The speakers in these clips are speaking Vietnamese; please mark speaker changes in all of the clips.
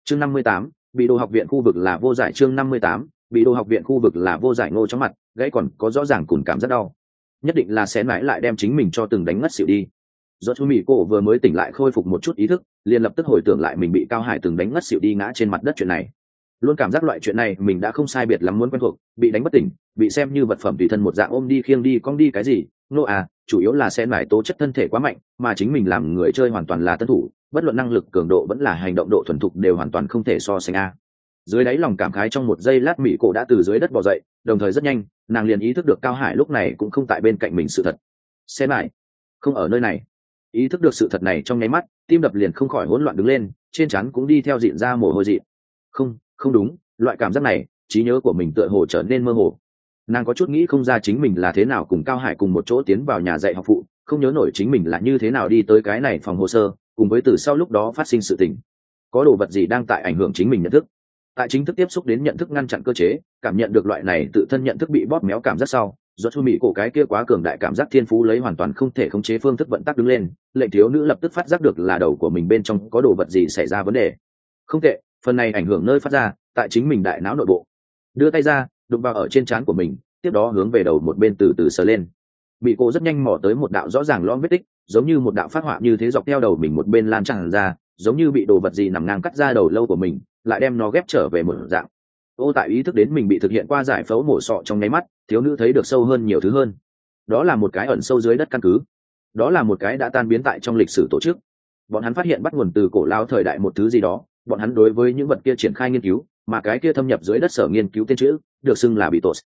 Speaker 1: chương 58, bị đồ học viện khu vực là vô giải. chương 58, bị đồ học viện khu vực là vô giải. Ngô chóng mặt gãy còn có rõ ràng cùn cảm rất đau, nhất định là sẽ mãi lại đem chính mình cho từng đánh ngất xỉu đi. Do chú mỹ cổ vừa mới tỉnh lại khôi phục một chút ý thức, liền lập tức hồi tưởng lại mình bị Cao Hải từng đánh ngất xỉu đi ngã trên mặt đất chuyện này. Luôn cảm giác loại chuyện này mình đã không sai biệt lắm muốn quen thuộc, bị đánh bất tỉnh, bị xem như vật phẩm tùy thân một dạng ôm đi khiêng đi cong đi cái gì. Nô à, chủ yếu là sẽ mãi tố chất thân thể quá mạnh, mà chính mình làm người chơi hoàn toàn là tân thủ, bất luận năng lực cường độ vẫn là hành động độ thuần thục đều hoàn toàn không thể so sánh a. Dưới đáy lòng cảm khái trong một giây lát, mỹ cổ đã từ dưới đất bò dậy, đồng thời rất nhanh nàng liền ý thức được Cao Hải lúc này cũng không tại bên cạnh mình. Sự thật sẽ mãi không ở nơi này. Ý thức được sự thật này trong nháy mắt, tim đập liền không khỏi hỗn loạn đứng lên, trên trán cũng đi theo dịn ra mồ hôi dị. Không đúng, loại cảm giác này, trí nhớ của mình tựa hồ trở nên mơ hồ. Nàng có chút nghĩ không ra chính mình là thế nào cùng Cao Hải cùng một chỗ tiến vào nhà dạy học phụ, không nhớ nổi chính mình là như thế nào đi tới cái này phòng hồ sơ, cùng với từ sau lúc đó phát sinh sự tình. Có đồ vật gì đang tại ảnh hưởng chính mình nhận thức. Tại chính thức tiếp xúc đến nhận thức ngăn chặn cơ chế, cảm nhận được loại này tự thân nhận thức bị bóp méo cảm giác sau, do chu mỹ cổ cái kia quá cường đại cảm giác thiên phú lấy hoàn toàn không thể khống chế phương thức vận tắc đứng lên, lệnh thiếu nữ lập tức phát giác được là đầu của mình bên trong có đồ vật gì xảy ra vấn đề. Không tệ, phần này ảnh hưởng nơi phát ra tại chính mình đại não nội bộ. Đưa tay ra đụng vào ở trên trán của mình, tiếp đó hướng về đầu một bên từ từ sờ lên. Mỹ cổ rất nhanh mò tới một đạo rõ ràng lõm vết tích, giống như một đạo phát họa như thế dọc theo đầu mình một bên lan tràn ra, giống như bị đồ vật gì nằm ngang cắt ra đầu lâu của mình, lại đem nó ghép trở về một dạng. Ô, tại ý thức đến mình bị thực hiện qua giải phẫu mổ sọ trong nháy mắt, thiếu nữ thấy được sâu hơn nhiều thứ hơn. Đó là một cái ẩn sâu dưới đất căn cứ, đó là một cái đã tan biến tại trong lịch sử tổ chức. Bọn hắn phát hiện bắt nguồn từ cổ lao thời đại một thứ gì đó, bọn hắn đối với những vật kia triển khai nghiên cứu, mà cái kia thâm nhập dưới đất sở nghiên cứu tên chữ được xưng là Beatles.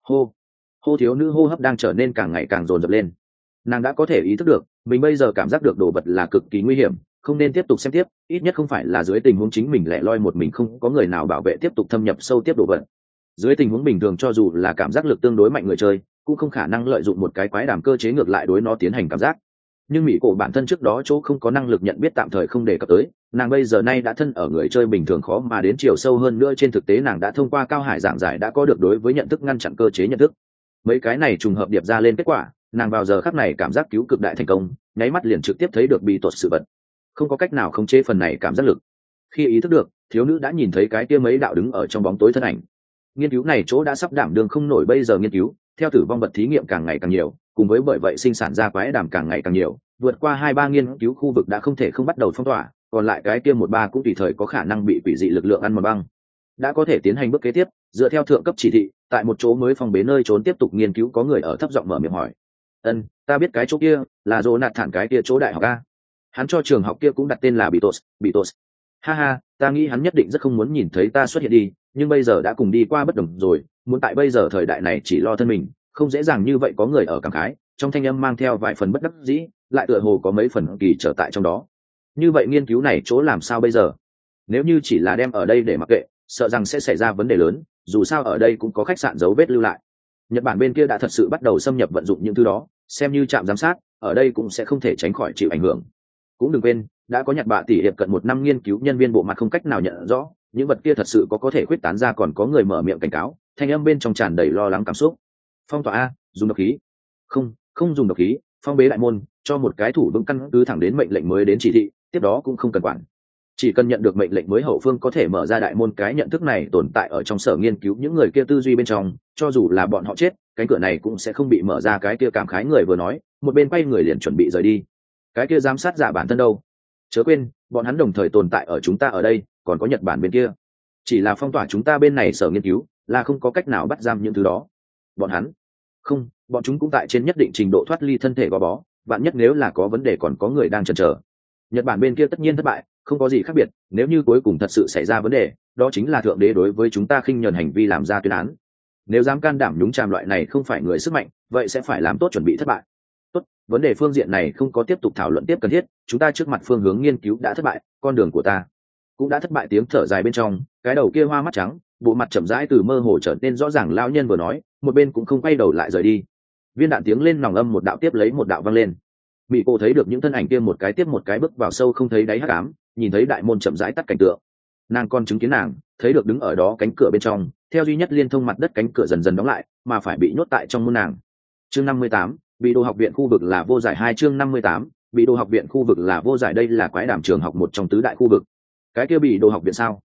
Speaker 1: Hô thiếu nữ hô hấp đang trở nên càng ngày càng dồn dập lên. Nàng đã có thể ý thức được mình bây giờ cảm giác được đồ vật là cực kỳ nguy hiểm, không nên tiếp tục xem tiếp, ít nhất không phải là dưới tình huống chính mình lẻ loi một mình không có người nào bảo vệ tiếp tục thâm nhập sâu tiếp đồ vật. Dưới tình huống bình thường cho dù là cảm giác lực tương đối mạnh người chơi cũng không khả năng lợi dụng một cái quái đàm cơ chế ngược lại đối nó tiến hành cảm giác. Nhưng mỹ cổ bản thân trước đó chỗ không có năng lực nhận biết tạm thời không đề cập tới, nàng bây giờ nay đã thân ở người chơi bình thường khó mà đến chiều sâu hơn nữa. Trên thực tế nàng đã thông qua Cao Hải giảng giải đã có được đối với nhận thức ngăn chặn cơ chế nhận thức. Mấy cái này trùng hợp điệp ra lên kết quả, nàng vào giờ khắc này cảm giác cứu cực đại thành công, nháy mắt liền trực tiếp thấy được bị tuột sự vật, không có cách nào khống chế phần này cảm giác lực. Khi ý thức được, thiếu nữ đã nhìn thấy cái kia mấy đạo đứng ở trong bóng tối thân ảnh. Nghiên cứu này chỗ đã sắp đảm đương không nổi bây giờ nghiên cứu, theo tử vong vật thí nghiệm càng ngày càng nhiều, cùng với bởi vậy sinh sản ra quái đàm càng ngày càng nhiều, vượt qua 2-3 nghiên cứu khu vực đã không thể không bắt đầu phong tỏa, còn lại cái kia 1-3 cũng tùy thời có khả năng bị quỷ dị lực lượng ăn mòn băng. Đã có thể tiến hành bước kế tiếp, dựa theo thượng cấp chỉ thị, tại một chỗ mới phòng bế nơi trốn tiếp tục nghiên cứu. Có người ở thấp giọng mở miệng hỏi: Ta biết cái chỗ kia là Jonathan cái kia chỗ đại học a. Hắn cho trường học kia cũng đặt tên là Beatles. Ha ha, ta nghĩ hắn nhất định rất không muốn nhìn thấy ta xuất hiện đi, nhưng bây giờ đã cùng đi qua bất đồng rồi, muốn tại bây giờ thời đại này chỉ lo thân mình, không dễ dàng như vậy. Có người ở cảm khái, trong thanh âm mang theo vài phần bất đắc dĩ, lại tựa hồ có mấy phần kỳ trở tại trong đó. Như vậy nghiên cứu này chỗ làm sao bây giờ? Nếu như chỉ là đem ở đây để mặc kệ, sợ rằng sẽ xảy ra vấn đề lớn, dù sao ở đây cũng có khách sạn dấu vết lưu lại. Nhật Bản bên kia đã thật sự bắt đầu xâm nhập vận dụng những thứ đó, xem như trạm giám sát, ở đây cũng sẽ không thể tránh khỏi chịu ảnh hưởng. Cũng đừng quên, đã có Nhật Bản tỷ hiệp cận 1 năm nghiên cứu nhân viên bộ mặt không cách nào nhận rõ, những vật kia thật sự có thể khuyết tán ra. Còn có người mở miệng cảnh cáo, thanh âm bên trong tràn đầy lo lắng cảm xúc. Phong tỏa a, dùng độc khí. Không dùng độc khí, phong bế đại môn, cho một cái thủ vững căn cứ thẳng đến mệnh lệnh mới đến chỉ thị, tiếp đó cũng không cần quản. Chỉ cần nhận được mệnh lệnh mới hậu phương có thể mở ra đại môn. Cái nhận thức này tồn tại ở trong sở nghiên cứu những người kia tư duy bên trong, cho dù là bọn họ chết, cánh cửa này cũng sẽ không bị mở ra. Cái kia cảm khái người vừa nói, một bên quay người liền chuẩn bị rời đi. Cái kia giám sát giả bản thân đâu? Chớ quên, bọn hắn đồng thời tồn tại ở chúng ta ở đây, còn có Nhật Bản bên kia. Chỉ là phong tỏa chúng ta bên này sở nghiên cứu, là không có cách nào bắt giam những thứ đó. Bọn chúng cũng tại trên nhất định trình độ thoát ly thân thể gò bó, vạn nhất nếu là có vấn đề còn có người đang chần chờ. Nhật Bản bên kia tất nhiên thất bại, không có gì khác biệt, nếu như cuối cùng thật sự xảy ra vấn đề, đó chính là thượng đế đối với chúng ta khinh nhẫn hành vi làm ra tuyên án. Nếu dám can đảm nhúng chàm loại này không phải người sức mạnh, vậy sẽ phải làm tốt chuẩn bị thất bại. Tốt, vấn đề phương diện này không có tiếp tục thảo luận tiếp cần thiết, chúng ta trước mặt phương hướng nghiên cứu đã thất bại, con đường của ta cũng đã thất bại. Tiếng thở dài bên trong, cái đầu kia hoa mắt trắng, bộ mặt chậm rãi từ mơ hồ trở nên rõ ràng. Lão nhân vừa nói, một bên cũng không quay đầu lại rời đi. Viên đạn tiếng lên nòng âm một đạo tiếp lấy một đạo vang lên. Mỹ cô thấy được những thân ảnh kia một cái tiếp một cái bước vào sâu không thấy đáy hắc ám, nhìn thấy đại môn chậm rãi tắt cảnh tượng. Nàng còn chứng kiến nàng thấy được đứng ở đó cánh cửa bên trong, theo duy nhất liên thông mặt đất cánh cửa dần dần đóng lại, mà phải bị nhốt tại trong môn nàng. Chương 58, bị đồ học viện khu vực là vô giải. 2 chương 58, bị đồ học viện khu vực là vô giải. Đây là quái đàm trường học một trong tứ đại khu vực. Cái kia bị đồ học viện sao?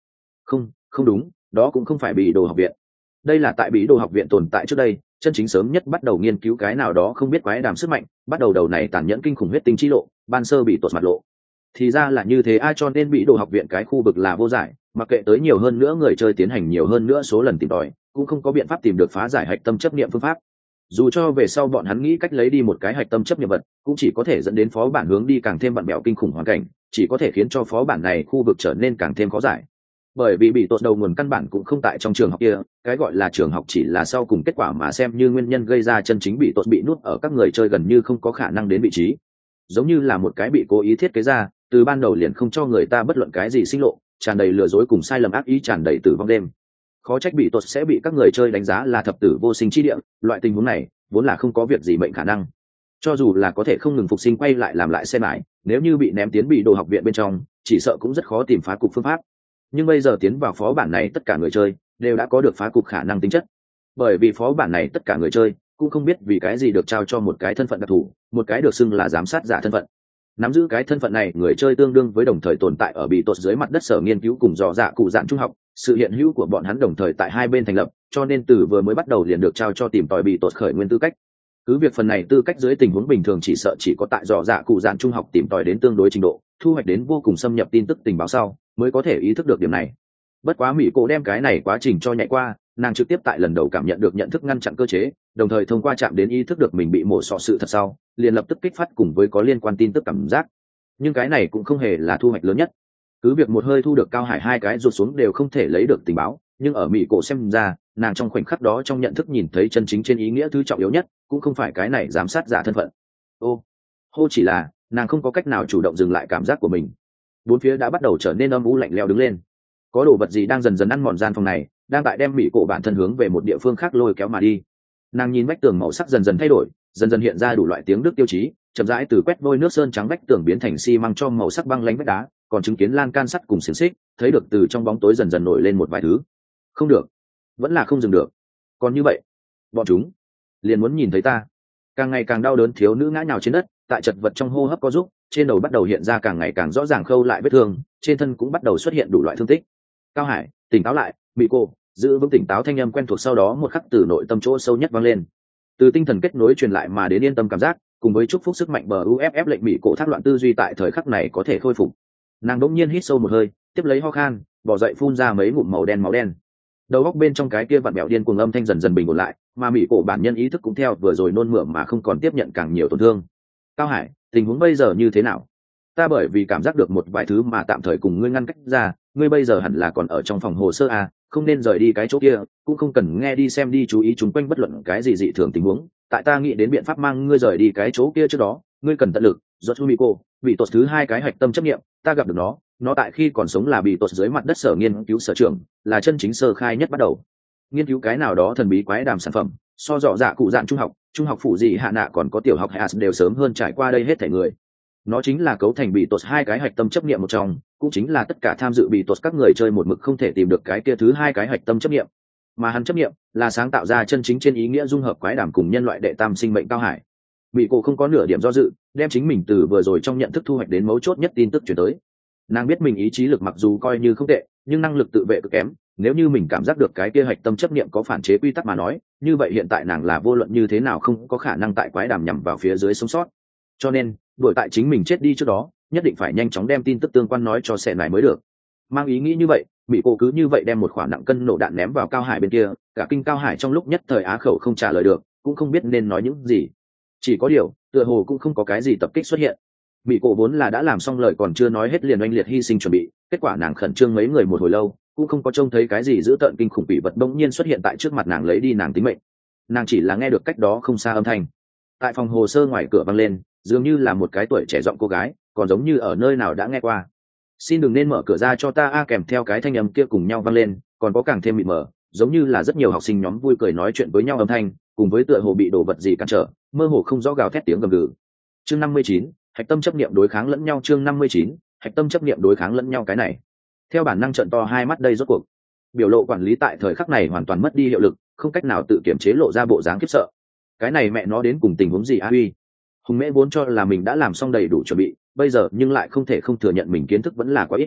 Speaker 1: Không đúng, đó cũng không phải bị đồ học viện. Đây là tại bị đồ học viện tồn tại trước đây, chân chính sớm nhất bắt đầu nghiên cứu cái nào đó không biết quái đàm sức mạnh, bắt đầu đầu này tàn nhẫn kinh khủng huyết tinh chi lộ, ban sơ bị tột mặt lộ. Thì ra là như thế, ai cho nên bị đồ học viện cái khu vực là vô giải, mặc kệ tới nhiều hơn nữa người chơi tiến hành nhiều hơn nữa số lần tìm tòi, cũng không có biện pháp tìm được phá giải hạch tâm chấp niệm phương pháp. Dù cho về sau bọn hắn nghĩ cách lấy đi một cái hạch tâm chấp niệm vật, cũng chỉ có thể dẫn đến phó bản hướng đi càng thêm bặm bẹo kinh khủng hoàn cảnh, chỉ có thể khiến cho phó bản này khu vực trở nên càng thêm khó giải. Bởi vì bị tột đầu nguồn căn bản cũng không tại trong trường học kia, cái gọi là trường học chỉ là sau cùng kết quả mà xem như nguyên nhân gây ra chân chính bị tột bị nuốt ở các người chơi gần như không có khả năng đến vị trí, giống như là một cái bị cố ý thiết kế ra, từ ban đầu liền không cho người ta bất luận cái gì sinh lộ, tràn đầy lừa dối cùng sai lầm ác ý, tràn đầy tử vong đêm. Khó trách bị tột sẽ bị các người chơi đánh giá là thập tử vô sinh chi địa, loại tình huống này vốn là không có việc gì mệnh khả năng. Cho dù là có thể không ngừng phục sinh quay lại làm lại xe mãi, nếu như bị ném tiến bị đồ học viện bên trong, chỉ sợ cũng rất khó tìm phá cục phương pháp. Nhưng bây giờ tiến vào phó bản này tất cả người chơi đều đã có được phá cục khả năng tính chất, bởi vì phó bản này tất cả người chơi cũng không biết vì cái gì được trao cho một cái thân phận đặc thù, một cái được xưng là giám sát giả thân phận. Nắm giữ cái thân phận này người chơi tương đương với đồng thời tồn tại ở bị tột dưới mặt đất sở nghiên cứu cùng dò dạ cụ dạn trung học, sự hiện hữu của bọn hắn đồng thời tại hai bên thành lập, cho nên từ vừa mới bắt đầu liền được trao cho tìm tòi bị tột khởi nguyên tư cách. Cứ việc phần này tư cách dưới tình huống bình thường chỉ sợ chỉ có tại dò dạ cụ dạn trung học tìm tòi đến tương đối trình độ, thu hoạch đến vô cùng xâm nhập tin tức tình báo sau mới có thể ý thức được điểm này. Bất quá mỹ cổ đem cái này quá trình cho nhạy qua, nàng trực tiếp tại lần đầu cảm nhận được nhận thức ngăn chặn cơ chế, đồng thời thông qua chạm đến ý thức được mình bị mổ sọ sự thật sau liền lập tức kích phát cùng với có liên quan tin tức cảm giác. Nhưng cái này cũng không hề là thu hoạch lớn nhất, cứ việc một hơi thu được cao hải hai cái rụt xuống đều không thể lấy được tình báo, nhưng ở mỹ cổ xem ra nàng trong khoảnh khắc đó trong nhận thức nhìn thấy chân chính trên ý nghĩa thứ trọng yếu nhất cũng không phải cái này giám sát giả thân phận. Hô chỉ là nàng không có cách nào chủ động dừng lại cảm giác của mình, bốn phía đã bắt đầu trở nên âm u lạnh lẽo đứng lên, có đồ vật gì đang dần dần ăn mòn gian phòng này, đang tại đem mỹ cổ bản thân hướng về một địa phương khác lôi kéo mà đi. Nàng nhìn vách tường màu sắc dần dần thay đổi, dần dần hiện ra đủ loại tiếng đức tiêu chí, chậm rãi từ quét vôi nước sơn trắng vách tường biến thành xi măng cho màu sắc băng lánh vách đá, còn chứng kiến lan can sắt cùng xiềng xích, thấy được từ trong bóng tối dần dần nổi lên một vài thứ. Không được, vẫn là không dừng được. Còn như vậy, bọn chúng liền muốn nhìn thấy ta. Càng ngày càng đau đớn, thiếu nữ ngã nhào trên đất, tại chật vật trong hô hấp có giúp, trên đầu bắt đầu hiện ra càng ngày càng rõ ràng khâu lại vết thương, trên thân cũng bắt đầu xuất hiện đủ loại thương tích. Cao Hải, tỉnh táo lại, bị cô giữ vững tỉnh táo, thanh âm quen thuộc sau đó một khắc từ nội tâm chỗ sâu nhất vang lên, từ tinh thần kết nối truyền lại mà đến yên tâm cảm giác, cùng với chúc phúc sức mạnh bờ uff lệnh bị cổ thác loạn tư duy tại thời khắc này có thể khôi phục. Nàng đỗng nhiên hít sâu một hơi, tiếp lấy ho khan, bỏ dậy phun ra mấy ngụm máu đen. Đầu góc bên trong cái kia vặn mẹo điên cuồng âm thanh dần dần bình ổn lại, mà mỹ cổ bản nhân ý thức cũng theo vừa rồi nôn mửa mà không còn tiếp nhận càng nhiều tổn thương. Cao Hải, tình huống bây giờ như thế nào? Ta bởi vì cảm giác được một vài thứ mà tạm thời cùng ngươi ngăn cách ra, ngươi bây giờ hẳn là còn ở trong phòng hồ sơ à, không nên rời đi cái chỗ kia, cũng không cần nghe đi xem đi chú ý chúng quanh bất luận cái gì dị thường tình huống. Tại ta nghĩ đến biện pháp mang ngươi rời đi cái chỗ kia trước đó, ngươi cần tận lực. Yoshimiko, bị tột thứ hai cái hạch tâm chấp nghiệm, ta gặp được nó tại khi còn sống là bị tột dưới mặt đất sở nghiên cứu sở trưởng, là chân chính sơ khai nhất bắt đầu nghiên cứu cái nào đó thần bí quái đàm sản phẩm, so dọ dạ cụ dạn trung học phụ gì hạ nạ còn có tiểu học hạ đều sớm hơn trải qua đây hết thảy người. Nó chính là cấu thành bị tột hai cái hạch tâm chấp nghiệm một trong, cũng chính là tất cả tham dự bị tột các người chơi một mực không thể tìm được cái kia thứ hai cái hạch tâm chấp nghiệm, mà hắn chấp nghiệm là sáng tạo ra chân chính trên ý nghĩa dung hợp quái đàm cùng nhân loại đệ tam sinh mệnh Cao Hải. Bị cổ không có nửa điểm do dự, đem chính mình từ vừa rồi trong nhận thức thu hoạch đến mấu chốt nhất tin tức chuyển tới. Nàng biết mình ý chí lực mặc dù coi như không tệ, nhưng năng lực tự vệ cực kém, nếu như mình cảm giác được cái kia hạch tâm chấp niệm có phản chế quy tắc mà nói, như vậy hiện tại nàng là vô luận như thế nào không có khả năng tại quái đàm nhằm vào phía dưới sống sót. Cho nên đuổi tại chính mình chết đi trước đó, nhất định phải nhanh chóng đem tin tức tương quan nói cho Sẻ này mới được. Mang ý nghĩ như vậy, bị cô cứ như vậy đem một khoản nặng cân nổ đạn ném vào Cao Hải bên kia, cả kinh Cao Hải trong lúc nhất thời á khẩu không trả lời được, cũng không biết nên nói những gì. Chỉ có điều tựa hồ cũng không có cái gì tập kích xuất hiện. Bị cổ vốn là đã làm xong lời còn chưa nói hết liền oanh liệt hy sinh chuẩn bị, kết quả nàng khẩn trương mấy người một hồi lâu cũng không có trông thấy cái gì dữ tợn kinh khủng bị vật bỗng nhiên xuất hiện tại trước mặt nàng lấy đi nàng tính mệnh. Nàng chỉ là nghe được cách đó không xa âm thanh tại phòng hồ sơ ngoài cửa vang lên, dường như là một cái tuổi trẻ giọng cô gái, còn giống như ở nơi nào đã nghe qua. Xin đừng nên mở cửa ra cho ta kèm theo cái thanh âm kia cùng nhau vang lên, còn có càng thêm mịt mờ, giống như là rất nhiều học sinh nhóm vui cười nói chuyện với nhau âm thanh, cùng với tựa hồ bị đồ vật gì cản trở, mơ hồ không rõ gào thét tiếng gầm gừ. Chương 59, hạch tâm chấp niệm đối kháng lẫn nhau. Chương 59, hạch tâm chấp niệm đối kháng lẫn nhau. Cái này theo bản năng trợn to hai mắt, đây rốt cuộc biểu lộ quản lý tại thời khắc này hoàn toàn mất đi hiệu lực, không cách nào tự kiểm chế lộ ra bộ dáng khiếp sợ. Cái này mẹ nó đến cùng tình huống gì a huy? Hùng Mễ vốn cho là mình đã làm xong đầy đủ chuẩn bị, bây giờ nhưng lại không thể không thừa nhận mình kiến thức vẫn là quá ít.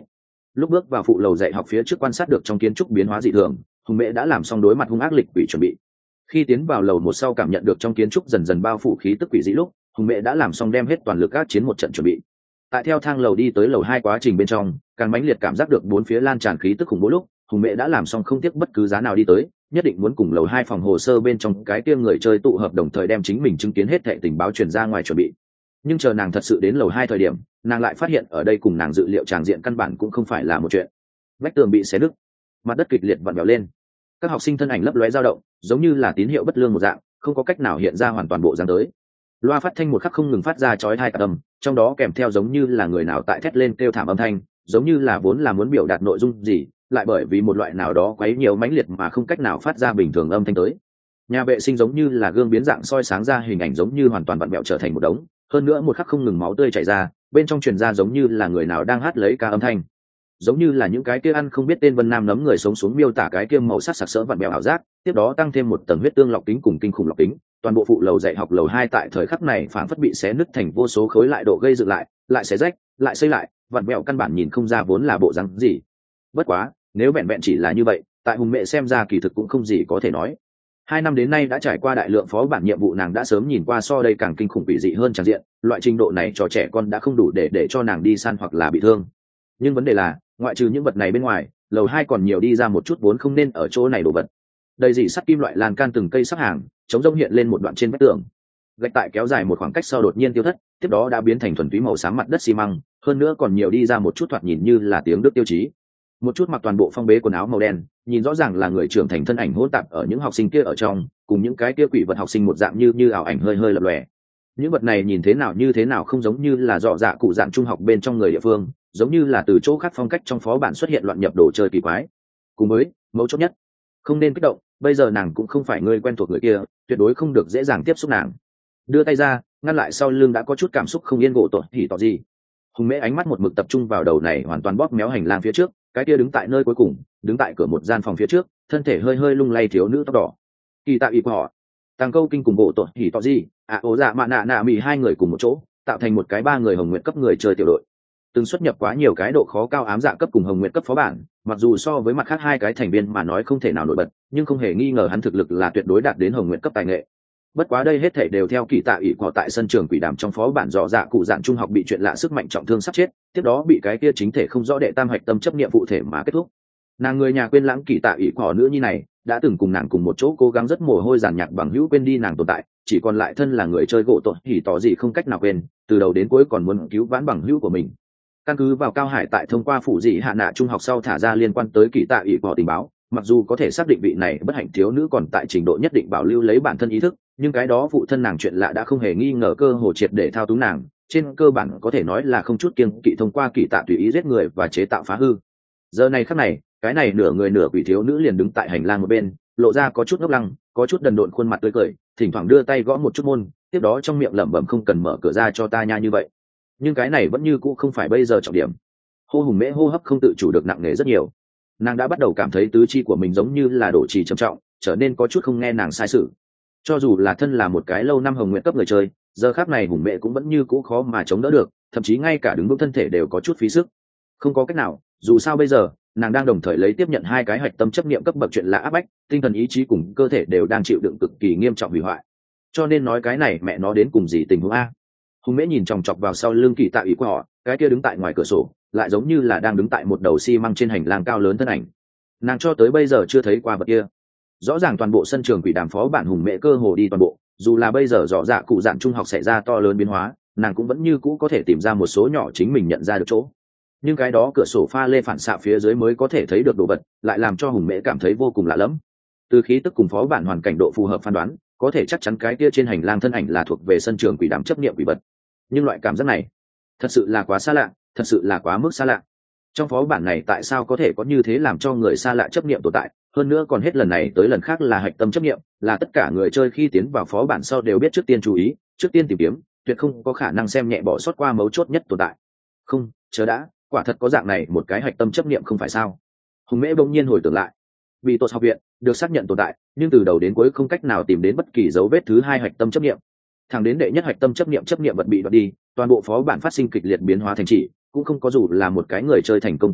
Speaker 1: Lúc bước vào phụ lầu dạy học phía trước quan sát được trong kiến trúc biến hóa dị thường, hùng mễ đã làm xong đối mặt hung ác lịch quỷ chuẩn bị. Khi tiến vào lầu một sau cảm nhận được trong kiến trúc dần dần bao phủ khí tức quỷ dị lúc, hùng mễ đã làm xong đem hết toàn lực ác chiến một trận chuẩn bị. Tại theo thang lầu đi tới lầu 2 quá trình bên trong, càng mãnh liệt cảm giác được bốn phía lan tràn khí tức khủng bố lúc, hùng mễ đã làm xong không tiếc bất cứ giá nào đi tới, nhất định muốn cùng lầu 2 phòng hồ sơ bên trong cái kia người chơi tụ hợp, đồng thời đem chính mình chứng kiến hết thảy tình báo truyền ra ngoài chuẩn bị. Nhưng chờ nàng thật sự đến lầu 2 thời điểm, nàng lại phát hiện ở đây cùng nàng dự liệu tràng diện căn bản cũng không phải là một chuyện. Vách tường bị xé nứt, mặt đất kịch liệt vặn vẹo lên, các học sinh thân ảnh lấp lóe dao động, giống như là tín hiệu bất lương một dạng, không có cách nào hiện ra hoàn toàn bộ dáng tới. Loa phát thanh một khắc không ngừng phát ra chói tai cả âm, trong đó kèm theo giống như là người nào tại thét lên kêu thảm âm thanh, giống như là vốn là muốn biểu đạt nội dung gì, lại bởi vì một loại nào đó quấy nhiều mãnh liệt mà không cách nào phát ra bình thường âm thanh tới. Nhà vệ sinh giống như là gương biến dạng soi sáng ra hình ảnh giống như hoàn toàn vặn vẹo trở thành một đống, hơn nữa một khắc không ngừng máu tươi chảy ra, bên trong truyền ra giống như là người nào đang hát lấy ca âm thanh, giống như là những cái kia ăn không biết tên vân nam nấm người sống xuống miêu tả cái kia màu sắc sặc sỡ vặn vẹo ảo giác, tiếp đó tăng thêm một tầng huyết tương lọc kính cùng kinh khủng lọc kính, toàn bộ phụ lầu dạy học lầu 2 tại thời khắc này phảng phất bị xé nứt thành vô số khối lại độ gây dựng lại xé rách, lại xây lại, vặn vẹo căn bản nhìn không ra vốn là bộ dáng gì. Bất quá, nếu vẹn vẹn chỉ là như vậy, tại hùng mẹ xem ra kỳ thực cũng không gì có thể nói. 2 năm đến nay đã trải qua đại lượng phó bản nhiệm vụ, nàng đã sớm nhìn qua so đây càng kinh khủng quỷ dị hơn tràn diện, loại trình độ này cho trẻ con đã không đủ để cho nàng đi săn hoặc là bị thương. Nhưng vấn đề là, ngoại trừ những vật này bên ngoài, lầu 2 còn nhiều đi ra một chút vốn không nên ở chỗ này đồ vật. Đầy dỉ sắt kim loại lan can từng cây sắp hàng, chống rông hiện lên một đoạn trên vách tường. Gạch tại kéo dài một khoảng cách sau đột nhiên tiêu thất, tiếp đó đã biến thành thuần túy màu xám mặt đất xi măng, hơn nữa còn nhiều đi ra một chút thoạt nhìn như là tiếng Đức tiêu chí. Một chút mặc toàn bộ phong bế quần áo màu đen, nhìn rõ ràng là người trưởng thành thân ảnh hỗn tạp ở những học sinh kia ở trong, cùng những cái kia quỷ vật học sinh một dạng như ảo ảnh hơi hơi lập lòe. Những vật này nhìn thế nào không giống như là dọ dạ cụ dạng trung học bên trong người địa phương, giống như là từ chỗ khác phong cách trong phó bản xuất hiện loạn nhập đồ chơi kỳ quái. Cùng với mấu chốt nhất, không nên kích động, bây giờ nàng cũng không phải người quen thuộc người kia, tuyệt đối không được dễ dàng tiếp xúc nàng. Đưa tay ra ngăn lại sau lưng đã có chút cảm xúc không yên gỗ tội thì tỏ gì. Hùng mễ ánh mắt một mực tập trung vào đầu này hoàn toàn bóp méo hành lang phía trước, cái kia đứng tại nơi cuối cùng, đứng tại cửa một gian phòng phía trước, thân thể hơi hơi lung lay thiếu nữ tóc đỏ. Kỳ tạ ý của họ, Tàng Câu Kinh cùng gỗ tội thì tỏ gì, ố dạ mạ nạ mì hai người cùng một chỗ, tạo thành một cái 3 người hồng nguyện cấp người chơi tiểu đội. Từng xuất nhập quá nhiều cái độ khó cao ám dạ cấp cùng hồng nguyện cấp phó bản, mặc dù so với mặt khác 2 cái thành viên mà nói không thể nào nổi bật, nhưng không hề nghi ngờ hắn thực lực là tuyệt đối đạt đến hồng nguyện cấp tài nghệ. Bất quá đây hết thảy đều theo kỳ tạ ỷ cỏ tại sân trường quỷ đàm trong phó bản dò dạ cụ dạng trung học bị chuyện lạ sức mạnh trọng thương sắp chết, tiếp đó bị cái kia chính thể không rõ đệ tam hạch tâm chấp niệm phụ thể mà kết thúc. Nàng người nhà quên lãng kỳ tạ ỷ cỏ nữ nhi này đã từng cùng nàng cùng một chỗ cố gắng rất mồ hôi giàn nhạc bằng hữu quên đi nàng tồn tại, chỉ còn lại thân là người chơi gỗ tội thì tỏ gì không cách nào quên, từ đầu đến cuối còn muốn cứu vãn bằng hữu của mình. Căn cứ vào Cao Hải tại thông qua phụ dị hạ nạ trung học sau thả ra liên quan tới kỳ tạ ỷ cỏ tình báo, mặc dù có thể xác định vị này bất hạnh thiếu nữ còn tại trình độ nhất định bảo lưu lấy bản thân ý thức, nhưng cái đó phụ thân nàng chuyện lạ đã không hề nghi ngờ cơ hồ triệt để thao túng nàng, trên cơ bản có thể nói là không chút kiêng kỵ thông qua kỳ tạ tùy ý giết người và chế tạo phá hư. Giờ này khắc này, cái này nửa người nửa quỷ thiếu nữ liền đứng tại hành lang một bên, lộ ra có chút ngốc lăng, có chút đần độn khuôn mặt tươi cười, thỉnh thoảng đưa tay gõ một chút môn, tiếp đó trong miệng lẩm bẩm không cần mở cửa ra cho ta nha như vậy. Nhưng cái này vẫn như cũ không phải bây giờ trọng điểm. Hùng mễ hô hấp không tự chủ được nặng nề rất nhiều. Nàng đã bắt đầu cảm thấy tứ chi của mình giống như là đổ trì trầm trọng, trở nên có chút không nghe nàng sai sự. Cho dù là thân là một cái lâu năm hồng nguyện cấp người chơi, giờ khác này hùng mẹ cũng vẫn như cũ khó mà chống đỡ được, thậm chí ngay cả đứng vững thân thể đều có chút phí sức. Không có cách nào, dù sao bây giờ nàng đang đồng thời lấy tiếp nhận 2 cái hạch tâm chấp niệm cấp bậc chuyện lạ áp bách, tinh thần ý chí cùng cơ thể đều đang chịu đựng cực kỳ nghiêm trọng hủy hoại. Cho nên nói cái này mẹ nó đến cùng gì tình huống a? Hùng mễ nhìn chòng chọc vào sau lưng kỳ tạ ý của họ, cái kia đứng tại ngoài cửa sổ lại giống như là đang đứng tại một đầu xi măng trên hành lang cao lớn thân ảnh. Nàng cho tới bây giờ chưa thấy qua vật kia. Rõ ràng toàn bộ sân trường quỷ đàm phó bản hùng mễ cơ hồ đi toàn bộ, dù là bây giờ rõ dạ cụ dạng trung học xảy ra to lớn biến hóa, nàng cũng vẫn như cũ có thể tìm ra một số nhỏ chính mình nhận ra được chỗ. Nhưng cái đó cửa sổ pha lê phản xạ phía dưới mới có thể thấy được đồ vật, lại làm cho hùng mễ cảm thấy vô cùng lạ lẫm. Từ khí tức cùng phó bản hoàn cảnh độ phù hợp phán đoán, có thể chắc chắn cái kia trên hành lang thân ảnh là thuộc về sân trường quỷ đàm chấp niệm quỷ vật. Nhưng loại cảm giác này thật sự là quá xa lạ, thật sự là quá mức xa lạ. Trong phó bản này tại sao có thể có như thế làm cho người xa lạ chấp niệm tồn tại, hơn nữa còn hết lần này tới lần khác là hạch tâm chấp niệm, là tất cả người chơi khi tiến vào phó bản sau đều biết trước tiên chú ý, trước tiên tìm kiếm, tuyệt không có khả năng xem nhẹ bỏ sót qua mấu chốt nhất tồn tại. Không, chờ đã, quả thật có dạng này một cái hạch tâm chấp niệm không phải sao? Hùng mễ bỗng nhiên hồi tưởng lại, vì tốt học viện được xác nhận tồn tại, nhưng từ đầu đến cuối không cách nào tìm đến bất kỳ dấu vết thứ 2 hạch tâm chấp niệm. Thẳng đến đệ nhất hạch tâm chấp niệm vật bị đoạt đi, toàn bộ phó bản phát sinh kịch liệt biến hóa thành chỉ, cũng không có dù là một cái người chơi thành công tìm được,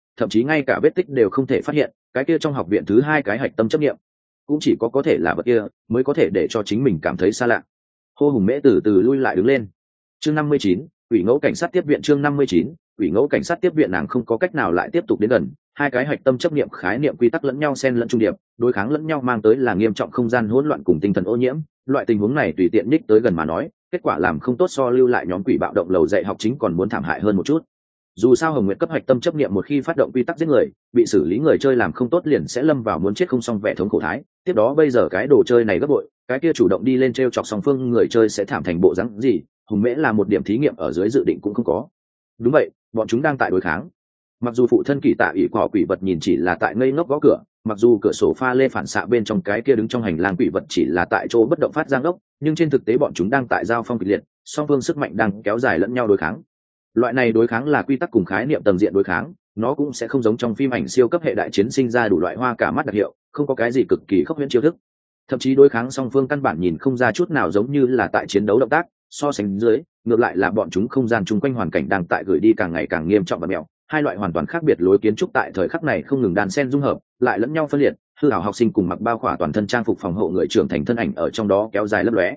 Speaker 1: thậm chí ngay cả vết tích đều không thể phát hiện. Cái kia trong học viện thứ hai cái hạch tâm chấp niệm cũng chỉ có thể là vật kia mới có thể để cho chính mình cảm thấy xa lạ. Hô Hùng Mễ từ từ lui lại đứng lên. Chương 59, ủy ngẫu cảnh sát tiếp viện. Chương 59, ủy ngẫu cảnh sát tiếp viện. Nàng không có cách nào lại tiếp tục đến gần, hai cái hạch tâm chấp niệm khái niệm quy tắc lẫn nhau xen lẫn trung điệp, đối kháng lẫn nhau mang tới là nghiêm trọng không gian hỗn loạn cùng tinh thần ô nhiễm. Loại tình huống này tùy tiện nhích tới gần mà nói, kết quả làm không tốt so lưu lại nhóm quỷ bạo động lầu dạy học chính còn muốn thảm hại hơn một chút. Dù sao Hồng Nguyệt cấp hạch tâm chấp niệm một khi phát động quy tắc giết người, bị xử lý người chơi làm không tốt liền sẽ lâm vào muốn chết không xong vẻ thống khổ thái. Tiếp đó bây giờ cái đồ chơi này gấp bội, cái kia chủ động đi lên treo chọc song phương người chơi sẽ thảm thành bộ dáng gì, Hùng Mễ là một điểm thí nghiệm ở dưới dự định cũng không có. Đúng vậy, bọn chúng đang tại đối kháng. Mặc dù phụ thân Kỳ Tạ ỷ quả quỷ vật nhìn chỉ là tại ngây ngốc gõ cửa, mặc dù cửa sổ pha lê phản xạ bên trong cái kia đứng trong hành lang quỷ vật chỉ là tại chỗ bất động phát giang ốc, nhưng trên thực tế bọn chúng đang tại giao phong kịch liệt, song phương sức mạnh đang kéo dài lẫn nhau đối kháng. Loại này đối kháng là quy tắc cùng khái niệm tầng diện đối kháng, nó cũng sẽ không giống trong phim ảnh siêu cấp hệ đại chiến sinh ra đủ loại hoa cả mắt đặc hiệu, không có cái gì cực kỳ khốc huyễn chiêu thức. Thậm chí đối kháng song phương căn bản nhìn không ra chút nào giống như là tại chiến đấu động tác, so sánh dưới, ngược lại là bọn chúng không gian chung quanh hoàn cảnh đang tại gửi đi càng ngày càng nghiêm trọng và mèo. Hai loại hoàn toàn khác biệt lối kiến trúc tại thời khắc này không ngừng đan xen dung hợp, lại lẫn nhau phân liệt, hư ảo học sinh cùng mặc bao khỏa toàn thân trang phục phòng hộ người trưởng thành thân ảnh ở trong đó kéo dài lấp lóe.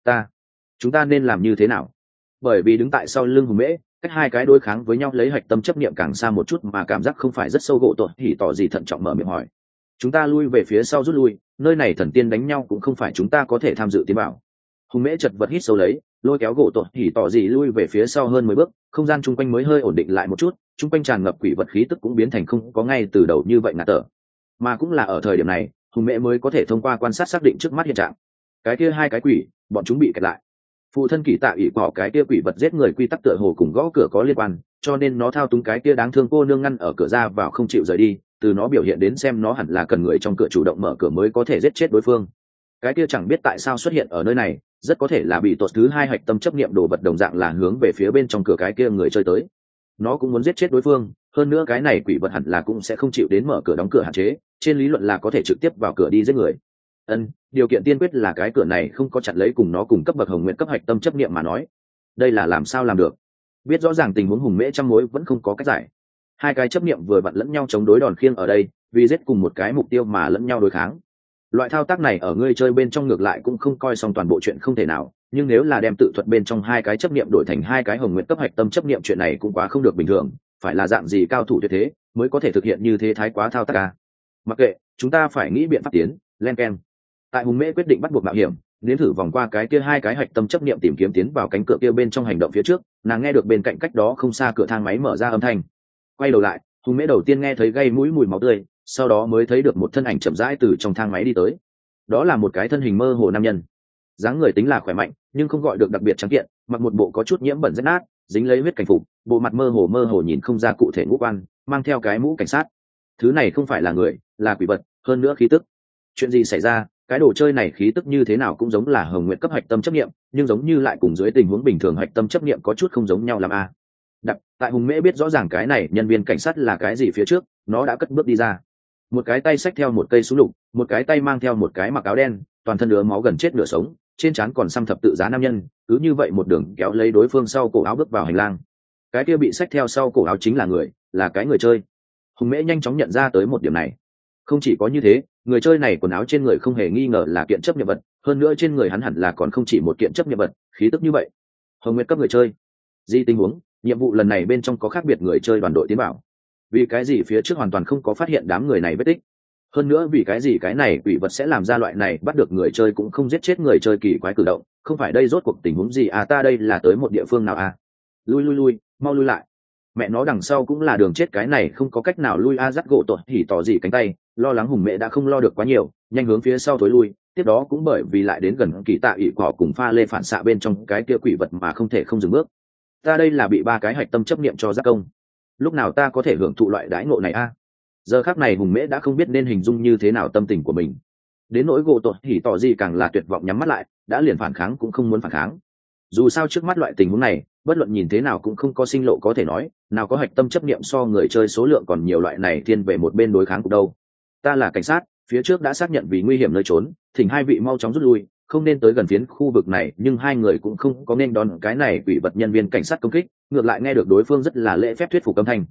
Speaker 1: Chúng ta nên làm như thế nào? Bởi vì đứng tại sau lưng Hùng Mễ, cách hai cái đối kháng với nhau lấy hạch tâm chấp niệm càng xa một chút mà cảm giác không phải rất sâu gỗ tội thì tỏ gì thận trọng mở miệng hỏi. Chúng ta lui về phía sau rút lui, nơi này thần tiên đánh nhau cũng không phải chúng ta có thể tham dự tiến bảo. Hùng Mễ chật vật hít sâu lấy, lôi kéo gỗ tội thì tỏ gì lui về phía sau hơn 10 bước, không gian chung quanh mới hơi ổn định lại một chút, chung quanh tràn ngập quỷ vật khí tức cũng biến thành không có ngay từ đầu như vậy ngạt thở. Mà cũng là ở thời điểm này, Hùng Mễ mới có thể thông qua quan sát xác định trước mắt hiện trạng. Cái kia hai cái quỷ, bọn chúng bị kẹt lại. Phụ thân Kỳ Tạ ỷ quả cái kia quỷ vật giết người quy tắc tựa hồ cùng gõ cửa có liên quan, cho nên nó thao túng cái kia đáng thương cô nương ngăn ở cửa ra vào không chịu rời đi, từ nó biểu hiện đến xem nó hẳn là cần người trong cửa chủ động mở cửa mới có thể giết chết đối phương. Cái kia chẳng biết tại sao xuất hiện ở nơi này, rất có thể là bị tuột thứ hai hạch tâm chấp niệm đồ vật đồng dạng là hướng về phía bên trong cửa cái kia người chơi tới. Nó cũng muốn giết chết đối phương, hơn nữa cái này quỷ vật hẳn là cũng sẽ không chịu đến mở cửa đóng cửa hạn chế, trên lý luận là có thể trực tiếp vào cửa đi giết người. Điều kiện tiên quyết là cái cửa này không có chặn lấy cùng nó cùng cấp bậc Hồng Nguyệt cấp hạch tâm chấp niệm mà nói. Đây là làm sao làm được? Biết rõ ràng tình huống Hùng Mễ trăm mối vẫn không có cách giải. Hai cái chấp niệm vừa vặn lẫn nhau chống đối đòn khiêng ở đây, vì giết cùng một cái mục tiêu mà lẫn nhau đối kháng. Loại thao tác này ở người chơi bên trong ngược lại cũng không coi xong toàn bộ chuyện không thể nào, nhưng nếu là đem tự thuật bên trong hai cái chấp niệm đổi thành hai cái Hồng Nguyệt cấp hạch tâm chấp niệm, chuyện này cũng quá không được bình thường, phải là dạng gì cao thủ tuyệt thế mới có thể thực hiện như thế thái quá thao tác à? Mặc kệ, chúng ta phải nghĩ biện pháp tiến, len keng. Tại Hùng Mễ quyết định bắt buộc mạo hiểm, nếm thử vòng qua cái kia hai cái hạch tâm chấp niệm tìm kiếm tiến vào cánh cửa kia bên trong hành động phía trước, nàng nghe được bên cạnh cách đó không xa cửa thang máy mở ra âm thanh. Quay đầu lại, Hùng Mễ đầu tiên nghe thấy gây mũi mùi máu tươi, sau đó mới thấy được một thân ảnh chậm rãi từ trong thang máy đi tới. Đó là một cái thân hình mơ hồ nam nhân, dáng người tính là khỏe mạnh, nhưng không gọi được đặc biệt trắng kiện, mặc một bộ có chút nhiễm bẩn rách nát, dính lấy huyết cảnh phục, bộ mặt mơ hồ nhìn không ra cụ thể ngũ quan, mang theo cái mũ cảnh sát. Thứ này không phải là người, là quỷ vật, hơn nữa khí tức. Chuyện gì xảy ra? Cái đồ chơi này khí tức như thế nào cũng giống là Hồng Nguyệt cấp hạch tâm chấp niệm, nhưng giống như lại cùng dưới tình huống bình thường hạch tâm chấp niệm có chút không giống nhau làm a. Tại Hùng Mễ biết rõ ràng cái này nhân viên cảnh sát là cái gì phía trước, nó đã cất bước đi ra. Một cái tay xách theo một cây súng lục, một cái tay mang theo một cái mặc áo đen, toàn thân nửa máu gần chết nửa sống, trên trán còn xăm thập tự giá nam nhân, cứ như vậy một đường kéo lấy đối phương sau cổ áo bước vào hành lang. Cái kia bị xách theo sau cổ áo chính là người, là cái người chơi. Hùng Mễ nhanh chóng nhận ra tới một điểm này. Không chỉ có như thế, người chơi này quần áo trên người không hề nghi ngờ là kiện chấp niệm vật, hơn nữa trên người hắn hẳn là còn không chỉ một kiện chấp niệm vật, khí tức như vậy. Hồng Nguyệt cấp người chơi. Di tình huống, nhiệm vụ lần này bên trong có khác biệt người chơi đoàn đội tiến bảo. Vì cái gì phía trước hoàn toàn không có phát hiện đám người này vết tích? Hơn nữa vì cái gì cái này quỷ vật sẽ làm ra loại này bắt được người chơi cũng không giết chết người chơi kỳ quái cử động? Không phải đây rốt cuộc tình huống gì à? Ta đây là tới một địa phương nào à? Lui, mau lui lại. Mẹ nó đằng sau cũng là đường chết, cái này không có cách nào lui a. Dắt gỗ tội thì tỏ gì cánh tay, lo lắng Hùng Mễ đã không lo được quá nhiều, nhanh hướng phía sau thối lui. Tiếp đó cũng bởi vì lại đến gần Kỳ Tạ ỷ quả cùng pha lê phản xạ bên trong cái kia quỷ vật mà không thể không dừng bước. Ta đây là bị ba cái hạch tâm chấp niệm cho giác công. Lúc nào ta có thể hưởng thụ loại đãi ngộ này a? Giờ khắc này Hùng Mễ đã không biết nên hình dung như thế nào tâm tình của mình. Đến nỗi gỗ tội thì tỏ gì càng là tuyệt vọng nhắm mắt lại, đã liền phản kháng cũng không muốn phản kháng. Dù sao trước mắt loại tình huống này, bất luận nhìn thế nào cũng không có sinh lộ có thể nói, nào có hạch tâm chấp niệm so người chơi số lượng còn nhiều loại này thiên về một bên đối kháng cục đâu. Ta là cảnh sát, phía trước đã xác nhận vì nguy hiểm nơi trốn, thỉnh hai vị mau chóng rút lui, không nên tới gần phiến khu vực này. Nhưng hai người cũng không có nên đón cái này quỷ vật nhân viên cảnh sát công kích, ngược lại nghe được đối phương rất là lễ phép thuyết phục âm thanh.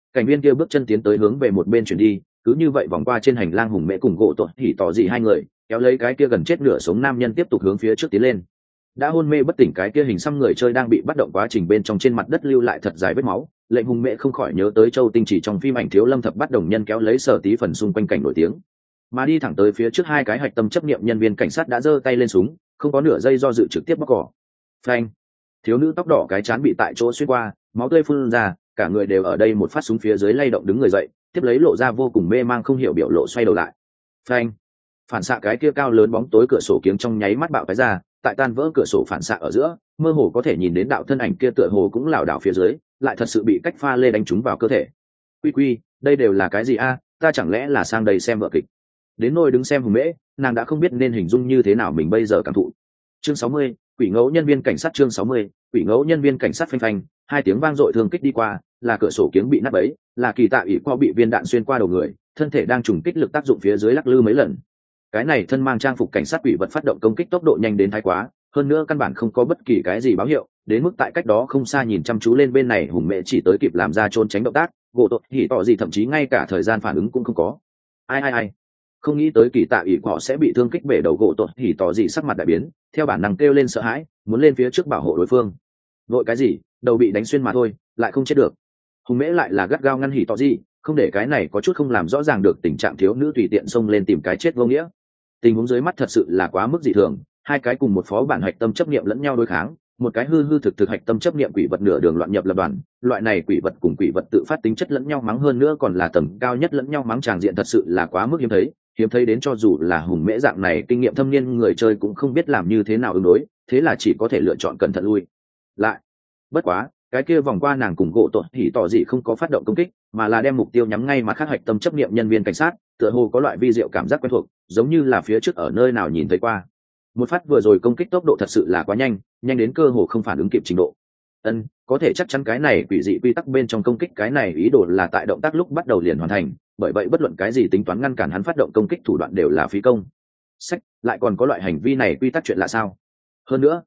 Speaker 1: Cảnh viên kia bước chân tiến tới hướng về một bên chuyển đi, cứ như vậy vòng qua trên hành lang hùng mẹ cùng gỗ tuột hỉ tỏ gì hai người kéo lấy cái kia gần chết nửa sống nam nhân tiếp tục hướng phía trước tiến lên. Đã hôn mê bất tỉnh cái kia hình xăm người chơi đang bị bắt động quá trình bên trong trên mặt đất lưu lại thật dài vết máu. Lệnh hùng mẹ không khỏi nhớ tới Châu Tinh chỉ trong phim ảnh Thiếu Lâm Thập Bát Đồng Nhân kéo lấy Sở Tí phần xung quanh cảnh nổi tiếng, mà đi thẳng tới phía trước hai cái hạch tâm chấp niệm nhân viên cảnh sát đã giơ tay lên súng, không có nửa giây do dự trực tiếp bóc cỏ. Phanh! Thiếu nữ tóc đỏ cái chán bị tại chỗ xuyên qua, máu tươi phun ra, cả người đều ở đây một phát súng phía dưới lay động đứng người dậy, tiếp lấy lộ ra vô cùng mê mang không hiểu biểu lộ xoay đầu lại. Phanh! Phản xạ cái kia cao lớn bóng tối cửa sổ kiếng trong nháy mắt bạo cái ra, tại tan vỡ cửa sổ phản xạ ở giữa, mơ hồ có thể nhìn đến đạo thân ảnh kia tựa hồ cũng lảo đảo phía dưới, lại thật sự bị cách pha lê đánh trúng vào cơ thể. Quy, đây đều là cái gì a? Ta chẳng lẽ là sang đây xem vở kịch? Đến nôi đứng xem Hùng Mễ, nàng đã không biết nên hình dung như thế nào mình bây giờ cảm thụ. Chương 60, quỷ ngẫu nhân viên cảnh sát. Chương 60, quỷ ngẫu nhân viên cảnh sát. Phanh phanh, hai tiếng vang dội thương kích đi qua, là cửa sổ kiếng bị nát bấy, là Kỳ Tạ ỷ qua bị viên đạn xuyên qua đầu người, thân thể đang trùng kích lực tác dụng phía dưới lắc lư mấy lần. Cái này thân mang trang phục cảnh sát quỷ vật phát động công kích tốc độ nhanh đến thái quá, hơn nữa căn bản không có bất kỳ cái gì báo hiệu, đến mức tại cách đó không xa nhìn chăm chú lên bên này Hùng Mễ chỉ tới kịp làm ra trốn tránh động tác, gỗ tội hỉ tỏ gì thậm chí ngay cả thời gian phản ứng cũng không có. Ai, không nghĩ tới Kỳ Tạ ỷ họ sẽ bị thương kích bể đầu, gỗ tội hỉ tỏ gì sắc mặt đại biến, theo bản năng kêu lên sợ hãi, muốn lên phía trước bảo hộ đối phương. Vội cái gì, đầu bị đánh xuyên mà thôi, lại không chết được. Hùng Mễ lại là gắt gao ngăn hỉ tỏ gì, không để cái này có chút không làm rõ ràng được tình trạng thiếu nữ tùy tiện xông lên tìm cái chết vô nghĩa. Tình huống dưới mắt thật sự là quá mức dị thường, hai cái cùng một phó bản hạch tâm chấp niệm lẫn nhau đối kháng, một cái hư thực hạch tâm chấp niệm quỷ vật nửa đường loạn nhập lập đoàn, loại này quỷ vật cùng quỷ vật tự phát tính chất lẫn nhau mắng, hơn nữa còn là tầm cao nhất lẫn nhau mắng, tràng diện thật sự là quá mức hiếm thấy đến cho dù là Hùng Mễ dạng này kinh nghiệm thâm niên người chơi cũng không biết làm như thế nào ứng đối, thế là chỉ có thể lựa chọn cẩn thận lui lại. Bất quá cái kia vòng qua nàng cùng gỗ tội thì tỏ gì không có phát động công kích, mà là đem mục tiêu nhắm ngay mặt khác hạch tâm chấp niệm nhân viên cảnh sát, tựa hồ có loại vi diệu cảm giác quen thuộc, giống như là phía trước ở nơi nào nhìn thấy qua. Một phát vừa rồi công kích tốc độ thật sự là quá nhanh đến cơ hồ không phản ứng kịp trình độ. Có thể chắc chắn cái này quỷ dị quy tắc bên trong công kích cái này ý đồ là tại động tác lúc bắt đầu liền hoàn thành, bởi vậy bất luận cái gì tính toán ngăn cản hắn phát động công kích thủ đoạn đều là phí công. Lại còn có loại hành vi này quy tắc chuyện lạ sao? Hơn nữa,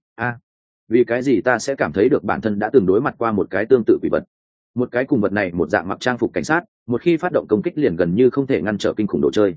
Speaker 1: vì cái gì ta sẽ cảm thấy được bản thân đã từng đối mặt qua một cái tương tự quỷ vật, một cái cùng vật này một dạng mặc trang phục cảnh sát, một khi phát động công kích liền gần như không thể ngăn trở kinh khủng đồ chơi.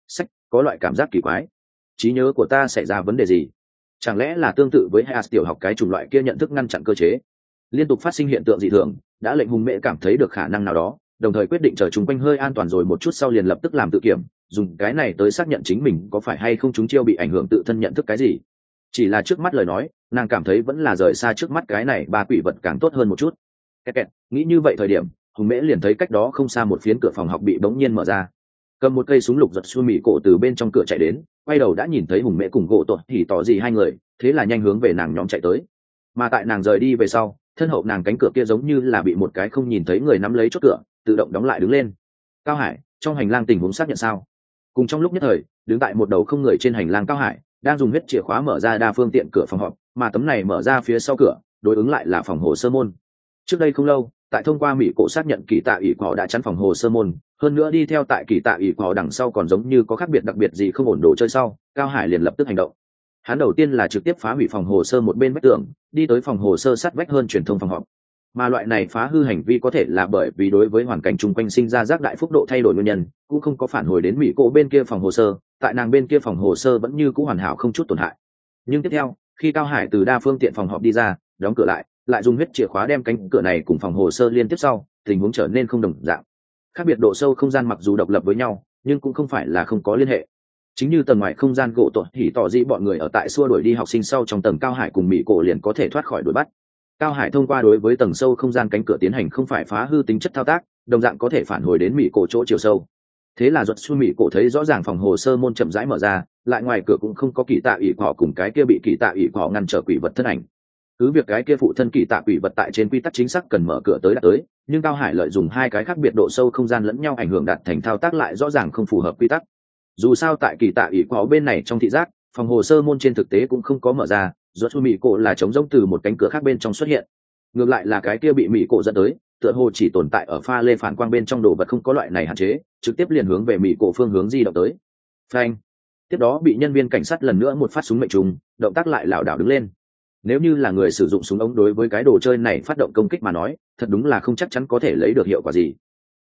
Speaker 1: Có loại cảm giác kỳ quái, trí nhớ của ta xảy ra vấn đề gì? Chẳng lẽ là tương tự với Hayas tiểu học cái chủng loại kia nhận thức ngăn chặn cơ chế liên tục phát sinh hiện tượng dị thường, đã lệnh Hùng Mễ cảm thấy được khả năng nào đó, đồng thời quyết định chờ chung quanh hơi an toàn rồi một chút sau liền lập tức làm tự kiểm, dùng cái này tới xác nhận chính mình có phải hay không chúng chiêu bị ảnh hưởng tự thân nhận thức cái gì. Chỉ là trước mắt lời nói, nàng cảm thấy vẫn là rời xa trước mắt cái này ba quỷ vật càng tốt hơn một chút. Nghĩ như vậy thời điểm, Hùng Mễ liền thấy cách đó không xa một phiến cửa phòng học bị bỗng nhiên mở ra. Cầm một cây súng lục giật xua mị cổ từ bên trong cửa chạy đến, quay đầu đã nhìn thấy Hùng Mễ cùng gỗ tội thì tỏ gì hai người, thế là nhanh hướng về nàng nhóm chạy tới. Mà tại nàng rời đi về sau, thân hậu nàng cánh cửa kia giống như là bị một cái không nhìn thấy người nắm lấy chốt cửa, tự động đóng lại đứng lên. Cao Hải, trong hành lang tình huống xác nhận sao? Cùng trong lúc nhất thời, đứng tại một đầu không người trên hành lang Cao Hải đang dùng huyết chìa khóa mở ra đa phương tiện cửa phòng họp, mà tấm này mở ra phía sau cửa đối ứng lại là phòng hồ sơ môn. Trước đây không lâu, tại thông qua Mỹ cổ xác nhận Kỳ Tạ ỷ họ đã chắn phòng hồ sơ môn, hơn nữa đi theo tại Kỳ Tạ ỷ họ đằng sau còn giống như có khác biệt đặc biệt gì không ổn đồ chơi sau, Cao Hải liền lập tức hành động. Hắn đầu tiên là trực tiếp phá hủy phòng hồ sơ một bên vách tường, đi tới phòng hồ sơ sát vách hơn truyền thông phòng họp. Mà loại này phá hư hành vi có thể là bởi vì đối với hoàn cảnh chung quanh sinh ra giác đại phúc độ thay đổi nguyên nhân, cũng không có phản hồi đến Mỹ cổ bên kia phòng hồ sơ, tại nàng bên kia phòng hồ sơ vẫn như cũ hoàn hảo không chút tổn hại. Nhưng tiếp theo, khi Cao Hải từ đa phương tiện phòng họp đi ra, đóng cửa lại dùng huyết chìa khóa đem cánh cửa này cùng phòng hồ sơ liên tiếp sau, tình huống trở nên không đồng dạng. Khác biệt độ sâu không gian mặc dù độc lập với nhau, nhưng cũng không phải là không có liên hệ. Chính như tầng ngoài không gian gỗ tội thì tỏ dĩ bọn người ở tại xua đuổi đi học sinh sau trong tầng, Cao Hải cùng Mỹ cổ liền có thể thoát khỏi đuổi bắt. Cao Hải thông qua đối với tầng sâu không gian cánh cửa tiến hành không phải phá hư tính chất thao tác, đồng dạng có thể phản hồi đến Mỹ cổ chỗ chiều sâu. Thế là giật xu Mỹ cổ thấy rõ ràng phòng hồ sơ môn chậm rãi mở ra, lại ngoài cửa cũng không có Kỳ Tạ ỷ họ cùng cái kia bị Kỳ Tạ ỷ họ ngăn trở quỷ vật thân ảnh. Cứ việc cái kia phụ thân Kỳ Tạ quỷ vật tại trên quy tắc chính xác cần mở cửa tới đã tới, nhưng Cao Hải lợi dụng hai cái khác biệt độ sâu không gian lẫn nhau ảnh hưởng đạt thành thao tác lại rõ ràng không phù hợp quy tắc. Dù sao tại Kỳ Tạ ỷ họ bên này trong thị giác, phòng hồ sơ môn trên thực tế cũng không có mở ra, giật xu Mỹ cổ là trống rỗng từ một cánh cửa khác bên trong xuất hiện. Ngược lại là cái kia bị Mỹ cổ dẫn tới, tựa hồ chỉ tồn tại ở pha lê phản quang bên trong đồ vật không có loại này hạn chế, trực tiếp liền hướng về Mỹ cổ phương hướng di động tới. Phanh! Tiếp đó bị nhân viên cảnh sát lần nữa một phát súng mệnh trùng, động tác lại lảo đảo đứng lên. Nếu như là người sử dụng súng ống đối với cái đồ chơi này phát động công kích mà nói, thật đúng là không chắc chắn có thể lấy được hiệu quả gì.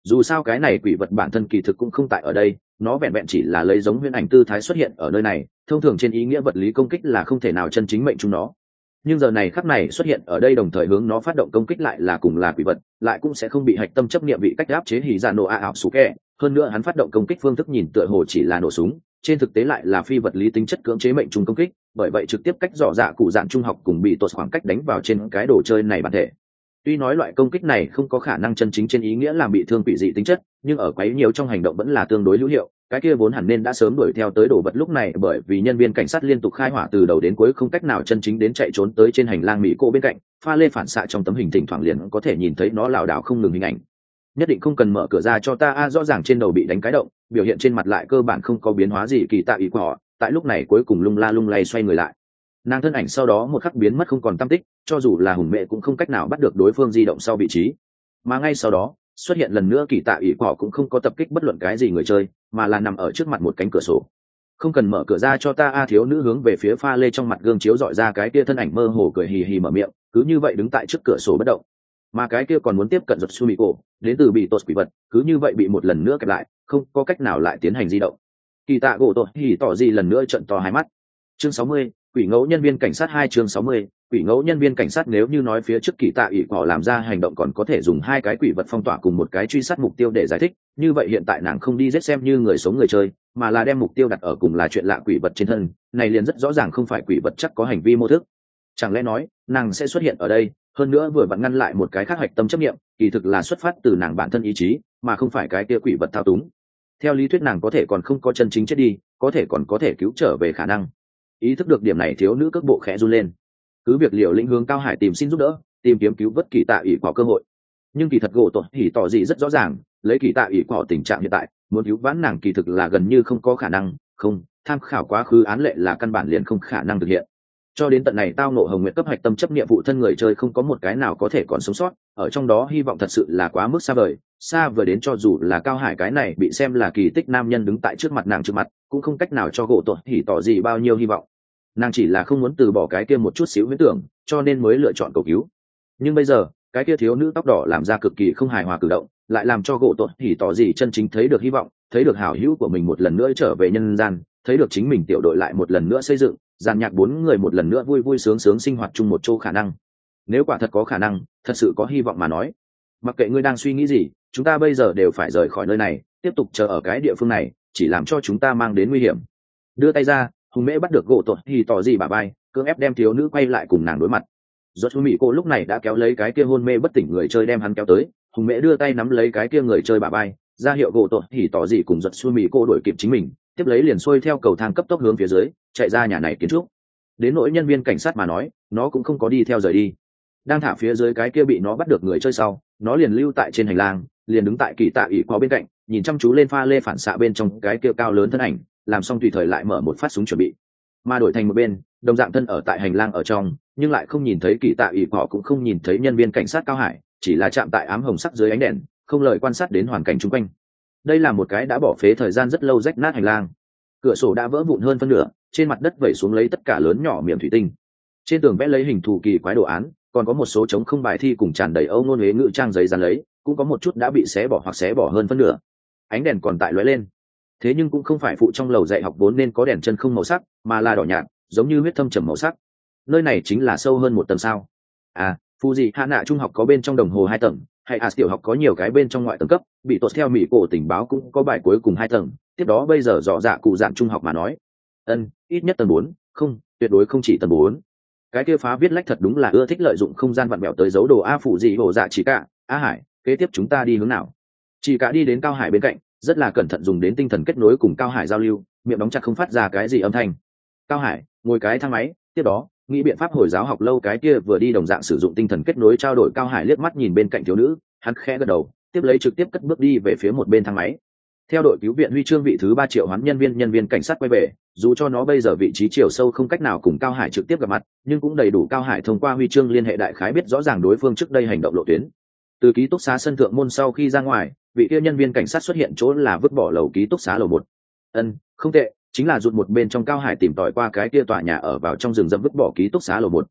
Speaker 1: dù sao cái này quỷ vật bản thân kỳ thực cũng không tại ở đây, nó vẹn vẹn chỉ là lấy giống huyễn ảnh tư thái xuất hiện ở nơi này, thông thường trên ý nghĩa vật lý công kích là không thể nào chân chính mệnh chúng nó. Nhưng giờ này khắc này xuất hiện ở đây đồng thời hướng nó phát động công kích lại là cùng là quỷ vật, lại cũng sẽ không bị hạch tâm chấp niệm vị cách áp chế hỉ dạ nổ a ảo sủ kẹ. Hơn nữa hắn phát động công kích phương thức nhìn tựa hồ chỉ là nổ súng, trên thực tế lại là phi vật lý tính chất cưỡng chế mệnh trùng công kích, bởi vậy trực tiếp cách dò dạ cụ dạn trung học cùng bị tột khoảng cách đánh vào trên cái đồ chơi này bản thể. Tuy nói loại công kích này không có khả năng chân chính trên ý nghĩa làm bị thương quỷ dị tính chất, nhưng ở quấy nhiều trong hành động vẫn là tương đối hữu hiệu. Cái kia vốn hẳn nên đã sớm đuổi theo tới đồ vật lúc này bởi vì nhân viên cảnh sát liên tục khai hỏa từ đầu đến cuối không cách nào chân chính đến chạy trốn tới trên hành lang mỹ cô bên cạnh, pha lê phản xạ trong tấm hình thỉnh thoảng liền có thể nhìn thấy nó lảo đảo không ngừng hình ảnh. Nhất định không cần mở cửa ra cho ta rõ ràng trên đầu bị đánh cái động, biểu hiện trên mặt lại cơ bản không có biến hóa gì kỳ tạ ý của họ. Tại lúc này cuối cùng lung la lung lay xoay người lại, nàng thân ảnh sau đó một khắc biến mất không còn tăm tích, cho dù là hùng mẹ cũng không cách nào bắt được đối phương di động sau vị trí. Mà ngay sau đó xuất hiện lần nữa kỳ tạ ý của cũng không có tập kích bất luận cái gì người chơi, mà là nằm ở trước mặt một cánh cửa sổ. Không cần mở cửa ra cho ta thiếu nữ hướng về phía pha lê trong mặt gương chiếu dọi ra cái kia thân ảnh mơ hồ cười hì hì mở miệng, cứ như vậy đứng tại trước cửa sổ bất động. Mà cái kia còn muốn tiếp cận giật Sumiko đến từ bị tột quỷ vật, cứ như vậy bị một lần nữa kẹp lại, không có cách nào lại tiến hành di động. Kỳ tạ gỗ tột hỉ tỏ gì lần nữa trận to hai mắt. Chương 60, quỷ ngẫu nhân viên cảnh sát 2 chương 60, quỷ ngẫu nhân viên cảnh sát. Nếu như nói phía trước kỳ tạ ỷ cỏ làm ra hành động còn có thể dùng hai cái quỷ vật phong tỏa cùng một cái truy sát mục tiêu để giải thích, như vậy hiện tại nàng không đi giết xem như người sống người chơi, mà là đem mục tiêu đặt ở cùng là chuyện lạ quỷ vật trên thân, này liền rất rõ ràng không phải quỷ vật chắc có hành vi mô thức. Chẳng lẽ nói nàng sẽ xuất hiện ở đây, hơn nữa vừa vặn ngăn lại một cái khác hạch tâm chấp niệm, kỳ thực là xuất phát từ nàng bản thân ý chí, mà không phải cái kia quỷ vật thao túng. Theo lý thuyết nàng có thể còn không có chân chính chết đi, có thể còn có thể cứu trở về khả năng. Ý thức được điểm này thiếu nữ cước bộ khẽ run lên, cứ việc liều lĩnh hướng Cao Hải tìm xin giúp đỡ, tìm kiếm cứu vớt kỳ tạ ỷ có cơ hội. Nhưng kỳ thật gỗ tội thì tỏ gì rất rõ ràng, lấy kỳ tạ ỷ có tình trạng hiện tại, muốn cứu vãn nàng kỳ thực là gần như không có khả năng, không tham khảo quá khứ án lệ là căn bản liền không khả năng thực hiện. Cho đến tận này tao nộ hồng nguyện cấp hạch tâm chấp nhiệm vụ thân người chơi không có một cái nào có thể còn sống sót, ở trong đó hy vọng thật sự là quá mức xa vời, xa vời đến cho dù là Cao Hải cái này bị xem là kỳ tích nam nhân đứng tại trước mặt nàng trước mặt, cũng không cách nào cho gỗ tội thì tỏ gì bao nhiêu hy vọng. Nàng chỉ là không muốn từ bỏ cái kia một chút xíu huyễn tưởng, cho nên mới lựa chọn cầu cứu. Nhưng bây giờ cái kia thiếu nữ tóc đỏ làm ra cực kỳ không hài hòa cử động, lại làm cho gỗ tội thì tỏ gì chân chính thấy được hy vọng, thấy được hảo hữu của mình một lần nữa trở về nhân gian, thấy được chính mình tiểu đội lại một lần nữa xây dựng, dàn nhạc bốn người một lần nữa vui vui sướng sướng sinh hoạt chung một chỗ khả năng. Nếu quả thật có khả năng, thật sự có hy vọng mà nói, mặc kệ ngươi đang suy nghĩ gì, chúng ta bây giờ đều phải rời khỏi nơi này, tiếp tục chờ ở cái địa phương này chỉ làm cho chúng ta mang đến nguy hiểm. Đưa tay ra, hùng mễ bắt được gỗ tội thì tỏ gì bà bay, cưỡng ép đem thiếu nữ quay lại cùng nàng đối mặt. Giọt Mỹ cô lúc này đã kéo lấy cái kia hôn mê bất tỉnh người chơi đem hắn kéo tới, hùng mễ đưa tay nắm lấy cái kia người chơi bà bay, ra hiệu gỗ tội thì tỏ gì cùng giọt Mỹ cô đuổi kịp chính mình, tiếp lấy liền xuôi theo cầu thang cấp tốc hướng phía dưới chạy ra nhà này kiến trúc. Đến nỗi nhân viên cảnh sát mà nói, nó cũng không có đi theo rời đi, đang thả phía dưới cái kia bị nó bắt được người chơi sau, nó liền lưu tại trên hành lang, liền đứng tại kỳ tạ ỷ có bên cạnh, nhìn chăm chú lên pha lê phản xạ bên trong cái kia cao lớn thân ảnh, làm xong tùy thời lại mở một phát súng chuẩn bị. Mà đổi thành một bên, đồng dạng thân ở tại hành lang ở trong, nhưng lại không nhìn thấy kỳ tạ ỷ họ cũng không nhìn thấy nhân viên cảnh sát Cao Hải, chỉ là chạm tại ám hồng sắc dưới ánh đèn, không lời quan sát đến hoàn cảnh xung quanh. Đây là một cái đã bỏ phế thời gian rất lâu rách nát hành lang, cửa sổ đã vỡ vụn hơn phân nửa, trên mặt đất vẩy xuống lấy tất cả lớn nhỏ miệng thủy tinh, trên tường vẽ lấy hình thù kỳ quái đồ án, còn có một số trống không bài thi cùng tràn đầy âu ngôn huế ngữ trang giấy dán lấy, cũng có một chút đã bị xé bỏ hoặc xé bỏ hơn phân nửa. Ánh đèn còn tại lóe lên, thế nhưng cũng không phải phụ trong lầu dạy học vốn nên có đèn chân không màu sắc, mà là đỏ nhạt, giống như huyết thâm trầm màu sắc. Nơi này chính là sâu hơn một tầng sao? Fuji Hạ Nạ trung học có bên trong đồng hồ 2 tầng, hay tiểu học có nhiều cái bên trong ngoại tầng cấp, bị tột theo Mỹ cổ tình báo cũng có bài cuối cùng 2 tầng, tiếp đó bây giờ dọ dạ cụ dạng trung học mà nói, ít nhất tầng 4, không, tuyệt đối không chỉ tầng 4. Cái kia phá viết lách thật đúng là ưa thích lợi dụng không gian vặn vẹo tới giấu đồ a phụ gì hổ dạ chỉ cả. Hải, kế tiếp chúng ta đi hướng nào? Chỉ cả đi đến Cao Hải bên cạnh, rất là cẩn thận dùng đến tinh thần kết nối cùng Cao Hải giao lưu, miệng đóng chặt không phát ra cái gì âm thanh. Cao Hải ngồi cái thang máy, tiếp đó nghĩ biện pháp hồi giáo học lâu cái kia vừa đi đồng dạng sử dụng tinh thần kết nối trao đổi. Cao Hải liếc mắt nhìn bên cạnh thiếu nữ, hắn khẽ gật đầu, tiếp lấy trực tiếp cất bước đi về phía một bên thang máy. Theo đội cứu viện huy chương vị thứ 3 triệu hoán nhân viên cảnh sát quay về, dù cho nó bây giờ vị trí chiều sâu không cách nào cùng Cao Hải trực tiếp gặp mặt, nhưng cũng đầy đủ Cao Hải thông qua huy chương liên hệ đại khái biết rõ ràng đối phương trước đây hành động lộ tuyến. Từ ký túc xá sân thượng môn sau khi ra ngoài, vị kia nhân viên cảnh sát xuất hiện chỗ là vứt bỏ lầu ký túc xá lầu 1. Không tệ, chính là rụt một bên trong Cao Hải tìm tòi qua cái kia tòa nhà ở vào trong rừng rậm vứt bỏ ký túc xá lầu 1.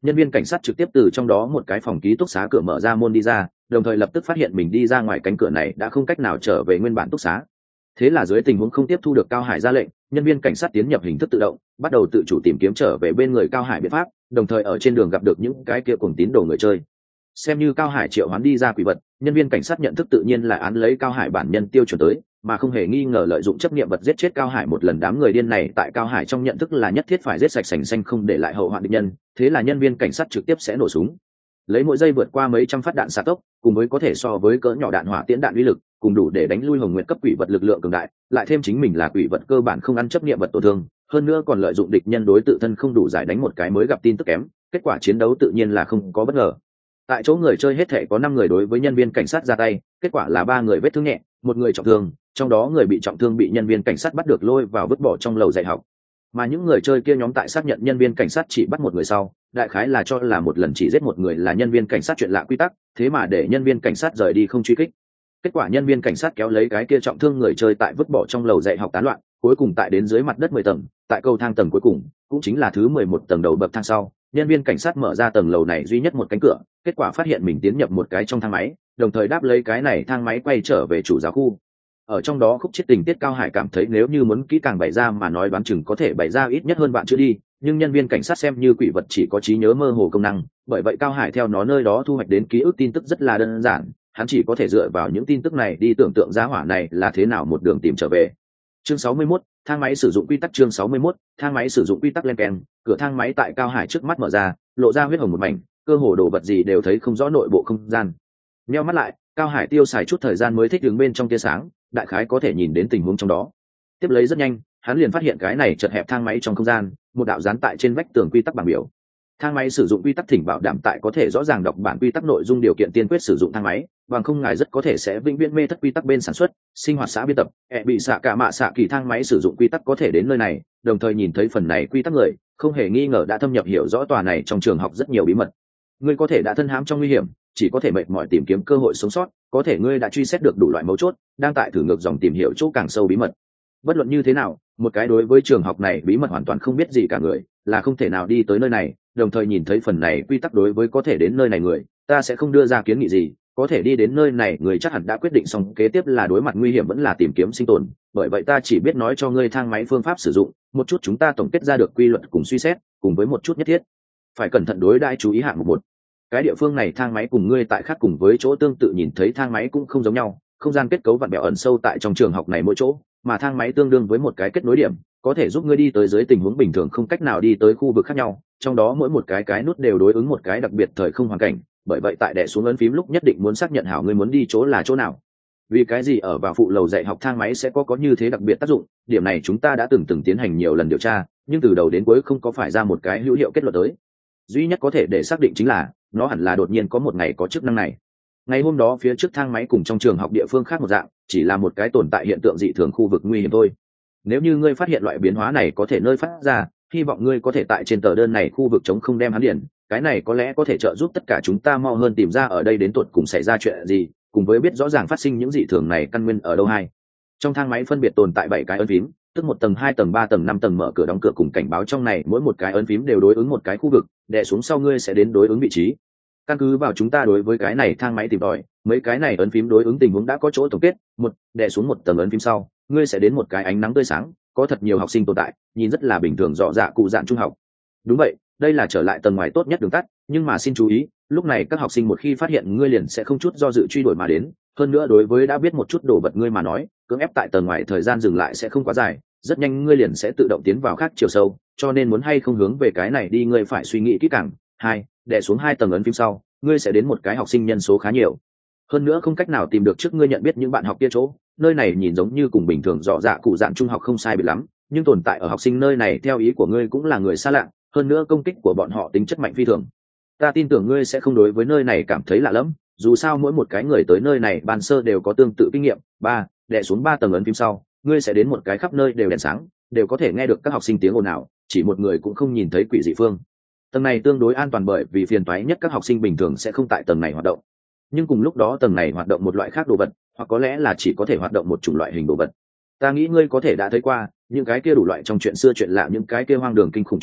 Speaker 1: nhân viên cảnh sát trực tiếp từ trong đó một cái phòng ký túc xá cửa mở ra môn đi ra, đồng thời lập tức phát hiện mình đi ra ngoài cánh cửa này đã không cách nào trở về nguyên bản túc xá. Thế là dưới tình huống không tiếp thu được Cao Hải ra lệnh, nhân viên cảnh sát tiến nhập hình thức tự động, bắt đầu tự chủ tìm kiếm trở về bên người Cao Hải biện pháp, đồng thời ở trên đường gặp được những cái kia cùng tín đồ người chơi. Xem như Cao Hải triệu hoán đi ra quỷ vật, nhân viên cảnh sát nhận thức tự nhiên là án lấy Cao Hải bản nhân tiêu chuẩn tới, mà không hề nghi ngờ lợi dụng chấp niệm vật giết chết Cao Hải một lần. Đám người điên này tại Cao Hải trong nhận thức là nhất thiết phải giết sạch sành xanh, không để lại hậu hoạn địch nhân, thế là nhân viên cảnh sát trực tiếp sẽ nổ súng. Lấy mỗi giây vượt qua mấy trăm phát đạn xạ tốc, cùng với có thể so với cỡ nhỏ đạn hỏa tiễn đạn uy lực, cùng đủ để đánh lui Hồng Nguyệt cấp quỷ vật lực lượng cường đại, lại thêm chính mình là quỷ vật cơ bản không ăn chấp niệm vật tổn thương, hơn nữa còn lợi dụng địch nhân đối tự thân không đủ giải đánh một cái mới gặp tin tức kém, kết quả chiến đấu tự nhiên là không có bất ngờ. Tại chỗ người chơi hết thể có 5 người đối với nhân viên cảnh sát ra tay, kết quả là 3 người vết thương nhẹ, 1 người trọng thương, trong đó người bị trọng thương bị nhân viên cảnh sát bắt được lôi vào vứt bỏ trong lầu dạy học. Mà những người chơi kia nhóm tại xác nhận nhân viên cảnh sát chỉ bắt 1 người sau, đại khái là cho là một lần chỉ giết 1 người là nhân viên cảnh sát chuyện lạ quy tắc, thế mà để nhân viên cảnh sát rời đi không truy kích. Kết quả nhân viên cảnh sát kéo lấy cái kia trọng thương người chơi tại vứt bỏ trong lầu dạy học tán loạn, cuối cùng tại đến dưới mặt đất 10 tầng, tại cầu thang tầng cuối cùng, cũng chính là thứ 11 tầng đầu bậc thang sau, nhân viên cảnh sát mở ra tầng lầu này duy nhất một cánh cửa, kết quả phát hiện mình tiến nhập một cái trong thang máy, đồng thời đáp lấy cái này thang máy quay trở về chủ giáo khu. Ở trong đó khúc chết tình tiết Cao Hải cảm thấy nếu như muốn kỹ càng bày ra mà nói đoán chừng có thể bày ra ít nhất hơn bạn chữ đi, nhưng nhân viên cảnh sát xem như quỷ vật chỉ có trí nhớ mơ hồ công năng, bởi vậy Cao Hải theo nó nơi đó thu hoạch đến ký ức tin tức rất là đơn giản, hắn chỉ có thể dựa vào những tin tức này đi tưởng tượng giá hỏa này là thế nào một đường tìm trở về. Chương 61, thang máy sử dụng quy tắc. Chương 61, thang máy sử dụng quy tắc. Len keng, cửa thang máy tại Cao Hải trước mắt mở ra, lộ ra huyết hồng một mảnh, cơ hồ đồ vật gì đều thấy không rõ nội bộ không gian. Nheo mắt lại, Cao Hải tiêu xài chút thời gian mới thích ứng bên trong tia sáng, đại khái có thể nhìn đến tình huống trong đó. Tiếp lấy rất nhanh, hắn liền phát hiện cái này chật hẹp thang máy trong không gian, một đạo dán tại trên vách tường quy tắc bảng biểu. Thang máy sử dụng quy tắc thỉnh bảo đảm tại có thể rõ ràng đọc bản quy tắc nội dung điều kiện tiên quyết sử dụng thang máy, bằng không ngài rất có thể sẽ vĩnh viễn mê thất quy tắc bên sản xuất, sinh hoạt xã biên tập, bị xạ cả mạ xạ kỳ. Thang máy sử dụng quy tắc có thể đến nơi này, đồng thời nhìn thấy phần này quy tắc người, không hề nghi ngờ đã thâm nhập hiểu rõ tòa này trong trường học rất nhiều bí mật. Ngươi có thể đã thân hãm trong nguy hiểm, chỉ có thể mệt mỏi tìm kiếm cơ hội sống sót, có thể ngươi đã truy xét được đủ loại mấu chốt, đang tại thử ngược dòng tìm hiểu chỗ càng sâu bí mật. Bất luận như thế nào, một cái đối với trường học này bí mật hoàn toàn không biết gì cả người, là không thể nào đi tới nơi này, đồng thời nhìn thấy phần này quy tắc đối với có thể đến nơi này người, ta sẽ không đưa ra kiến nghị gì, có thể đi đến nơi này người chắc hẳn đã quyết định xong kế tiếp là đối mặt nguy hiểm vẫn là tìm kiếm sinh tồn, bởi vậy ta chỉ biết nói cho ngươi thang máy phương pháp sử dụng, một chút chúng ta tổng kết ra được quy luật cùng suy xét, cùng với một chút nhất thiết phải cẩn thận đối đãi chú ý hạng mục 1. Cái địa phương này thang máy cùng ngươi tại khác cùng với chỗ tương tự nhìn thấy thang máy cũng không giống nhau, không gian kết cấu vặn vẹo ẩn sâu tại trong trường học này mỗi chỗ, mà thang máy tương đương với một cái kết nối điểm, có thể giúp ngươi đi tới dưới tình huống bình thường không cách nào đi tới khu vực khác nhau, trong đó mỗi một cái nút đều đối ứng một cái đặc biệt thời không hoàn cảnh, bởi vậy tại đè xuống ấn phím lúc nhất định muốn xác nhận hảo ngươi muốn đi chỗ là chỗ nào. Vì cái gì ở vào phụ lầu dạy học thang máy sẽ có như thế đặc biệt tác dụng, điểm này chúng ta đã từng tiến hành nhiều lần điều tra, nhưng từ đầu đến cuối không có phải ra một cái hữu hiệu kết luận tới. Duy nhất có thể để xác định chính là nó hẳn là đột nhiên có một ngày có chức năng này. Ngày hôm đó phía trước thang máy cùng trong trường học địa phương khác một dạng, chỉ là một cái tồn tại hiện tượng dị thường khu vực nguy hiểm thôi. Nếu như ngươi phát hiện loại biến hóa này có thể nơi phát ra, hy vọng ngươi có thể tại trên tờ đơn này khu vực chống không đem hắn điền, cái này có lẽ có thể trợ giúp tất cả chúng ta mau hơn tìm ra ở đây đến tột cùng xảy ra chuyện gì, cùng với biết rõ ràng phát sinh những dị thường này căn nguyên ở đâu. Hai, trong thang máy phân biệt tồn tại 7 cái ấn phím, tức 1 tầng, 2 tầng, 3 tầng, 5 tầng, mở cửa đóng cửa cùng cảnh báo trong này mỗi một cái ấn phím đều đối ứng một cái khu vực, đè xuống sau ngươi sẽ đến đối ứng vị trí. Căn cứ vào chúng ta đối với cái này thang máy tìm tòi, mấy cái này ấn phím đối ứng tình huống đã có chỗ tổng kết. Đè xuống 1 tầng ấn phím sau, ngươi sẽ đến một cái ánh nắng tươi sáng, có thật nhiều học sinh tồn tại, nhìn rất là bình thường, rõ dạ cụ dạn trung học. Đúng vậy, đây là trở lại tầng ngoài tốt nhất đường tắt, nhưng mà xin chú ý, lúc này các học sinh một khi phát hiện ngươi liền sẽ không chút do dự truy đuổi mà đến, hơn nữa đối với đã biết một chút đồ vật ngươi mà nói, cưỡng ép tại tầng ngoài thời gian dừng lại sẽ không quá dài, rất nhanh ngươi liền sẽ tự động tiến vào khác chiều sâu, cho nên muốn hay không hướng về cái này đi ngươi phải suy nghĩ kỹ càng. Hai, đè xuống 2 tầng ấn phím sau, ngươi sẽ đến một cái học sinh nhân số khá nhiều, hơn nữa không cách nào tìm được trước ngươi nhận biết những bạn học kia chỗ. Nơi này nhìn giống như cùng bình thường rõ dạ cụ dạn trung học không sai biệt lắm, nhưng tồn tại ở học sinh nơi này theo ý của ngươi cũng là người xa lạ, hơn nữa công kích của bọn họ tính chất mạnh phi thường. Ta tin tưởng ngươi sẽ không đối với nơi này cảm thấy lạ lẫm, dù sao mỗi một cái người tới nơi này ban sơ đều có tương tự kinh nghiệm. Ba, đè xuống 3 tầng ấn phím sau, ngươi sẽ đến một cái khắp nơi đều đèn sáng, đều có thể nghe được các học sinh tiếng ồn ào, chỉ một người cũng không nhìn thấy quỷ dị phương. Tầng này tương đối an toàn bởi vì phiền toái nhất các học sinh bình thường sẽ không tại tầng này hoạt động, nhưng cùng lúc đó tầng này hoạt động một loại khác đồ vật, hoặc có lẽ là chỉ có thể hoạt động một chủng loại hình đồ vật. Ta nghĩ ngươi có thể đã thấy qua những cái kia đủ loại trong chuyện xưa chuyện lạ, những cái kia hoang đường kinh khủng truyền thuyết,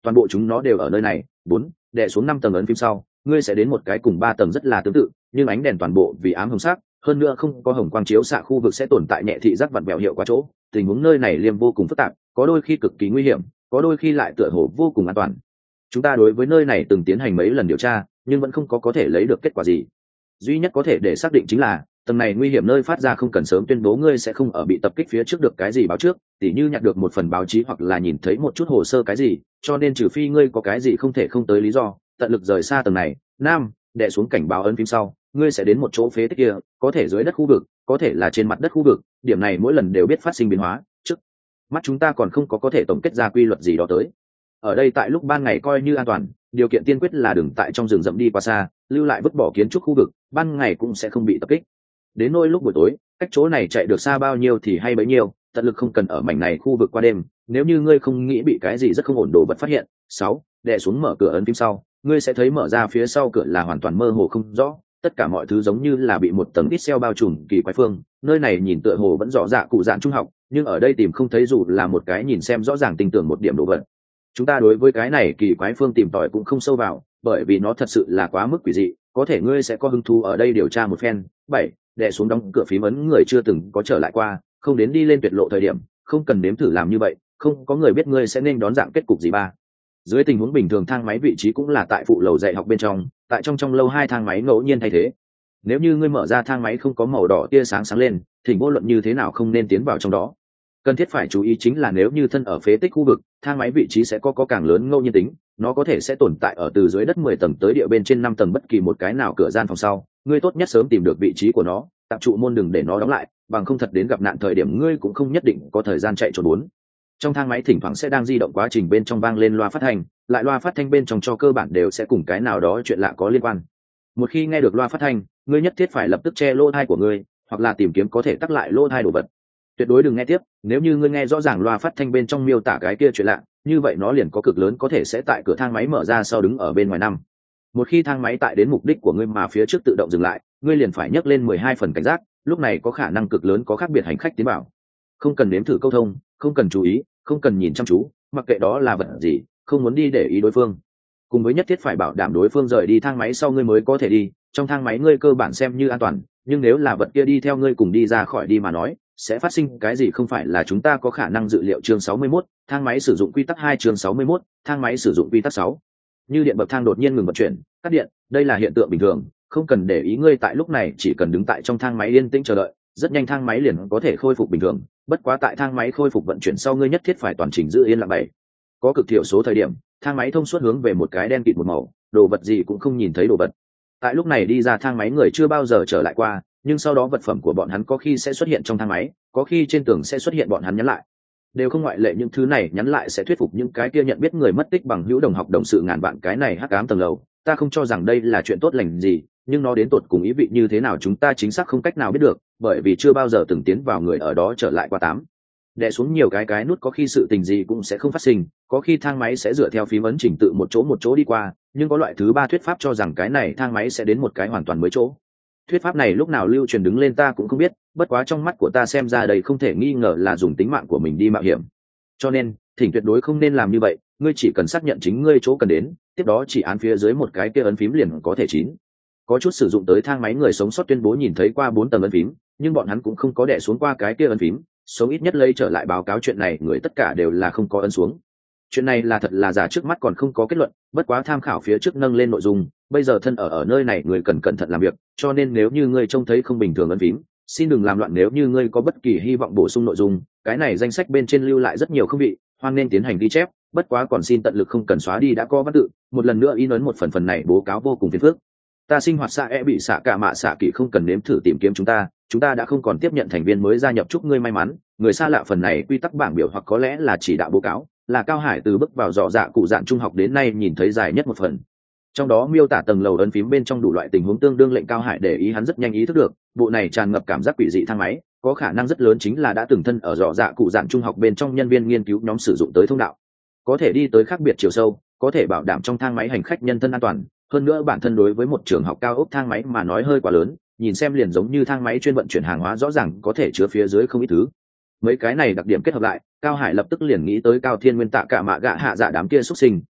Speaker 1: toàn bộ chúng nó đều ở nơi này. 4, đè xuống 5 tầng ấn phím sau, ngươi sẽ đến một cái cùng 3 tầng rất là tương tự, nhưng ánh đèn toàn bộ vì ám hồng sắc, hơn nữa không có hồng quang chiếu xạ khu vực sẽ tồn tại nhẹ thị giác vặn vẹo hiệu quả chỗ. Tình huống nơi này liêm vô cùng phức tạp, có đôi khi cực kỳ nguy hiểm, có đôi khi lại tựa hồ vô cùng an toàn. Chúng ta đối với nơi này từng tiến hành mấy lần điều tra, nhưng vẫn không có thể lấy được kết quả gì. Duy nhất có thể để xác định chính là tầng này nguy hiểm nơi phát ra không cần sớm tuyên bố ngươi sẽ không ở bị tập kích phía trước được cái gì báo trước, tỉ như nhặt được một phần báo chí hoặc là nhìn thấy một chút hồ sơ cái gì, cho nên trừ phi ngươi có cái gì không thể không tới lý do, tận lực rời xa tầng này. Nam, đè xuống cảnh báo ấn phím sau, ngươi sẽ đến một chỗ phế tích kia, có thể dưới đất khu vực, có thể là trên mặt đất khu vực, điểm này mỗi lần đều biết phát sinh biến hóa, trước mắt chúng ta còn không có thể tổng kết ra quy luật gì đó tới. Ở đây tại lúc ban ngày coi như an toàn, điều kiện tiên quyết là đừng tại trong rừng rậm đi quá xa, lưu lại vứt bỏ kiến trúc khu vực, ban ngày cũng sẽ không bị tập kích. Đến nỗi lúc buổi tối, cách chỗ này chạy được xa bao nhiêu thì hay bấy nhiêu, tận lực không cần ở mảnh này khu vực qua đêm, nếu như ngươi không nghĩ bị cái gì rất không ổn đồ vật phát hiện. 6, đè xuống mở cửa ấn phím sau, ngươi sẽ thấy mở ra phía sau cửa là hoàn toàn mơ hồ không rõ, tất cả mọi thứ giống như là bị một tầng ít xeo bao trùm kỳ quái phương. Nơi này nhìn tựa hồ vẫn rõ dạ cụ dạn trung học, nhưng ở đây tìm không thấy dù là một cái nhìn xem rõ ràng tinh tường một điểm đồ vật. Chúng ta đối với cái này kỳ quái phương tìm tòi cũng không sâu vào, bởi vì nó thật sự là quá mức quỷ dị, có thể ngươi sẽ có hứng thú ở đây điều tra một phen. 7, đè xuống đóng cửa phím ấn người chưa từng có trở lại qua, không đến đi lên tuyệt lộ thời điểm, không cần nếm thử làm như vậy, không có người biết ngươi sẽ nên đón dạng kết cục gì. 3, dưới tình huống bình thường thang máy vị trí cũng là tại phụ lầu dạy học bên trong, tại trong lâu 2 thang máy ngẫu nhiên thay thế. Nếu như ngươi mở ra thang máy không có màu đỏ tia sáng sáng lên, thì vô luận như thế nào không nên tiến vào trong đó. Cần thiết phải chú ý chính là nếu như thân ở phế tích khu vực, thang máy vị trí sẽ có càng lớn ngẫu nhiên tính, nó có thể sẽ tồn tại ở từ dưới đất 10 tầng tới địa bên trên 5 tầng bất kỳ một cái nào cửa gian phòng sau, ngươi tốt nhất sớm tìm được vị trí của nó, tạm trụ môn đừng để nó đóng lại, bằng không thật đến gặp nạn thời điểm ngươi cũng không nhất định có thời gian chạy trốn. 4, trong thang máy thỉnh thoảng sẽ đang di động quá trình bên trong vang lên loa phát thanh, lại loa phát thanh bên trong cho cơ bản đều sẽ cùng cái nào đó chuyện lạ có liên quan. Một khi nghe được loa phát thanh, ngươi nhất thiết phải lập tức che lỗ tai của ngươi, hoặc là tìm kiếm có thể tắc lại lỗ tai đồ vật. Tuyệt đối đừng nghe tiếp, nếu như ngươi nghe rõ ràng loa phát thanh bên trong miêu tả cái kia chuyện lạ, như vậy nó liền có cực lớn có thể sẽ tại cửa thang máy mở ra sau đứng ở bên ngoài. 5, một khi thang máy tại đến mục đích của ngươi mà phía trước tự động dừng lại, ngươi liền phải nhấc lên 12 phần cảnh giác, lúc này có khả năng cực lớn có khác biệt hành khách tiến vào. Không cần nếm thử câu thông, không cần chú ý, không cần nhìn chăm chú, mặc kệ đó là vật gì, không muốn đi để ý đối phương. Cùng với nhất thiết phải bảo đảm đối phương rời đi thang máy sau ngươi mới có thể đi, trong thang máy ngươi cơ bản xem như an toàn, nhưng nếu là vật kia đi theo ngươi cùng đi ra khỏi đi mà nói, sẽ phát sinh cái gì không phải là chúng ta có khả năng dự liệu. Chương 61, thang máy sử dụng quy tắc 2. Chương 61, thang máy sử dụng quy tắc 6. Như điện bậc thang đột nhiên ngừng vận chuyển, cắt điện, đây là hiện tượng bình thường, không cần để ý. Ngươi tại lúc này chỉ cần đứng tại trong thang máy yên tĩnh chờ đợi, rất nhanh thang máy liền có thể khôi phục bình thường. Bất quá tại thang máy khôi phục vận chuyển sau ngươi nhất thiết phải toàn chỉnh giữ yên lặng. 7, có cực thiểu số thời điểm, thang máy thông suốt hướng về một cái đen kịt một màu, đồ vật gì cũng không nhìn thấy đồ vật. Tại lúc này đi ra thang máy người chưa bao giờ trở lại qua, nhưng sau đó vật phẩm của bọn hắn có khi sẽ xuất hiện trong thang máy, có khi trên tường sẽ xuất hiện bọn hắn nhắn lại, đều không ngoại lệ. Những thứ này nhắn lại sẽ thuyết phục những cái kia nhận biết người mất tích bằng hữu đồng học đồng sự ngàn vạn. Cái này hắc ám tầng lầu, ta không cho rằng đây là chuyện tốt lành gì, nhưng nó đến tột cùng ý vị như thế nào chúng ta chính xác không cách nào biết được, bởi vì chưa bao giờ từng tiến vào người ở đó trở lại qua. 8, đè xuống nhiều cái nút có khi sự tình gì cũng sẽ không phát sinh, có khi thang máy sẽ dựa theo phím ấn trình tự một chỗ đi qua, nhưng có loại thứ 3 thuyết pháp cho rằng cái này thang máy sẽ đến một cái hoàn toàn mới chỗ. Thuyết pháp này lúc nào lưu truyền đứng lên ta cũng không biết, bất quá trong mắt của ta xem ra đây không thể nghi ngờ là dùng tính mạng của mình đi mạo hiểm, cho nên thỉnh tuyệt đối không nên làm như vậy. Ngươi chỉ cần xác nhận chính ngươi chỗ cần đến, tiếp đó chỉ án phía dưới một cái kia ấn phím liền có thể. 9, có chút sử dụng tới thang máy người sống sót tuyên bố nhìn thấy qua 4 tầng ấn phím, nhưng bọn hắn cũng không có đè xuống qua cái kia ấn phím, số ít nhất lấy trở lại báo cáo chuyện này người tất cả đều là không có ấn xuống. Chuyện này là thật là giả trước mắt còn không có kết luận, bất quá tham khảo phía trước nâng lên nội dung, bây giờ thân ở nơi này người cần cẩn thận làm việc, cho nên nếu như ngươi trông thấy không bình thường ấn phím, xin đừng làm loạn. Nếu như ngươi có bất kỳ hy vọng bổ sung nội dung, cái này danh sách bên trên lưu lại rất nhiều không vị, hoan nên tiến hành ghi chép, bất quá còn xin tận lực không cần xóa đi đã có văn tự, một lần nữa in ấn một phần này bố cáo vô cùng phiền phức. Ta sinh hoạt xạ bị xạ cả mạ xạ kỳ không cần nếm thử tìm kiếm chúng ta đã không còn tiếp nhận thành viên mới gia nhập, chúc ngươi may mắn. Người xa lạ phần này quy tắc bảng biểu hoặc có lẽ là chỉ đạo bố cáo, là Cao Hải từ bước vào dọ dạ cụ dạn trung học đến nay nhìn thấy dài nhất một phần, trong đó miêu tả tầng lầu ấn phím bên trong đủ loại tình huống tương đương lệnh Cao Hải để ý. Hắn rất nhanh ý thức được bộ này tràn ngập cảm giác quỷ dị thang máy có khả năng rất lớn chính là đã từng thân ở dọ dạ cụ dạn trung học bên trong nhân viên nghiên cứu nhóm sử dụng tới thông đạo, có thể đi tới khác biệt chiều sâu, có thể bảo đảm trong thang máy hành khách nhân thân an toàn. Hơn nữa bản thân đối với một trường học cao ốc thang máy mà nói hơi quá lớn, nhìn xem liền giống như thang máy chuyên vận chuyển hàng hóa, rõ ràng có thể chứa phía dưới không ít thứ. Mấy cái này đặc điểm kết hợp lại, Cao Hải lập tức liền nghĩ tới Cao Thiên Nguyên Tạ cả mạ gạ hạ dạ đám kia xuất sinh,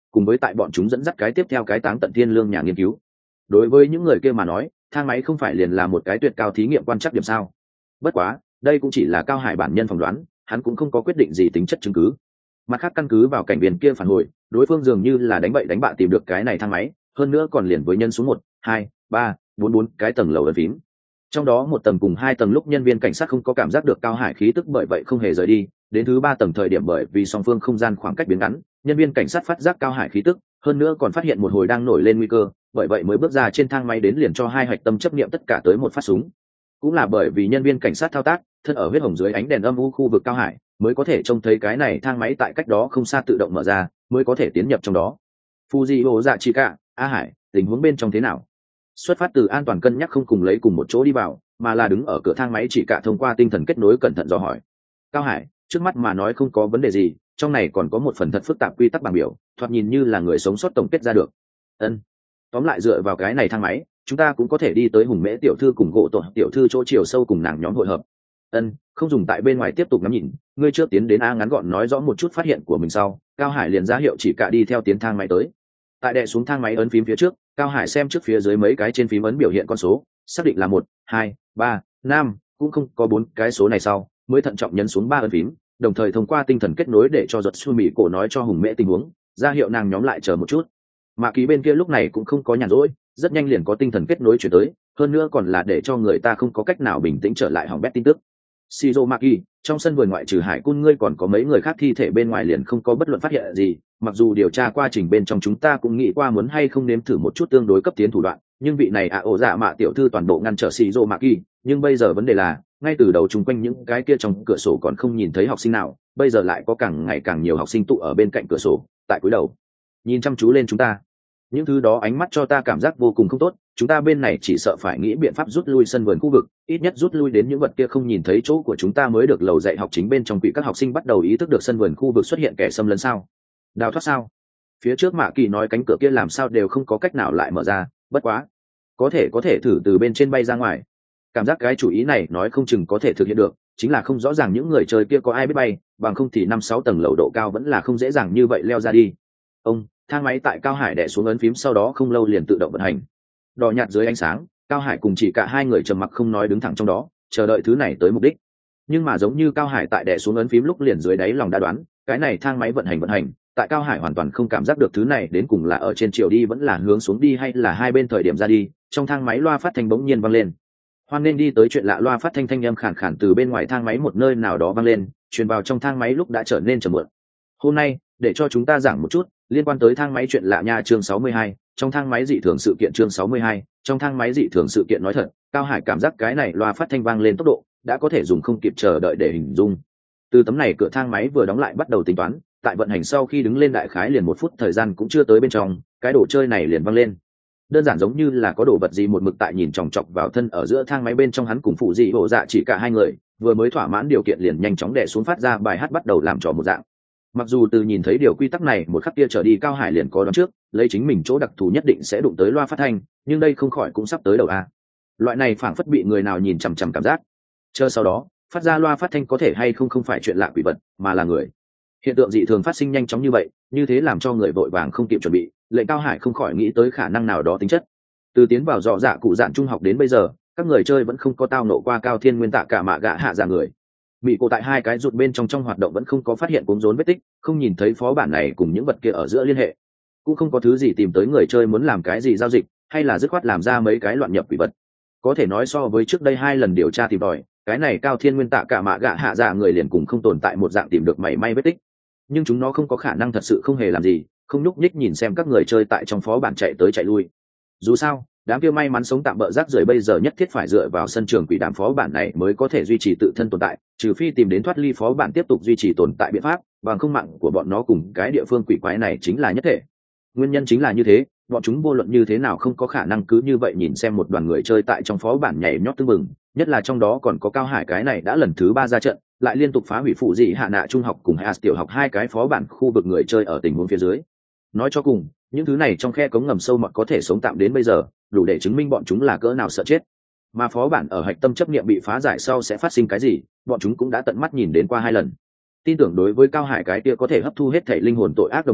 Speaker 1: cùng với tại bọn chúng dẫn dắt cái tiếp theo cái táng tận thiên lương nhà nghiên cứu. Đối với những người kia mà nói, thang máy không phải liền là một cái tuyệt cao thí nghiệm quan trắc điểm sao? Bất quá, đây cũng chỉ là Cao Hải bản nhân phỏng đoán, hắn cũng không có quyết định gì tính chất chứng cứ. Mặt khác căn cứ vào cảnh viên kia phản hồi, đối phương dường như là đánh bậy đánh bạ tìm được cái này thang máy, hơn nữa còn liền với nhân số 1, 2, 3, 4 cái tầng lầu ấn phím. Trong đó một tầng cùng 2 tầng lúc nhân viên cảnh sát không có cảm giác được Cao Hải khí tức, bởi vậy không hề rời đi. Đến thứ 3 tầng thời điểm bởi vì song phương không gian khoảng cách biến ngắn, nhân viên cảnh sát phát giác Cao Hải khí tức, hơn nữa còn phát hiện một hồi đang nổi lên nguy cơ, bởi vậy mới bước ra trên thang máy đến liền cho hai hạch tâm chấp niệm tất cả tới một phát súng. Cũng là bởi vì nhân viên cảnh sát thao tác, thân ở huyết hồng dưới ánh đèn âm u khu vực Cao Hải, mới có thể trông thấy cái này thang máy tại cách đó không xa tự động mở ra, mới có thể tiến nhập trong đó. Fuji dạ chỉ cả, A Hải, tình huống bên trong thế nào? Xuất phát từ an toàn cân nhắc không cùng lấy cùng một chỗ đi vào, mà là đứng ở cửa thang máy chỉ cả thông qua tinh thần kết nối cẩn thận dò hỏi. Cao Hải, trước mắt mà nói không có vấn đề gì, trong này còn có một phần thật phức tạp quy tắc bảng biểu, thoạt nhìn như là người sống sót tổng kết ra được. Ân. Tóm lại dựa vào cái này thang máy, chúng ta cũng có thể đi tới Hùng Mễ tiểu thư cùng gỗ tổ tiểu thư chỗ chiều sâu cùng nàng nhóm hội hợp. Ân, không dùng tại bên ngoài tiếp tục ngắm nhìn, ngươi trước tiến đến A ngắn gọn nói rõ một chút phát hiện của mình sau. Cao Hải liền ra hiệu chỉ cả đi theo tiến thang máy tới. Tại đệ xuống thang máy ấn phím phía trước, Cao Hải xem trước phía dưới mấy cái trên phím ấn biểu hiện con số, xác định là 1, 2, 3, 5, cũng không có 4 cái số này sau, mới thận trọng nhấn xuống 3 ấn phím, đồng thời thông qua tinh thần kết nối để cho giật Su Mị cổ nói cho Hùng Mễ tình huống, ra hiệu nàng nhóm lại chờ một chút. Mạ Kỳ bên kia lúc này cũng không có nhàn rỗi, rất nhanh liền có tinh thần kết nối chuyển tới, hơn nữa còn là để cho người ta không có cách nào bình tĩnh trở lại hỏng bét tin tức. Shizuo Maki, trong sân vườn ngoại trừ Hải Cun ngươi còn có mấy người khác thi thể bên ngoài liền không có bất luận phát hiện gì, mặc dù điều tra quá trình bên trong chúng ta cũng nghĩ qua muốn hay không nếm thử một chút tương đối cấp tiến thủ đoạn, nhưng vị này ổ dạ mạ tiểu thư toàn bộ ngăn trở Shizuo Maki, nhưng bây giờ vấn đề là, ngay từ đầu chung quanh những cái kia trong cửa sổ còn không nhìn thấy học sinh nào, bây giờ lại có càng ngày càng nhiều học sinh tụ ở bên cạnh cửa sổ, tại cúi đầu, nhìn chăm chú lên chúng ta. Những thứ đó ánh mắt cho ta cảm giác vô cùng không tốt, chúng ta bên này chỉ sợ phải nghĩ biện pháp rút lui sân vườn khu vực, ít nhất rút lui đến những vật kia không nhìn thấy chỗ của chúng ta mới được. Lầu dạy học chính bên trong quỷ các học sinh bắt đầu ý thức được sân vườn khu vực xuất hiện kẻ xâm lấn sao? Đào thoát sao? Phía trước Mạ Kỳ nói cánh cửa kia làm sao đều không có cách nào lại mở ra, bất quá, có thể thử từ bên trên bay ra ngoài. Cảm giác cái chủ ý này nói không chừng có thể thực hiện được, chính là không rõ ràng những người chơi kia có ai biết bay, bằng không thì 5-6 tầng lầu độ cao vẫn là không dễ dàng như vậy leo ra đi. Thang máy tại Cao Hải đè xuống ấn phím sau đó không lâu liền tự động vận hành. Đỏ nhạt dưới ánh sáng, Cao Hải cùng chỉ cả hai người trầm mặc không nói đứng thẳng trong đó, chờ đợi thứ này tới mục đích. Nhưng mà giống như Cao Hải tại đè xuống ấn phím lúc liền dưới đáy lòng đã đoán, cái này thang máy vận hành, tại Cao Hải hoàn toàn không cảm giác được thứ này đến cùng là ở trên chiều đi vẫn là hướng xuống đi hay là hai bên thời điểm ra đi. Trong thang máy loa phát thanh bỗng nhiên vang lên. Hoan nên đi tới chuyện lạ loa phát thanh âm khàn khàn từ bên ngoài thang máy một nơi nào đó vang lên, truyền vào trong thang máy lúc đã trở nên trầm muộn. Hôm nay, để cho chúng ta giảng một chút liên quan tới thang máy chuyện lạ nha. Chương 62, trong thang máy dị thường sự kiện. Chương 62, trong thang máy dị thường sự kiện. Nói thật, Cao Hải cảm giác cái này loa phát thanh vang lên tốc độ đã có thể dùng không kịp chờ đợi để hình dung. Từ tấm này cửa thang máy vừa đóng lại bắt đầu tính toán, tại vận hành sau khi đứng lên đại khái liền 1 phút thời gian cũng chưa tới bên trong, cái đồ chơi này liền vang lên. Đơn giản giống như là có đồ vật gì một mực tại nhìn chòng chọc vào thân ở giữa thang máy bên trong. Hắn cùng phụ dị hộ dạ chỉ cả hai người vừa mới thỏa mãn điều kiện liền nhanh chóng đè xuống phát ra bài hát bắt đầu làm trò một dạng. Mặc dù từ nhìn thấy điều quy tắc này một khắc kia trở đi Cao Hải liền có đoán trước lấy chính mình chỗ đặc thù nhất định sẽ đụng tới loa phát thanh, nhưng đây không khỏi cũng sắp tới đầu a. Loại này phảng phất bị người nào nhìn chằm chằm cảm giác. Chờ sau đó phát ra loa phát thanh có thể hay không phải chuyện lạ quỷ vật mà là người. Hiện tượng dị thường phát sinh nhanh chóng như vậy, như thế làm cho người vội vàng không kịp chuẩn bị, lệnh Cao Hải không khỏi nghĩ tới khả năng nào đó tính chất. Từ tiến vào dọ dạ cụ dạn trung học đến bây giờ, các người chơi vẫn không có tao nộ qua Cao Thiên Nguyên Tạ cả mạ gạ hạ dạ người. Mỹ cổ tại hai cái rụt bên trong hoạt động vẫn không có phát hiện cuống rốn vết tích, không nhìn thấy phó bản này cùng những vật kia ở giữa liên hệ, cũng không có thứ gì tìm tới người chơi muốn làm cái gì giao dịch, hay là dứt khoát làm ra mấy cái loạn nhập quỷ vật. Có thể nói so với trước đây 2 lần điều tra tìm tòi, cái này Cao Thiên Nguyên Tạ cả mạ gạ hạ dạ người liền cùng không tồn tại một dạng tìm được mảy may vết tích. Nhưng chúng nó không có khả năng thật sự không hề làm gì, không nhúc nhích nhìn xem các người chơi tại trong phó bản chạy tới chạy lui. Dù sao, đám kia may mắn sống tạm bỡ rác rưởi bây giờ nhất thiết phải dựa vào sân trường quỷ đàm phó bản này mới có thể duy trì tự thân tồn tại, trừ phi tìm đến thoát ly phó bản tiếp tục duy trì tồn tại biện pháp, bằng không mạng của bọn nó cùng cái địa phương quỷ quái này chính là nhất thể. Nguyên nhân chính là như thế, bọn chúng vô luận như thế nào không có khả năng cứ như vậy nhìn xem một đoàn người chơi tại trong phó bản nhảy nhót tưng bừng, nhất là trong đó còn có Cao Hải cái này đã lần thứ 3 ra trận, lại liên tục phá hủy phụ dị hạ nạ trung học cùng Hạ tiểu học 2 cái phó bản khu vực người chơi ở tình huống phía dưới. Nói cho cùng, những thứ này trong khe cống ngầm sâu mọt có thể sống tạm đến bây giờ, đủ để chứng minh bọn chúng là cỡ nào sợ chết. Mà phó bản ở hạch tâm chấp niệm bị phá giải sau sẽ phát sinh cái gì, bọn chúng cũng đã tận mắt nhìn đến qua 2 lần. Tin tưởng đối với Cao Hải cái kia có thể hấp thu hết thể linh hồn tội ác đồng hồ,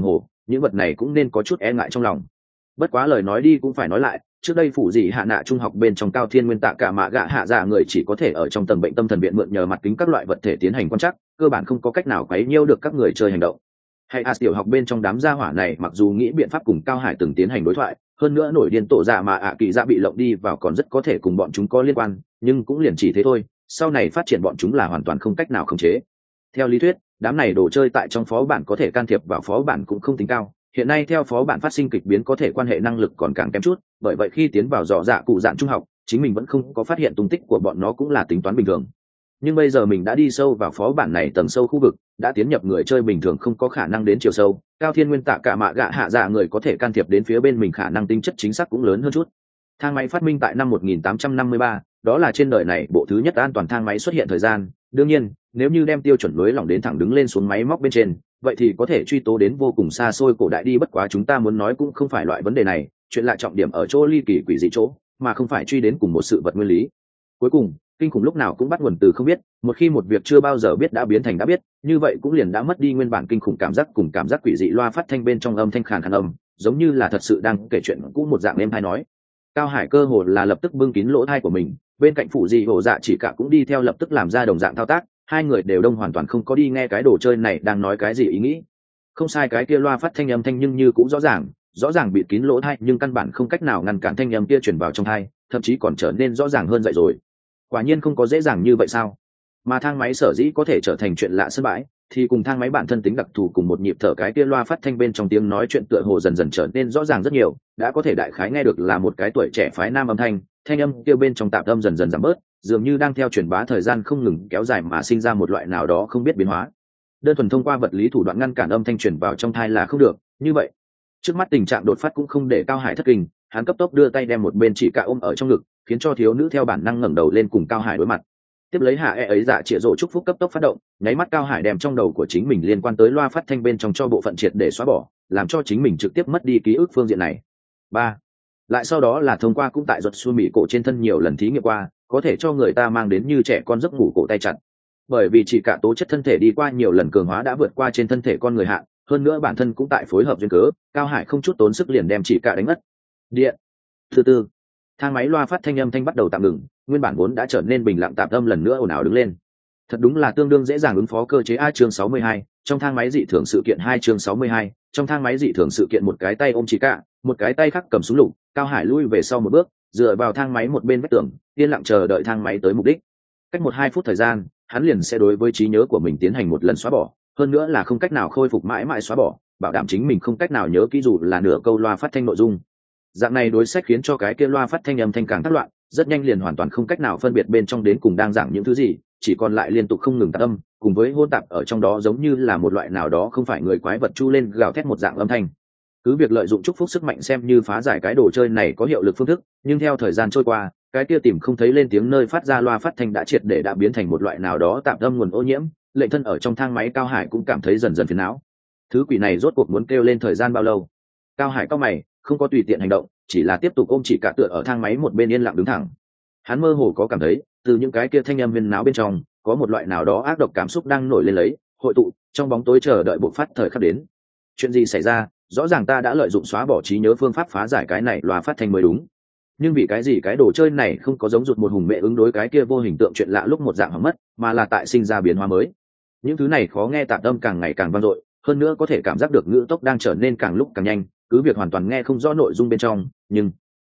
Speaker 1: những vật này cũng nên có chút e ngại trong lòng. Bất quá lời nói đi cũng phải nói lại, trước đây phủ dị hạ nạ trung học bên trong Cao Thiên Nguyên Tạ Cả Mạ Gạ hạ dạ người chỉ có thể ở trong tầng bệnh tâm thần viện mượn nhờ mặt kính các loại vật thể tiến hành quan trắc, cơ bản không có cách nào quấy nhiễu được các người chơi hành động. Hay tiểu học bên trong đám gia hỏa này mặc dù nghĩ biện pháp cùng Cao Hải từng tiến hành đối thoại, hơn nữa nổi điên tổ dạ mà kỳ dạ bị lộng đi vào còn rất có thể cùng bọn chúng có liên quan, nhưng cũng liền chỉ thế thôi, sau này phát triển bọn chúng là hoàn toàn không cách nào khống chế. Theo lý thuyết, đám này đồ chơi tại trong phó bản có thể can thiệp vào phó bản cũng không tính cao, hiện nay theo phó bản phát sinh kịch biến có thể quan hệ năng lực còn càng kém chút, bởi vậy khi tiến vào dò dạ cụ dạn trung học, chính mình vẫn không có phát hiện tung tích của bọn nó cũng là tính toán bình thường. Nhưng bây giờ mình đã đi sâu vào phó bản này tầng sâu khu vực, đã tiến nhập người chơi bình thường không có khả năng đến chiều sâu, Cao Thiên Nguyên Tạ Cả Mạ Gạ hạ dạ người có thể can thiệp đến phía bên mình khả năng tính chất chính xác cũng lớn hơn chút. Thang máy phát minh tại năm 1853, đó là trên đời này bộ thứ nhất an toàn thang máy xuất hiện thời gian. Đương nhiên, nếu như đem tiêu chuẩn lưới lỏng đến thẳng đứng lên xuống máy móc bên trên, vậy thì có thể truy tố đến vô cùng xa xôi cổ đại đi, bất quá chúng ta muốn nói cũng không phải loại vấn đề này, chuyện lạ trọng điểm ở chỗ ly kỳ quỷ dị chỗ, mà không phải truy đến cùng một sự vật nguyên lý. Cuối cùng, kinh khủng lúc nào cũng bắt nguồn từ không biết, một khi một việc chưa bao giờ biết đã biến thành đã biết, như vậy cũng liền đã mất đi nguyên bản kinh khủng cảm giác cùng cảm giác quỷ dị. Loa phát thanh bên trong âm thanh khàn khàn âm, giống như là thật sự đang kể chuyện cũ một dạng êm tai nói. Cao Hải cơ hồ là lập tức bưng kín lỗ tai của mình, bên cạnh phụ dị hổ dạ chỉ cả cũng đi theo lập tức làm ra đồng dạng thao tác, hai người đều đông hoàn toàn không có đi nghe cái đồ chơi này đang nói cái gì ý nghĩ. Không sai, cái kia loa phát thanh âm thanh nhưng như cũng rõ ràng bịt kín lỗ tai, nhưng căn bản không cách nào ngăn cản thanh âm kia truyền vào trong tai, thậm chí còn trở nên rõ ràng hơn dậy rồi. Quả nhiên không có dễ dàng như vậy sao? Mà thang máy sở dĩ có thể trở thành chuyện lạ sân bãi, thì cùng thang máy bản thân tính đặc thù cùng một nhịp thở, cái kia loa phát thanh bên trong tiếng nói chuyện tựa hồ dần dần trở nên rõ ràng rất nhiều, đã có thể đại khái nghe được là một cái tuổi trẻ phái nam âm thanh âm kia bên trong tạp âm dần dần giảm bớt, dường như đang theo truyền bá thời gian không ngừng kéo dài mà sinh ra một loại nào đó không biết biến hóa. Đơn thuần thông qua vật lý thủ đoạn ngăn cản âm thanh truyền vào trong tai là không được, như vậy trước mắt tình trạng đột phát cũng không để Cao Hải thất kinh, hắn cấp tốc đưa tay đem một bên chỉ cả ôm ở trong ngực, khiến cho thiếu nữ theo bản năng ngẩng đầu lên cùng Cao Hải đối mặt. Tiếp lấy hạ ấy dạ chĩa rổ chúc phúc cấp tốc phát động, nháy mắt Cao Hải đem trong đầu của chính mình liên quan tới loa phát thanh bên trong cho bộ phận triệt để xóa bỏ, làm cho chính mình trực tiếp mất đi ký ức phương diện này. Ba, lại sau đó là thông qua cũng tại ruột xua mỹ cổ trên thân nhiều lần thí nghiệm qua, có thể cho người ta mang đến như trẻ con giấc ngủ cổ tay chặt. Bởi vì chỉ cả tố chất thân thể đi qua nhiều lần cường hóa đã vượt qua trên thân thể con người hạn, hơn nữa bản thân cũng tại phối hợp duyên cớ, Cao Hải không chút tốn sức liền đem chỉ cả đánh mất. Điện. Thứ tư, thang máy loa phát thanh âm thanh bắt đầu tạm ngừng, nguyên bản vốn đã trở nên bình lặng tạm âm lần nữa ồn ào đứng lên. Thật đúng là tương đương dễ dàng ứng phó cơ chế. A chương 62, trong thang máy dị thường sự kiện. 2 chương 62, trong thang máy dị thường sự kiện. Một cái tay ôm chỉ cả, một cái tay khác cầm súng lục, Cao Hải lui về sau một bước, dựa vào thang máy một bên vách tường, yên lặng chờ đợi thang máy tới mục đích. Cách 1-2 phút thời gian, hắn liền sẽ đối với trí nhớ của mình tiến hành một lần xóa bỏ, hơn nữa là không cách nào khôi phục mãi mãi xóa bỏ, bảo đảm chính mình không cách nào nhớ kỹ dù là nửa câu loa phát thanh nội dung. Dạng này đối sách khiến cho cái kia loa phát thanh âm thanh càng thất loạn, rất nhanh liền hoàn toàn không cách nào phân biệt bên trong đến cùng đang giảng những thứ gì, chỉ còn lại liên tục không ngừng tạp âm, cùng với hỗn tạp ở trong đó giống như là một loại nào đó không phải người quái vật chu lên gào thét một dạng âm thanh. Cứ việc lợi dụng chúc phúc sức mạnh xem như phá giải cái đồ chơi này có hiệu lực phương thức, nhưng theo thời gian trôi qua, cái kia tìm không thấy lên tiếng nơi phát ra loa phát thanh đã triệt để đã biến thành một loại nào đó tạm âm nguồn ô nhiễm, lệnh thân ở trong thang máy Cao Hải cũng cảm thấy dần dần phiền não. Thứ quỷ này rốt cuộc muốn kêu lên thời gian bao lâu? Cao Hải cau mày, không có tùy tiện hành động, chỉ là tiếp tục ôm chỉ cả tựa ở thang máy một bên yên lặng đứng thẳng. Hắn mơ hồ có cảm thấy, từ những cái kia thanh âm huyên náo bên trong, có một loại nào đó ác độc cảm xúc đang nổi lên lấy, hội tụ trong bóng tối chờ đợi bộc phát thời khắc đến. Chuyện gì xảy ra? Rõ ràng ta đã lợi dụng xóa bỏ trí nhớ phương pháp phá giải cái này loa phát thanh mới đúng, nhưng vì cái gì cái đồ chơi này không có giống rụt một hùng mẹ ứng đối cái kia vô hình tượng chuyện lạ lúc một dạng hỏng mất, mà là tại sinh ra biến hóa mới. Những thứ này khó nghe tạp âm càng ngày càng vang dội, hơn nữa có thể cảm giác được ngữ tốc đang trở nên càng lúc càng nhanh, cứ việc hoàn toàn nghe không rõ nội dung bên trong, nhưng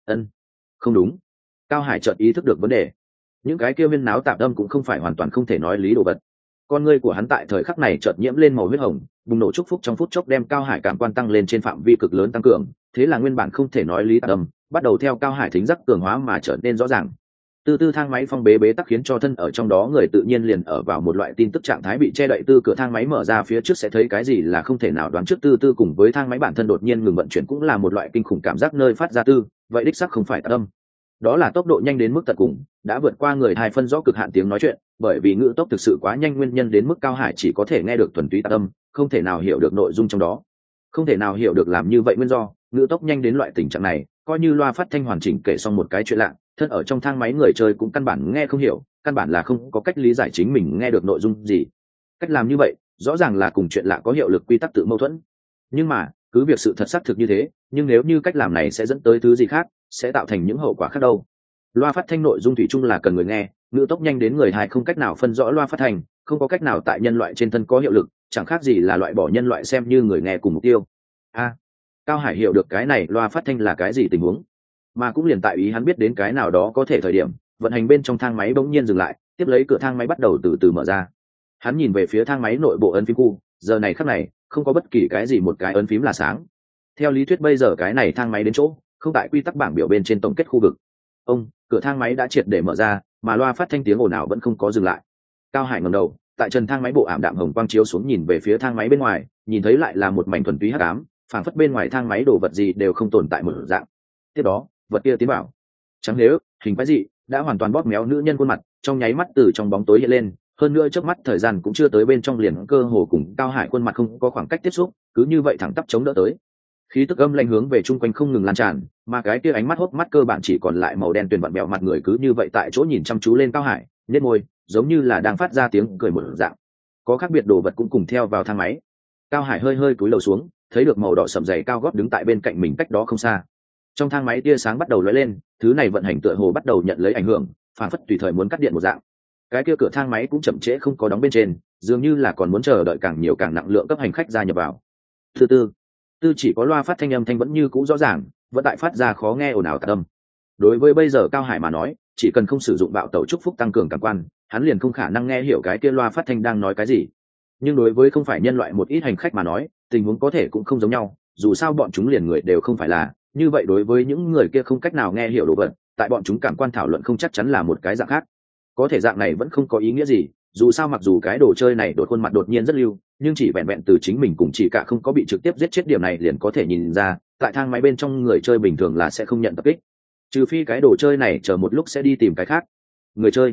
Speaker 1: không đúng. Cao Hải chợt ý thức được vấn đề. Những cái kia viên náo tạp âm cũng không phải hoàn toàn không thể nói lý đồ vật. Con ngươi của hắn tại thời khắc này chợt nhiễm lên màu huyết hồng, bùng nổ chúc phúc trong phút chốc đem Cao Hải cảm quan tăng lên trên phạm vi cực lớn tăng cường, thế là nguyên bản không thể nói lý tạp âm bắt đầu theo Cao Hải thính giác cường hóa mà trở nên rõ ràng. Từ từ thang máy phong bế tắc khiến cho thân ở trong đó người tự nhiên liền ở vào một loại tin tức trạng thái bị che đậy. Từ cửa thang máy mở ra phía trước sẽ thấy cái gì là không thể nào đoán trước. Từ cùng với thang máy bản thân đột nhiên ngừng vận chuyển cũng là một loại kinh khủng cảm giác nơi phát ra vậy đích xác không phải tạp âm. Đó là tốc độ nhanh đến mức tận cùng, đã vượt qua người hai phân rõ cực hạn tiếng nói chuyện, bởi vì ngữ tốc thực sự quá nhanh nguyên nhân đến mức Cao Hải chỉ có thể nghe được thuần túy tạp âm, không thể nào hiểu được nội dung trong đó, không thể nào hiểu được làm như vậy nguyên do. Ngữ tốc nhanh đến loại tình trạng này, coi như loa phát thanh hoàn chỉnh kể xong một cái chuyện lạ, thân ở trong thang máy người chơi cũng căn bản nghe không hiểu, căn bản là không có cách lý giải chính mình nghe được nội dung gì. Cách làm như vậy rõ ràng là cùng chuyện lạ có hiệu lực quy tắc tự mâu thuẫn, nhưng mà cứ việc sự thật xác thực như thế, nhưng nếu như cách làm này sẽ dẫn tới thứ gì khác, sẽ tạo thành những hậu quả khác đâu. Loa phát thanh nội dung thủy chung là cần người nghe, ngữ tốc nhanh đến người hài không cách nào phân rõ loa phát thanh, không có cách nào tại nhân loại trên thân có hiệu lực, chẳng khác gì là loại bỏ nhân loại xem như người nghe cùng mục tiêu. Cao Hải hiểu được cái này loa phát thanh là cái gì tình huống, mà cũng liền tại ý hắn biết đến cái nào đó có thể thời điểm, vận hành bên trong thang máy bỗng nhiên dừng lại, tiếp lấy cửa thang máy bắt đầu từ từ mở ra. Hắn nhìn về phía thang máy nội bộ ấn phím khu, giờ này khắc này không có bất kỳ cái gì một cái ấn phím là sáng. Theo lý thuyết bây giờ cái này thang máy đến chỗ không tại quy tắc bảng biểu bên trên tổng kết khu vực. Cửa thang máy đã triệt để mở ra, mà loa phát thanh tiếng ồn ào vẫn không có dừng lại. Cao Hải ngẩng đầu, tại trần thang máy bộ ảm đạm hồng quang chiếu xuống nhìn về phía thang máy bên ngoài, nhìn thấy lại là một mảnh thuần túy hắc ám, phảng phất bên ngoài thang máy đồ vật gì đều không tồn tại một dạng. Tiếp đó, vật kia tiến vào. Trắng nếu, hình quái dị, đã hoàn toàn bóp méo nữ nhân khuôn mặt, trong nháy mắt từ trong bóng tối hiện lên, hơn nữa trước mắt thời gian cũng chưa tới bên trong liền cơ hồ cùng Cao Hải khuôn mặt không có khoảng cách tiếp xúc, cứ như vậy thẳng tắp chống đỡ tới. Khí tức âm lạnh hướng về chung quanh không ngừng lan tràn, mà cái kia ánh mắt hốc mắt cơ bản chỉ còn lại màu đen tuyền vặn bẹo mặt người cứ như vậy tại chỗ nhìn chăm chú lên Cao Hải, nhếch môi, giống như là đang phát ra tiếng cười một dạng. Có khác biệt đồ vật cũng cùng theo vào thang máy. Cao Hải hơi hơi cúi đầu xuống, thấy được màu đỏ sậm dày cao gót đứng tại bên cạnh mình cách đó không xa. Trong thang máy tia sáng bắt đầu lóe lên, thứ này vận hành tựa hồ bắt đầu nhận lấy ảnh hưởng, phản phất tùy thời muốn cắt điện một dạng. Cái kia cửa thang máy cũng chậm trễ không có đóng bên trên, dường như là còn muốn chờ đợi càng nhiều càng nặng lượng cấp hành khách gia nhập vào. Thứ tư chỉ có loa phát thanh âm thanh vẫn như cũ rõ ràng, vẫn tại phát ra khó nghe ồn ào tạc âm. Đối với bây giờ Cao Hải mà nói, chỉ cần không sử dụng bạo tẩu chúc phúc tăng cường cảm quan, hắn liền không khả năng nghe hiểu cái kia loa phát thanh đang nói cái gì. Nhưng đối với không phải nhân loại một ít hành khách mà nói, tình huống có thể cũng không giống nhau, dù sao bọn chúng liền người đều không phải là, như vậy đối với những người kia không cách nào nghe hiểu đồ vật, tại bọn chúng cảm quan thảo luận không chắc chắn là một cái dạng khác. Có thể dạng này vẫn không có ý nghĩa gì, dù sao mặc dù cái đồ chơi này đột khuôn mặt đột nhiên rất lưu, nhưng chỉ vẹn vẹn từ chính mình cùng chỉ cả không có bị trực tiếp giết chết điểm này liền có thể nhìn ra, tại thang máy bên trong người chơi bình thường là sẽ không nhận tập kích, trừ phi cái đồ chơi này chờ một lúc sẽ đi tìm cái khác. Người chơi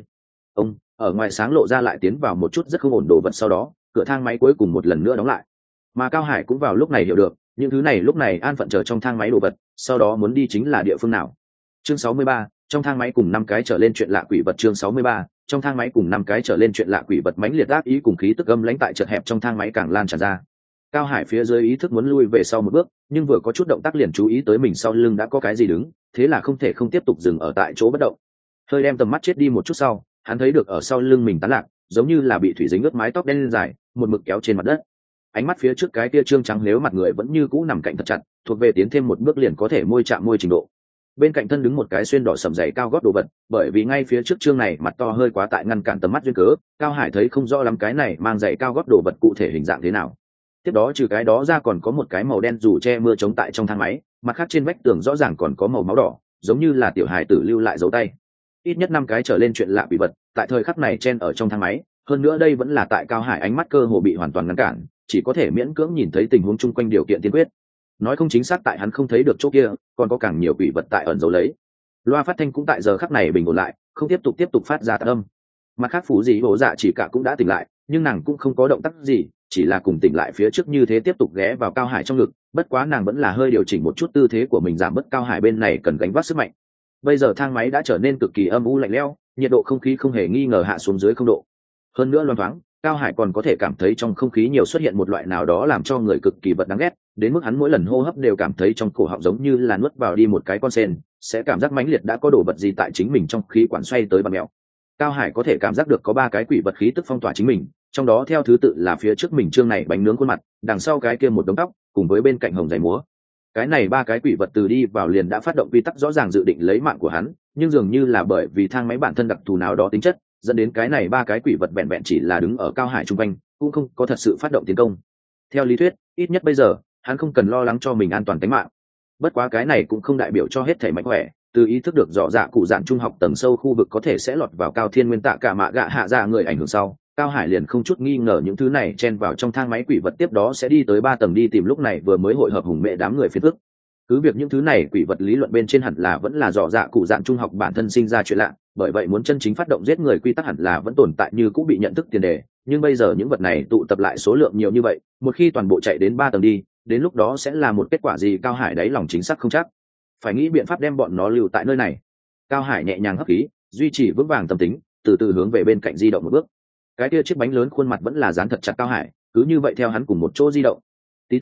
Speaker 1: ở ngoài sáng lộ ra lại tiến vào một chút rất không ổn đồ vật, sau đó cửa thang máy cuối cùng một lần nữa đóng lại. Mà Cao Hải cũng vào lúc này hiểu được, những thứ này lúc này an phận chờ trong thang máy đồ vật, sau đó muốn đi chính là địa phương nào. Chương 63, trong thang máy cùng 5 cái trở lên chuyện lạ quỷ vật. Chương 63, trong thang máy cùng 5 cái trở lên chuyện lạ quỷ vật. Mãnh liệt ác ý cùng khí tức âm lãnh tại chật hẹp trong thang máy càng lan tràn ra. Cao Hải phía dưới ý thức muốn lui về sau một bước, nhưng vừa có chút động tác liền chú ý tới mình sau lưng đã có cái gì đứng, thế là không thể không tiếp tục dừng ở tại chỗ bất động. Hơi đem tầm mắt chết đi một chút sau, hắn thấy được ở sau lưng mình tán lạc, giống như là bị thủy dính ướt mái tóc đen dài, một mực kéo trên mặt đất. Ánh mắt phía trước cái kia trương trắng nếu mặt người vẫn như cũ nằm cạnh thật chặt, thuộc về tiến thêm một bước liền có thể môi chạm môi trình độ. Bên cạnh thân đứng một cái xuyên đỏ sầm dày cao gót đồ vật, bởi vì ngay phía trước trương này mặt to hơi quá tại ngăn cản tầm mắt duyên cớ, Cao Hải thấy không rõ lắm cái này mang giày cao gót đồ vật cụ thể hình dạng thế nào. Tiếp đó trừ cái đó ra còn có một cái màu đen dù che mưa chống tại trong thang máy, mặt khác trên vách tường rõ ràng còn có màu máu đỏ, giống như là tiểu hài tử lưu lại dấu tay. Ít nhất 5 cái trở lên chuyện lạ quỷ vật, tại thời khắc này chen ở trong thang máy, hơn nữa đây vẫn là tại Cao Hải ánh mắt cơ hồ bị hoàn toàn ngăn cản, chỉ có thể miễn cưỡng nhìn thấy tình huống chung quanh điều kiện tiên quyết. Nói không chính xác tại hắn không thấy được chỗ kia, còn có càng nhiều quỷ vật tại ẩn giấu lấy. Loa phát thanh cũng tại giờ khắc này bình ổn lại, không tiếp tục phát ra tạc âm. Mặt khác Phú Dĩ Bố Dạ chỉ cả cũng đã tỉnh lại, nhưng nàng cũng không có động tác gì, chỉ là cùng tỉnh lại phía trước như thế tiếp tục ghé vào Cao Hải trong ngực, bất quá nàng vẫn là hơi điều chỉnh một chút tư thế của mình giảm bớt Cao Hải bên này cần gánh vác sức mạnh. Bây giờ thang máy đã trở nên cực kỳ âm u lạnh lẽo, nhiệt độ không khí không hề nghi ngờ hạ xuống dưới 0 độ. Hơn nữa loang thoáng, Cao Hải còn có thể cảm thấy trong không khí nhiều xuất hiện một loại nào đó làm cho người cực kỳ vật đáng ghét, đến mức hắn mỗi lần hô hấp đều cảm thấy trong cổ họng giống như là nuốt vào đi một cái con sen, sẽ cảm giác mãnh liệt đã có đồ vật gì tại chính mình trong khí quản xoay tới bặm mèo. Cao Hải có thể cảm giác được có 3 cái quỷ vật khí tức phong tỏa chính mình, trong đó theo thứ tự là phía trước mình trương này bánh nướng khuôn mặt, đằng sau cái kia một đống tóc, cùng với bên cạnh hồng giày múa. Cái này 3 cái quỷ vật từ đi vào liền đã phát động quy tắc rõ ràng dự định lấy mạng của hắn, nhưng dường như là bởi vì thang máy bản thân đặc thù nào đó tính chất, dẫn đến cái này 3 cái quỷ vật vẹn vẹn chỉ là đứng ở Cao Hải trung quanh, cũng không có thật sự phát động tiến công. Theo lý thuyết, ít nhất bây giờ, hắn không cần lo lắng cho mình an toàn tính mạng. Bất quá cái này cũng không đại biểu cho hết thảy mạnh khỏe, từ ý thức được rõ dạ cụ dạn trung học tầng sâu khu vực có thể sẽ lọt vào Cao Thiên Nguyên Tạ cả mạ gạ hạ ra người ảnh hưởng sau, Cao Hải liền không chút nghi ngờ những thứ này chen vào trong thang máy quỷ vật tiếp đó sẽ đi tới 3 tầng đi tìm lúc này vừa mới hội hợp hùng mẹ đám người phiền phức. Cứ việc những thứ này quỷ vật lý luận bên trên hẳn là vẫn là rõ dạ cụ dạn trung học bản thân sinh ra chuyện lạ, bởi vậy muốn chân chính phát động giết người quy tắc hẳn là vẫn tồn tại như cũng bị nhận thức tiền đề, nhưng bây giờ những vật này tụ tập lại số lượng nhiều như vậy, một khi toàn bộ chạy đến 3 tầng đi, đến lúc đó sẽ là một kết quả gì Cao Hải đáy lòng chính xác không chắc. Phải nghĩ biện pháp đem bọn nó lưu tại nơi này. Cao Hải nhẹ nhàng hấp khí, duy trì vững vàng tâm tính, từ từ hướng về bên cạnh di động một bước. Cái kia chiếc bánh lớn khuôn mặt vẫn là dán thật chặt Cao Hải, cứ như vậy theo hắn cùng một chỗ di động. Tí tách,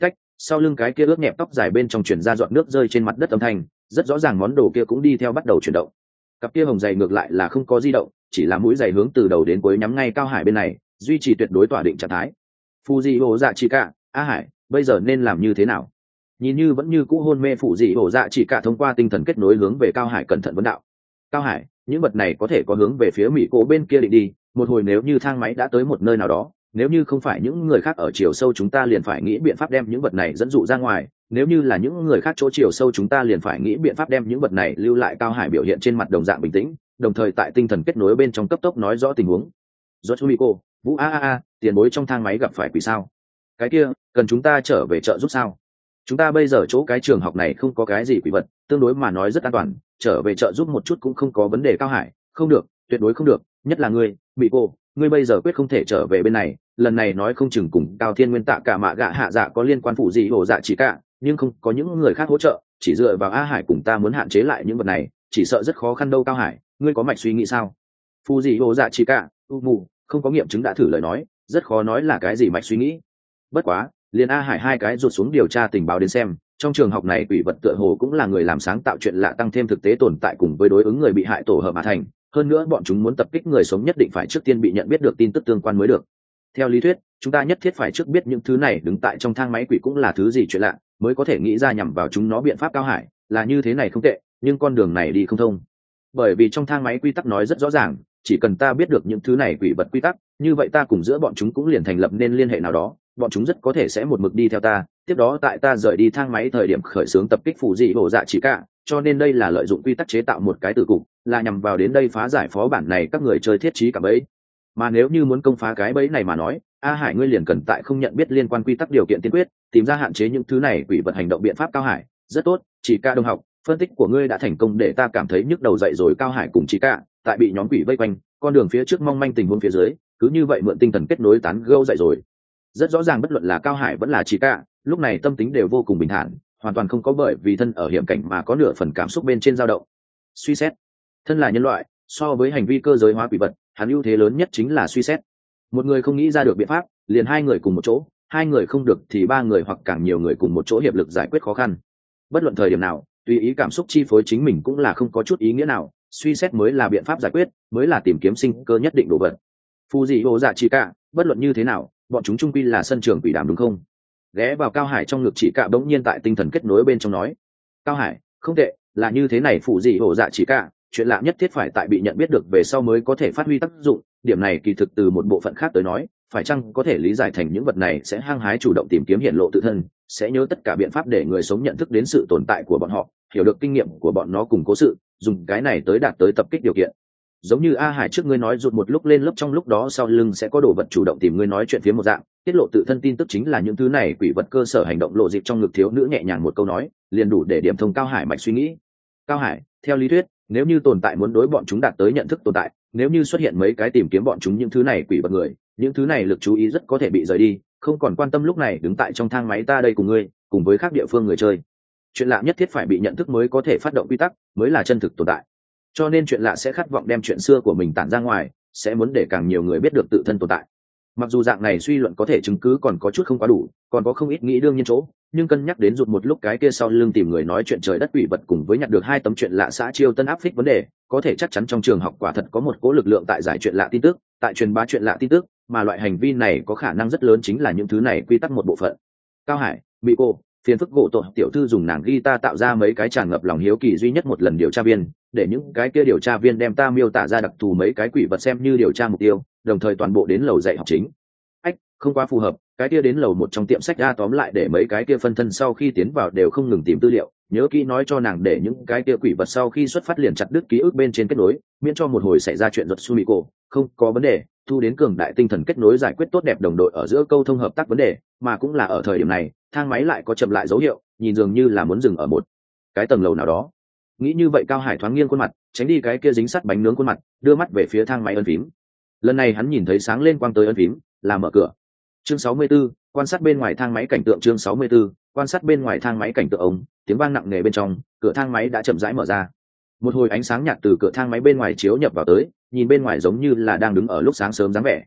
Speaker 1: sau lưng cái kia ướt nhẹp tóc dài bên trong chuyển ra giọt nước rơi trên mặt đất âm thanh, rất rõ ràng món đồ kia cũng đi theo bắt đầu chuyển động. Cặp kia hồng giày ngược lại là không có di động, chỉ là mũi giày hướng từ đầu đến cuối nhắm ngay Cao Hải bên này, duy trì tuyệt đối tỏa định trạng thái. Phụ dị hổ dạ chỉ cả, A Hải, bây giờ nên làm như thế nào? Nhìn như vẫn như cũ hôn mê phụ dị hổ dạ chỉ cả thông qua tinh thần kết nối hướng về Cao Hải cẩn thận vấn đạo. Cao Hải, những vật này có thể có hướng về phía Mỹ cổ bên kia định đi, một hồi nếu như thang máy đã tới một nơi nào đó, nếu như không phải những người khác ở chiều sâu chúng ta liền phải nghĩ biện pháp đem những vật này dẫn dụ ra ngoài, nếu như là những người khác chỗ chiều sâu chúng ta liền phải nghĩ biện pháp đem những vật này lưu lại. Cao Hải biểu hiện trên mặt đồng dạng bình tĩnh, đồng thời tại tinh thần kết nối bên trong cấp tốc nói rõ tình huống. Yoshimiko, Vũ tiền bối trong thang máy gặp phải quỷ sao? Cái kia, cần chúng ta trở về trợ giúp sao? Chúng ta bây giờ chỗ cái trường học này không có cái gì quỷ vật, tương đối mà nói rất an toàn, trở về trợ giúp một chút cũng không có vấn đề. Cao Hải, không được, tuyệt đối không được, nhất là ngươi, Miko, ngươi bây giờ quyết không thể trở về bên này, lần này nói không chừng cùng Cao Thiên Nguyên Tạ cả mạ gạ hạ dạ có liên quan phụ gì hổ dạ chỉ cả, nhưng không có những người khác hỗ trợ, chỉ dựa vào A Hải cùng ta muốn hạn chế lại những vật này, chỉ sợ rất khó khăn đâu. Cao Hải, ngươi có mạch suy nghĩ sao? Phụ gì hổ dạ chỉ cả, mù, không có nghiệm chứng đã thử lời nói, rất khó nói là cái gì mạch suy nghĩ. Bất quá, liền A Hải hai cái rụt xuống điều tra tình báo đến xem, trong trường học này quỷ vật tựa hồ cũng là người làm sáng tạo chuyện lạ tăng thêm thực tế tồn tại cùng với đối ứng người bị hại tổ hợp mà thành. Hơn nữa bọn chúng muốn tập kích người sống nhất định phải trước tiên bị nhận biết được tin tức tương quan mới được. Theo lý thuyết, chúng ta nhất thiết phải trước biết những thứ này đứng tại trong thang máy quỷ cũng là thứ gì chuyện lạ, mới có thể nghĩ ra nhằm vào chúng nó biện pháp. Cao Hải, là như thế này không tệ, nhưng con đường này đi không thông. Bởi vì trong thang máy quy tắc nói rất rõ ràng, chỉ cần ta biết được những thứ này quỷ vật quy tắc, như vậy ta cùng giữa bọn chúng cũng liền thành lập nên liên hệ nào đó, bọn chúng rất có thể sẽ một mực đi theo ta, tiếp đó tại ta rời đi thang máy thời điểm khởi xướng tập kích phụ dị hổ dạ chỉ cả, cho nên đây là lợi dụng quy tắc chế tạo một cái tử cục, là nhằm vào đến đây phá giải phó bản này các người chơi thiết trí cả bẫy. Mà nếu như muốn công phá cái bẫy này mà nói, A Hải ngươi liền cần tại không nhận biết liên quan quy tắc điều kiện tiên quyết, tìm ra hạn chế những thứ này quỷ vật hành động biện pháp. Cao Hải, rất tốt, chỉ ca đồng học, phân tích của ngươi đã thành công để ta cảm thấy nhức đầu dậy rồi. Cao Hải cùng chỉ ca tại bị nhóm quỷ vây quanh, con đường phía trước mong manh tình huống phía dưới, cứ như vậy mượn tinh thần kết nối tán gẫu dậy rồi. Rất rõ ràng bất luận là Cao Hải vẫn là chỉ ca, lúc này tâm tính đều vô cùng bình thản, hoàn toàn không có bởi vì thân ở hiểm cảnh mà có nửa phần cảm xúc bên trên dao động. Suy xét, thân là nhân loại, so với hành vi cơ giới hóa quỷ vật, hắn ưu thế lớn nhất chính là suy xét. Một người không nghĩ ra được biện pháp, liền hai người cùng một chỗ, hai người không được thì ba người hoặc càng nhiều người cùng một chỗ hiệp lực giải quyết khó khăn. Bất luận thời điểm nào, tùy ý cảm xúc chi phối chính mình cũng là không có chút ý nghĩa nào, suy xét mới là biện pháp giải quyết, mới là tìm kiếm sinh cơ nhất định đồ vật. Phù dị hồ dạ chỉ cả, bất luận như thế nào, bọn chúng trung quy là sân trường quỷ đàm đúng không? Ghé vào Cao Hải trong ngực chỉ cả bỗng nhiên tại tinh thần kết nối bên trong nói. Cao Hải, không tệ, là như thế này. Phù dị hồ dạ chỉ cả, chuyện lạ nhất thiết phải tại bị nhận biết được về sau mới có thể phát huy tác dụng, điểm này kỳ thực từ một bộ phận khác tới nói, phải chăng có thể lý giải thành những vật này sẽ hăng hái chủ động tìm kiếm hiện lộ tự thân, sẽ nhớ tất cả biện pháp để người sống nhận thức đến sự tồn tại của bọn họ, hiểu được kinh nghiệm của bọn nó cùng cố sự, dùng cái này tới đạt tới tập kích điều kiện. Giống như A Hải trước ngươi nói rụt một lúc lên lớp, trong lúc đó sau lưng sẽ có đồ vật chủ động tìm ngươi nói chuyện phía một dạng, tiết lộ tự thân tin tức chính là những thứ này quỷ vật cơ sở hành động. Lộ dịp trong ngực thiếu nữ nhẹ nhàng một câu nói, liền đủ để điểm thông Cao Hải mạch suy nghĩ. Cao Hải, theo lý thuyết, nếu như tồn tại muốn đối bọn chúng đạt tới nhận thức tồn tại, nếu như xuất hiện mấy cái tìm kiếm bọn chúng những thứ này quỷ vật người, những thứ này lực chú ý rất có thể bị rời đi, không còn quan tâm lúc này đứng tại trong thang máy ta đây cùng ngươi, cùng với các địa phương người chơi. Chuyện lạ nhất thiết phải bị nhận thức mới có thể phát động quy tắc, mới là chân thực tồn tại. Cho nên chuyện lạ sẽ khát vọng đem chuyện xưa của mình tản ra ngoài, sẽ muốn để càng nhiều người biết được tự thân tồn tại. Mặc dù dạng này suy luận có thể chứng cứ còn có chút không quá đủ, còn có không ít nghĩ đương nhiên chỗ, nhưng cân nhắc đến rụt một lúc cái kia sau lưng tìm người nói chuyện trời đất quỷ vật cùng với nhặt được hai tấm chuyện lạ xã chiêu tân áp phích vấn đề, có thể chắc chắn trong trường học quả thật có một cố lực lượng tại giải chuyện lạ tin tức, tại truyền bá chuyện lạ tin tức, mà loại hành vi này có khả năng rất lớn chính là những thứ này quy tắc một bộ phận. Cao Hải, bị cô phiền phức gỗ tội tiểu thư dùng nàng guitar tạo ra mấy cái tràn ngập lòng hiếu kỳ duy nhất một lần điều tra viên, để những cái kia điều tra viên đem ta miêu tả ra đặc thù mấy cái quỷ vật xem như điều tra mục tiêu, đồng thời toàn bộ đến lầu dạy học chính. Ách, không quá phù hợp, cái kia đến lầu một trong tiệm sách ra tóm lại để mấy cái kia phân thân sau khi tiến vào đều không ngừng tìm tư liệu, nhớ kỹ nói cho nàng để những cái kia quỷ vật sau khi xuất phát liền chặt đứt ký ức bên trên kết nối, miễn cho một hồi xảy ra chuyện giật Sumiko. Không có vấn đề, thu đến cường đại tinh thần kết nối giải quyết tốt đẹp đồng đội ở giữa câu thông hợp tác vấn đề, mà cũng là ở thời điểm này, thang máy lại có chậm lại dấu hiệu, nhìn dường như là muốn dừng ở một cái tầng lầu nào đó. Nghĩ như vậy Cao Hải thoáng nghiêng khuôn mặt, tránh đi cái kia dính sắt bánh nướng khuôn mặt, đưa mắt về phía thang máy ấn phím. Lần này hắn nhìn thấy sáng lên quang tới ấn phím, là mở cửa. Chương 64, quan sát bên ngoài thang máy cảnh tượng. Chương 64, quan sát bên ngoài thang máy cảnh tượng. Ống tiếng vang nặng nề bên trong, cửa thang máy đã chậm rãi mở ra. Một hồi ánh sáng nhạt từ cửa thang máy bên ngoài chiếu nhập vào tới, nhìn bên ngoài giống như là đang đứng ở lúc sáng sớm dáng vẻ.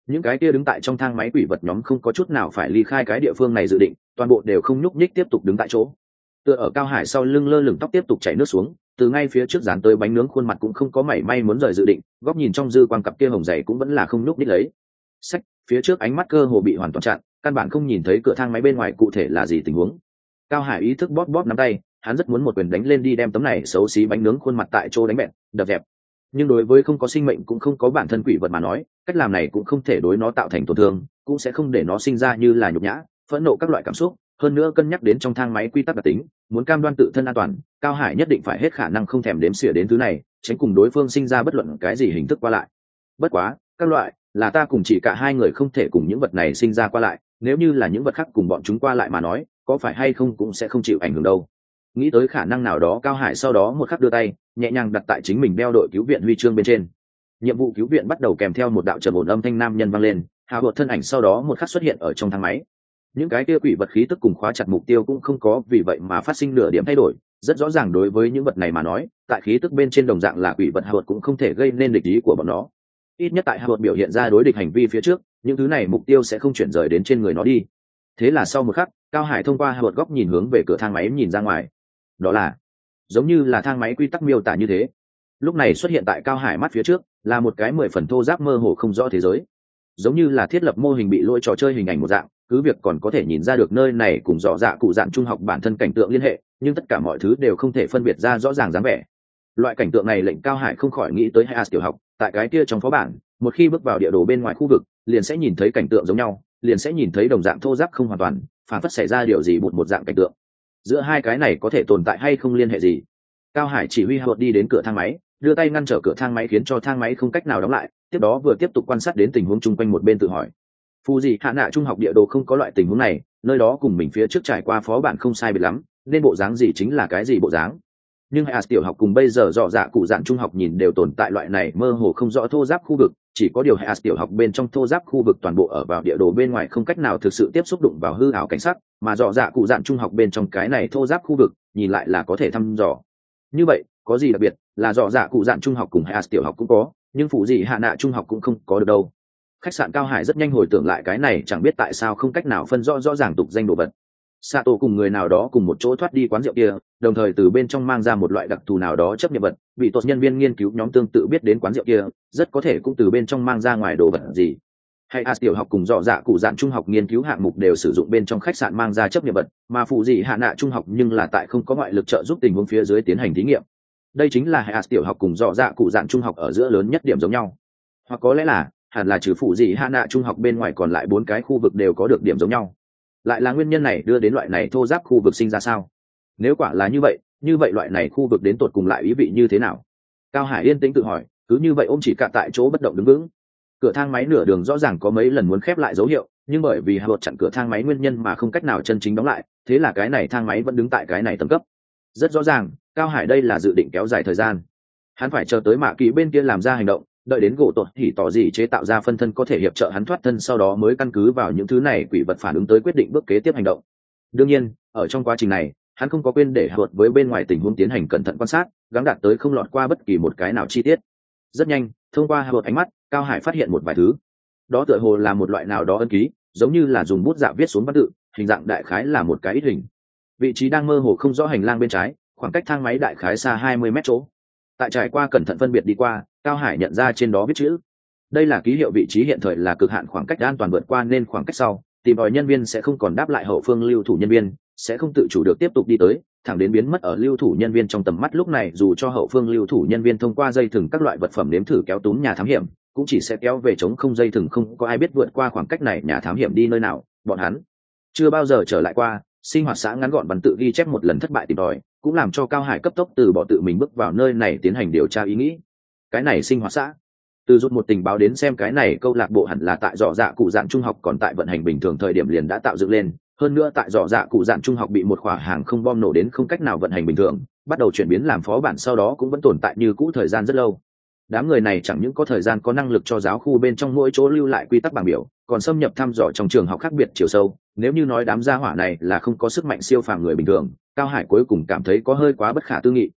Speaker 1: những cái kia đứng tại trong thang máy quỷ vật nhóm không có chút nào phải ly khai cái địa phương này dự định, toàn bộ đều không nhúc nhích tiếp tục đứng tại chỗ. Tựa ở Cao Hải sau lưng lơ lửng tóc tiếp tục chảy nước xuống, từ ngay phía trước dán tới bánh nướng khuôn mặt cũng không có mảy may muốn rời dự định, góc nhìn trong dư quang cặp kia hồng dày cũng vẫn là không nhúc nhích lấy. Sách, phía trước ánh mắt cơ hồ bị hoàn toàn chặn, căn bản không nhìn thấy cửa thang máy bên ngoài cụ thể là gì tình huống. Cao Hải ý thức bóp bóp nắm tay, hắn rất muốn một quyền đánh lên đi đem tấm này xấu xí bánh nướng khuôn mặt tại chỗ đánh bẹt, đập dẹp. Nhưng đối với không có sinh mệnh cũng không có bản thân quỷ vật mà nói, cách làm này cũng không thể đối nó tạo thành tổn thương, cũng sẽ không để nó sinh ra như là nhục nhã, phẫn nộ các loại cảm xúc. Hơn nữa cân nhắc đến trong thang máy quy tắc đặc tính, muốn cam đoan tự thân an toàn, Cao Hải nhất định phải hết khả năng không thèm đếm xỉa đến thứ này, tránh cùng đối phương sinh ra bất luận cái gì hình thức qua lại. Bất quá, các loại, là ta cùng chỉ cả hai người không thể cùng những vật này sinh ra qua lại, nếu như là những vật khác cùng bọn chúng qua lại mà nói, có phải hay không cũng sẽ không chịu ảnh hưởng đâu. Nghĩ tới khả năng nào đó, Cao Hải sau đó một khắc đưa tay nhẹ nhàng đặt tại chính mình đeo đội cứu viện huy chương bên trên. Nhiệm vụ cứu viện bắt đầu kèm theo một đạo trầm ổn âm thanh nam nhân vang lên, hào hụt thân ảnh sau đó một khắc xuất hiện ở trong thang máy. Những cái kia quỷ vật khí tức cùng khóa chặt mục tiêu cũng không có vì vậy mà phát sinh nửa điểm thay đổi, rất rõ ràng đối với những vật này mà nói, tại khí tức bên trên đồng dạng là quỷ vật, hào hụt cũng không thể gây nên địch ý của bọn nó. Ít nhất tại hào hụt biểu hiện ra đối địch hành vi phía trước, những thứ này mục tiêu sẽ không chuyển rời đến trên người nó đi. Thế là sau một khắc, Cao Hải thông qua hào hụt góc nhìn hướng về cửa thang máy nhìn ra ngoài. Đó là giống như là thang máy quy tắc miêu tả như thế. Lúc này xuất hiện tại Cao Hải mắt phía trước là một cái 10 phần thô ráp mơ hồ không rõ thế giới, giống như là thiết lập mô hình bị lỗi trò chơi hình ảnh một dạng. Cứ việc còn có thể nhìn ra được nơi này cùng rõ dạ cụ dạn trung học bản thân cảnh tượng liên hệ, nhưng tất cả mọi thứ đều không thể phân biệt ra rõ ràng dáng vẻ. Loại cảnh tượng này lệnh Cao Hải không khỏi nghĩ tới Hayas tiểu học, tại cái kia trong phó bản, một khi bước vào địa đồ bên ngoài khu vực, liền sẽ nhìn thấy cảnh tượng giống nhau, liền sẽ nhìn thấy đồng dạng thô ráp không hoàn toàn, phản phất xảy ra điều gì một dạng cảnh tượng. Giữa hai cái này có thể tồn tại hay không liên hệ gì? Cao Hải chỉ huy Howard đi đến cửa thang máy, đưa tay ngăn trở cửa thang máy khiến cho thang máy không cách nào đóng lại, tiếp đó vừa tiếp tục quan sát đến tình huống chung quanh, một bên tự hỏi. Phù gì hạ nạ trung học địa đồ không có loại tình huống này, nơi đó cùng mình phía trước trải qua phó bản không sai biệt lắm, nên bộ dáng gì chính là cái gì bộ dáng. Nhưng Hayas tiểu học cùng bây giờ dọ dạ cụ dạn trung học nhìn đều tồn tại loại này mơ hồ không rõ thô ráp khu vực, chỉ có điều Hayas tiểu học bên trong thô ráp khu vực toàn bộ ở vào địa đồ bên ngoài, không cách nào thực sự tiếp xúc đụng vào hư ảo cảnh sắc, mà dọ dạ cụ dạn trung học bên trong cái này thô ráp khu vực nhìn lại là có thể thăm dò. Như vậy có gì đặc biệt là dọ dạ cụ dạn trung học cùng Hayas tiểu học cũng có, nhưng phụ gì hạ nạ trung học cũng không có được đâu. Khách sạn Cao Hải rất nhanh hồi tưởng lại cái này chẳng biết tại sao không cách nào phân rõ ràng tục danh đồ vật. Sato cùng người nào đó cùng một chỗ thoát đi quán rượu kia, đồng thời từ bên trong mang ra một loại đặc thù nào đó chấp nhận vật, vị tốt nhân viên nghiên cứu nhóm tương tự biết đến quán rượu kia, rất có thể cũng từ bên trong mang ra ngoài đồ vật gì. Hay tiểu học cùng dọ dạ cụ dạn trung học nghiên cứu hạng mục đều sử dụng bên trong khách sạn mang ra chấp nhận vật, mà phụ dị hạ nạ trung học nhưng là tại không có ngoại lực trợ giúp tình huống phía dưới tiến hành thí nghiệm. Đây chính là Hay tiểu học cùng dọ dạ cụ dạn trung học ở giữa lớn nhất điểm giống nhau. Hoặc có lẽ là hẳn là trừ phụ dị hạ nạ trung học bên ngoài còn lại 4 cái khu vực đều có được điểm giống nhau. Lại là nguyên nhân này đưa đến loại này thô ráp khu vực sinh ra sao? Nếu quả là như vậy loại này khu vực đến tột cùng lại ý vị như thế nào? Cao Hải yên tĩnh tự hỏi, cứ như vậy ôm chỉ cả tại chỗ bất động đứng vững. Cửa thang máy nửa đường rõ ràng có mấy lần muốn khép lại dấu hiệu, nhưng bởi vì Howard chặn cửa thang máy nguyên nhân mà không cách nào chân chính đóng lại, thế là cái này thang máy vẫn đứng tại cái này tầng cấp. Rất rõ ràng, Cao Hải đây là dự định kéo dài thời gian. Hắn phải chờ tới Mạ Kỳ bên kia làm ra hành động, đợi đến gỗ tột thì tỏ gì chế tạo ra phân thân có thể hiệp trợ hắn thoát thân, sau đó mới căn cứ vào những thứ này quỷ vật phản ứng tới quyết định bước kế tiếp hành động. Đương nhiên, ở trong quá trình này, hắn không có quên để Howard với bên ngoài tình huống tiến hành cẩn thận quan sát, gắng đạt tới không lọt qua bất kỳ một cái nào chi tiết. Rất nhanh, thông qua Howard ánh mắt, Cao Hải phát hiện một vài thứ. Đó tựa hồ là một loại nào đó ân ký, giống như là dùng bút dạ viết xuống văn tự, hình dạng đại khái là một cái ít hình. Vị trí đang mơ hồ không rõ hành lang bên trái, khoảng cách thang máy đại khái xa 20 mét chỗ. Tại trải qua cẩn thận phân biệt đi qua, Cao Hải nhận ra trên đó viết chữ. Đây là ký hiệu vị trí hiện thời là cực hạn khoảng cách an toàn vượt qua, nên khoảng cách sau tìm tòi nhân viên sẽ không còn đáp lại hậu phương lưu thủ nhân viên, sẽ không tự chủ được tiếp tục đi tới, thẳng đến biến mất ở lưu thủ nhân viên trong tầm mắt. Lúc này dù cho hậu phương lưu thủ nhân viên thông qua dây thừng các loại vật phẩm nếm thử kéo túm nhà thám hiểm, cũng chỉ sẽ kéo về chống không dây thừng, không có ai biết vượt qua khoảng cách này nhà thám hiểm đi nơi nào, bọn hắn chưa bao giờ trở lại qua. Sinh hoạt xã ngắn gọn văn tự ghi chép một lần thất bại tìm tòi, cũng làm cho Cao Hải cấp tốc từ bỏ tự mình bước vào nơi này tiến hành điều tra ý nghĩ. Cái này sinh hoạt xã, từ rút một tình báo đến xem, cái này câu lạc bộ hẳn là tại dọ dạ cụ dạn trung học còn tại vận hành bình thường thời điểm liền đã tạo dựng lên. Hơn nữa tại dọ dạ cụ dạn trung học bị một khỏa hàng không bom nổ đến không cách nào vận hành bình thường, bắt đầu chuyển biến làm phó bản, sau đó cũng vẫn tồn tại như cũ thời gian rất lâu. Đám người này chẳng những có thời gian có năng lực cho giáo khu bên trong mỗi chỗ lưu lại quy tắc bảng biểu, còn xâm nhập thăm dò trong trường học khác biệt chiều sâu. Nếu như nói đám gia hỏa này là không có sức mạnh siêu phàm người bình thường, Cao Hải cuối cùng cảm thấy có hơi quá bất khả tư nghị.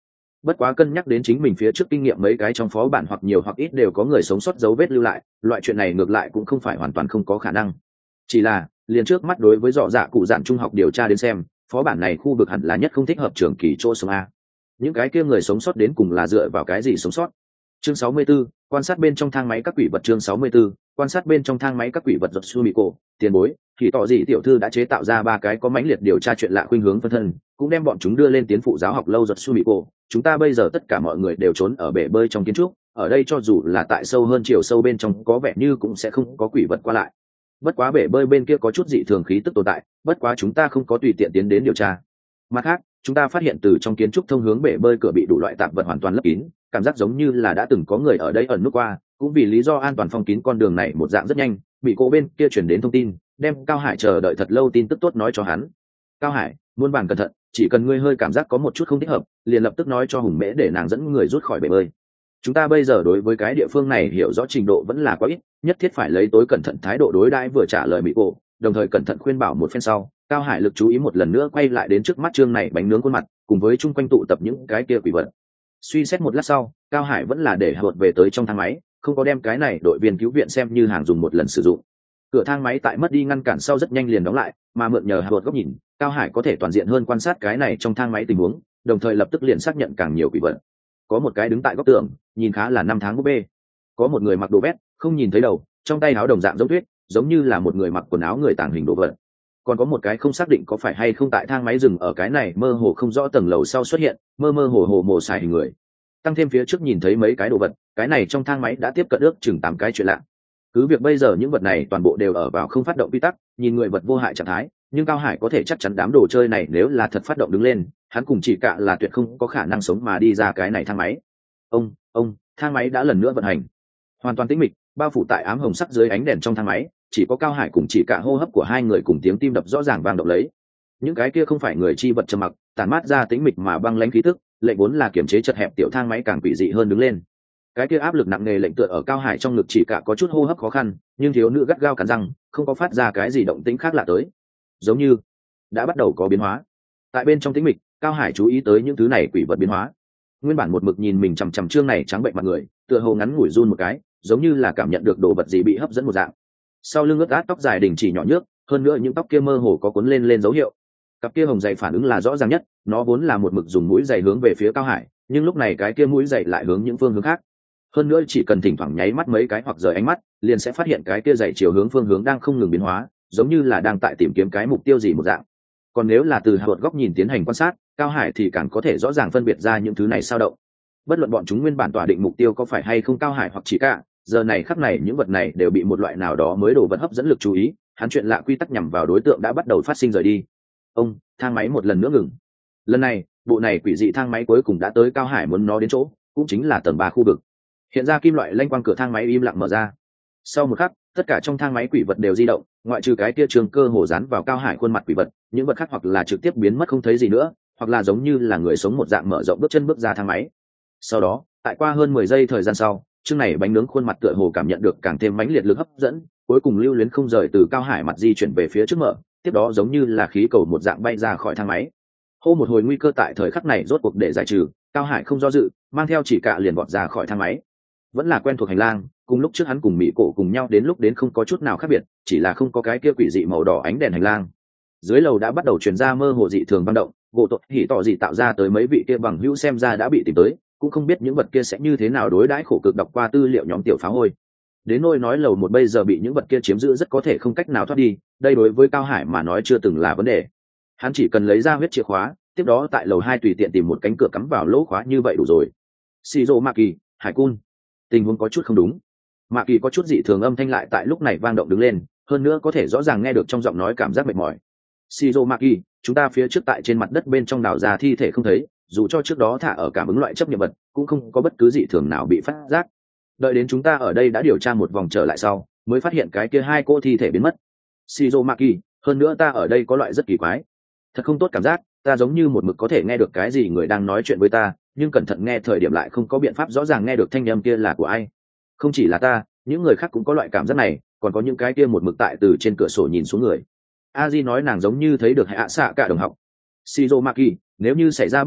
Speaker 1: Bất quá cân nhắc đến chính mình phía trước kinh nghiệm mấy cái trong phó bản hoặc nhiều hoặc ít đều có người sống sót dấu vết lưu lại, loại chuyện này ngược lại cũng không phải hoàn toàn không có khả năng. Chỉ là liền trước mắt đối với dọ dạ cụ dạn trung học điều tra đến xem, phó bản này khu vực hẳn là nhất không thích hợp trường kỳ chỗ sống a. Những cái kia người sống sót đến cùng là dựa vào cái gì sống sót? Chương 64, quan sát bên trong thang máy các quỷ vật. Chương 64, quan sát bên trong thang máy các quỷ vật. Giật Sumiko, tiền bối, thì tỏ gì tiểu thư đã chế tạo ra 3 cái có mãnh liệt điều tra chuyện lạ khuynh hướng phân thân, cũng đem bọn chúng đưa lên tiến phụ giáo học lâu. Giật Sumiko, chúng ta bây giờ tất cả mọi người đều trốn ở bể bơi trong kiến trúc, ở đây cho dù là tại sâu hơn chiều sâu bên trong có vẻ như cũng sẽ không có quỷ vật qua lại. Bất quá bể bơi bên kia có chút dị thường khí tức tồn tại, bất quá chúng ta không có tùy tiện tiến đến điều tra. Mặt khác, chúng ta phát hiện từ trong kiến trúc thông hướng bể bơi cửa bị đủ loại tạp vật hoàn toàn lấp kín, cảm giác giống như là đã từng có người ở đây ẩn núp qua, cũng vì lý do an toàn phong kín con đường này một dạng rất nhanh, bị cô bên kia chuyển đến thông tin, đem Cao Hải chờ đợi thật lâu tin tức tốt nói cho hắn. Cao Hải, muôn vàn cẩn thận, chỉ cần ngươi hơi cảm giác có một chút không thích hợp, liền lập tức nói cho Hùng Mễ để nàng dẫn người rút khỏi bể bơi. Chúng ta bây giờ đối với cái địa phương này hiểu rõ trình độ vẫn là quá ít, nhất thiết phải lấy tối cẩn thận thái độ đối đãi. Vừa trả lời bị cô, đồng thời cẩn thận khuyên bảo một phen sau, Cao Hải lực chú ý một lần nữa quay lại đến trước mắt trương này bánh nướng khuôn mặt, cùng với chung quanh tụ tập những cái kia quỷ vật. Suy xét một lát sau, Cao Hải vẫn là để hợt về tới trong thang máy, không có đem cái này đội viên cứu viện xem như hàng dùng một lần sử dụng. Cửa thang máy tại mất đi ngăn cản sau hợt nhanh liền đóng lại, mà mượn nhờ hợt góc nhìn, Cao Hải có thể toàn diện hơn quan sát cái này trong thang máy tình huống, đồng thời lập tức liền xác nhận càng nhiều quỷ vật. Có một cái đứng tại góc tường, nhìn khá là năm tháng búp bê. Có một người mặc đồ vét, không nhìn thấy đầu, trong tay áo đồng dạng giống tuyết, giống như là một người mặc quần áo người tàng hình đồ vật. Còn có một cái không xác định có phải hay không tại thang máy dừng ở cái này mơ hồ không rõ tầng lầu sau xuất hiện, mơ mơ hồ hồ mồ xài hình người. Tăng thêm phía trước nhìn thấy mấy cái đồ vật, cái này trong thang máy đã tiếp cận ước chừng 8 cái chuyện lạ. Cứ việc bây giờ những vật này toàn bộ đều ở vào không phát động quy tắc, nhìn người vật vô hại trạng thái, nhưng Cao Hải có thể chắc chắn đám đồ chơi này nếu là thật phát động đứng lên, hắn cùng chỉ cả là tuyệt không có khả năng sống mà đi ra cái này thang máy. Ông, thang máy đã lần nữa vận hành. Hoàn toàn tĩnh mịch, bao phủ tại ám hồng sắc dưới ánh đèn trong thang máy, chỉ có Cao Hải cùng chỉ cả hô hấp của hai người cùng tiếng tim đập rõ ràng vang động lấy. Những cái kia không phải người chi vật trầm mặc, tàn mát ra tĩnh mịch mà băng lãnh khí tức, lệnh vốn là kiềm chế chật hẹp tiểu thang máy càng quỷ dị hơn đứng lên. Cái kia áp lực nặng nề lệnh tựa ở Cao Hải trong ngực chỉ cả có chút hô hấp khó khăn, nhưng thiếu nữ gắt gao cắn răng, không có phát ra cái gì động tĩnh khác lạ tới. Giống như đã bắt đầu có biến hóa. Tại bên trong tĩnh mịch, Cao Hải chú ý tới những thứ này quỷ vật biến hóa. Nguyên bản một mực nhìn mình chằm chằm trương này trắng bệnh mặt người, tựa hồ ngắn ngủi run một cái, giống như là cảm nhận được đồ vật gì bị hấp dẫn một dạng. Sau lưng ướt át tóc dài đình chỉ nhỏ nhước, hơn nữa những tóc kia mơ hồ có cuốn lên dấu hiệu. Cặp kia hồng dày phản ứng là rõ ràng nhất, nó vốn là một mực dùng mũi giày hướng về phía Cao Hải, nhưng lúc này cái kia mũi giày lại hướng những phương hướng khác. Hơn nữa chỉ cần thỉnh thoảng nháy mắt mấy cái hoặc rời ánh mắt, liền sẽ phát hiện cái kia giày chiều hướng phương hướng đang không ngừng biến hóa, giống như là đang tại tìm kiếm cái mục tiêu gì một dạng. Còn nếu là từ hột góc nhìn tiến hành quan sát, Cao Hải thì càng có thể rõ ràng phân biệt ra những thứ này sao động. Bất luận bọn chúng nguyên bản tỏa định mục tiêu có phải hay không Cao Hải hoặc chỉ cả, giờ này khắc này những vật này đều bị một loại nào đó mới đồ vật hấp dẫn lực chú ý, hắn chuyện lạ quy tắc nhằm vào đối tượng đã bắt đầu phát sinh rời đi. Thang máy một lần nữa ngừng. Lần này, bộ này quỷ dị thang máy cuối cùng đã tới Cao Hải muốn nó đến chỗ, cũng chính là tầng 3 khu vực. Hiện ra kim loại lanh quang cửa thang máy im lặng mở ra. Sau một khắc, tất cả trong thang máy quỷ vật đều di động, ngoại trừ cái kia trường cơ hồ dán vào Cao Hải khuôn mặt quỷ vật, những vật khác hoặc là trực tiếp biến mất không thấy gì nữa, hoặc là giống như là người sống một dạng mở rộng bước chân bước ra thang máy. Sau đó, tại qua hơn 10 giây thời gian sau, chương này bánh nướng khuôn mặt tựa hồ cảm nhận được càng thêm mãnh liệt lực hấp dẫn, cuối cùng lưu luyến không rời từ Cao Hải mặt di chuyển về phía trước mở, tiếp đó giống như là khí cầu một dạng bay ra khỏi thang máy. Hô một hồi nguy cơ tại thời khắc này rốt cuộc để giải trừ, Cao Hải không do dự, mang theo chỉ cả liền vọt ra khỏi thang máy. Vẫn là quen thuộc hành lang, cùng lúc trước hắn cùng Mỹ Cổ cùng nhau đến lúc đến không có chút nào khác biệt, chỉ là không có cái kia quỷ dị màu đỏ ánh đèn hành lang. Dưới lầu đã bắt đầu truyền ra mơ hồ dị thường băng động, gỗ tột hỉ tỏ gì tạo ra tới mấy vị kia bằng hữu xem ra đã bị tìm tới, cũng không biết những vật kia sẽ như thế nào đối đãi khổ cực đọc qua tư liệu nhóm tiểu phá hôi. Đến nôi nói lầu một bây giờ bị những vật kia chiếm giữ rất có thể không cách nào thoát đi, đây đối với Cao Hải mà nói chưa từng là vấn đề. Hắn chỉ cần lấy ra huyết chìa khóa, tiếp đó tại lầu 2 tùy tiện tìm một cánh cửa cắm vào lỗ khóa như vậy đủ rồi. Shizuo Maki, Hải Cun, tình huống có chút không đúng. Mạ Kỳ có chút dị thường âm thanh lại tại lúc này vang động đứng lên, hơn nữa có thể rõ ràng nghe được trong giọng nói cảm giác mệt mỏi. Shizuo Maki, chúng ta phía trước tại trên mặt đất bên trong đào ra thi thể không thấy, dù cho trước đó thả ở cảm ứng loại chấp nghiệm vật, cũng không có bất cứ dị thường nào bị phát giác. Đợi đến chúng ta ở đây đã điều tra một vòng trở lại sau, mới phát hiện cái kia 2 cô thi thể biến mất. Shizuo Maki, hơn nữa ta ở đây có loại rất kỳ quái. Thật không tốt cảm giác, ta giống như một mực có thể nghe được cái gì người đang nói chuyện với ta, nhưng cẩn thận nghe thời điểm lại không có biện pháp rõ ràng nghe được thanh âm kia là của ai. Không chỉ là ta, những người khác cũng có loại cảm giác này, còn có những cái kia một mực tại từ trên cửa sổ nhìn xuống người. Aji nói nàng giống như thấy được hạ xạ cả đồng học. Shizuo Maki, nếu như xảy ra bất chắc,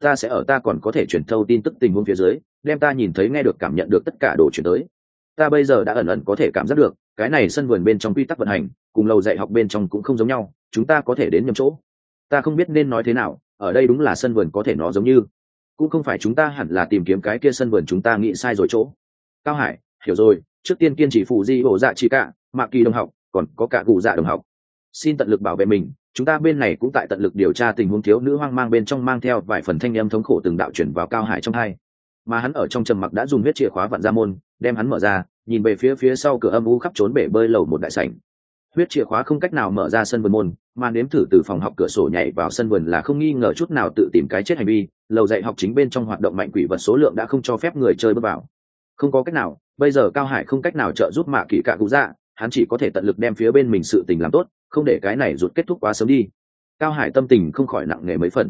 Speaker 1: ta sẽ ở ta còn có thể truyền thâu tin tức tình huống phía dưới đem ta nhìn thấy nghe được cảm nhận được tất cả đồ chuyển tới. Ta bây giờ đã ẩn ẩn có thể cảm giác được cái này sân vườn bên trong quy tắc vận hành cùng lầu dạy học bên trong cũng không giống nhau, chúng ta có thể đến nhầm chỗ. Ta không biết nên nói thế nào, ở đây đúng là sân vườn có thể nó giống như cũng không phải chúng ta hẳn là tìm kiếm cái kia sân vườn, chúng ta nghĩ sai rồi chỗ. Cao Hải, hiểu rồi, trước tiên kiên trì phụ di ổ dạ chỉ cả mạ kỳ đồng học, còn có cả cụ dạ đồng học, xin tận lực bảo vệ mình, chúng ta bên này cũng tại tận lực điều tra tình huống. Thiếu nữ hoang mang bên trong mang theo vài phần thanh âm thống khổ từng đạo chuyển vào Cao Hải trong hai, mà hắn ở trong trầm mặc đã dùng huyết chìa khóa vặn ra môn, đem hắn mở ra, nhìn về phía sau cửa âm u khắp trốn bể bơi lầu một đại sảnh. Huyết chìa khóa không cách nào mở ra sân vườn môn, mà nếm thử từ phòng học cửa sổ nhảy vào sân vườn là không nghi ngờ chút nào tự tìm cái chết hành vi. Lầu dạy học chính bên trong hoạt động mạnh quỷ vật số lượng đã không cho phép người chơi bước vào. Không có cách nào, bây giờ Cao Hải không cách nào trợ giúp mạ kỳ cạ cụ dạ, hắn chỉ có thể tận lực đem phía bên mình sự tình làm tốt, không để cái này rụt kết thúc quá sớm đi. Cao Hải tâm tình không khỏi nặng nề mấy phần.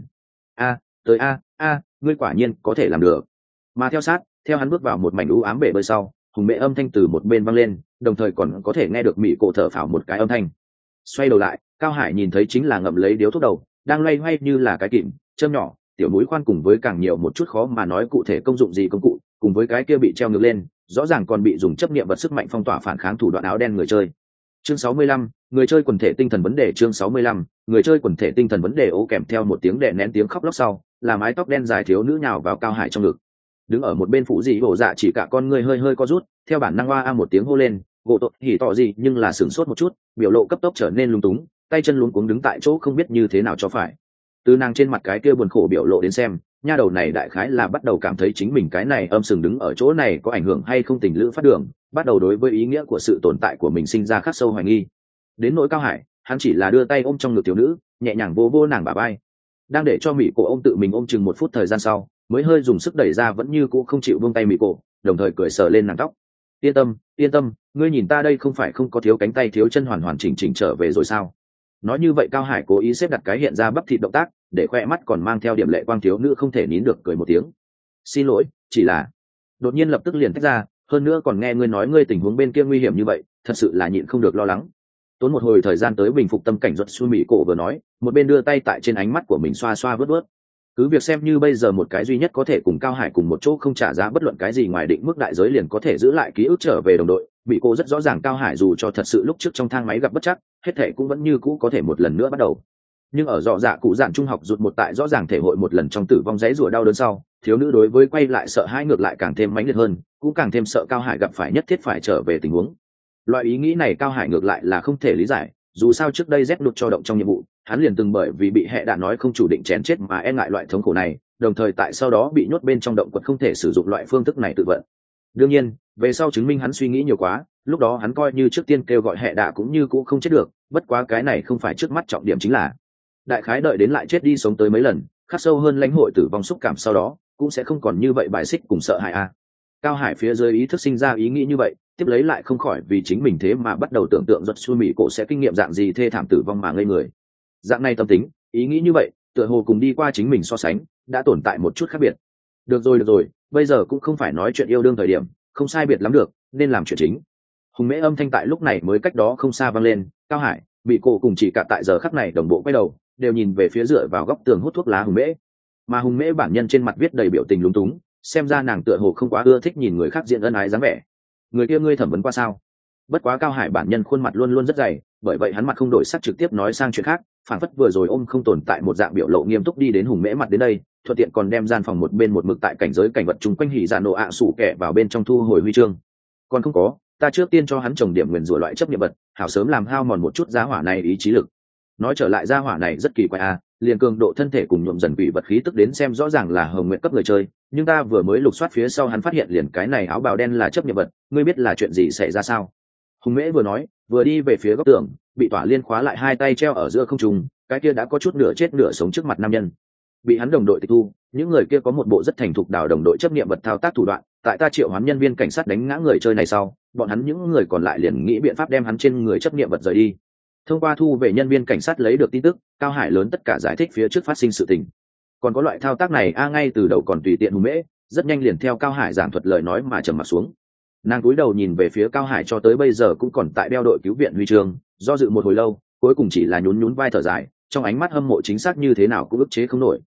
Speaker 1: Ngươi quả nhiên có thể làm được. Mà theo hắn bước vào một mảnh u ám bể bơi sau, hùng mẹ âm thanh từ một bên vang lên, đồng thời còn có thể nghe được mỹ cổ thở phào một cái âm thanh. Xoay đầu lại, Cao Hải nhìn thấy chính là ngậm lấy điếu thuốc đầu đang loay hoay như là cái kìm châm nhỏ tiểu mũi khoan cùng với càng nhiều một chút khó mà nói cụ thể công dụng gì công cụ, cùng với cái kia bị treo ngược lên rõ ràng còn bị dùng chấp niệm vật sức mạnh phong tỏa phản kháng thủ đoạn áo đen người chơi. Chương 65, người chơi quần thể tinh thần vấn đề. Chương 65, người chơi quần thể tinh thần vấn đề. Ô, kèm theo một tiếng đè nén tiếng khóc lóc sau, là mái tóc đen dài thiếu nữ nhào vào Cao Hải trong ngực. Đứng ở một bên phụ dị hổ dạ chỉ cả con người hơi co rút, theo bản năng oa một tiếng hô lên, gỗ tội hỉ tỏ gì nhưng là sửng sốt một chút, biểu lộ cấp tốc trở nên lung túng, tay chân luống cuống đứng tại chỗ không biết như thế nào cho phải. Từ nàng trên mặt cái kia buồn khổ biểu lộ đến xem, nha đầu này đại khái là bắt đầu cảm thấy chính mình cái này âm sừng đứng ở chỗ này có ảnh hưởng hay không tình lữ phát đường, bắt đầu đối với ý nghĩa của sự tồn tại của mình sinh ra khắc sâu hoài nghi. Đến nỗi Cao Hải, hắn chỉ là đưa tay ôm trong ngực thiếu nữ, nhẹ nhàng vô nàng bả vai, đang để cho mỹ cổ ôm tự mình ôm chừng một phút thời gian sau, mới hơi dùng sức đẩy ra vẫn như cũ không chịu buông tay mỹ cổ, đồng thời cười sờ lên nàng tóc. Yên tâm, ngươi nhìn ta đây không phải không có thiếu cánh tay thiếu chân, hoàn chỉnh trở về rồi sao? Nói như vậy Cao Hải cố ý xếp đặt cái hiện ra bắp thịt động tác, để khoe mắt còn mang theo điểm lệ quang thiếu nữ không thể nín được cười một tiếng. Xin lỗi, chỉ là đột nhiên lập tức liền tách ra, hơn nữa còn nghe ngươi nói ngươi tình huống bên kia nguy hiểm như vậy, thật sự là nhịn không được lo lắng. Tốn một hồi thời gian tới bình phục tâm cảnh, ruột xu mỹ cổ vừa nói, một bên đưa tay tại trên ánh mắt của mình xoa vớt. Cứ việc xem như bây giờ một cái duy nhất có thể cùng Cao Hải cùng một chỗ không trả giá bất luận cái gì ngoài định mức đại giới liền có thể giữ lại ký ức trở về đồng đội, bị cô rất rõ ràng Cao Hải dù cho thật sự lúc trước trong thang máy gặp bất chắc, hết thể cũng vẫn như cũ có thể một lần nữa bắt đầu. Nhưng ở dọ dạ cụ dạn trung học rụt một tại rõ ràng thể hội một lần trong tử vong giấy rủa đau đớn sau, thiếu nữ đối với quay lại sợ hãi ngược lại càng thêm mãnh liệt hơn, cũng càng thêm sợ Cao Hải gặp phải nhất thiết phải trở về tình huống. Loại ý nghĩ này Cao Hải ngược lại là không thể lý giải, dù sao trước đây Z đột cho động trong nhiệm vụ, hắn liền từng bởi vì bị hệ đạn nói không chủ định chén chết mà e ngại loại thống khổ này, đồng thời tại sau đó bị nhốt bên trong động quật không thể sử dụng loại phương thức này tự vận. Đương nhiên, về sau chứng minh hắn suy nghĩ nhiều quá, lúc đó hắn coi như trước tiên kêu gọi hệ đạ cũng như cũng không chết được, bất quá cái này không phải trước mắt trọng điểm chính là đại khái đợi đến lại chết đi sống tới mấy lần, khắc sâu hơn lãnh hội tử vong xúc cảm sau đó, cũng sẽ không còn như vậy bài xích cùng sợ hãi a. Cao Hải phía dưới ý thức sinh ra ý nghĩ như vậy, tiếp lấy lại không khỏi vì chính mình thế mà bắt đầu tưởng tượng giật xuôi mỹ cổ sẽ kinh nghiệm dạng gì thê thảm tử vong mà ngây người. Dạng này tâm tính, ý nghĩ như vậy, tựa hồ cùng đi qua chính mình so sánh, đã tồn tại một chút khác biệt. Được rồi, bây giờ cũng không phải nói chuyện yêu đương thời điểm, không sai biệt lắm được, nên làm chuyện chính. Hùng mễ âm thanh tại lúc này mới cách đó không xa vang lên, Cao Hải, bị cổ cùng chỉ cả tại giờ khắc này đồng bộ quay đầu, đều nhìn về phía dựa vào góc tường hút thuốc lá Hùng mễ. Mà Hùng mễ bản nhân trên mặt viết đầy biểu tình lúng túng, xem ra nàng tựa hồ không quá ưa thích nhìn người khác diện ân ái dáng vẻ. Người kia ngươi thẩm vấn qua sao? Bất quá Cao Hải bản nhân khuôn mặt luôn luôn rất dày, bởi vậy hắn mặt không đổi sắc trực tiếp nói sang chuyện khác, phản phất vừa rồi ôm không tồn tại một dạng biểu lộ nghiêm túc đi đến Hùng mễ mặt đến đây, thuận tiện còn đem gian phòng một bên một mực tại cảnh giới cảnh vật chung quanh hỉ dạ nổ ạ sủ kẻ vào bên trong thu hồi huy chương. Còn không có, ta trước tiên cho hắn trồng điểm nguyền rủa loại chấp niệm vật, hảo sớm làm hao mòn một chút giá hỏa này ý chí lực. Nói trở lại giá hỏa này rất kỳ quái a, liền cường độ thân thể cùng nhuộm dần quỷ vật khí tức đến xem rõ ràng là hồng nguyện cấp người chơi, nhưng ta vừa mới lục soát phía sau hắn phát hiện liền cái này áo bào đen là chấp niệm vật, ngươi biết là chuyện gì xảy ra sao? Hùng mễ vừa nói, vừa đi về phía góc tường, bị tỏa liên khóa lại hai tay treo ở giữa không trung, cái kia đã có chút nửa chết nửa sống trước mặt nam nhân. Bị hắn đồng đội tịch thu, những người kia có một bộ rất thành thục đào đồng đội chấp niệm vật thao tác thủ đoạn, tại ta triệu hoán nhân viên cảnh sát đánh ngã người chơi này sau, bọn hắn những người còn lại liền nghĩ biện pháp đem hắn trên người chấp niệm vật rời đi. Thông qua thu về nhân viên cảnh sát lấy được tin tức, Cao Hải lớn tất cả giải thích phía trước phát sinh sự tình. Còn có loại thao tác này ngay từ đầu còn tùy tiện Hùng mễ, rất nhanh liền theo Cao Hải giảng thuật lời nói mà trầm mặt xuống. Nàng cúi đầu nhìn về phía Cao Hải cho tới bây giờ cũng còn tại đeo đội cứu viện huy chương, do dự một hồi lâu, cuối cùng chỉ là nhún vai thở dài, trong ánh mắt hâm mộ chính xác như thế nào cũng ức chế không nổi.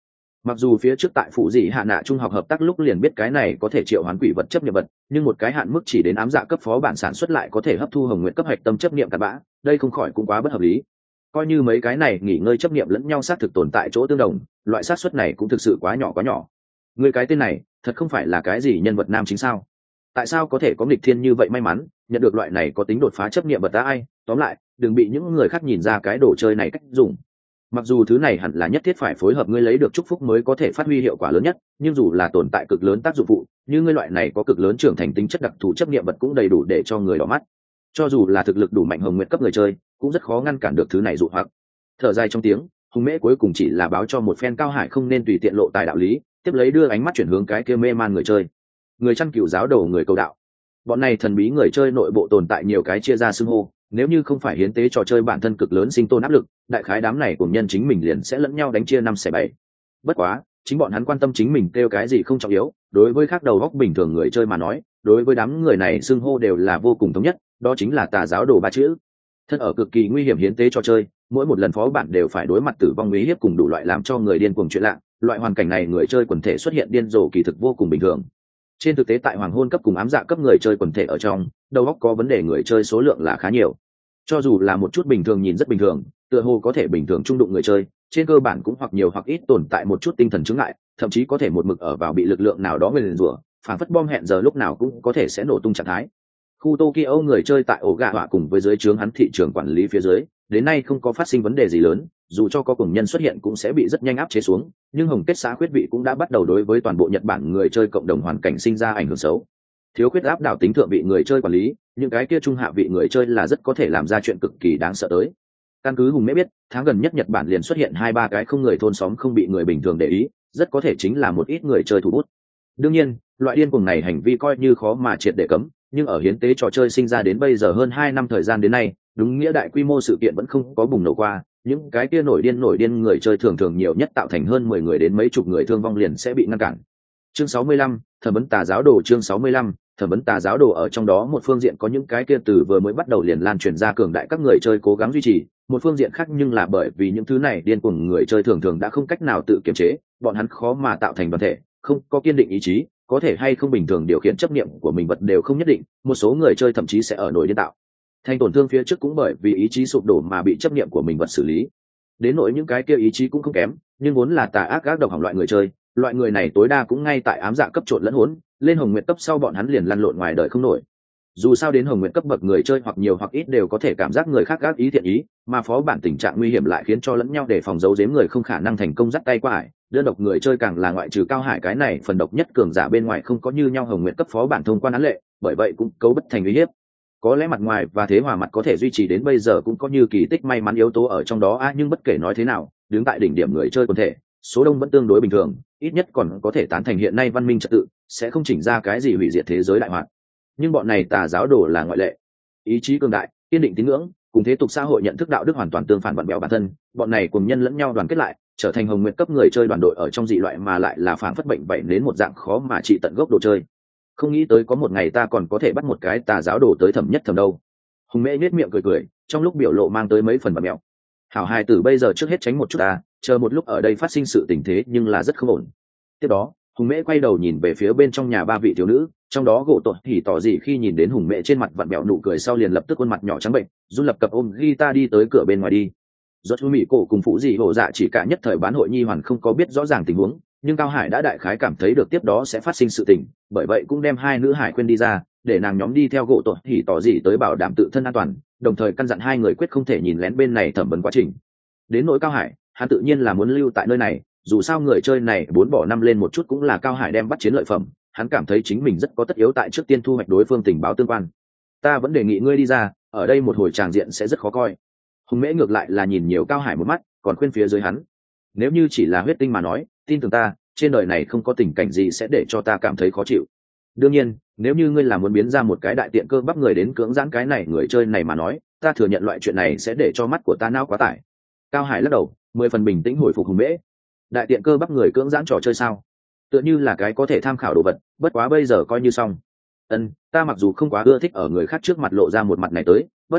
Speaker 1: Mặc dù phía trước tại phụ dị hạ nạ trung học hợp tác lúc liền biết cái này có thể triệu hoán quỷ vật chấp niệm vật, nhưng một cái hạn mức chỉ đến ám dạ cấp phó bản sản xuất lại có thể hấp thu hồng nguyện cấp hạch tâm chấp niệm cặn bã, đây không khỏi cũng quá bất hợp lý. Coi như mấy cái này nghỉ ngơi chấp niệm lẫn nhau xác thực tồn tại chỗ tương đồng, loại xác suất này cũng thực sự quá nhỏ quá nhỏ. Người cái tên này thật không phải là cái gì nhân vật nam chính sao? Tại sao có thể có nghịch thiên như vậy may mắn nhận được loại này có tính đột phá chấp niệm vật ta ai? Tóm lại, đừng bị những người khác nhìn ra cái đồ chơi này cách dùng. Mặc dù thứ này hẳn là nhất thiết phải phối hợp ngươi lấy được chúc phúc mới có thể phát huy hiệu quả lớn nhất, nhưng dù là tồn tại cực lớn tác dụng phụ, như ngươi loại này có cực lớn trưởng thành tính chất đặc thù chấp niệm vật cũng đầy đủ để cho người đỏ mắt. Cho dù là thực lực đủ mạnh hồng nguyện cấp người chơi, cũng rất khó ngăn cản được thứ này dụ hoặc. Thở dài trong tiếng, Hùng Mễ cuối cùng chỉ là báo cho một phen Cao Hải không nên tùy tiện lộ tài đạo lý, tiếp lấy đưa ánh mắt chuyển hướng cái kia mê man người chơi. Người chăn cừu giáo đầu người cầu đạo. Bọn này thần bí người chơi nội bộ tồn tại nhiều cái chia ra xưng hô, nếu như không phải hiến tế trò chơi bản thân cực lớn sinh tồn áp lực, đại khái đám này cùng nhân chính mình liền sẽ lẫn nhau đánh chia 5/7. Bất quá, chính bọn hắn quan tâm chính mình kêu cái gì không trọng yếu, đối với khác đầu góc bình thường người chơi mà nói, đối với đám người này xưng hô đều là vô cùng thống nhất, đó chính là tà giáo đồ ba chữ. Thân ở cực kỳ nguy hiểm hiến tế trò chơi, mỗi một lần phó bản đều phải đối mặt tử vong uy hiếp cùng đủ loại làm cho người điên cuồng chuyện lạ, loại hoàn cảnh này người chơi quần thể xuất hiện điên rồ kỳ thực vô cùng bình thường. Trên thực tế tại hoàng hôn cấp cùng ám dạ cấp người chơi quần thể ở trong, đầu óc có vấn đề người chơi số lượng là khá nhiều. Cho dù là một chút bình thường nhìn rất bình thường, tựa hồ có thể bình thường trung đụng người chơi, trên cơ bản cũng hoặc nhiều hoặc ít tồn tại một chút tinh thần chứng ngại, thậm chí có thể một mực ở vào bị lực lượng nào đó nguyền rủa, phản phất bom hẹn giờ lúc nào cũng có thể sẽ nổ tung trạng thái. Khu Tokyo người chơi tại ổ gà họa cùng với dưới trướng hắn thị trường quản lý phía dưới, đến nay không có phát sinh vấn đề gì lớn, dù cho có cùng nhân xuất hiện cũng sẽ bị rất nhanh áp chế xuống, nhưng hồng kết xã khuyết vị cũng đã bắt đầu đối với toàn bộ Nhật Bản người chơi cộng đồng hoàn cảnh sinh ra ảnh hưởng xấu. Thiếu khuyết áp đảo tính thượng vị người chơi quản lý, những cái kia trung hạ vị người chơi là rất có thể làm ra chuyện cực kỳ đáng sợ tới. Căn cứ Hùng Mễ biết, tháng gần nhất Nhật Bản liền xuất hiện 2-3 cái không người thôn xóm không bị người bình thường để ý, rất có thể chính là một ít người chơi thủ bút. Đương nhiên, loại điên cuồng này hành vi coi như khó mà triệt để cấm, nhưng ở hiến tế trò chơi sinh ra đến bây giờ hơn 2 năm thời gian đến nay, đúng nghĩa đại quy mô sự kiện vẫn không có bùng nổ qua, những cái kia nổi điên người chơi thường thường nhiều nhất tạo thành hơn 10 người đến mấy chục người thương vong liền sẽ bị ngăn cản. Chương 65, thẩm vấn tà giáo đồ. Chương 65, thẩm vấn tà giáo đồ. Ở trong đó một phương diện có những cái kia từ vừa mới bắt đầu liền lan truyền ra cường đại các người chơi cố gắng duy trì, một phương diện khác nhưng là bởi vì những thứ này điên cuồng người chơi thường thường đã không cách nào tự kiềm chế, bọn hắn khó mà tạo thành đoàn thể, không có kiên định ý chí, có thể hay không bình thường điều khiển chấp niệm của mình vật đều không nhất định, một số người chơi thậm chí sẽ ở nổi điên tạo thành tổn thương phía trước cũng bởi vì ý chí sụp đổ mà bị chấp niệm của mình vật xử lý. Đến nỗi những cái kia ý chí cũng không kém, nhưng vốn là tà ác gác độc hỏng loại người chơi, loại người này tối đa cũng ngay tại ám dạ cấp trộn lẫn hỗn, lên hồng nguyệt cấp sau bọn hắn liền lăn lộn ngoài đời không nổi. Dù sao đến hồng nguyệt cấp bậc người chơi hoặc nhiều hoặc ít đều có thể cảm giác người khác gác ý thiện ý, mà phó bản tình trạng nguy hiểm lại khiến cho lẫn nhau để phòng giấu giếm người không khả năng thành công dắt tay qua ải. Đơn độc người chơi càng là ngoại trừ Cao Hải cái này phần độc nhất cường giả bên ngoài không có như nhau hồng nguyệt cấp phó bản thông quan án lệ, bởi vậy cũng cấu bất thành uy hiếp. Có lẽ mặt ngoài và thế hòa mặt có thể duy trì đến bây giờ cũng có như kỳ tích may mắn yếu tố ở trong đó nhưng bất kể nói thế nào, đứng tại đỉnh điểm người chơi quần thể, số đông vẫn tương đối bình thường, ít nhất còn có thể tán thành hiện nay văn minh trật tự, sẽ không chỉnh ra cái gì hủy diệt thế giới đại hoạt. Nhưng bọn này tà giáo đồ là ngoại lệ, ý chí cường đại, kiên định tín ngưỡng, cùng thế tục xã hội nhận thức đạo đức hoàn toàn tương phản vặn bẹo bản thân, bọn này cùng nhân lẫn nhau đoàn kết lại, trở thành hồng nguyệt cấp người chơi đoàn đội ở trong dị loại mà lại là phản phất bệnh vậy đến một dạng khó mà trị tận gốc đồ chơi. Không nghĩ tới có một ngày ta còn có thể bắt một cái tà giáo đồ tới thẩm nhất thẩm đâu. Hùng Mễ nhếch miệng cười, trong lúc biểu lộ mang tới mấy phần vặn bẹo. Hảo hài tử bây giờ trước hết tránh một chút ta, chờ một lúc ở đây phát sinh sự tình thế nhưng là rất không ổn. Tiếp đó, Hùng Mễ quay đầu nhìn về phía bên trong nhà ba vị thiếu nữ, trong đó gỗ tội thì tỏ gì khi nhìn đến Hùng Mễ trên mặt vặn bẹo nụ cười sau liền lập tức khuôn mặt nhỏ trắng bệnh, run lập cập ôm guitar đi tới cửa bên ngoài đi. Rốt Mỹ cổ cùng phụ gì hổ dạ chỉ cả nhất thời bán hội nhi hoàn không có biết rõ ràng tình huống, nhưng Cao Hải đã đại khái cảm thấy được tiếp đó sẽ phát sinh sự tình, bởi vậy cũng đem hai nữ hải khuyên đi ra, để nàng nhóm đi theo gỗ tội thì tỏ gì tới bảo đảm tự thân an toàn, đồng thời căn dặn hai người quyết không thể nhìn lén bên này thẩm vấn quá trình. Đến nỗi Cao Hải, hắn tự nhiên là muốn lưu tại nơi này, dù sao người chơi này 4 bỏ 5 lên một chút cũng là Cao Hải đem bắt chiến lợi phẩm, hắn cảm thấy chính mình rất có tất yếu tại trước tiên thu hoạch đối phương tình báo tương quan. Ta vẫn đề nghị ngươi đi ra, ở đây một hồi tràng diện sẽ rất khó coi. Hùng Mễ ngược lại là nhìn nhiều Cao Hải một mắt, còn khuyên phía dưới hắn, nếu như chỉ là huyết tinh mà nói, tin tưởng ta, trên đời này không có tình cảnh gì sẽ để cho ta cảm thấy khó chịu. Đương nhiên, nếu như ngươi là muốn biến ra một cái đại tiện cơ bắp người đến cưỡng giãn cái này người chơi này mà nói, ta thừa nhận loại chuyện này sẽ để cho mắt của ta não quá tải. Cao Hải lắc đầu, 10 phần bình tĩnh hồi phục Hùng Mễ. Đại tiện cơ bắp người cưỡng giãn trò chơi sao? Tựa như là cái có thể tham khảo đồ vật, bất quá bây giờ coi như xong. Ta mặc dù không quá ưa thích ở người khác trước mặt lộ ra một mặt này tới, bất quá,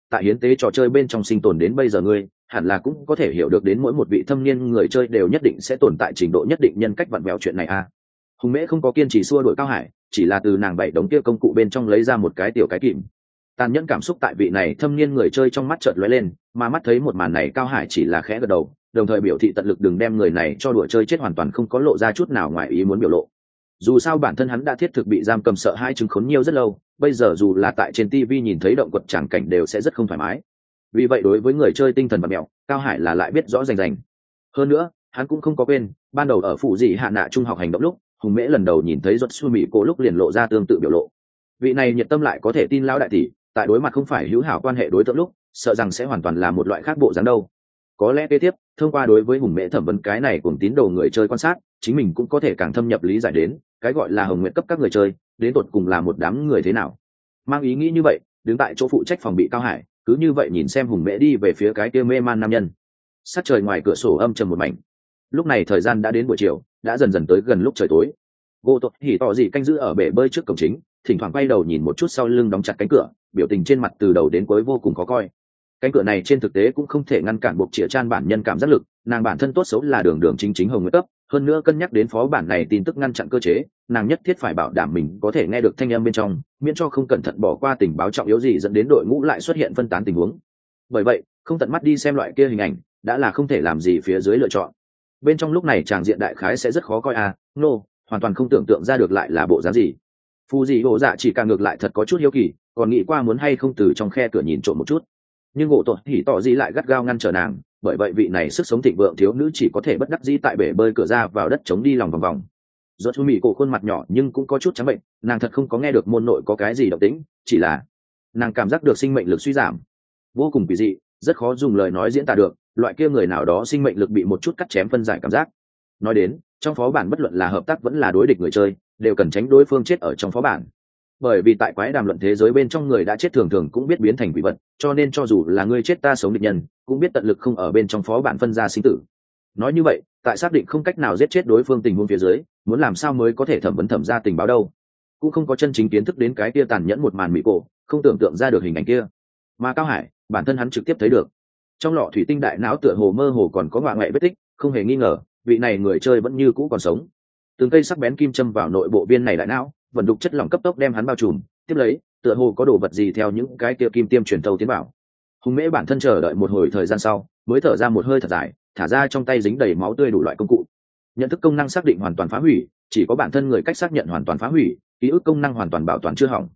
Speaker 1: tại hiến tế trò chơi bên trong sinh tồn đến bây giờ ngươi hẳn là cũng có thể hiểu được đến mỗi một vị thâm niên người chơi đều nhất định sẽ tồn tại trình độ nhất định nhân cách vặn vẹo chuyện này à. Hùng Mễ không có kiên trì xua đuổi Cao Hải, chỉ là từ nàng bảy đống kia công cụ bên trong lấy ra một cái tiểu cái kìm. Tàn nhẫn cảm xúc tại vị này thâm niên người chơi trong mắt chợt lóe lên, mà mắt thấy một màn này Cao Hải chỉ là khẽ gật đầu, đồng thời biểu thị tận lực đừng đem người này cho đùa chơi chết, hoàn toàn không có lộ ra chút nào ngoài ý muốn biểu lộ. Dù sao bản thân hắn đã thiết thực bị giam cầm sợ hai chứng khốn nhiều rất lâu, bây giờ dù là tại trên TV nhìn thấy động quật tràng cảnh đều sẽ rất không thoải mái. Vì vậy đối với người chơi tinh thần bạt mẹo, Cao Hải là lại biết rõ rành rành. Hơn nữa, hắn cũng không có quên, ban đầu ở phụ dị hạ nạ trung học hành động lúc, Hùng Mễ lần đầu nhìn thấy Rốt Su Mị cô lúc liền lộ ra tương tự biểu lộ. Vị này nhiệt tâm lại có thể tin lão đại tỷ, tại đối mặt không phải hữu hảo quan hệ đối tượng lúc, sợ rằng sẽ hoàn toàn là một loại khác bộ dáng đâu. Có lẽ kế tiếp, thông qua đối với Hùng Mễ thẩm vấn cái này cùng tín đồ người chơi quan sát, chính mình cũng có thể càng thâm nhập lý giải đến, cái gọi là hồng nguyện cấp các người chơi, đến tột cùng là một đám người thế nào. Mang ý nghĩ như vậy, đứng tại chỗ phụ trách phòng bị Cao Hải, cứ như vậy nhìn xem Hùng Mễ đi về phía cái kia mê man nam nhân. Sát trời ngoài cửa sổ âm trầm một mảnh. Lúc này thời gian đã đến buổi chiều, đã dần dần tới gần lúc trời tối. Gỗ Tốt Hỉ tỏ gì canh giữ ở bể bơi trước cổng chính, thỉnh thoảng quay đầu nhìn một chút sau lưng đóng chặt cánh cửa, biểu tình trên mặt từ đầu đến cuối vô cùng khó coi. Cánh cửa này trên thực tế cũng không thể ngăn cản buộc Chĩa Chan bản nhân cảm giác lực, nàng bản thân tốt xấu là đường đường chính chính hồng nguyệt cấp, hơn nữa cân nhắc đến phó bản này tin tức ngăn chặn cơ chế, nàng nhất thiết phải bảo đảm mình có thể nghe được thanh âm bên trong, miễn cho không cẩn thận bỏ qua tình báo trọng yếu gì dẫn đến đội ngũ lại xuất hiện phân tán tình huống. Bởi vậy, không tận mắt đi xem loại kia hình ảnh, đã là không thể làm gì phía dưới lựa chọn. Bên trong lúc này tràng diện đại khái sẽ rất khó coi à, hoàn toàn không tưởng tượng ra được lại là bộ dáng gì. Phu dị Hộ Dạ chỉ càng ngược lại thật có chút hiếu kỳ, còn nghĩ qua muốn hay không từ trong khe cửa nhìn trộm một chút. Nhưng Gỗ Tốt Hỉ tỏ gì lại gắt gao ngăn trở nàng, bởi vậy vị này sức sống thịnh vượng thiếu nữ chỉ có thể bất đắc dĩ tại bể bơi cửa ra vào đất chống đi lòng vòng vòng. Rốt Su Mị cổ khuôn mặt nhỏ nhưng cũng có chút trắng bệnh, nàng thật không có nghe được môn nội có cái gì động tĩnh, chỉ là nàng cảm giác được sinh mệnh lực suy giảm, vô cùng kỳ dị, rất khó dùng lời nói diễn tả được, loại kia người nào đó sinh mệnh lực bị một chút cắt chém phân giải cảm giác. Nói đến, trong phó bản bất luận là hợp tác vẫn là đối địch người chơi, đều cần tránh đối phương chết ở trong phó bản. Bởi vì tại quái đàm luận thế giới bên trong người đã chết thường thường cũng biết biến thành quỷ vật, cho nên cho dù là ngươi chết ta sống địch nhân, cũng biết tận lực không ở bên trong phó bản phân ra sinh tử. Nói như vậy, tại xác định không cách nào giết chết đối phương tình huống phía dưới, muốn làm sao mới có thể thẩm vấn thẩm ra tình báo đâu? Cũng không có chân chính kiến thức đến cái kia tàn nhẫn một màn mỹ cổ, không tưởng tượng ra được hình ảnh kia. Mà Cao Hải, bản thân hắn trực tiếp thấy được. Trong lọ thủy tinh đại não tựa hồ mơ hồ còn có ngoại ngoại vết tích, không hề nghi ngờ, vị này người chơi vẫn như cũ còn sống. Từng cây sắc bén kim châm vào nội bộ viên này đại não, vận đục chất lỏng cấp tốc đem hắn bao trùm, tiếp lấy, tựa hồ có đồ vật gì theo những cái kia kim tiêm truyền thâu tiến vào. Hùng Mễ bản thân chờ đợi một hồi thời gian sau, mới thở ra một hơi thật dài, thả ra trong tay dính đầy máu tươi đủ loại công cụ. Nhận thức công năng xác định hoàn toàn phá hủy, chỉ có bản thân người cách xác nhận hoàn toàn phá hủy, ký ức công năng hoàn toàn bảo toàn chưa hỏng.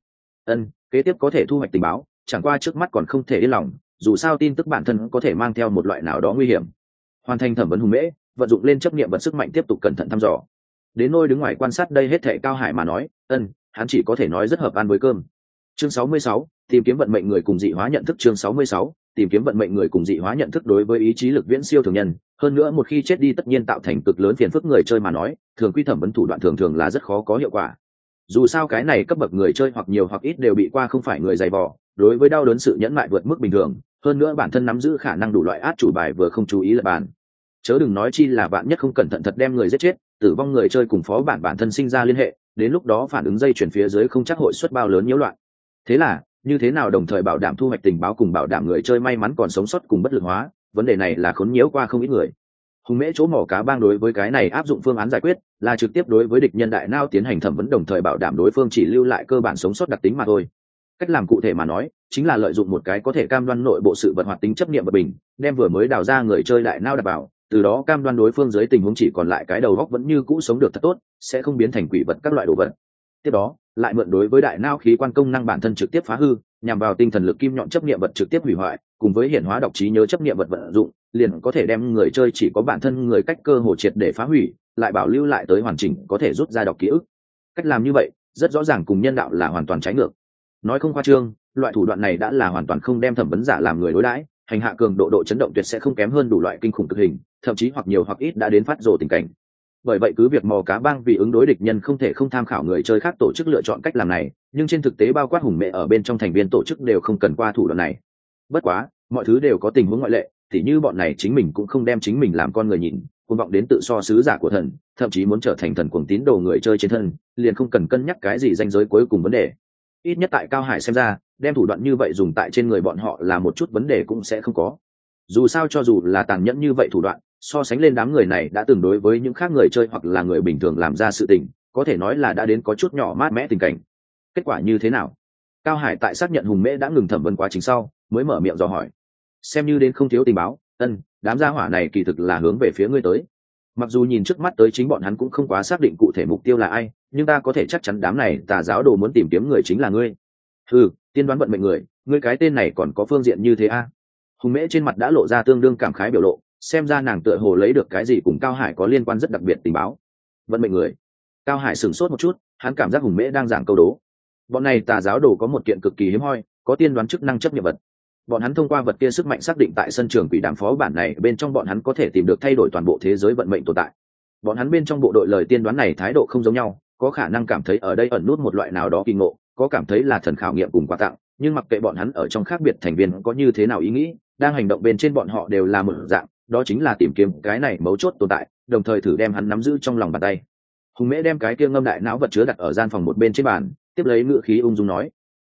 Speaker 1: Kế tiếp có thể thu hoạch tình báo, chẳng qua trước mắt còn không thể yên lòng, dù sao tin tức bản thân có thể mang theo một loại nào đó nguy hiểm. Hoàn thành thẩm vấn Hùng Mễ, vận dụng lên chấp niệm vật sức mạnh tiếp tục cẩn thận thăm dò. Đến nôi đứng ngoài quan sát đây hết thảy Cao Hải mà nói, hắn chỉ có thể nói rất hợp ăn với cơm. Chương 66, tìm kiếm vận mệnh người cùng dị hóa nhận thức. Chương 66, tìm kiếm vận mệnh người cùng dị hóa nhận thức. Đối với ý chí lực viễn siêu thường nhân, hơn nữa một khi chết đi tất nhiên tạo thành cực lớn phiền phức người chơi mà nói, thường quy thẩm vấn thủ đoạn thường là rất khó có hiệu quả. Dù sao cái này cấp bậc người chơi hoặc nhiều hoặc ít đều bị qua không phải người dày vò, đối với đau đớn sự nhẫn mại vượt mức bình thường, hơn nữa bản thân nắm giữ khả năng đủ loại át chủ bài vừa không chú ý là bàn. Chớ đừng nói chi là bạn nhất không cẩn thận thật đem người giết chết, tử vong người chơi cùng phó bản bản thân sinh ra liên hệ, đến lúc đó phản ứng dây chuyển phía dưới không chắc hội suất bao lớn nhiễu loạn. Thế là, như thế nào đồng thời bảo đảm thu hoạch tình báo cùng bảo đảm người chơi may mắn còn sống sót cùng bất lực hóa, vấn đề này là khốn nhiễu qua không ít người. Hùng Mễ chỗ mỏ cá bang đối với cái này áp dụng phương án giải quyết, là trực tiếp đối với địch nhân đại não tiến hành thẩm vấn đồng thời bảo đảm đối phương chỉ lưu lại cơ bản sống sót đặc tính mà thôi. Cách làm cụ thể mà nói, chính là lợi dụng một cái có thể cam đoan nội bộ sự vật hoạt tính chấp niệm bất bình, đem vừa mới đào ra người chơi đại não đặt vào, từ đó cam đoan đối phương dưới tình huống chỉ còn lại cái đầu góc vẫn như cũ sống được thật tốt, sẽ không biến thành quỷ vật các loại đồ vật. Tiếp đó, lại mượn đối với đại não khí quan công năng bản thân trực tiếp phá hư, nhằm vào tinh thần lực kim nhọn chấp niệm vật trực tiếp hủy hoại, cùng với hiển hóa đọc trí nhớ chấp niệm vật vận dụng, liền có thể đem người chơi chỉ có bản thân người cách cơ hồ triệt để phá hủy, lại bảo lưu lại tới hoàn chỉnh có thể rút ra đọc ký ức. Cách làm như vậy, rất rõ ràng cùng nhân đạo là hoàn toàn trái ngược. Nói không khoa trương, loại thủ đoạn này đã là hoàn toàn không đem thẩm vấn giả làm người đối đãi, hành hạ cường độ chấn động tuyệt sẽ không kém hơn đủ loại kinh khủng cực hình, thậm chí hoặc nhiều hoặc ít đã đến phát rồ tình cảnh. Bởi vậy cứ việc mò cá bang vì ứng đối địch nhân không thể không tham khảo người chơi khác tổ chức lựa chọn cách làm này, nhưng trên thực tế bao quát Hùng Mễ ở bên trong thành viên tổ chức đều không cần qua thủ đoạn này. Bất quá, mọi thứ đều có tình huống ngoại lệ, thì như bọn này chính mình cũng không đem chính mình làm con người nhìn, cuồng vọng đến tự so sứ giả của thần, thậm chí muốn trở thành thần cuồng tín đồ người chơi trên thân, liền không cần cân nhắc cái gì ranh giới cuối cùng vấn đề. ít nhất tại Cao Hải xem ra, đem thủ đoạn như vậy dùng tại trên người bọn họ là một chút vấn đề cũng sẽ không có. Dù sao cho dù là tàn nhẫn như vậy thủ đoạn, so sánh lên đám người này đã từng đối với những khác người chơi hoặc là người bình thường làm ra sự tình, có thể nói là đã đến có chút nhỏ mát mẽ tình cảnh. Kết quả như thế nào? Cao Hải tại xác nhận Hùng Mễ đã ngừng thẩm vấn quá trình sau, mới mở miệng dò hỏi. Xem như đến không thiếu tình báo, đám gia hỏa này kỳ thực là hướng về phía ngươi tới. Mặc dù nhìn trước mắt tới chính bọn hắn cũng không quá xác định cụ thể mục tiêu là ai, nhưng ta có thể chắc chắn đám này tà giáo đồ muốn tìm kiếm người chính là ngươi. Tiên đoán vận mệnh người, ngươi cái tên này còn có phương diện như thế a? Hùng Mễ trên mặt đã lộ ra tương đương cảm khái biểu lộ, xem ra nàng tựa hồ lấy được cái gì cùng Cao Hải có liên quan rất đặc biệt tình báo. Vận mệnh người. Cao Hải sửng sốt một chút, hắn cảm giác Hùng Mễ đang giảng câu đố. Bọn này tà giáo đồ có một kiện cực kỳ hiếm hoi, có tiên đoán chức năng chấp nghiệm vật. Bọn hắn thông qua vật kia sức mạnh xác định tại sân trường quỷ đàm phó bản này bên trong bọn hắn có thể tìm được thay đổi toàn bộ thế giới vận mệnh tồn tại. Bọn hắn bên trong bộ đội lời tiên đoán này thái độ không giống nhau, có khả năng cảm thấy ở đây ẩn nút một loại nào đó kỳ ngộ, có cảm thấy là thần khảo nghiệm cùng quà tặng, nhưng mặc kệ bọn hắn ở trong khác biệt thành viên có như thế nào ý nghĩ, đang hành động bên trên bọn họ đều là một dạng, đó chính là tìm kiếm cái này mấu chốt tồn tại, đồng thời thử đem hắn nắm giữ trong lòng bàn tay. Hùng Mễ đem cái kia ngâm đại não vật chứa đặt ở gian phòng một bên trên bàn, tiếp lấy ngữ khí ung dung nói: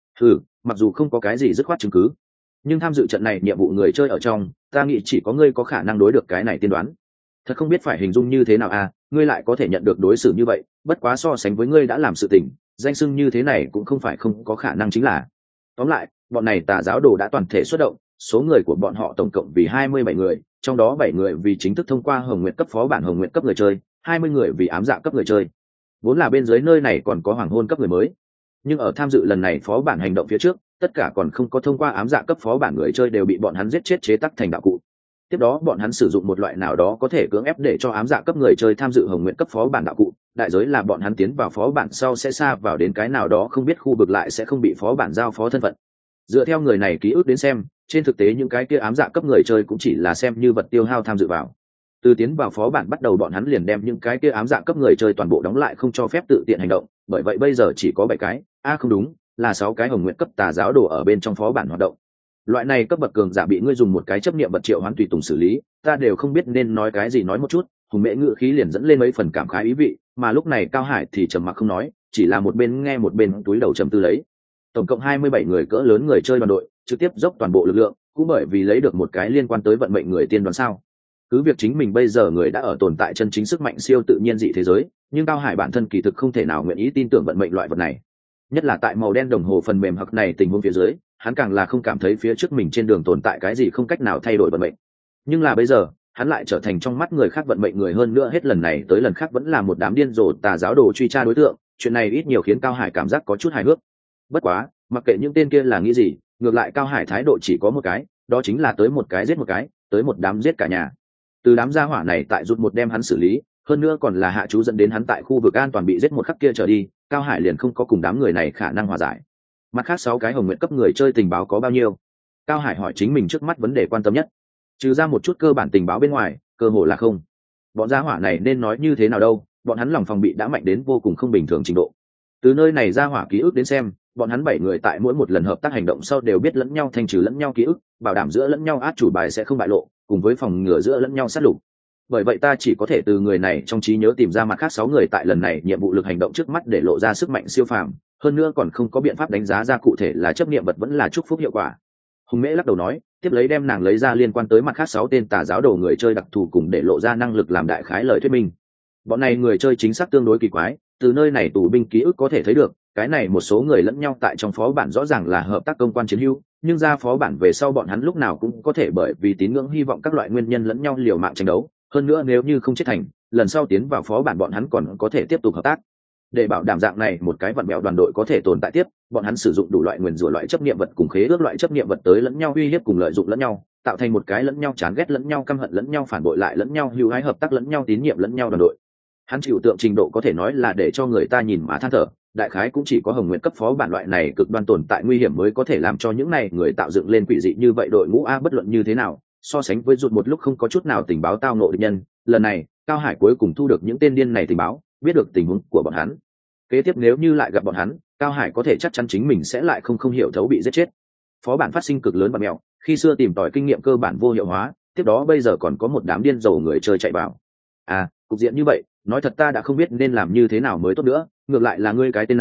Speaker 1: mặc dù không có cái gì dứt khoát chứng cứ, nhưng tham dự trận này nhiệm vụ người chơi ở trong, ta nghĩ chỉ có ngươi có khả năng đối được cái này tiên đoán. Thật không biết phải hình dung như thế nào à, ngươi lại có thể nhận được đối xử như vậy, bất quá so sánh với ngươi đã làm sự tình, danh xưng như thế này cũng không phải không có khả năng chính là. Tóm lại, bọn này tà giáo đồ đã toàn thể xuất động, số người của bọn họ tổng cộng vì 27 người, trong đó 7 người vì chính thức thông qua Hồng Nguyệt cấp phó bản Hồng Nguyệt cấp người chơi, 20 người vì ám dạ cấp người chơi. Vốn là bên dưới nơi này còn có hoàng hôn cấp người mới, nhưng ở tham dự lần này phó bản hành động phía trước, tất cả còn không có thông qua ám dạ cấp phó bản người chơi đều bị bọn hắn giết chết chế tác thành đạo cụ. Tiếp đó bọn hắn sử dụng một loại nào đó có thể cưỡng ép để cho ám dạ cấp người chơi tham dự Hồng Nguyện cấp phó bản đạo cụ, đại giới là bọn hắn tiến vào phó bản sau sẽ xa vào đến cái nào đó không biết khu vực lại sẽ không bị phó bản giao phó thân phận. Dựa theo người này ký ức đến xem, trên thực tế những cái kia ám dạ cấp người chơi cũng chỉ là xem như vật tiêu hao tham dự vào. Từ tiến vào phó bản bắt đầu bọn hắn liền đem những cái kia ám dạ cấp người chơi toàn bộ đóng lại không cho phép tự tiện hành động, bởi vậy bây giờ chỉ có 7 cái, không đúng, là 6 cái Hồng Nguyện cấp tà giáo đồ ở bên trong phó bản hoạt động. Loại này cấp bậc cường giả bị ngươi dùng một cái chấp niệm vật triệu hoán tùy tùng xử lý, ta đều không biết nên nói cái gì nói một chút. Hùng Mễ ngữ khí liền dẫn lên mấy phần cảm khái ý vị, mà lúc này Cao Hải thì trầm mặc không nói, chỉ là một bên nghe một bên túi đầu trầm tư lấy. Tổng cộng 27 người cỡ lớn người chơi đoàn đội, trực tiếp dốc toàn bộ lực lượng, cũng bởi vì lấy được một cái liên quan tới vận mệnh người tiên đoán sao. Cứ việc chính mình bây giờ người đã ở tồn tại chân chính sức mạnh siêu tự nhiên dị thế giới, nhưng Cao Hải bản thân kỳ thực không thể nào nguyện ý tin tưởng vận mệnh loại vật này. Nhất là tại màu đen đồng hồ phần mềm hặc này tình huống phía dưới, hắn càng là không cảm thấy phía trước mình trên đường tồn tại cái gì không cách nào thay đổi vận mệnh. Nhưng là bây giờ, hắn lại trở thành trong mắt người khác vận mệnh người, hơn nữa hết lần này tới lần khác vẫn là một đám điên rồ tà giáo đồ truy tra đối tượng, chuyện này ít nhiều khiến Cao Hải cảm giác có chút hài hước. Bất quá, mặc kệ những tên kia là nghĩ gì, ngược lại Cao Hải thái độ chỉ có một cái, đó chính là tới một cái giết một cái, tới một đám giết cả nhà. Từ đám gia hỏa này tại rút một đem hắn xử lý, hơn nữa còn là hạ chú dẫn đến hắn tại khu vực an toàn bị giết một khắc kia trở đi, Cao Hải liền không có cùng đám người này khả năng hòa giải. Mặt khác 6 cái Hồng Nguyện cấp người chơi tình báo có bao nhiêu? Cao Hải hỏi chính mình trước mắt vấn đề quan tâm nhất. Trừ ra một chút cơ bản tình báo bên ngoài, cơ hồ là không. Bọn gia hỏa này nên nói như thế nào đâu, bọn hắn lòng phòng bị đã mạnh đến vô cùng không bình thường trình độ. Từ nơi này gia hỏa ký ức đến xem, bọn hắn 7 người tại mỗi một lần hợp tác hành động sau đều biết lẫn nhau thanh trừ lẫn nhau ký ức, bảo đảm giữa lẫn nhau át chủ bài sẽ không bại lộ, cùng với phòng ngừa giữa lẫn nhau sát lục. Bởi vậy ta chỉ có thể từ người này trong trí nhớ tìm ra mặt khác 6 người tại lần này nhiệm vụ lực hành động trước mắt để lộ ra sức mạnh siêu phàm, hơn nữa còn không có biện pháp đánh giá ra cụ thể là chấp niệm vật vẫn là chúc phúc hiệu quả. Hùng Mễ lắc đầu nói, tiếp lấy đem nàng lấy ra liên quan tới mặt khác 6 tên tà giáo đồ người chơi đặc thù cùng để lộ ra năng lực làm đại khái lời thuyết minh. Bọn này người chơi chính xác tương đối kỳ quái, từ nơi này tù binh ký ức có thể thấy được, cái này một số người lẫn nhau tại trong phó bản rõ ràng là hợp tác công quan chiến hữu, nhưng ra phó bản về sau bọn hắn lúc nào cũng có thể bởi vì tín ngưỡng hy vọng các loại nguyên nhân lẫn nhau liều mạng tranh đấu, hơn nữa nếu như không chết thành, lần sau tiến vào phó bản bọn hắn còn có thể tiếp tục hợp tác. Để bảo đảm dạng này một cái vận mẹo đoàn đội có thể tồn tại tiếp, bọn hắn sử dụng đủ loại nguyền rủa loại chấp niệm vật cùng khế ước loại chấp niệm vật tới lẫn nhau uy hiếp cùng lợi dụng lẫn nhau, tạo thành một cái lẫn nhau chán ghét lẫn nhau căm hận lẫn nhau phản bội lại lẫn nhau hữu hái hợp tác lẫn nhau tín nhiệm lẫn nhau đoàn đội. Hắn chịu tượng trình độ có thể nói là để cho người ta nhìn mà than thở, đại khái cũng chỉ có Hồng Nguyện cấp phó bản loại này cực đoan tồn tại nguy hiểm mới có thể làm cho những này người tạo dựng lên quỷ dị như vậy đội ngũ bất luận như thế nào, so sánh với rụt một lúc không có chút nào tình báo tao ngộ địch nhân, lần này Cao Hải cuối cùng thu được những tên điên này tình báo, biết được tình huống của bọn hắn. Kế tiếp nếu như lại gặp bọn hắn, Cao Hải có thể chắc chắn chính mình sẽ lại không hiểu thấu bị giết chết. Phó bản phát sinh cực lớn và mèo, khi xưa tìm tòi kinh nghiệm cơ bản vô hiệu hóa, tiếp đó bây giờ còn có một đám điên rồ người chơi chạy vào. Cục diện như vậy, nói thật ta đã không biết nên làm như thế nào mới tốt nữa, ngược lại là ngươi cái tên này,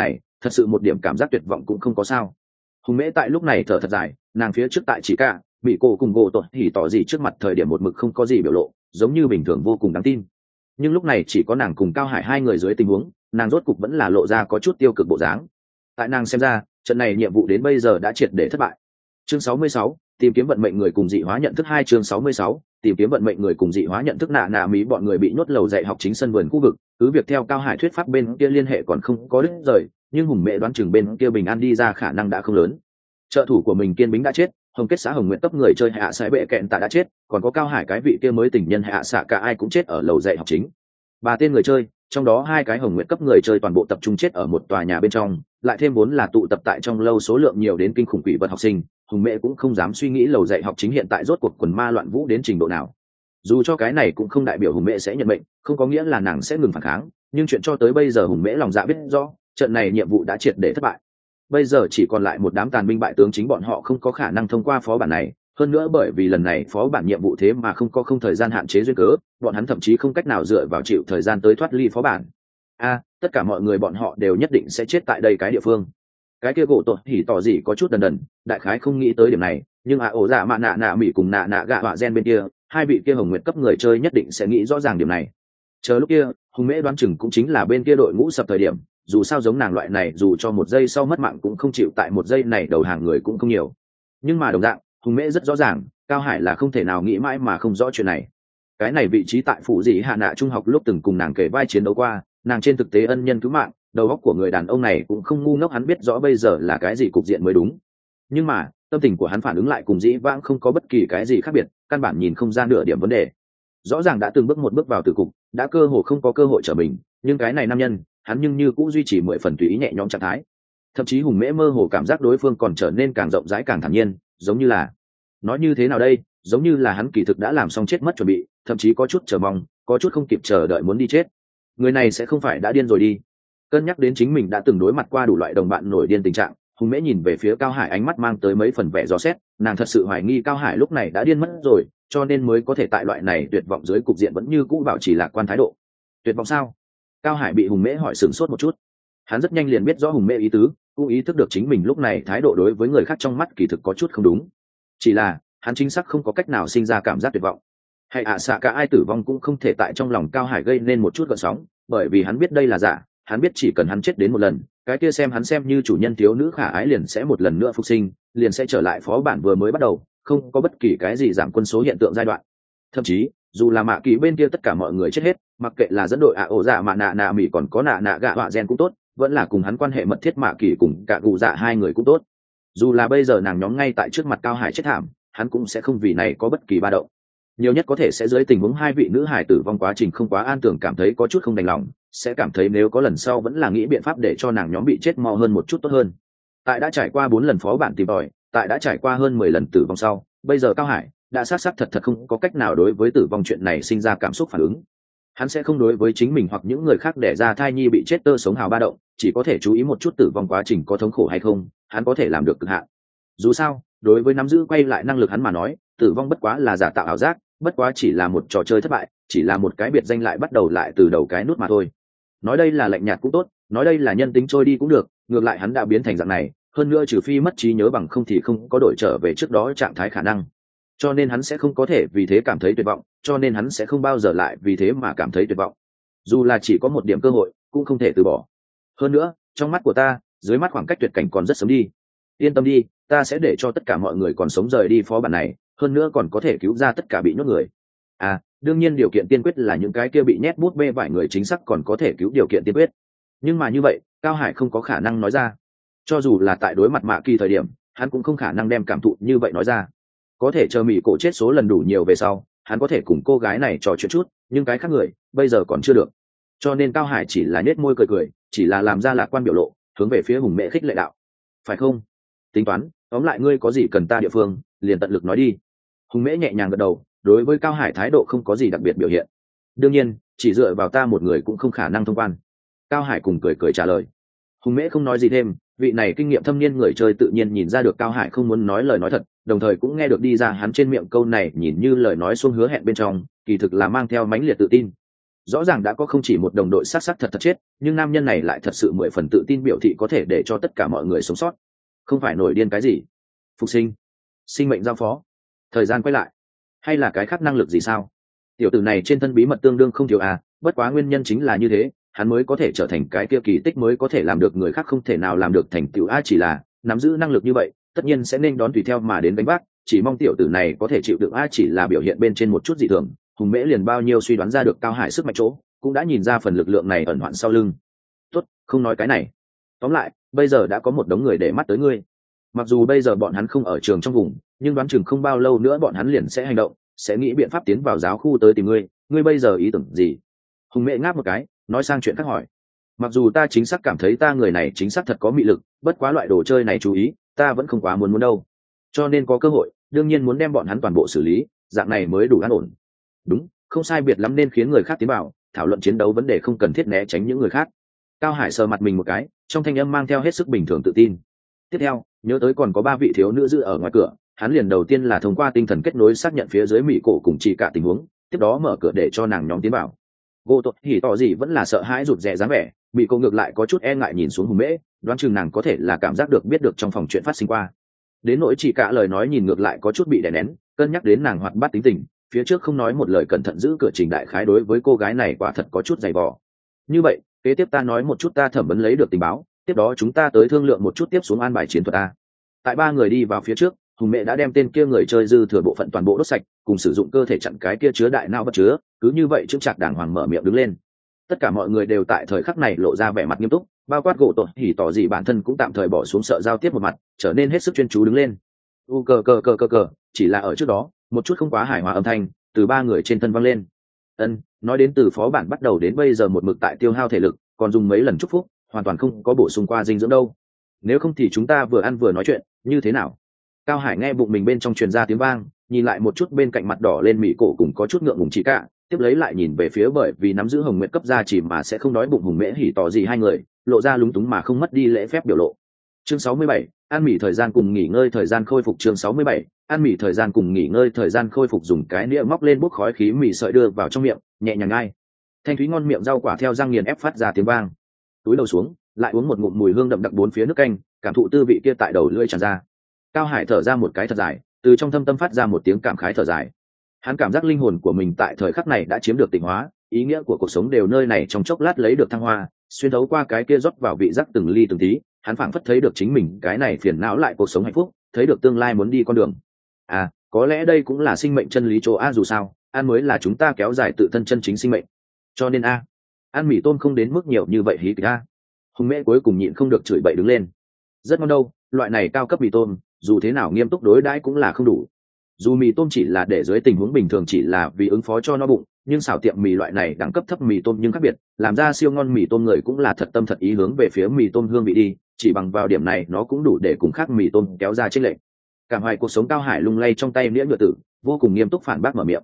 Speaker 1: thật sự một điểm cảm giác tuyệt vọng cũng không có sao. Hùng Mễ tại lúc này thở thật dài, nàng phía trước tại chỉ cả bị cô cùng gỗ tuột thì tỏ gì trước mặt thời điểm một mực không có gì biểu lộ, giống như bình thường vô cùng đáng tin. Nhưng lúc này chỉ có nàng cùng Cao Hải hai người dưới tình huống, nàng rốt cục vẫn là lộ ra có chút tiêu cực bộ dáng. Tại nàng xem ra, trận này nhiệm vụ đến bây giờ đã triệt để thất bại. Chương 66, tìm kiếm vận mệnh người cùng dị hóa nhận thức 2. Chương 66, tìm kiếm vận mệnh người cùng dị hóa nhận thức. Nạ Mỹ bọn người bị nhốt lầu dạy học chính sân vườn khu vực, cứ việc theo Cao Hải thuyết pháp bên kia liên hệ còn không có đứt rời, nhưng Hùng Mễ đoán chừng bên kia bình an đi ra khả năng đã không lớn. Trợ thủ của mình Kiên Bính đã chết, Hồng Kết xã Hồng Nguyện cấp người chơi Hạ Sai Bệ Kẹn Tạ đã chết, còn có Cao Hải cái vị kia mới tình nhân Hạ Xạ cả ai cũng chết ở lầu dạy học chính. Ba tên người chơi, trong đó hai cái Hồng Nguyện cấp người chơi toàn bộ tập trung chết ở một tòa nhà bên trong, lại thêm vốn là tụ tập tại trong lâu số lượng nhiều đến kinh khủng quỷ vật học sinh, Hùng Mễ cũng không dám suy nghĩ lầu dạy học chính hiện tại rốt cuộc quần ma loạn vũ đến trình độ nào. Dù cho cái này cũng không đại biểu Hùng Mễ sẽ nhận mệnh, không có nghĩa là nàng sẽ ngừng phản kháng, nhưng chuyện cho tới bây giờ Hùng Mễ lòng dạ biết rõ, trận này nhiệm vụ đã triệt để thất bại. Bây giờ chỉ còn lại một đám tàn binh bại tướng, chính bọn họ không có khả năng thông qua phó bản này, hơn nữa bởi vì lần này phó bản nhiệm vụ thế mà không thời gian hạn chế duyên cớ, bọn hắn thậm chí không cách nào dựa vào chịu thời gian tới thoát ly phó bản. Tất cả mọi người bọn họ đều nhất định sẽ chết tại đây cái địa phương. Cái kia gỗ tội thì tỏ gì có chút đần đần, đại khái không nghĩ tới điểm này, nhưng ổ dạ mạ nạ Mỹ cùng nạ gạ họa gen bên kia, hai vị kia Hồng Nguyệt cấp người chơi nhất định sẽ nghĩ rõ ràng điểm này. Chờ lúc kia, Hùng Mễ đoán chừng cũng chính là bên kia đội ngũ sập thời điểm, dù sao giống nàng loại này dù cho một giây sau mất mạng cũng không chịu tại một giây này đầu hàng người cũng không nhiều. Nhưng mà đồng dạng, Hùng Mễ rất rõ ràng, Cao Hải là không thể nào nghĩ mãi mà không rõ chuyện này. Cái này vị trí tại phụ dị hạ nạ trung học lúc từng cùng nàng kể vai chiến đấu qua, nàng trên thực tế ân nhân cứu mạng, đầu óc của người đàn ông này cũng không ngu ngốc, hắn biết rõ bây giờ là cái gì cục diện mới đúng. Nhưng mà tâm tình của hắn phản ứng lại cùng dĩ vãng không có bất kỳ cái gì khác biệt, căn bản nhìn không ra nửa điểm vấn đề. Rõ ràng đã từng một bước vào tử cục, đã cơ hồ không có cơ hội trở mình, nhưng cái này nam nhân, hắn nhưng như cũng duy trì 10 phần tùy ý nhẹ nhõm trạng thái. Thậm chí Hùng Mễ mơ hồ cảm giác đối phương còn trở nên càng rộng rãi càng thản nhiên, giống như là, nói như thế nào đây, giống như là hắn kỳ thực đã làm xong chết mất chuẩn bị, thậm chí có chút chờ mong, có chút không kịp chờ đợi muốn đi chết. Người này sẽ không phải đã điên rồi đi. Cân nhắc đến chính mình đã từng đối mặt qua đủ loại đồng bạn nổi điên tình trạng, Hùng Mễ nhìn về phía Cao Hải, ánh mắt mang tới mấy phần vẻ dò xét, nàng thật sự hoài nghi Cao Hải lúc này đã điên mất rồi, cho nên mới có thể tại loại này tuyệt vọng dưới cục diện vẫn như cũ bảo trì lạc quan thái độ. Tuyệt vọng sao? Cao Hải bị Hùng Mễ hỏi sửng sốt một chút. Hắn rất nhanh liền biết rõ Hùng Mễ ý tứ, cũng ý thức được chính mình lúc này thái độ đối với người khác trong mắt kỳ thực có chút không đúng. Chỉ là hắn chính xác không có cách nào sinh ra cảm giác tuyệt vọng. Hay xạ cả ai tử vong cũng không thể tại trong lòng Cao Hải gây nên một chút gợn sóng, bởi vì hắn biết đây là giả, hắn biết chỉ cần hắn chết đến một lần, cái kia xem hắn xem như chủ nhân thiếu nữ khả ái liền sẽ một lần nữa phục sinh, liền sẽ trở lại phó bản vừa mới bắt đầu, không có bất kỳ cái gì giảm quân số hiện tượng giai đoạn. Thậm chí dù là Mạ Kỳ bên kia tất cả mọi người chết hết, mặc kệ là dẫn đội ổ dạ mạ nạ Mỹ còn có nạ gạ họa gen cũng tốt, vẫn là cùng hắn quan hệ mật thiết Mạ Kỳ cùng cả gù dạ hai người cũng tốt, dù là bây giờ nàng nhóm ngay tại trước mặt Cao Hải chết thảm, hắn cũng sẽ không vì này có bất kỳ ba động. Nhiều nhất có thể sẽ dưới tình huống hai vị nữ hải tử vong quá trình không quá an tưởng, cảm thấy có chút không đành lòng, sẽ cảm thấy nếu có lần sau vẫn là nghĩ biện pháp để cho nàng nhóm bị chết mau hơn một chút tốt hơn. Tại đã trải qua 4 lần phó bản tìm tòi, tại đã trải qua hơn 10 lần tử vong sau, bây giờ Cao Hải đã xác thật không có cách nào đối với tử vong chuyện này sinh ra cảm xúc phản ứng. Hắn sẽ không đối với chính mình hoặc những người khác đẻ ra thai nhi bị chết tơ sống hào ba động, chỉ có thể chú ý một chút tử vong quá trình có thống khổ hay không, hắn có thể làm được cực hạn. Dù sao, đối với nắm giữ quay lại năng lực hắn mà nói, tử vong bất quá là giả tạo ảo giác, bất quá chỉ là một trò chơi thất bại, chỉ là một cái biệt danh lại bắt đầu lại từ đầu cái nút mà thôi. Nói đây là lạnh nhạt cũng tốt, nói đây là nhân tính trôi đi cũng được, ngược lại hắn đã biến thành dạng này, hơn nữa trừ phi mất trí nhớ bằng không thì không có đổi trở về trước đó trạng thái khả năng. Cho nên hắn sẽ không có thể vì thế cảm thấy tuyệt vọng, cho nên hắn sẽ không bao giờ lại vì thế mà cảm thấy tuyệt vọng. Dù là chỉ có một điểm cơ hội, cũng không thể từ bỏ. Hơn nữa, trong mắt của ta, dưới mắt khoảng cách tuyệt cảnh còn rất sớm đi. Yên tâm đi, ta sẽ để cho tất cả mọi người còn sống rời đi phó bản này, hơn nữa còn có thể cứu ra tất cả bị nhốt người. Đương nhiên điều kiện tiên quyết là những cái kia bị nhét bút bê vài người chính xác còn có thể cứu, điều kiện tiên quyết. Nhưng mà như vậy, Cao Hải không có khả năng nói ra. Cho dù là tại đối mặt Mạ Kỳ thời điểm, hắn cũng không khả năng đem cảm thụ như vậy nói ra. Có thể chờ Mỹ cổ chết số lần đủ nhiều về sau, hắn có thể cùng cô gái này trò chuyện chút, nhưng cái khác người bây giờ còn chưa được. Cho nên Cao Hải chỉ là nhếch môi cười cười, chỉ là làm ra lạc quan biểu lộ, hướng về phía Hùng Mễ khích lệ đạo: phải không? Tính toán, tóm lại ngươi có gì cần ta địa phương, liền tận lực nói đi. Hùng Mễ nhẹ nhàng gật đầu, đối với Cao Hải thái độ không có gì đặc biệt biểu hiện. Đương nhiên, chỉ dựa vào ta một người cũng không khả năng thông quan. Cao Hải cùng cười cười trả lời. Hùng Mễ không nói gì thêm, vị này kinh nghiệm thâm niên người chơi tự nhiên nhìn ra được Cao Hải không muốn nói lời nói thật, đồng thời cũng nghe được đi ra hắn trên miệng câu này nhìn như lời nói xuông hứa hẹn bên trong, kỳ thực là mang theo mãnh liệt tự tin. rõ ràng đã có không chỉ một đồng đội sát sát thật thật chết, nhưng nam nhân này lại thật sự 10 phần tự tin biểu thị có thể để cho tất cả mọi người sống sót. Không phải nổi điên cái gì? Phục sinh, sinh mệnh giao phó, thời gian quay lại, hay là cái khác năng lực gì sao? Tiểu tử này trên thân bí mật tương đương không thiếu à, bất quá nguyên nhân chính là như thế, hắn mới có thể trở thành cái kia kỳ tích, mới có thể làm được người khác không thể nào làm được thành tựu a. Chỉ là nắm giữ năng lực như vậy, tất nhiên sẽ nên đón tùy theo mà đến đánh bác, chỉ mong tiểu tử này có thể chịu đựng a. Chỉ là biểu hiện bên trên một chút dị thường, Hùng Mễ liền bao nhiêu suy đoán ra được Cao Hải sức mạnh chỗ, cũng đã nhìn ra phần lực lượng này ẩn hoạn sau lưng. Tốt, không nói cái này. Tóm lại, bây giờ đã có một đống người để mắt tới ngươi. Mặc dù bây giờ bọn hắn không ở trường trong vùng, nhưng đoán chừng không bao lâu nữa bọn hắn liền sẽ hành động, sẽ nghĩ biện pháp tiến vào giáo khu tới tìm ngươi. Ngươi bây giờ ý tưởng gì? Hùng Mễ ngáp một cái, nói sang chuyện khác hỏi. Mặc dù ta chính xác cảm thấy ta người này chính xác thật có mị lực, bất quá loại đồ chơi này chú ý, ta vẫn không quá muốn đâu. Cho nên có cơ hội, đương nhiên muốn đem bọn hắn toàn bộ xử lý, dạng này mới đủ an ổn. Đúng, không sai biệt lắm, nên khiến người khác tiến vào, thảo luận chiến đấu vấn đề, không cần thiết né tránh những người khác. Cao Hải sờ mặt mình một cái, trong thanh âm mang theo hết sức bình thường tự tin. Tiếp theo, nhớ tới còn có 3 vị thiếu nữ giữ ở ngoài cửa, hắn liền đầu tiên là thông qua tinh thần kết nối xác nhận phía dưới mỹ cổ cùng chỉ cả tình huống, tiếp đó mở cửa để cho nàng nhóm tiến vào. Gỗ Tốt thì tỏ gì vẫn là sợ hãi rụt rè dáng vẻ, bị cô ngược lại có chút e ngại nhìn xuống Hùng Mễ, đoán chừng nàng có thể là cảm giác được biết được trong phòng chuyện phát sinh qua. Đến nỗi chỉ cả lời nói nhìn ngược lại có chút bị đè nén, cân nhắc đến nàng hoạt bát tính tình, phía trước không nói một lời cẩn thận giữ cửa Trình đại khái đối với cô gái này quả thật có chút dày vò. Như vậy, kế tiếp ta nói một chút ta thẩm vấn lấy được tình báo, tiếp đó chúng ta tới thương lượng một chút tiếp xuống an bài chiến thuật ta. Tại 3 người đi vào phía trước, Hùng Mễ đã đem tên kia người chơi dư thừa bộ phận toàn bộ đốt sạch, cùng sử dụng cơ thể chặn cái kia chứa đại não vật chứa, cứ như vậy chững chạc đàng hoàng mở miệng đứng lên. Tất cả mọi người đều tại thời khắc này lộ ra vẻ mặt nghiêm túc, bao quát Gỗ Tốt thì tỏ gì bản thân cũng tạm thời bỏ xuống sợ giao tiếp một mặt, trở nên hết sức chuyên chú đứng lên. Cờ, chỉ là ở trước đó, một chút không quá hài hòa âm thanh từ 3 người trên thân vang lên. Nói đến từ phó bản bắt đầu đến bây giờ một mực tại tiêu hao thể lực, còn dùng mấy lần chúc phúc, hoàn toàn không có bổ sung qua dinh dưỡng đâu. Nếu không thì chúng ta vừa ăn vừa nói chuyện, như thế nào? Cao Hải nghe bụng mình bên trong truyền ra tiếng vang, nhìn lại một chút bên cạnh mặt đỏ lên mỹ cổ cùng có chút ngượng ngùng chỉ cả, tiếp lấy lại nhìn về phía bởi vì nắm giữ Hồng Nguyệt cấp gia chỉ mà sẽ không đói bụng Hùng Mễ hỉ tỏ gì hai người, lộ ra lúng túng mà không mất đi lễ phép biểu lộ. Chương 67, ăn mỉ thời gian cùng nghỉ ngơi thời gian khôi phục. Chương 67, ăn mỉ thời gian cùng nghỉ ngơi thời gian khôi phục. Dùng cái nĩa móc lên bốc khói khí mì sợi đưa vào trong miệng, nhẹ nhàng ngai. Thanh thúy ngon miệng rau quả theo răng nghiền ép phát ra tiếng vang. Túi đầu xuống, lại uống một ngụm mùi hương đậm đặc bốn phía nước canh, cảm thụ tư vị kia tại đầu lưỡi tràn ra. Cao Hải thở ra một cái thật dài, từ trong thâm tâm phát ra một tiếng cảm khái thở dài. Hắn cảm giác linh hồn của mình tại thời khắc này đã chiếm được tịnh hóa, ý nghĩa của cuộc sống đều nơi này trong chốc lát lấy được thăng hoa, xuyên thấu qua cái kia rót vào vị giác từng ly từng tí, hắn phảng phất thấy được chính mình cái này phiền não lại cuộc sống hạnh phúc, thấy được tương lai muốn đi con đường. À, có lẽ đây cũng là sinh mệnh chân lý chỗ a, dù sao, ăn mới là chúng ta kéo dài tự thân chân chính sinh mệnh. Cho nên a, ăn mì tôm không đến mức nhiều như vậy hí kịch a. Hùng Mễ cuối cùng nhịn không được chửi bậy đứng lên. Rất ngon đâu, loại này cao cấp mì tôm, dù thế nào nghiêm túc đối đãi cũng là không đủ. Dù mì tôm chỉ là để dưới tình huống bình thường chỉ là vì ứng phó cho no bụng, nhưng xào tiệm mì loại này đẳng cấp thấp mì tôm nhưng khác biệt, làm ra siêu ngon mì tôm người cũng là thật tâm thật ý hướng về phía mì tôm hương vị đi, chỉ bằng vào điểm này nó cũng đủ để cùng khác mì tôm kéo ra chênh lệch. Cảm hoài cuộc sống Cao Hải lung lay trong tay nĩa nhựa tử, vô cùng nghiêm túc phản bác mở miệng.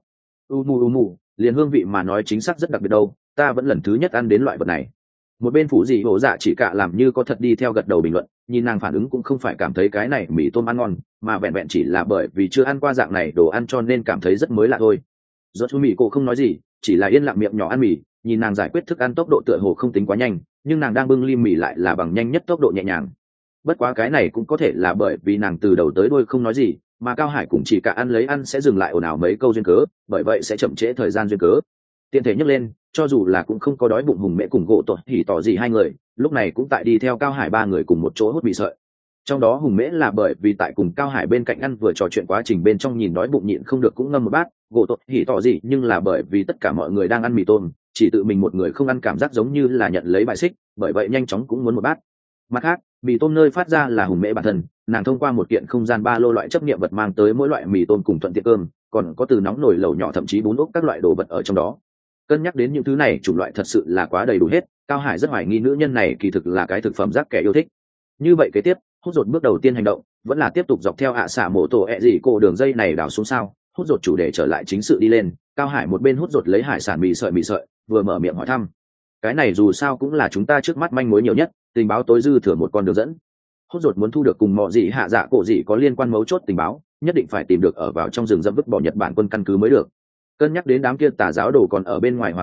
Speaker 1: Mù, liền hương vị mà nói chính xác rất đặc biệt đâu, ta vẫn lần thứ nhất ăn đến loại vật này. Một bên phụ dị hổ dạ chỉ cả làm như có thật đi theo gật đầu bình luận, nhìn nàng phản ứng cũng không phải cảm thấy cái này mì tôm ăn ngon, mà vẹn vẹn chỉ là bởi vì chưa ăn qua dạng này đồ ăn cho nên cảm thấy rất mới lạ thôi. Rốt chú mì cô không nói gì, chỉ là yên lặng miệng nhỏ ăn mì, nhìn nàng giải quyết thức ăn tốc độ tựa hồ không tính quá nhanh, nhưng nàng đang bưng ly mì lại là bằng nhanh nhất tốc độ nhẹ nhàng. Bất quá cái này cũng có thể là bởi vì nàng từ đầu tới đuôi không nói gì, mà Cao Hải cũng chỉ cả ăn lấy ăn sẽ dừng lại ồn ào mấy câu duyên cớ, bởi vậy sẽ chậm trễ thời gian duyên cớ. Tiện thể nhắc lên, cho dù là cũng không có đói bụng Hùng Mễ cùng Gỗ Tốt thì tỏ gì hai người, lúc này cũng tại đi theo Cao Hải 3 người cùng một chỗ hút mì sợi. Trong đó Hùng Mễ là bởi vì tại cùng Cao Hải bên cạnh ăn vừa trò chuyện quá trình bên trong nhìn đói bụng nhịn không được cũng ngâm một bát, Gỗ Tốt thì tỏ gì nhưng là bởi vì tất cả mọi người đang ăn mì tôm, chỉ tự mình một người không ăn cảm giác giống như là nhận lấy bài xích, bởi vậy nhanh chóng cũng muốn một bát. Mặt khác, mì tôm nơi phát ra là Hùng Mễ bản thân, nàng thông qua một kiện không gian ba lô loại chấp niệm vật mang tới mỗi loại mì tôm cùng thuận tiện cơm, còn có từ nóng nồi lẩu nhỏ thậm chí bún ốc các loại đồ vật ở trong đó. Cân nhắc đến những thứ này chủng loại thật sự là quá đầy đủ hết, Cao Hải rất hoài nghi nữ nhân này kỳ thực là cái thực phẩm rác kẻ yêu thích. Như vậy kế tiếp, Hút Dột bước đầu tiên hành động vẫn là tiếp tục dọc theo ạ xả mổ tổ gì cổ đường dây này đào xuống sao. Hút Dột chủ đề trở lại chính sự đi lên, Cao Hải một bên hút Dột lấy hải sản mì sợi vừa mở miệng hỏi thăm. Cái này dù sao cũng là chúng ta trước mắt manh mối nhiều nhất, tình báo tối dư thừa một con đường dẫn. Hút Dột muốn thu được cùng mọ gì hạ dạ cổ gì có liên quan mấu chốt tình báo, nhất định phải tìm được ở vào trong rừng rậm vứt bỏ Nhật Bản quân căn cứ mới được. Cân nhắc đến đám kia tà giáo đồ còn ở bên ngoài hoạt động mạnh,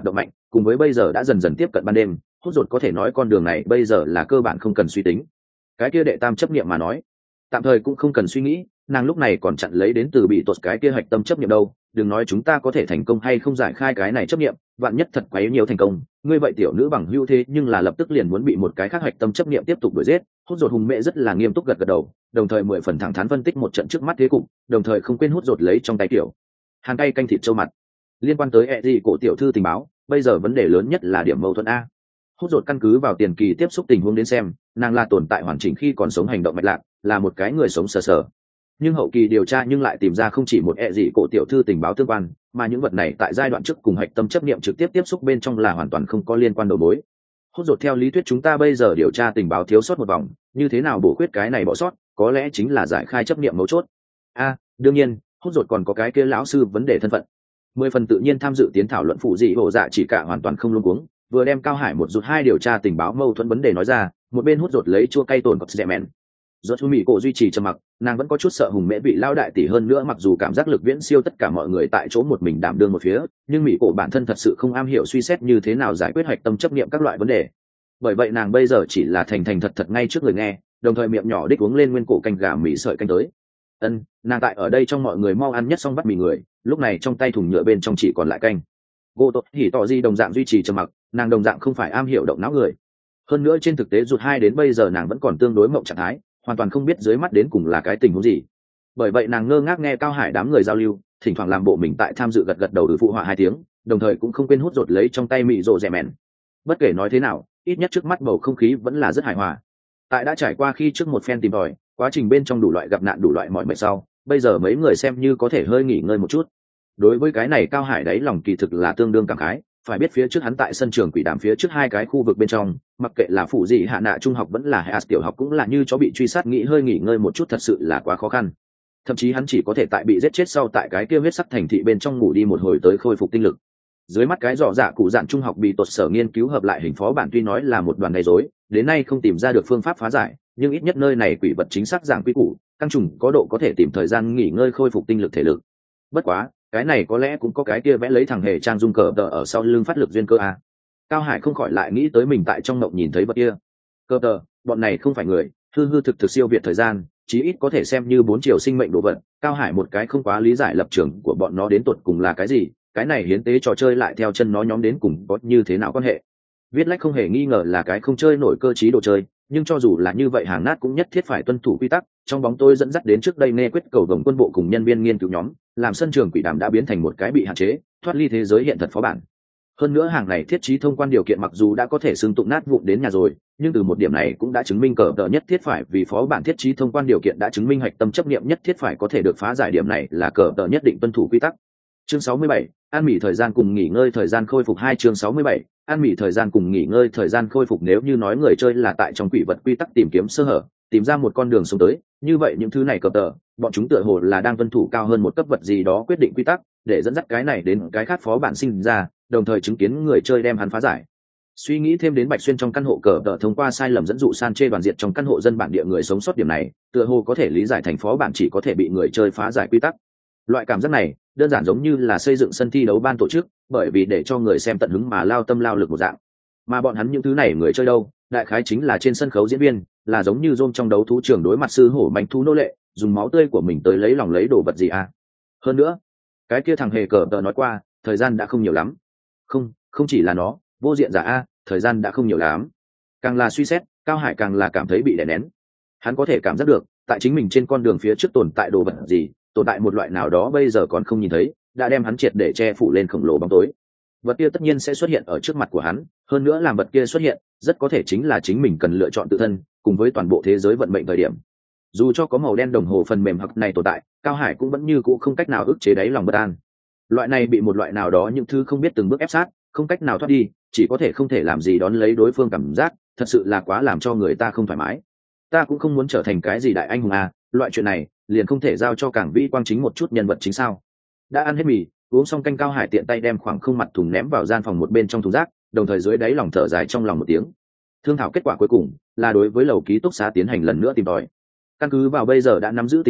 Speaker 1: cùng với bây giờ đã dần dần tiếp cận ban đêm, hút ruột có thể nói con đường này bây giờ là cơ bản không cần suy tính. Cái kia đệ tam chấp niệm mà nói, tạm thời cũng không cần suy nghĩ, nàng lúc này còn chặn lấy đến từ bị tuột cái kia hạch tâm chấp niệm đâu, đừng nói chúng ta có thể thành công hay không giải khai cái này chấp niệm, vạn nhất thật quá nhiều thành công, ngươi vậy tiểu nữ bằng hữu thế nhưng là lập tức liền muốn bị một cái khác hạch tâm chấp niệm tiếp tục đuổi giết. Hút ruột hùng mẹ rất là nghiêm túc gật gật đầu, đồng thời 10 phần thẳng thắn phân tích một trận trước mắt thế cục, đồng thời không quên hút ruột lấy trong tay tiểu hàn tay canh thịt châu mặt. Liên quan tới gì cổ tiểu thư tình báo, bây giờ vấn đề lớn nhất là điểm mâu thuẫn a. Hút ruột căn cứ vào tiền kỳ tiếp xúc tình huống đến xem, nàng là tồn tại hoàn chỉnh khi còn sống hành động mạch lạc, là một cái người sống sờ sờ. Nhưng hậu kỳ điều tra nhưng lại tìm ra không chỉ một gì cổ tiểu thư tình báo tương quan, mà những vật này tại giai đoạn trước cùng hạch tâm chấp niệm trực tiếp tiếp xúc bên trong là hoàn toàn không có liên quan đầu mối. Hút ruột theo lý thuyết chúng ta bây giờ điều tra tình báo thiếu sót một vòng, như thế nào bổ khuyết cái này bỏ sót, có lẽ chính là giải khai chấp niệm mấu chốt. Đương nhiên, hút ruột còn có cái kia lão sư vấn đề thân phận. 10 phần tự nhiên tham dự tiến thảo luận phụ dị hổ dạ chỉ cả hoàn toàn không luống cuống, vừa đem Cao Hải một rụt hai điều tra tình báo mâu thuẫn vấn đề nói ra, một bên hút ruột lấy chua cay tồn cọt dẹ mèn. Rốt Mỹ cổ duy trì trầm mặc, nàng vẫn có chút sợ Hùng Mễ bị lao đại tỷ hơn nữa, mặc dù cảm giác lực viễn siêu tất cả mọi người tại chỗ một mình đảm đương một phía, nhưng Mỹ cổ bản thân thật sự không am hiểu suy xét như thế nào giải quyết hạch tâm chấp niệm các loại vấn đề. Bởi vậy nàng bây giờ chỉ là thành thành thật thật ngay trước người nghe, đồng thời miệng nhỏ đích uống lên nguyên cổ canh gà mì sợi canh tới. Nàng tại ở đây trong mọi người mau ăn nhất xong bắt mì người, lúc này trong tay thùng nhựa bên trong chỉ còn lại canh. Gỗ tốt hỉ tỏ di đồng dạng duy trì trầm mặc, nàng đồng dạng không phải am hiểu động não người. Hơn nữa trên thực tế rụt hai đến bây giờ nàng vẫn còn tương đối mộng trạng thái, hoàn toàn không biết dưới mắt đến cùng là cái tình huống gì. Bởi vậy nàng ngơ ngác nghe Cao Hải đám người giao lưu, thỉnh thoảng làm bộ mình tại tham dự gật gật đầu phụ họa hai tiếng, đồng thời cũng không quên hút rột lấy trong tay mị rộ rẻ mèn. Bất kể nói thế nào, ít nhất trước mắt bầu không khí vẫn là rất hài hòa. Tại đã trải qua khi trước một phen tìm tòi, quá trình bên trong đủ loại gặp nạn đủ loại mọi mệt sau, bây giờ mấy người xem như có thể hơi nghỉ ngơi một chút. Đối với cái này Cao Hải đáy lòng kỳ thực là tương đương cảm khái, phải biết phía trước hắn tại sân trường quỷ đàm phía trước hai cái khu vực bên trong, mặc kệ là phụ dị hạ nạ trung học vẫn là hệ tiểu học cũng là như chó bị truy sát, nghĩ hơi nghỉ ngơi một chút thật sự là quá khó khăn. Thậm chí hắn chỉ có thể tại bị giết chết sau tại cái kia huyết sắc thành thị bên trong ngủ đi một hồi tới khôi phục tinh lực. Dưới mắt cái dọ dạ cụ dạn trung học bị tuột sở nghiên cứu hợp lại hình phó bản tuy nói là một đoàn gây rối, đến nay không tìm ra được phương pháp phá giải, nhưng ít nhất nơi này quỷ vật chính xác giảng quy củ, căng trùng có độ có thể tìm thời gian nghỉ ngơi khôi phục tinh lực thể lực. Bất quá cái này có lẽ cũng có cái kia vẽ lấy thằng hề trang dung cờ tờ ở sau lưng phát lực duyên cơ a. Cao Hải không khỏi lại nghĩ tới mình tại trong mộng nhìn thấy vật kia. Cờ tờ, bọn này không phải người, hư hư thực thực siêu việt thời gian, chí ít có thể xem như 4 chiều sinh mệnh đồ vật. Cao Hải một cái không quá lý giải lập trường của bọn nó đến tột cùng là cái gì, cái này hiến tế trò chơi lại theo chân nó nhóm đến cùng có như thế nào quan hệ. Viết lách không hề nghi ngờ là cái không chơi nổi cơ trí đồ chơi, nhưng cho dù là như vậy hàng nát cũng nhất thiết phải tuân thủ quy tắc. Trong bóng tôi dẫn dắt đến trước đây nghe quyết cầu đồng quân bộ cùng nhân viên nghiên cứu nhóm, làm sân trường quỷ đàm đã biến thành một cái bị hạn chế, thoát ly thế giới hiện thật phó bản. Hơn nữa hàng này thiết trí thông quan điều kiện mặc dù đã có thể xưng tụng nát vụn đến nhà rồi, nhưng từ một điểm này cũng đã chứng minh cờ tờ nhất thiết phải vì phó bản thiết trí thông quan điều kiện đã chứng minh hạch tâm chấp niệm nhất thiết phải có thể được phá giải, điểm này là cờ tờ nhất định tuân thủ quy tắc. Chương 67, ăn mỉ thời gian cùng nghỉ ngơi thời gian khôi phục 2. Chương 67, ăn mỉ thời gian cùng nghỉ ngơi thời gian khôi phục. Nếu như nói người chơi là tại trong quỷ vật quy tắc tìm kiếm sơ hở, tìm ra một con đường sống tới, như vậy những thứ này cờ tờ, bọn chúng tựa hồ là đang tuân thủ cao hơn một cấp vật gì đó quyết định quy tắc, để dẫn dắt cái này đến cái khác phó bản sinh ra, đồng thời chứng kiến người chơi đem hắn phá giải. Suy nghĩ thêm đến Bạch Xuyên trong căn hộ cờ tờ thông qua sai lầm dẫn dụ san chê đoàn diệt trong căn hộ dân bản địa người sống sót, điểm này tựa hồ có thể lý giải thành phó bản chỉ có thể bị người chơi phá giải quy tắc. Loại cảm giác này đơn giản giống như là xây dựng sân thi đấu ban tổ chức, bởi vì để cho người xem tận hứng mà lao tâm lao lực một dạng. Mà bọn hắn những thứ này người chơi đâu, đại khái chính là trên sân khấu diễn viên, là giống như Rome trong đấu thú trường đối mặt sư hổ manh thú nô lệ, dùng máu tươi của mình tới lấy lòng lấy đồ vật gì à. Hơn nữa, cái kia thằng hề cờ tờ nói qua, thời gian đã không nhiều lắm. Không chỉ là nó, vô diện giả a, thời gian đã không nhiều lắm. Càng là suy xét, Cao Hải càng là cảm thấy bị đè nén. Hắn có thể cảm giác được, tại chính mình trên con đường phía trước tồn tại đồ vật gì, tồn tại một loại nào đó bây giờ còn không nhìn thấy, đã đem hắn triệt để che phủ lên khổng lồ bóng tối. Vật kia tất nhiên sẽ xuất hiện ở trước mặt của hắn, hơn nữa làm vật kia xuất hiện, rất có thể chính là chính mình cần lựa chọn tự thân, cùng với toàn bộ thế giới vận mệnh thời điểm. Dù cho có màu đen đồng hồ phần mềm hặc này tồn tại, Cao Hải cũng vẫn như cũ không cách nào ức chế đáy lòng bất an. Loại này bị một loại nào đó những thứ không biết từng bước ép sát, không cách nào thoát đi, chỉ có thể không thể làm gì đón lấy đối phương cảm giác, thật sự là quá làm cho người ta không thoải mái. Ta cũng không muốn trở thành cái gì đại anh hùng à, loại chuyện này liền không thể giao cho Cảng Vĩ Quang chính một chút nhân vật chính sao. Đã ăn hết mì, uống xong canh, Cao Hải tiện tay đem khoảng không mặt thùng ném vào gian phòng một bên trong thùng rác, đồng thời dưới đáy lòng thở dài trong lòng một tiếng. Thương thảo kết quả cuối cùng là đối với lầu ký túc xá tiến hành lần nữa tìm tòi. Căn cứ vào bây giờ đã nắm giữ tình báo,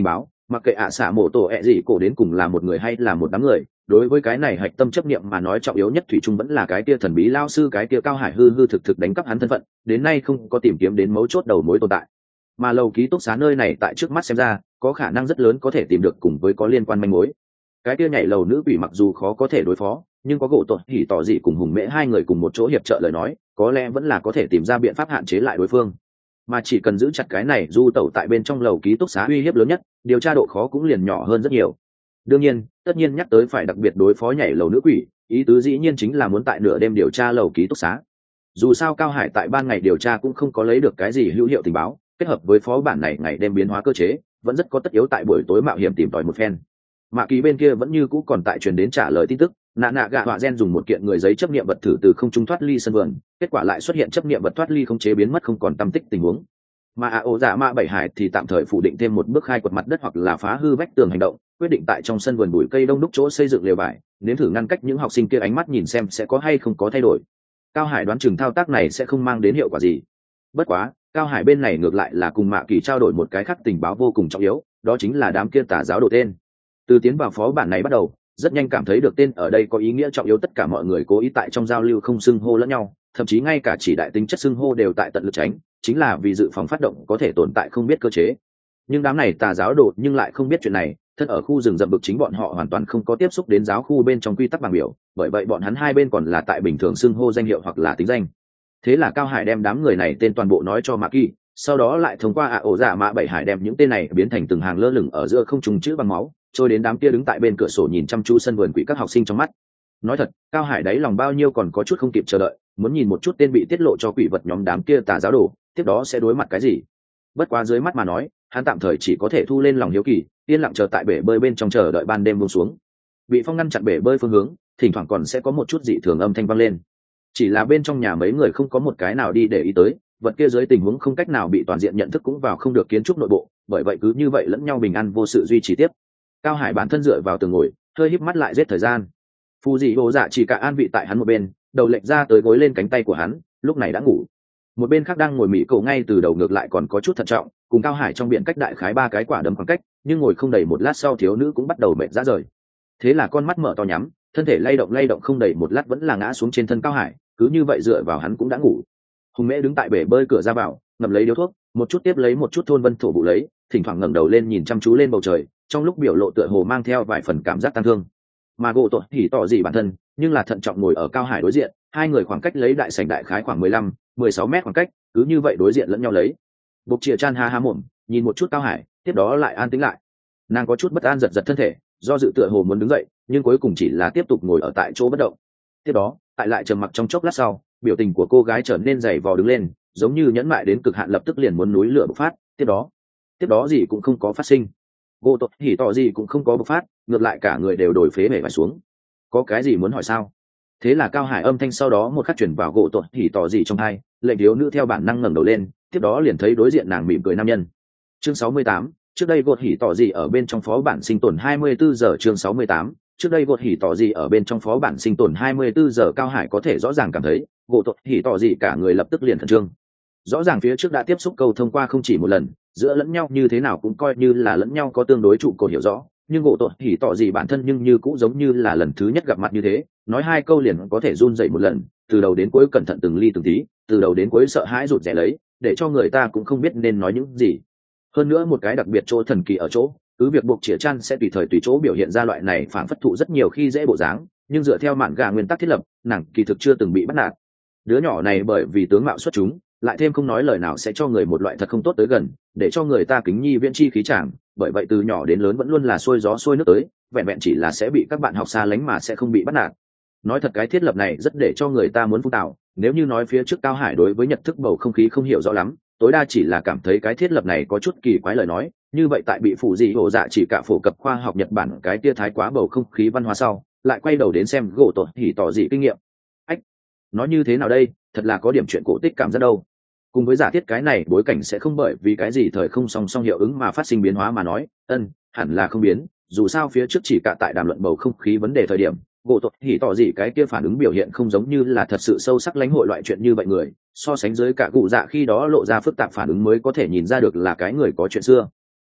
Speaker 1: Mặc kệ ạ xạ mổ tổ ẹ gì cổ đến cùng là một người hay là một đám người, đối với cái này hạch tâm chấp niệm mà nói trọng yếu nhất thủy chung vẫn là cái kia thần bí lao sư, cái kia Cao Hải hư hư thực thực đánh cắp hắn thân phận, đến nay không có tìm kiếm đến mấu chốt đầu mối tồn tại. Mà lầu ký túc xá nơi này tại trước mắt xem ra có khả năng rất lớn có thể tìm được cùng với có liên quan manh mối. Cái kia nhảy lầu nữ quỷ mặc dù khó có thể đối phó, nhưng có gỗ tội hỉ tỏ dị cùng hùng mễ hai người cùng một chỗ hiệp trợ lời nói, có lẽ vẫn là có thể tìm ra biện pháp hạn chế lại đối phương. Mà chỉ cần giữ chặt cái này du tẩu tại bên trong lầu ký túc xá uy hiếp lớn nhất, điều tra độ khó cũng liền nhỏ hơn rất nhiều. Đương nhiên, tất nhiên nhắc tới phải đặc biệt đối phó nhảy lầu nữ quỷ, ý tứ dĩ nhiên chính là muốn tại nửa đêm điều tra lầu ký túc xá. Dù sao Cao Hải tại ban ngày điều tra cũng không có lấy được cái gì hữu hiệu tình báo, kết hợp với phó bản này ngày đêm biến hóa cơ chế, vẫn rất có tất yếu tại buổi tối mạo hiểm tìm tòi một phen. Mạ Kỳ bên kia vẫn như cũ còn tại truyền đến trả lời tin tức, nạ gạ họa gen dùng một kiện người giấy chấp nghiệm vật thử từ không trung thoát ly sân vườn, kết quả lại xuất hiện chấp nghiệm vật thoát ly không chế biến mất không còn tâm tích tình huống. Mà ổ dạ mạ bảy hải thì tạm thời phủ định thêm một bước khai quật mặt đất hoặc là phá hư vách tường hành động, quyết định tại trong sân vườn bụi cây đông đúc chỗ xây dựng lều vải, nếm thử ngăn cách những học sinh kia ánh mắt nhìn xem sẽ có hay không có thay đổi. Cao Hải đoán chừng thao tác này sẽ không mang đến hiệu quả gì. Bất quá, Cao Hải bên này ngược lại là cùng Mạ Kỳ trao đổi một cái khác tình báo vô cùng trọng yếu, đó chính là đám kia tà giáo đồ tên. Từ tiến vào phó bản này bắt đầu, rất nhanh cảm thấy được tên ở đây có ý nghĩa trọng yếu, tất cả mọi người cố ý tại trong giao lưu không xưng hô lẫn nhau, thậm chí ngay cả chỉ đại tính chất xưng hô đều tại tận lực tránh, chính là vì dự phòng phát động có thể tồn tại không biết cơ chế. Nhưng đám này tà giáo đồ nhưng lại không biết chuyện này, thân ở khu rừng rậm bực chính bọn họ hoàn toàn không có tiếp xúc đến giáo khu bên trong quy tắc bảng biểu, bởi vậy bọn hắn hai bên còn là tại bình thường xưng hô danh hiệu hoặc là tính danh. Thế là Cao Hải đem đám người này tên toàn bộ nói cho Mạ Kỳ, sau đó lại thông qua ổ dạ mạ bảy hải đem những tên này biến thành từng hàng lơ lửng ở giữa không trùng chữ bằng máu, trôi đến đám kia đứng tại bên cửa sổ nhìn chăm chú sân vườn quỷ các học sinh trong mắt. Nói thật, Cao Hải đáy lòng bao nhiêu còn có chút không kịp chờ đợi, muốn nhìn một chút tên bị tiết lộ cho quỷ vật nhóm đám kia tà giáo đồ, tiếp đó sẽ đối mặt cái gì. Bất quá dưới mắt mà nói, hắn tạm thời chỉ có thể thu lên lòng hiếu kỳ, yên lặng chờ tại bể bơi bên trong chờ đợi ban đêm buông xuống. Bị phong ngăn chặn bể bơi phương hướng, thỉnh thoảng còn sẽ có một chút dị thường âm thanh vang lên. Chỉ là bên trong nhà mấy người không có một cái nào đi để ý tới, vật kia dưới tình huống không cách nào bị toàn diện nhận thức cũng vào không được kiến trúc nội bộ, bởi vậy cứ như vậy lẫn nhau bình an vô sự duy trì tiếp. Cao Hải bản thân dựa vào tường ngồi, hơi híp mắt lại giết thời gian. Phù dị hồ dạ chỉ cả an vị tại hắn một bên, đầu lệch ra tới gối lên cánh tay của hắn, lúc này đã ngủ. Một bên khác đang ngồi mỹ cậu ngay từ đầu ngược lại còn có chút thận trọng, cùng Cao Hải trong biển cách đại khái 3 cái quả đấm khoảng cách, nhưng ngồi không đầy một lát sau thiếu nữ cũng bắt đầu mệt rã rời. Thế là con mắt mở to nhắm, thân thể lay động không đầy một lát vẫn là ngã xuống trên thân Cao Hải, cứ như vậy dựa vào hắn cũng đã ngủ. Hùng Mễ đứng tại bể bơi cửa ra vào, ngậm lấy điếu thuốc, một chút tiếp lấy một chút thôn vân thổ vụ lấy, thỉnh thoảng ngẩng đầu lên nhìn chăm chú lên bầu trời, trong lúc biểu lộ tựa hồ mang theo vài phần cảm giác tang thương. Mà gỗ tội thì tỏ gì bản thân, nhưng là thận trọng ngồi ở Cao Hải đối diện, hai người khoảng cách lấy đại sảnh đại khái khoảng 15-16 mét khoảng cách, cứ như vậy đối diện lẫn nhau lấy. Bộc Chìa Chan ha ha mồm, nhìn một chút Cao Hải, tiếp đó lại an tĩnh lại. Nàng có chút bất an giật giật thân thể, do dự tựa hồ muốn đứng dậy, nhưng cuối cùng chỉ là tiếp tục ngồi ở tại chỗ bất động. Tiếp đó, tại lại trầm mặc trong chốc lát sau, biểu tình của cô gái trở nên dày vò đứng lên, giống như nhẫn mại đến cực hạn lập tức liền muốn núi lửa bộc phát. Tiếp đó gì cũng không có phát sinh. Gỗ tội hỉ tỏ gì cũng không có bộc phát, ngược lại cả người đều đổi phế bể vải xuống. Có cái gì muốn hỏi sao? Thế là Cao Hải âm thanh sau đó một khắc chuyển vào gỗ tội hỉ tỏ gì trong tai, lệnh thiếu nữ theo bản năng ngẩng đầu lên, tiếp đó liền thấy đối diện nàng mỉm cười nam nhân. Chương 68, trước đây gột hỉ tỏ gì ở bên trong phó bản sinh tồn 24 giờ. Chương 68, trước đây gột hỉ tỏ gì ở bên trong phó bản sinh tồn 24 giờ. Cao Hải có thể rõ ràng cảm thấy gỗ tội hỉ tỏ gì cả người lập tức liền khẩn trương. Rõ ràng phía trước đã tiếp xúc câu thông qua không chỉ một lần, giữa lẫn nhau như thế nào cũng coi như là lẫn nhau có tương đối trụ cột hiểu rõ, nhưng gỗ tội hỉ tỏ gì bản thân nhưng như cũng giống như là lần thứ nhất gặp mặt như thế, nói hai câu liền có thể run dậy một lần, từ đầu đến cuối cẩn thận từng ly từng tí, từ đầu đến cuối sợ hãi rụt rè lấy, để cho người ta cũng không biết nên nói những gì. Hơn nữa một cái đặc biệt chỗ thần kỳ ở chỗ, cứ việc Bộc Chìa Chan sẽ tùy thời tùy chỗ biểu hiện ra loại này phản phất thụ rất nhiều khi dễ bộ dáng, nhưng dựa theo mạn gà nguyên tắc thiết lập, nàng kỳ thực chưa từng bị bắt nạt. Đứa nhỏ này bởi vì tướng mạo xuất chúng, lại thêm không nói lời nào sẽ cho người một loại thật không tốt tới gần, để cho người ta kính nhi viễn chi khí chàng, bởi vậy từ nhỏ đến lớn vẫn luôn là xuôi gió xuôi nước tới, vẹn vẹn chỉ là sẽ bị các bạn học xa lánh mà sẽ không bị bắt nạt. Nói thật cái thiết lập này rất để cho người ta muốn phun tào, nếu như nói phía trước Cao Hải đối với nhận thức bầu không khí không hiểu rõ lắm, tối đa chỉ là cảm thấy cái thiết lập này có chút kỳ quái lời nói, như vậy tại bị phụ dị hồ dạ chỉ cả phổ cập khoa học Nhật Bản cái tia thái quá bầu không khí văn hóa sau, lại quay đầu đến xem gỗ tội hỉ tỏ gì kinh nghiệm. Ách, nói như thế nào đây, thật là có điểm chuyện cổ tích cảm giác đâu. Cùng với giả thiết cái này bối cảnh sẽ không bởi vì cái gì thời không song song hiệu ứng mà phát sinh biến hóa mà nói, hẳn là không biến, dù sao phía trước chỉ cả tại đàm luận bầu không khí vấn đề thời điểm, gỗ tội hỉ tỏ gì cái kia phản ứng biểu hiện không giống như là thật sự sâu sắc lãnh hội loại chuyện như vậy người, so sánh dưới cả cụ dạ khi đó lộ ra phức tạp phản ứng mới có thể nhìn ra được là cái người có chuyện xưa.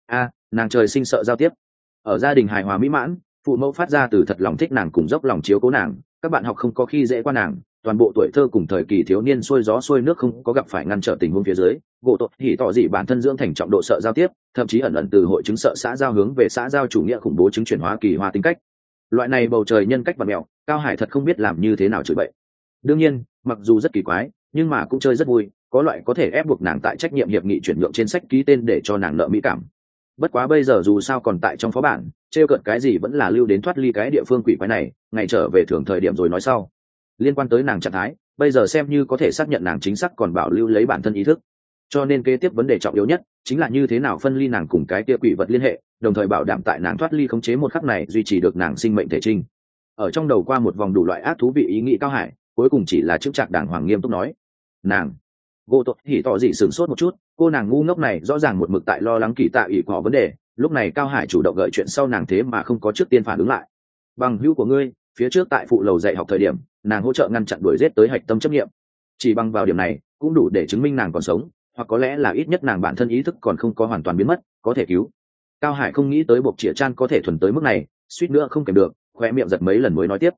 Speaker 1: Nàng trời sinh sợ giao tiếp. Ở gia đình hài hòa mỹ mãn, phụ mẫu phát ra từ thật lòng thích nàng cùng dốc lòng chiếu cố nàng, các bạn học không có khi dễ qua nàng, toàn bộ tuổi thơ cùng thời kỳ thiếu niên xuôi gió xuôi nước không có gặp phải ngăn trở tình huống phía dưới, gỗ tội hỉ tỏ dị bản thân dưỡng thành trọng độ sợ giao tiếp, thậm chí ẩn ẩn từ hội chứng sợ xã giao hướng về xã giao chủ nghĩa khủng bố chứng chuyển hóa kỳ hoa tính cách. Loại này bầu trời nhân cách và mẹo, Cao Hải thật không biết làm như thế nào chửi bậy. Đương nhiên, mặc dù rất kỳ quái, nhưng mà cũng chơi rất vui, có loại có thể ép buộc nàng tại trách nhiệm hiệp nghị chuyển nhượng trên sách ký tên để cho nàng nợ mỹ cảm. Bất quá bây giờ dù sao còn tại trong phó bản, trêu cợt cái gì vẫn là lưu đến thoát ly cái địa phương quỷ quái này, ngày trở về thường thời điểm rồi nói sau. Liên quan tới nàng trạng thái, bây giờ xem như có thể xác nhận nàng chính xác còn bảo lưu lấy bản thân ý thức, cho nên kế tiếp vấn đề trọng yếu nhất chính là như thế nào phân ly nàng cùng cái kia quỷ vật liên hệ, đồng thời bảo đảm tại nàng thoát ly khống chế một khắc này duy trì được nàng sinh mệnh thể trinh. Ở trong đầu qua một vòng đủ loại ác thú vị ý nghĩ Cao Hải cuối cùng chỉ là chững chạc đàng hoàng nghiêm túc nói: nàng gỗ tội hỉ tỏ dị sửng sốt một chút, cô nàng ngu ngốc này rõ ràng một mực tại lo lắng kỳ tạ ỷ có vấn đề, lúc này Cao Hải chủ động gợi chuyện sau nàng thế mà không có trước tiên phản ứng lại. Bằng hữu của ngươi phía trước tại phụ lầu dạy học thời điểm, nàng hỗ trợ ngăn chặn đuổi giết tới hạch tâm chấp nghiệm, chỉ bằng vào điểm này cũng đủ để chứng minh nàng còn sống, hoặc có lẽ là ít nhất nàng bản thân ý thức còn không có hoàn toàn biến mất, có thể cứu. Cao Hải không nghĩ tới Bộc Chĩa Chan có thể thuần tới mức này, suýt nữa không kèm được, khoe miệng giật mấy lần mới nói tiếp: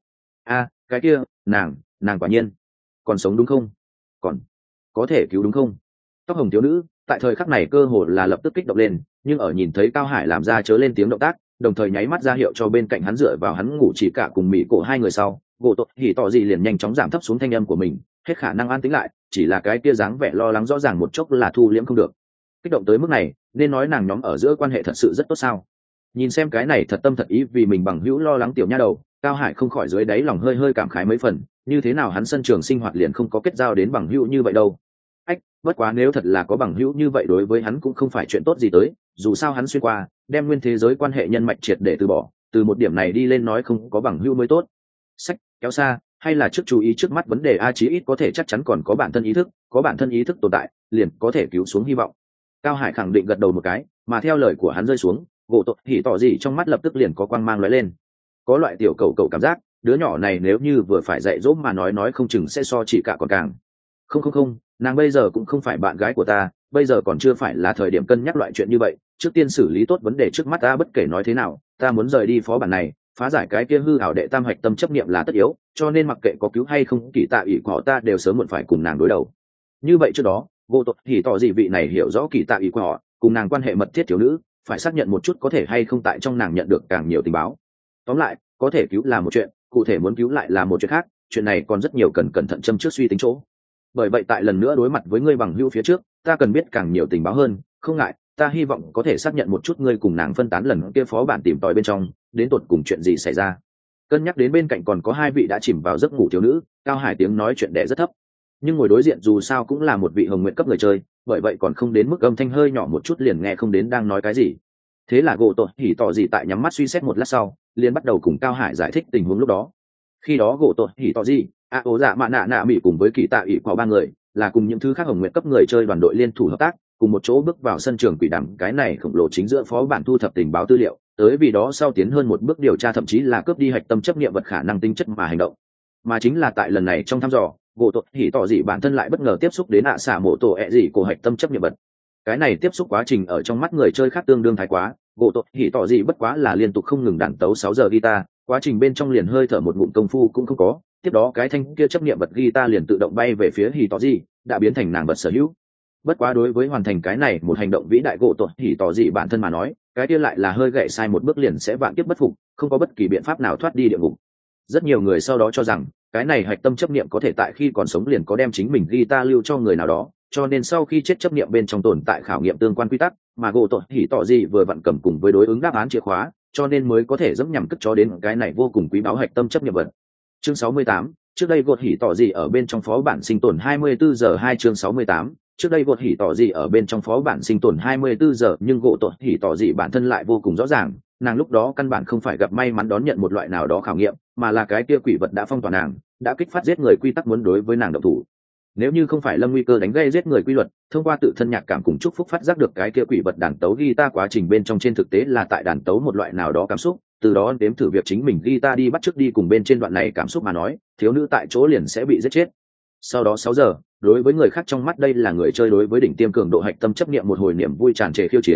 Speaker 1: cái kia, nàng quả nhiên còn sống đúng không? Còn có thể cứu đúng không? Tóc hồng thiếu nữ tại thời khắc này cơ hồ là lập tức kích động lên, nhưng ở nhìn thấy Cao Hải làm ra chớ lên tiếng động tác, đồng thời nháy mắt ra hiệu cho bên cạnh hắn dựa vào hắn ngủ chỉ cả cùng mỹ cổ hai người sau, gỗ tội hỉ tỏ gì liền nhanh chóng giảm thấp xuống thanh âm của mình, hết khả năng an tĩnh lại, chỉ là cái kia dáng vẻ lo lắng rõ ràng một chốc là thu liễm không được. Kích động tới mức này, nên nói nàng nhóm ở giữa quan hệ thật sự rất tốt sao? Nhìn xem cái này thật tâm thật ý vì mình bằng hữu lo lắng tiểu nha đầu, Cao Hải không khỏi dưới đáy lòng hơi hơi cảm khái mấy phần, như thế nào hắn sân trường sinh hoạt liền không có kết giao đến bằng hữu như vậy đâu. Bất quá nếu thật là có bằng hữu như vậy đối với hắn cũng không phải chuyện tốt gì tới, dù sao hắn xuyên qua đem nguyên thế giới quan hệ nhân mạch triệt để từ bỏ, từ một điểm này đi lên nói không có bằng hữu mới tốt. Sách kéo xa, hay là trước chú ý trước mắt vấn đề chí ít có thể chắc chắn còn có bản thân ý thức, có bản thân ý thức tồn tại liền có thể cứu xuống hy vọng. Cao Hải khẳng định gật đầu một cái, mà theo lời của hắn rơi xuống, gỗ tội hỉ tỏ gì trong mắt lập tức liền có quang mang lóe lên. Có loại tiểu cầu cảm giác, đứa nhỏ này nếu như vừa phải dạy dỗ mà nói không chừng sẽ so chỉ cả còn càng. Không, nàng bây giờ cũng không phải bạn gái của ta, bây giờ còn chưa phải là thời điểm cân nhắc loại chuyện như vậy, trước tiên xử lý tốt vấn đề trước mắt ta. Bất kể nói thế nào, ta muốn rời đi phó bản này, phá giải cái kia hư ảo đệ tam hạch tâm chấp niệm là tất yếu, cho nên mặc kệ có cứu hay không kỳ tạ ỷ của ta đều sớm muộn phải cùng nàng đối đầu. Như vậy trước đó, vô tội thì tỏ gì vị này hiểu rõ kỳ tạ ỷ của họ cùng nàng quan hệ mật thiết thiếu nữ, phải xác nhận một chút có thể hay không tại trong nàng nhận được càng nhiều tình báo. Tóm lại, có thể cứu là một chuyện, cụ thể muốn cứu lại là một chuyện khác, chuyện này còn rất nhiều cần cẩn thận châm trước suy tính chỗ. Bởi vậy tại lần nữa đối mặt với ngươi bằng hữu phía trước, ta cần biết càng nhiều tình báo hơn, không ngại, ta hy vọng có thể xác nhận một chút ngươi cùng nàng phân tán lần kia phó bản tìm tòi bên trong, đến tột cùng chuyện gì xảy ra. Cân nhắc đến bên cạnh còn có hai vị đã chìm vào giấc ngủ thiếu nữ, Cao Hải tiếng nói chuyện đẻ rất thấp, nhưng ngồi đối diện dù sao cũng là một vị hồng nguyện cấp người chơi, bởi vậy còn không đến mức âm thanh hơi nhỏ một chút liền nghe không đến đang nói cái gì. Thế là gỗ tội hỉ tỏ gì tại nhắm mắt suy xét một lát sau, liền bắt đầu cùng Cao Hải giải thích tình huống lúc đó. Khi đó gỗ tội hỉ tỏ gì, ố dạ mạ nạ mỹ cùng với kỳ tạ ỷ của ba người là cùng những thứ khác hồng nguyện cấp người chơi đoàn đội liên thủ hợp tác, cùng một chỗ bước vào sân trường quỷ đàm cái này khổng lồ chính giữa phó bản thu thập tình báo tư liệu, tới vì đó sau tiến hơn một bước điều tra thậm chí là cướp đi hạch tâm chấp nghiệm vật khả năng tính chất mà hành động. Mà chính là tại lần này trong thăm dò, gỗ tội hỉ tỏ gì bản thân lại bất ngờ tiếp xúc đến xả mộ tổ gì của hạch tâm chấp nghiệm vật. Cái này tiếp xúc quá trình ở trong mắt người chơi khác tương đương thái quá, gỗ tội hỉ tỏ gì bất quá là liên tục không ngừng đàn tấu 6 giờ guitar, quá trình bên trong liền hơi thở một ngụm công phu cũng không có. Tiếp đó cái thanh kia chấp niệm vật guitar liền tự động bay về phía hỉ tỏ gì, đã biến thành nàng vật sở hữu. Bất quá đối với hoàn thành cái này một hành động vĩ đại gỗ tội hỉ tỏ gì bản thân mà nói, cái kia lại là hơi gậy sai một bước liền sẽ vạn kiếp bất phục, không có bất kỳ biện pháp nào thoát đi địa ngục. Rất nhiều người sau đó cho rằng cái này hạch tâm chấp niệm có thể tại khi còn sống liền có đem chính mình guitar lưu cho người nào đó, cho nên sau khi chết chấp niệm bên trong tồn tại khảo nghiệm tương quan quy tắc, mà gỗ tội hỉ tỏ gì vừa vặn cầm cùng với đối ứng đáp án chìa khóa, cho nên mới có thể dẫm nhằm cất cho đến cái này vô cùng quý báu hạch tâm chấp niệm vật. Chương 68, trước đây gột hỉ tỏ gì ở bên trong phó bản sinh tồn 24 giờ 2 chương 68, trước đây gột hỉ tỏ gì ở bên trong phó bản sinh tồn 24 giờ nhưng gỗ tội hỉ tỏ gì bản thân lại vô cùng rõ ràng, nàng lúc đó căn bản không phải gặp may mắn đón nhận một loại nào đó khảo nghiệm, mà là cái kia quỷ vật đã phong tỏa nàng, đã kích phát giết người quy tắc muốn đối với nàng động thủ. Nếu như không phải lâm nguy cơ đánh gây giết người quy luật, thông qua tự thân nhạc cảm cùng chúc phúc phát giác được cái kia quỷ vật đàn tấu guitar quá trình bên trong trên thực tế là tại đàn tấu một loại nào đó cảm xúc, từ đó đếm thử việc chính mình guitar đi bắt chước đi cùng bên trên đoạn này cảm xúc mà nói, thiếu nữ tại chỗ liền sẽ bị giết chết. Sau đó 6 giờ, đối với người khác trong mắt đây là người chơi đối với đỉnh tiêm cường độ hạch tâm chấp niệm một hồi niềm vui tràn trề khiêu chiến,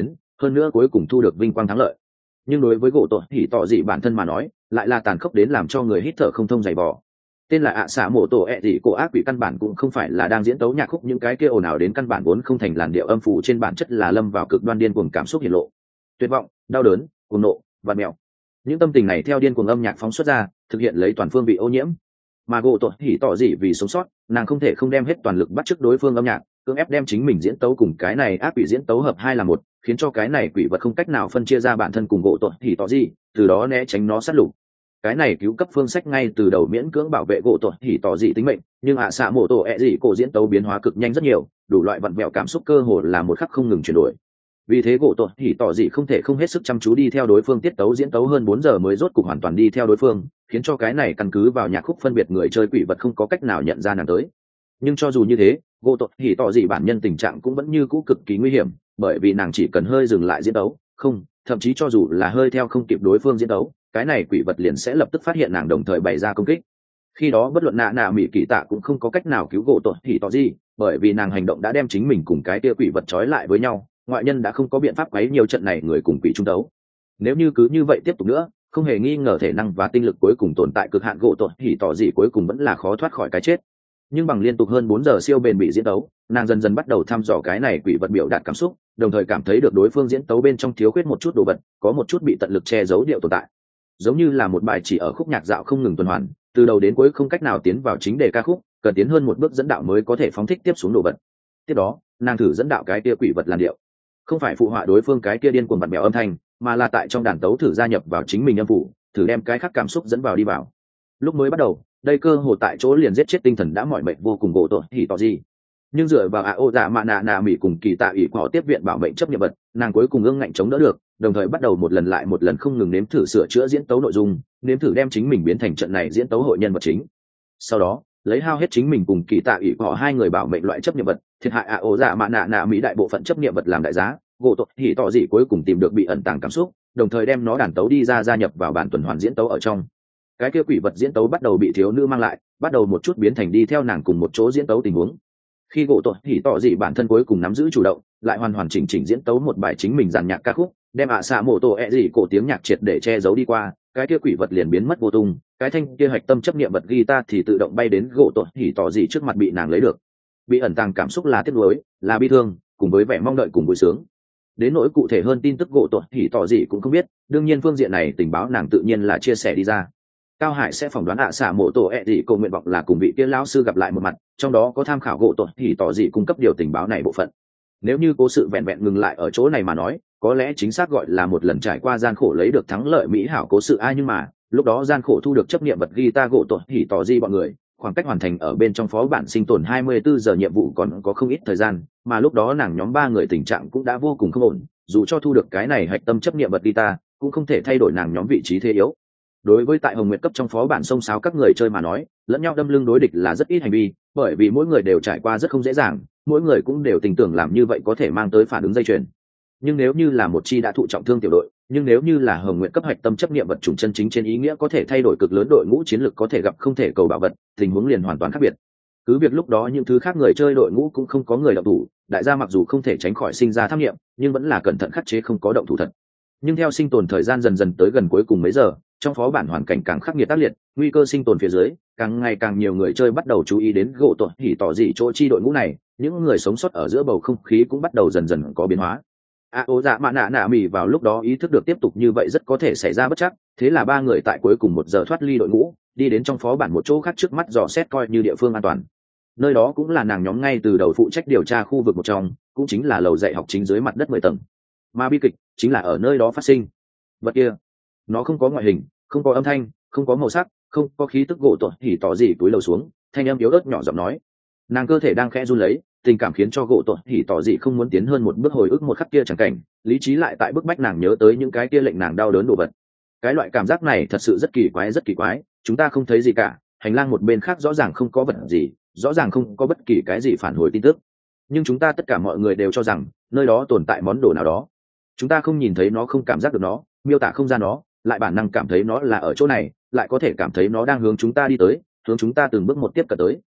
Speaker 1: hơn nữa cuối cùng thu được vinh quang thắng lợi. Nhưng đối với gỗ tội hỉ tỏ dị bản thân mà nói lại là tàn khốc đến làm cho người hít thở không thông dày vò. Tên là ạ xạ mổ tổ ẹ dị cổ ác quỷ căn bản cũng không phải là đang diễn tấu nhạc khúc, những cái kia ồn ào đến căn bản vốn không thành làn điệu âm phủ, trên bản chất là lâm vào cực đoan điên cuồng cảm xúc hiển lộ, tuyệt vọng, đau đớn, cuồng nộ và mèo. Những tâm tình này theo điên cuồng âm nhạc phóng xuất ra, thực hiện lấy toàn phương bị ô nhiễm. Mà gỗ tội hỉ tỏ dị vì sống sót, nàng không thể không đem hết toàn lực bắt chước đối phương âm nhạc, cưỡng ép đem chính mình diễn tấu cùng cái này ác quỷ diễn tấu hợp hai là một, khiến cho cái này quỷ vật không cách nào phân chia ra bản thân cùng gỗ tội hỉ tỏ dị, từ đó né tránh nó sát lục. Cái này cứu cấp phương sách ngay từ đầu miễn cưỡng bảo vệ gỗ tội hỉ tỏ dị tính mệnh, nhưng ạ xạ mổ tổ ẹ dị cổ diễn tấu biến hóa cực nhanh rất nhiều, đủ loại vặn vẹo cảm xúc cơ hồ là một khắc không ngừng chuyển đổi. Vì thế gỗ tội hỉ tỏ dị không thể không hết sức chăm chú đi theo đối phương tiết tấu, diễn tấu hơn 4 giờ mới rốt cục hoàn toàn đi theo đối phương, khiến cho cái này căn cứ vào nhạc khúc phân biệt người chơi quỷ vật không có cách nào nhận ra nàng tới. Nhưng cho dù như thế, gỗ tội hỉ tỏ dị bản nhân tình trạng cũng vẫn như cũ cực kỳ nguy hiểm, bởi vì nàng chỉ cần hơi dừng lại diễn tấu, không, thậm chí cho dù là hơi theo không kịp đối phương diễn tấu, cái này quỷ vật liền sẽ lập tức phát hiện nàng đồng thời bày ra công kích. Khi đó bất luận nạ mỹ kỳ tạ cũng không có cách nào cứu gỗ tội hỉ tỏ dị, bởi vì nàng hành động đã đem chính mình cùng cái kia quỷ vật trói lại với nhau, ngoại nhân đã không có biện pháp quấy nhiều trận này người cùng quỷ trung đấu. Nếu như cứ như vậy tiếp tục nữa, không hề nghi ngờ thể năng và tinh lực cuối cùng tồn tại cực hạn gỗ tội hỉ tỏ dị cuối cùng vẫn là khó thoát khỏi cái chết. Nhưng bằng liên tục hơn 4 giờ siêu bền bỉ diễn tấu, nàng dần dần bắt đầu thăm dò cái này quỷ vật biểu đạt cảm xúc, đồng thời cảm thấy được đối phương diễn tấu bên trong thiếu khuyết một chút đồ vật, có một chút bị tận lực che giấu điệu tồn tại, giống như là một bài chỉ ở khúc nhạc dạo không ngừng tuần hoàn, từ đầu đến cuối không cách nào tiến vào chính đề ca khúc, cần tiến hơn một bước dẫn đạo mới có thể phóng thích tiếp xuống đồ vật. Tiếp đó nàng thử dẫn đạo cái kia quỷ vật làn điệu, không phải phụ họa đối phương cái kia điên cuồng bật bèo âm thanh, mà là tại trong đàn tấu thử gia nhập vào chính mình âm phủ, thử đem cái khác cảm xúc dẫn vào đi vào. Lúc mới bắt đầu đây cơ hồ tại chỗ liền giết chết tinh thần đã mỏi mệt vô cùng gỗ tội hỉ tỏ gì, nhưng dựa vào ô dạ mạ nạ mỹ cùng kỳ tạ ủy họ tiếp viện bảo mệnh chấp nhận vật, nàng cuối cùng ương ngạnh chống đỡ được, đồng thời bắt đầu một lần lại một lần không ngừng nếm thử sửa chữa diễn tấu nội dung, nếm thử đem chính mình biến thành trận này diễn tấu hội nhân vật chính. Sau đó lấy hao hết chính mình cùng kỳ tạ ủy họ hai người bảo mệnh loại chấp nhận vật, thiệt hại ô dạ mạ nạ mỹ đại bộ phận chấp nhận vật làm đại giá, gỗ tội hỉ tỏ gì cuối cùng tìm được bị ẩn tàng cảm xúc, đồng thời đem nó đàn tấu đi ra gia nhập vào bản tuần hoàn diễn tấu ở trong. Cái kia quỷ vật diễn tấu bắt đầu bị thiếu nữ mang lại, bắt đầu một chút biến thành đi theo nàng cùng một chỗ diễn tấu tình huống. Khi gỗ tội hỉ tỏ gì bản thân cuối cùng nắm giữ chủ động, lại hoàn hoàn chỉnh chỉnh diễn tấu một bài chính mình dàn nhạc ca khúc, đem ạ xạ mổ tổ ẹ gì cổ tiếng nhạc triệt để che giấu đi qua, cái kia quỷ vật liền biến mất vô tung, cái thanh kia hạch tâm chấp niệm vật guitar thì tự động bay đến gỗ tội hỉ tỏ gì trước mặt bị nàng lấy được. Bị ẩn tàng cảm xúc là tiếc nuối, là bi thương, cùng với vẻ mong đợi cùng vui sướng. Đến nỗi cụ thể hơn tin tức gỗ tội hỉ tỏ gì cũng không biết, đương nhiên phương diện này tình báo nàng tự nhiên là chia sẻ đi ra. Cao Hải sẽ phỏng đoán ạ xạ mổ tổ ẹ gì cổ nguyện vọng là cùng vị kia lão sư gặp lại một mặt, trong đó có tham khảo gỗ tội hỉ tỏ gì cung cấp điều tình báo này bộ phận. Nếu như cố sự vẹn vẹn ngừng lại ở chỗ này mà nói, có lẽ chính xác gọi là một lần trải qua gian khổ lấy được thắng lợi mỹ hảo cố sự ai, nhưng mà lúc đó gian khổ thu được chấp niệm vật guitar gỗ tội hỉ tỏ gì bọn người, khoảng cách hoàn thành ở bên trong phó bản sinh tồn 24 giờ nhiệm vụ còn có không ít thời gian, mà lúc đó nàng nhóm 3 người tình trạng cũng đã vô cùng không ổn, dù cho thu được cái này hạch tâm chấp niệm vật guitar, cũng không thể thay đổi nàng nhóm vị trí thế yếu. Đối với tại Hồng Nguyệt cấp trong phó bản sông sáo các người chơi mà nói, lẫn nhau đâm lưng đối địch là rất ít hành vi, bởi vì mỗi người đều trải qua rất không dễ dàng, mỗi người cũng đều tình tưởng làm như vậy có thể mang tới phản ứng dây chuyền. Nhưng nếu như là một chi đã thụ trọng thương tiểu đội, nhưng nếu như là Hồng Nguyệt cấp hạch tâm chấp niệm vật chủng chân chính trên ý nghĩa có thể thay đổi cực lớn đội ngũ chiến lược có thể gặp không thể cầu bảo vật, tình huống liền hoàn toàn khác biệt. Cứ việc lúc đó những thứ khác người chơi đội ngũ cũng không có người động thủ, đại gia mặc dù không thể tránh khỏi sinh ra tham nghiệm, nhưng vẫn là cẩn thận khắc chế không có động thủ thật. Nhưng theo sinh tồn thời gian dần dần tới gần cuối cùng mấy giờ, trong phó bản hoàn cảnh càng khắc nghiệt tác liệt, nguy cơ sinh tồn phía dưới, càng ngày càng nhiều người chơi bắt đầu chú ý đến gỗ tội hỉ tỏ gì chỗ chi đội ngũ này, những người sống sót ở giữa bầu không khí cũng bắt đầu dần dần có biến hóa. Ô dạ mạ nạ mỉ vào lúc đó ý thức được tiếp tục như vậy rất có thể xảy ra bất chắc, thế là 3 người tại cuối cùng 1 giờ thoát ly đội ngũ, đi đến trong phó bản một chỗ khác trước mắt dò xét coi như địa phương an toàn. Nơi đó cũng là nàng nhóm ngay từ đầu phụ trách điều tra khu vực một trong, cũng chính là lầu dạy học chính dưới mặt đất 10 tầng. Mà bi kịch chính là ở nơi đó phát sinh. Vật kia, nó không có ngoại hình, không có âm thanh, không có màu sắc, không có khí tức gỗ tội hỉ tỏ gì túi lầu xuống, thanh âm yếu ớt nhỏ giọng nói. Nàng cơ thể đang khẽ run lấy, tình cảm khiến cho gỗ tội hỉ tỏ gì không muốn tiến hơn một bước hồi ức một khắc kia chẳng cảnh, lý trí lại tại bức bách nàng nhớ tới những cái kia lệnh nàng đau đớn đồ vật. Cái loại cảm giác này thật sự rất kỳ quái, chúng ta không thấy gì cả, hành lang một bên khác rõ ràng không có vật gì, rõ ràng không có bất kỳ cái gì phản hồi tin tức, nhưng chúng ta tất cả mọi người đều cho rằng nơi đó tồn tại món đồ nào đó. Chúng ta không nhìn thấy nó, không cảm giác được nó, miêu tả không ra nó, lại bản năng cảm thấy nó là ở chỗ này, lại có thể cảm thấy nó đang hướng chúng ta đi tới, hướng chúng ta từng bước một tiếp cận tới.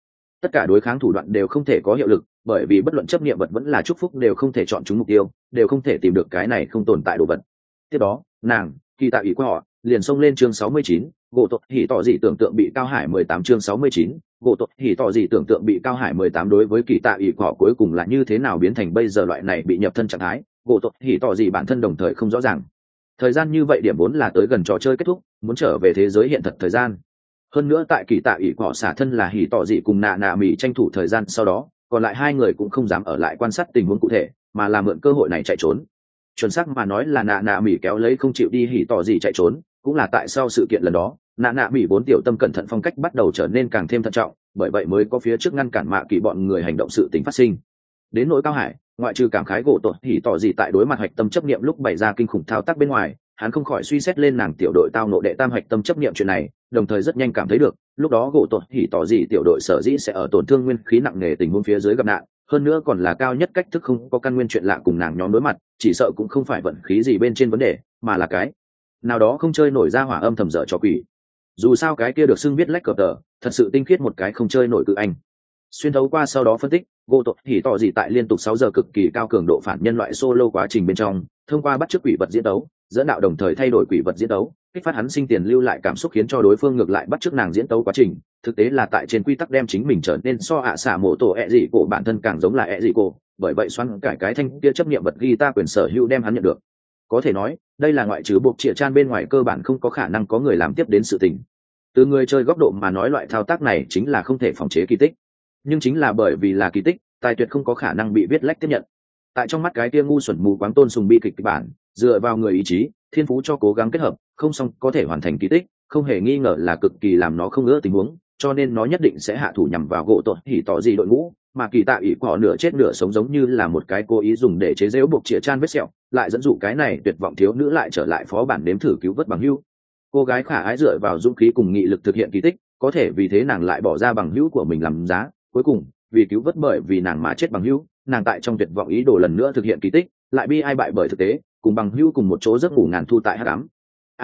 Speaker 1: tất cả đối kháng thủ đoạn đều không thể có hiệu lực, bởi vì bất luận chấp niệm vật vẫn là chúc phúc đều không thể chọn chúng mục tiêu, đều không thể tìm được cái này không tồn tại đồ vật. Tiếp đó nàng khi tại ý của họ liền xông lên chương 69, gỗ tộc hỉ tỏ gì tưởng tượng bị Cao Hải 18 chương 69, gỗ tộc hỉ tỏ gì tưởng tượng bị Cao Hải 18 đối với kỳ tạ ý của họ cuối cùng là như thế nào biến thành bây giờ loại này bị nhập thân trạng thái, gỗ tộc hỉ tỏ gì bản thân đồng thời không rõ ràng. Thời gian như vậy điểm vốn là tới gần trò chơi kết thúc, muốn trở về thế giới hiện thật thời gian. Hơn nữa tại kỳ tạ ý của họ xả thân là hỉ tỏ gì cùng nạ nạ mỉ tranh thủ thời gian, sau đó còn lại hai người cũng không dám ở lại quan sát tình huống cụ thể, mà là mượn cơ hội này chạy trốn. Chuẩn xác mà nói là nạ nạ mỉ kéo lấy không chịu đi hỉ tỏ gì chạy trốn, cũng là tại sau sự kiện lần đó nạ nạ mỉ vốn tiểu tâm cẩn thận phong cách bắt đầu trở nên càng thêm thận trọng, bởi vậy mới có phía trước ngăn cản mạ kỳ bọn người hành động sự tình phát sinh. Đến nỗi Cao Hải, ngoại trừ cảm khái gỗ tột hỉ tỏ gì tại đối mặt hạch tâm chấp niệm lúc bày ra kinh khủng thao tác bên ngoài, hắn không khỏi suy xét lên nàng tiểu đội tao nộ đệ tam hạch tâm chấp niệm chuyện này, đồng thời rất nhanh cảm thấy được lúc đó gỗ tột hỉ tỏ gì tiểu đội sở dĩ sẽ ở tổn thương nguyên khí nặng nề tình huống phía dưới gặp nạn, hơn nữa còn là cao nhất cách thức không có căn nguyên chuyện lạ cùng nàng nhóm đối mặt, chỉ sợ cũng không phải vận khí gì bên trên vấn đề, mà là cái nào đó không chơi nổi ra hỏa âm thầm dở trò quỷ. Dù sao cái kia được xưng viết lách cờ tờ thật sự tinh khiết một cái không chơi nổi cự anh. Xuyên thấu qua sau đó phân tích, gỗ tộc hỉ tỏ gì tại liên tục 6 giờ cực kỳ cao cường độ phản nhân loại solo quá trình bên trong, thông qua bắt chước quỷ vật diễn đấu, dẫn đạo đồng thời thay đổi quỷ vật diễn đấu, kích phát hắn sinh tiền lưu lại cảm xúc khiến cho đối phương ngược lại bắt chước nàng diễn đấu quá trình, thực tế là tại trên quy tắc đem chính mình trở nên so xả mổ tổ dị cổ bản thân càng giống là dị cổ, bởi vậy xoắn cải cái thanh kia chấp niệm vật guitar quyền sở hữu đem hắn nhận được. Có thể nói, đây là ngoại trừ buộc chĩa chan bên ngoài cơ bản không có khả năng có người làm tiếp đến sự tình. Từ người chơi góc độ mà nói loại thao tác này chính là không thể phòng chế kỳ tích, nhưng chính là bởi vì là kỳ tích, tài tuyệt không có khả năng bị viết lách tiếp nhận. Tại trong mắt cái kia ngu xuẩn mù quáng tôn sùng bi kịch bản, dựa vào người ý chí thiên phú cho cố gắng kết hợp không xong có thể hoàn thành kỳ tích, không hề nghi ngờ là cực kỳ làm nó không ưa tình huống, cho nên nó nhất định sẽ hạ thủ nhằm vào gỗ tột hỉ tỏ gì đội ngũ, mà kỳ tạ ý của nửa chết nửa sống giống như là một cái cố ý dùng để chế giễu buộc chĩa chan vết sẹo, lại dẫn dụ cái này tuyệt vọng thiếu nữ lại trở lại phó bản đếm thử cứu vớt bằng hữu. Cô gái khả ái dựa vào dũng khí cùng nghị lực thực hiện kỳ tích, có thể vì thế nàng lại bỏ ra bằng hữu của mình làm giá, cuối cùng vì cứu vớt bởi vì nàng mà chết bằng hữu, nàng tại trong tuyệt vọng ý đồ lần nữa thực hiện kỳ tích, lại bi ai bại bởi thực tế, cùng bằng hữu cùng một chỗ giấc ngủ ngàn thu tại hắc ám.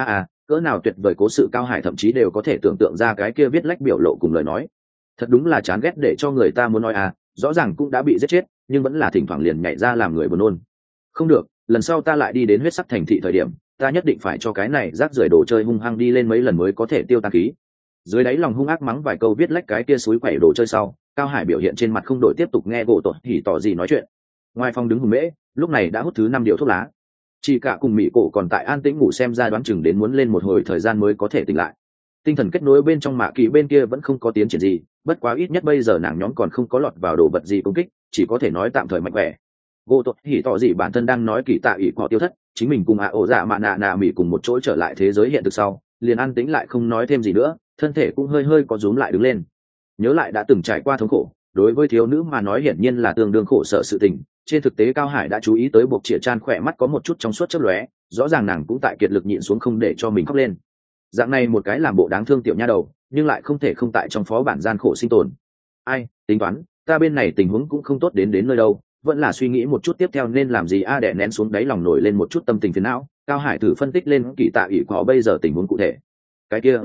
Speaker 1: Cỡ nào tuyệt vời cố sự. Cao Hải thậm chí đều có thể tưởng tượng ra cái kia viết lách biểu lộ cùng lời nói. Thật đúng là chán ghét để cho người ta muốn nói rõ ràng cũng đã bị giết chết, nhưng vẫn là thỉnh thoảng liền nhảy ra làm người buồn nôn. Không được, lần sau ta lại đi đến huyết sắc thành thị thời điểm, ta nhất định phải cho cái này rác rưởi đồ chơi hung hăng đi lên mấy lần mới có thể tiêu tan khí. Dưới đáy lòng hung ác mắng vài câu viết lách cái kia suối quẩy đồ chơi sau, Cao Hải biểu hiện trên mặt không đổi tiếp tục nghe gỗ tột hỉ tỏ gì nói chuyện. Ngoài phòng đứng hùng mễ lúc này đã hút thứ 5 điếu thuốc lá, chỉ cả cùng mỹ cổ còn tại an tĩnh ngủ xem ra đoán chừng đến muốn lên một hồi thời gian mới có thể tỉnh lại. Tinh thần kết nối bên trong mạ kỳ bên kia vẫn không có tiến triển gì, bất quá ít nhất bây giờ nàng nhóm còn không có lọt vào đồ vật gì công kích, chỉ có thể nói tạm thời mạnh khỏe. Gỗ tột hỉ tỏ gì bản thân đang nói kỳ tạ ỷ cọ tiêu thất, chính mình cùng ổ dạ mạ nạ nạ mỹ cùng một chỗ trở lại thế giới hiện thực sau, liền an tĩnh lại không nói thêm gì nữa, thân thể cũng hơi hơi có rúm lại đứng lên. Nhớ lại đã từng trải qua thống khổ, đối với thiếu nữ mà nói hiển nhiên là tương đương khổ sở sự tình. Trên thực tế Cao Hải đã chú ý tới buộc chĩa chan khỏe mắt có một chút trong suốt chớp lóe, rõ ràng nàng cũng tại kiệt lực nhịn xuống không để cho mình khóc lên. Dạng này một cái làm bộ đáng thương tiểu nha đầu, nhưng lại không thể không tại trong phó bản gian khổ sinh tồn. Ai, tính toán, ta bên này tình huống cũng không tốt đến nơi đâu, vẫn là suy nghĩ một chút tiếp theo nên làm gì đè nén xuống đáy lòng nổi lên một chút tâm tình phiền não. Cao Hải thử phân tích lên kỳ tạ ỷ có bây giờ tình huống cụ thể. Cái kia,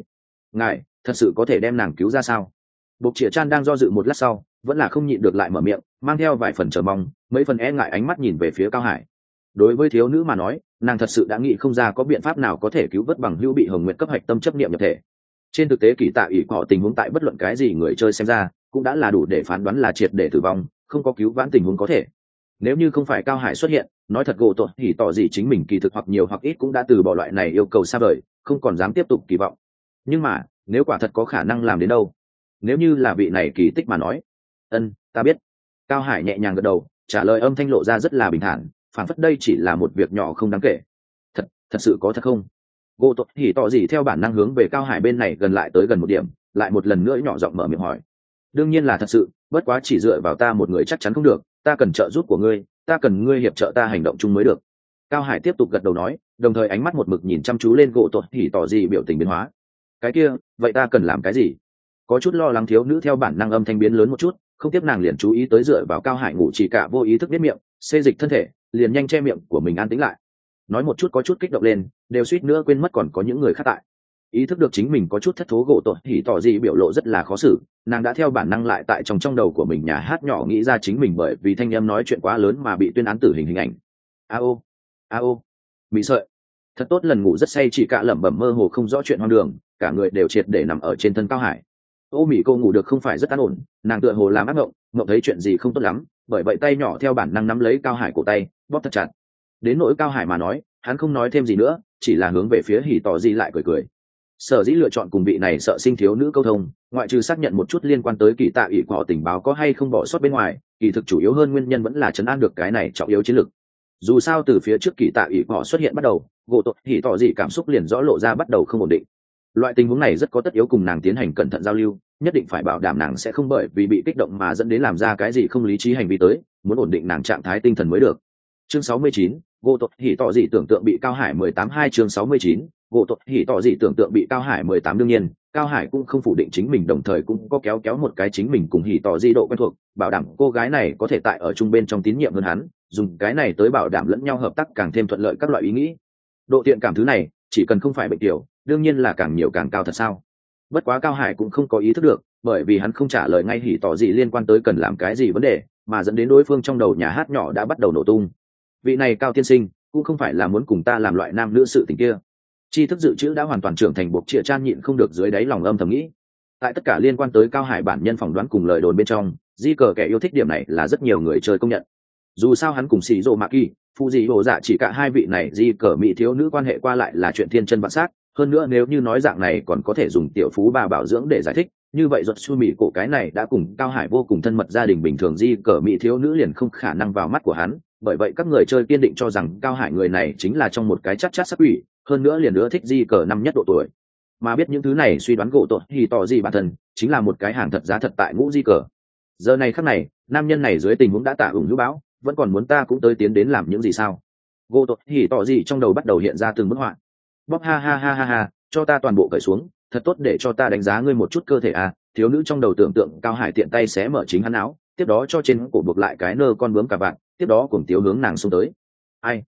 Speaker 1: ngài thật sự có thể đem nàng cứu ra sao? Bộc Chĩa Chan đang do dự một lát sau, vẫn là không nhịn được lại mở miệng, mang theo vài phần chờ mong, mấy phần e ngại ánh mắt nhìn về phía Cao Hải. Đối với thiếu nữ mà nói, nàng thật sự đã nghĩ không ra có biện pháp nào có thể cứu vớt bằng hữu bị Hồng Nguyệt cấp hạch tâm chấp niệm nhập thể. Trên thực tế kỳ tạ ỷ họ tình huống tại bất luận cái gì người chơi xem ra, cũng đã là đủ để phán đoán là triệt để tử vong, không có cứu vãn tình huống có thể. Nếu như không phải Cao Hải xuất hiện, nói thật gỗ tội thì tỏ gì chính mình kỳ thực hoặc nhiều hoặc ít cũng đã từ bỏ loại này yêu cầu xa vời, không còn dám tiếp tục kỳ vọng. Nhưng mà, nếu quả thật có khả năng làm đến đâu? Nếu như là vị này kỳ tích mà nói, ta biết. Cao Hải nhẹ nhàng gật đầu, trả lời âm thanh lộ ra rất là bình thản, phản phất đây chỉ là một việc nhỏ không đáng kể. Thật sự có thật không? Gỗ tội thì tỏ gì theo bản năng hướng về Cao Hải bên này gần lại tới gần một điểm, lại một lần nữa nhỏ giọng mở miệng hỏi. Đương nhiên là thật sự, bất quá chỉ dựa vào ta một người chắc chắn không được, ta cần trợ giúp của ngươi, ta cần ngươi hiệp trợ ta hành động chung mới được. Cao Hải tiếp tục gật đầu nói, đồng thời ánh mắt một mực nhìn chăm chú lên gỗ tội thì tỏ gì biểu tình biến hóa. Cái kia, vậy ta cần làm cái gì? Có chút lo lắng thiếu nữ theo bản năng âm thanh biến lớn một chút, không tiếp nàng liền chú ý tới dựa vào Cao Hải ngủ chỉ cả vô ý thức biết miệng, xê dịch thân thể, liền nhanh che miệng của mình an tĩnh lại. Nói một chút có chút kích động lên, đều suýt nữa quên mất còn có những người khác tại. Ý thức được chính mình có chút thất thố, gỗ tội hỉ tỏ gì biểu lộ rất là khó xử. Nàng đã theo bản năng lại tại trong đầu của mình nhà hát nhỏ nghĩ ra chính mình bởi vì thanh em nói chuyện quá lớn mà bị tuyên án tử hình hình ảnh. A ô bị sợi thật tốt, lần ngủ rất say, chỉ cả lẩm bẩm mơ hồ không rõ chuyện hoang đường, cả người đều triệt để nằm ở trên thân Cao Hải. Ô mỹ cô ngủ được không phải rất an ổn, nàng tựa hồ làm ác mộng thấy chuyện gì không tốt lắm, bởi vậy tay nhỏ theo bản năng nắm lấy Cao Hải cổ tay bóp thật chặt. Đến nỗi Cao Hải mà nói, hắn không nói thêm gì nữa, chỉ là hướng về phía hỉ tỏ gì lại cười. Sở dĩ lựa chọn cùng vị này sợ sinh thiếu nữ câu thông, ngoại trừ xác nhận một chút liên quan tới kỳ tạ ỷ của tình báo có hay không bỏ sót bên ngoài, kỳ thực chủ yếu hơn nguyên nhân vẫn là chấn an được cái này trọng yếu chiến lược. Dù sao từ phía trước kỳ tạ ỷ của xuất hiện bắt đầu, gỗ tội hỉ tỏ gì cảm xúc liền rõ lộ ra bắt đầu không ổn định. Loại tình huống này rất có tất yếu cùng nàng tiến hành cẩn thận giao lưu, nhất định phải bảo đảm nàng sẽ không bởi vì bị kích động mà dẫn đến làm ra cái gì không lý trí hành vi tới, muốn ổn định nàng trạng thái tinh thần mới được. Chương 69, gỗ tội hỉ tỏ gì tưởng tượng bị Cao Hải 18 chương 69, gỗ tội hỉ tỏ gì tưởng tượng bị Cao Hải 18. Đương nhiên, Cao Hải cũng không phủ định chính mình, đồng thời cũng có kéo một cái chính mình cùng hỉ tỏ gì độ quen thuộc, bảo đảm cô gái này có thể tại ở chung bên trong tín nhiệm hơn hắn, dùng cái này tới bảo đảm lẫn nhau hợp tác càng thêm thuận lợi các loại ý nghĩ. Độ thiện cảm thứ này, chỉ cần không phải bệnh tiểu, đương nhiên là càng nhiều càng cao thật sao. Bất quá Cao Hải cũng không có ý thức được, bởi vì hắn không trả lời ngay hỉ tỏ gì liên quan tới cần làm cái gì vấn đề, mà dẫn đến đối phương trong đầu nhà hát nhỏ đã bắt đầu nổ tung. Vị này Cao tiên sinh cũng không phải là muốn cùng ta làm loại nam nữ sự tình kia. Tri thức dự trữ đã hoàn toàn trưởng thành, buộc Triệu Chan nhịn không được dưới đáy lòng âm thầm nghĩ. Tại tất cả liên quan tới Cao Hải bản nhân phỏng đoán cùng lời đồn bên trong, di cờ kẻ yêu thích điểm này là rất nhiều người chơi công nhận. Dù sao hắn cùng xì rô mạ kỳ, phụ dị hồ dạ chỉ cả hai vị này di cờ mỹ thiếu nữ quan hệ qua lại là chuyện thiên chân vạn sát. Hơn nữa nếu như nói dạng này còn có thể dùng tiểu phú bà bảo dưỡng để giải thích, như vậy ruột su mỹ cổ cái này đã cùng Cao Hải vô cùng thân mật gia đình bình thường di cờ mỹ thiếu nữ liền không khả năng vào mắt của hắn. Bởi vậy các người chơi kiên định cho rằng Cao Hải người này chính là trong một cái chắc sắc quỷ, hơn nữa liền nữa thích di cờ năm nhất độ tuổi. Mà biết những thứ này suy đoán gỗ tội thì tỏ gì bản thân chính là một cái hàng thật giá thật tại ngũ di cờ. Giờ này khắc này, nam nhân này dưới tình huống đã tạ ủng hữu báo, vẫn còn muốn ta cũng tới tiến đến làm những gì sao? Gỗ tội thì tỏ gì trong đầu bắt đầu hiện ra từng bức họa. Bóp ha, cho ta toàn bộ cởi xuống, thật tốt để cho ta đánh giá ngươi một chút cơ thể à. Thiếu nữ trong đầu tưởng tượng Cao Hải tiện tay xé mở chính hắn áo, tiếp đó cho trên cổ buộc lại cái nơ con bướm cả bạn, tiếp đó cùng tiếu hướng nàng xông tới. Ai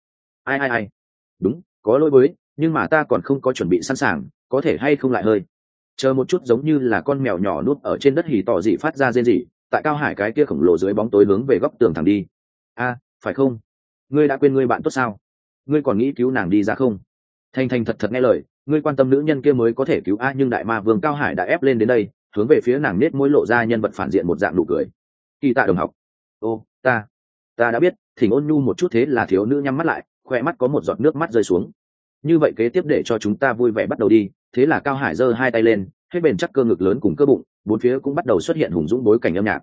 Speaker 1: đúng, có lỗi với, nhưng mà ta còn không có chuẩn bị sẵn sàng, có thể hay không lại hơi chờ một chút. Giống như là con mèo nhỏ núp ở trên đất hì tỏ dị phát ra rên rỉ, tại Cao Hải cái kia khổng lồ dưới bóng tối hướng về góc tường thẳng đi. Phải không, ngươi đã quên ngươi bạn tốt sao? Ngươi còn nghĩ cứu nàng đi ra không? Thành thật nghe lời, ngươi quan tâm nữ nhân kia mới có thể cứu nhưng đại ma vương Cao Hải đã ép lên đến đây, hướng về phía nàng nết môi lộ ra nhân vật phản diện một dạng nụ cười. Kỳ tạ đồng học, ta đã biết, thỉnh ôn nhu một chút. Thế là thiếu nữ nhắm mắt lại, khoe mắt có một giọt nước mắt rơi xuống. Như vậy kế tiếp để cho chúng ta vui vẻ bắt đầu đi. Thế là Cao Hải giơ hai tay lên, hết bền chắc cơ ngực lớn cùng cơ bụng, bốn phía cũng bắt đầu xuất hiện hùng dũng bối cảnh âm nhạc.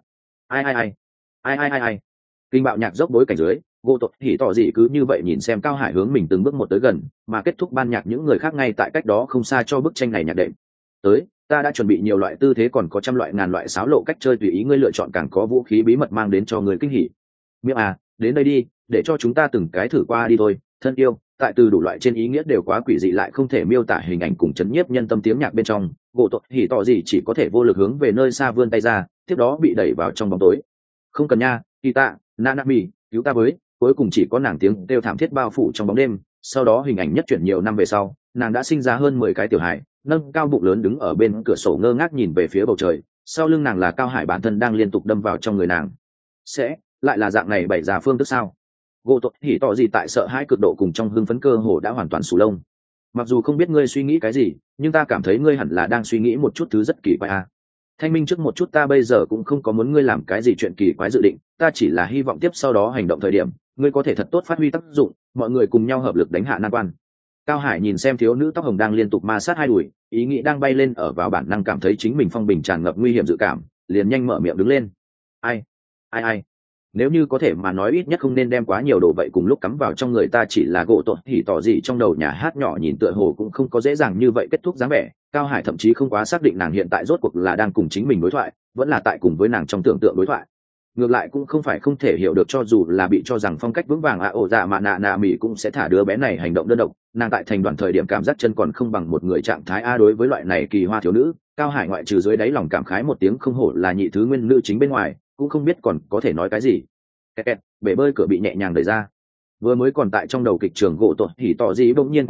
Speaker 1: Ai kinh bạo nhạc dốc bối cảnh dưới, gỗ tội hỉ tỏ gì cứ như vậy nhìn xem Cao Hải hướng mình từng bước một tới gần, mà kết thúc ban nhạc những người khác ngay tại cách đó không xa cho bức tranh này nhạc đệm. Tới, ta đã chuẩn bị nhiều loại tư thế, còn có trăm loại ngàn loại sáo lộ cách chơi, tùy ý ngươi lựa chọn, càng có vũ khí bí mật mang đến cho người kinh hỉ. Miệng đến đây đi, để cho chúng ta từng cái thử qua đi thôi, thân yêu. Tại từ đủ loại trên ý nghĩa đều quá quỷ dị lại không thể miêu tả hình ảnh cùng chấn nhiếp nhân tâm tiếng nhạc bên trong, gỗ tội hỉ tỏ gì chỉ có thể vô lực hướng về nơi xa vươn tay ra, tiếp đó bị đẩy vào trong bóng tối. Không cần nha, kỳ tạ, Nanami, cứu ta với. Cuối cùng chỉ có nàng tiếng kêu thảm thiết bao phủ trong bóng đêm. Sau đó hình ảnh nhất chuyển nhiều năm về sau, nàng đã sinh ra hơn 10 cái tiểu hải, nâng cao bụng lớn đứng ở bên cửa sổ ngơ ngác nhìn về phía bầu trời. Sau lưng nàng là Cao Hải bản thân đang liên tục đâm vào trong người nàng. Sẽ lại là dạng này bày ra phương thức sao? Gỗ tội hỉ tỏ gì tại sợ hãi cực độ cùng trong hưng phấn cơ hồ đã hoàn toàn sù lông. Mặc dù không biết ngươi suy nghĩ cái gì, nhưng ta cảm thấy ngươi hẳn là đang suy nghĩ một chút thứ rất kỳ quái Thanh minh trước một chút, ta bây giờ cũng không có muốn ngươi làm cái gì chuyện kỳ quái dự định, ta chỉ là hy vọng tiếp sau đó hành động thời điểm ngươi có thể thật tốt phát huy tác dụng, mọi người cùng nhau hợp lực đánh hạ nan quan. Cao Hải nhìn xem thiếu nữ tóc hồng đang liên tục ma sát hai đùi, ý nghĩ đang bay lên ở vào bản năng cảm thấy chính mình phong bình tràn ngập nguy hiểm dự cảm, liền nhanh mở miệng đứng lên. Ai nếu như có thể mà nói ít nhất không nên đem quá nhiều đồ vậy cùng lúc cắm vào trong người ta. Chỉ là gỗ tội hỉ tỏ gì trong đầu nhà hát nhỏ nhìn tựa hồ cũng không có dễ dàng như vậy kết thúc dáng vẻ. Cao Hải thậm chí không quá xác định nàng hiện tại rốt cuộc là đang cùng chính mình đối thoại, vẫn là tại cùng với nàng trong tưởng tượng đối thoại. Ngược lại cũng không phải không thể hiểu được, cho dù là bị cho rằng phong cách vững vàng ổ dạ mà nạ mỹ cũng sẽ thả đứa bé này hành động đơn độc. Nàng tại thành đoàn thời điểm cảm giác chân còn không bằng một người trạng thái đối với loại này kỳ hoa thiếu nữ, Cao Hải ngoại trừ dưới đáy lòng cảm khái một tiếng không hổ là nhị thứ nguyên nữ chính bên ngoài, cũng không biết còn có thể nói cái gì. Bể bơi cửa bị nhẹ nhàng đẩy ra. Vừa mới còn tại trong đầu kịch trường gỗ tội hỉ tỏ gì bỗng nhiên quay đầu,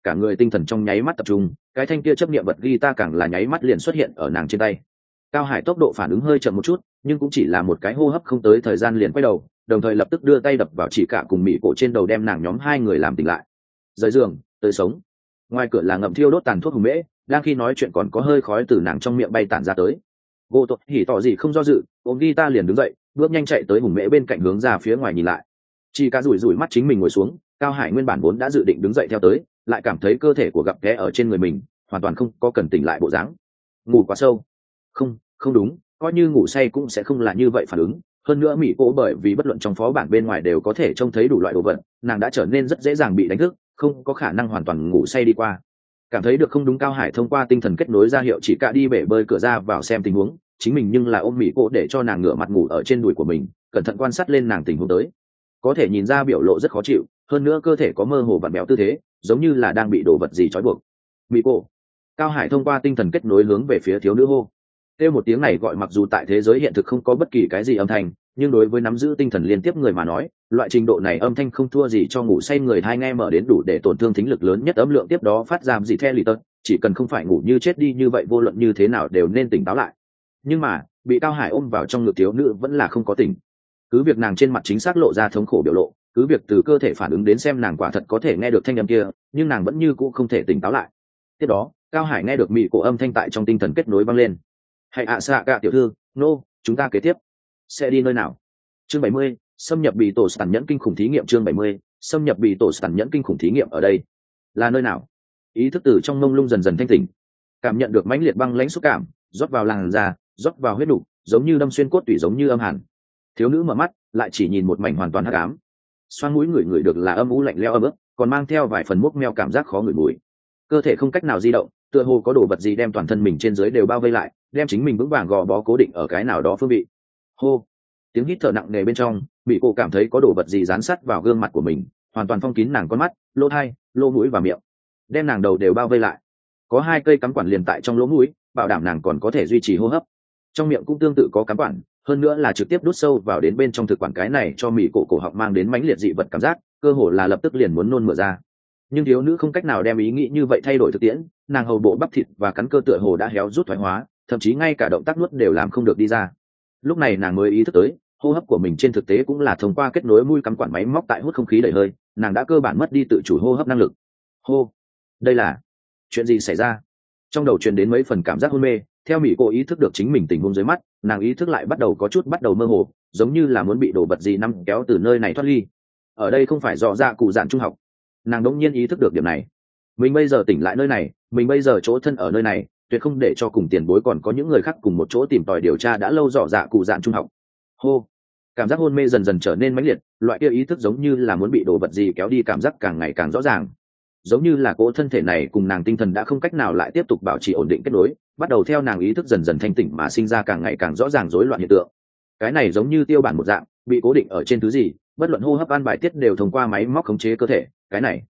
Speaker 1: cả người tinh thần trong nháy mắt tập trung, cái thanh kia chấp niệm vật guitar càng là nháy mắt liền xuất hiện ở nàng trên tay. Cao Hải tốc độ phản ứng hơi chậm một chút, nhưng cũng chỉ là một cái hô hấp không tới thời gian liền quay đầu, đồng thời lập tức đưa tay đập vào chỉ cả cùng mỹ cổ trên đầu đem nàng nhóm hai người làm tỉnh lại. Rời giường, tới sống. Ngoài cửa là ngậm thiêu đốt tàn thuốc hùng mễ, đang khi nói chuyện còn có hơi khói từ nàng trong miệng bay tản ra tới. Gỗ Tốt hỉ tỏ gì không do dự, ôm guitar liền đứng dậy, bước nhanh chạy tới hùng mễ bên cạnh hướng ra phía ngoài nhìn lại. Chỉ cả rủi rủi mắt chính mình ngồi xuống, Cao Hải nguyên bản vốn đã dự định đứng dậy theo tới, lại cảm thấy cơ thể của gặp ghé ở trên người mình, hoàn toàn không có cần tỉnh lại bộ dáng. Ngủ quá sâu. Không đúng, coi như ngủ say cũng sẽ không là như vậy phản ứng. Hơn nữa mỹ cô bởi vì bất luận trong phó bản bên ngoài đều có thể trông thấy đủ loại đồ vật, nàng đã trở nên rất dễ dàng bị đánh thức, không có khả năng hoàn toàn ngủ say đi qua. Cảm thấy được không đúng, Cao Hải thông qua tinh thần kết nối ra hiệu chỉ cả đi bể bơi cửa ra vào xem tình huống, chính mình nhưng là ôm mỹ cô để cho nàng ngửa mặt ngủ ở trên đùi của mình, cẩn thận quan sát lên nàng tình huống tới. Có thể nhìn ra biểu lộ rất khó chịu, hơn nữa cơ thể có mơ hồ vặn béo tư thế, giống như là đang bị đồ vật gì trói buộc. Mỹ cô. Cao Hải thông qua tinh thần kết nối hướng về phía thiếu nữ hô. Kêu một tiếng này gọi mặc dù tại thế giới hiện thực không có bất kỳ cái gì âm thanh, nhưng đối với nắm giữ tinh thần liên tiếp người mà nói, loại trình độ này âm thanh không thua gì cho ngủ say người tai nghe mở đến đủ để tổn thương thính lực lớn nhất âm lượng tiếp đó phát ra gì theo lì tật, chỉ cần không phải ngủ như chết đi như vậy vô luận như thế nào đều nên tỉnh táo lại. Nhưng mà, bị Cao Hải ôm vào trong ngực thiếu nữ vẫn là không có tỉnh. Cứ việc nàng trên mặt chính xác lộ ra thống khổ biểu lộ, cứ việc từ cơ thể phản ứng đến xem nàng quả thật có thể nghe được thanh âm kia, nhưng nàng vẫn như cũ không thể tỉnh táo lại. Tiếp đó, Cao Hải nghe được mị cổ âm thanh tại trong tinh thần kết nối vang lên. Hãy ạ xạ cả tiểu thư, chúng ta kế tiếp sẽ đi nơi nào? Chương 70, xâm nhập bị tổ tàn nhẫn kinh khủng thí nghiệm. Chương 70, xâm nhập bị tổ tàn nhẫn kinh khủng thí nghiệm ở đây là nơi nào? Ý thức từ trong mông lung dần dần thanh tỉnh, cảm nhận được mãnh liệt băng lãnh xúc cảm rót vào làn da, rót vào huyết đủ, giống như đâm xuyên cốt tủy, giống như âm hàn. Thiếu nữ mở mắt, lại chỉ nhìn một mảnh hoàn toàn hắc ám. Xoang mũi ngửi được là âm u lạnh lẽo ấm ức, còn mang theo vài phần mốc meo cảm giác khó ngửi mùi. Cơ thể không cách nào di động, tựa hồ có đồ vật gì đem toàn thân mình trên dưới đều bao vây lại, đem chính mình vững vàng gò bó cố định ở cái nào đó phương vị. Hô. Tiếng hít thở nặng nề bên trong, bị cô cảm thấy có đồ vật gì dán sát vào gương mặt của mình, hoàn toàn phong kín nàng con mắt, lỗ tai, lỗ mũi và miệng, đem nàng đầu đều bao vây lại. Có hai cây cắm quản liền tại trong lỗ mũi, bảo đảm nàng còn có thể duy trì hô hấp. Trong miệng cũng tương tự có cắm quản, hơn nữa là trực tiếp đút sâu vào đến bên trong thực quản, cái này cho mỹ cổ họng mang đến mãnh liệt dị vật cảm giác, cơ hồ là lập tức liền muốn nôn mửa ra. Nhưng thiếu nữ không cách nào đem ý nghĩ như vậy thay đổi thực tiễn, nàng hầu bộ bắp thịt và cắn cơ tựa hồ đã héo rút thoái hóa, thậm chí ngay cả động tác nuốt đều làm không được đi ra. Lúc này nàng mới ý thức tới, hô hấp của mình trên thực tế cũng là thông qua kết nối mũi cắm quản máy móc tại hút không khí đầy hơi, nàng đã cơ bản mất đi tự chủ hô hấp năng lực. Hô, đây là chuyện gì xảy ra? Trong đầu truyền đến mấy phần cảm giác hôn mê, theo mỹ cô ý thức được chính mình tình huống dưới mắt, nàng ý thức lại bắt đầu mơ hồ, giống như là muốn bị đổ vật gì nắm kéo từ nơi này thoát ly. Ở đây không phải dò ra cụ dạn trung học. Nàng đống nhiên ý thức được điểm này. Mình bây giờ tỉnh lại nơi này, mình bây giờ chỗ thân ở nơi này, tuyệt không để cho cùng tiền bối còn có những người khác cùng một chỗ tìm tòi điều tra đã lâu dò dạ cụ dạn trung học. Hô. Cảm giác hôn mê dần dần trở nên mãnh liệt, loại kia ý thức giống như là muốn bị đổ vật gì kéo đi, cảm giác càng ngày càng rõ ràng, giống như là cỗ thân thể này cùng nàng tinh thần đã không cách nào lại tiếp tục bảo trì ổn định kết nối, bắt đầu theo nàng ý thức dần dần thanh tỉnh mà sinh ra càng ngày càng rõ ràng rối loạn hiện tượng. Cái này giống như tiêu bản một dạng, bị cố định ở trên thứ gì, bất luận hô hấp an bài tiết đều thông qua máy móc khống chế cơ thể. Cái này,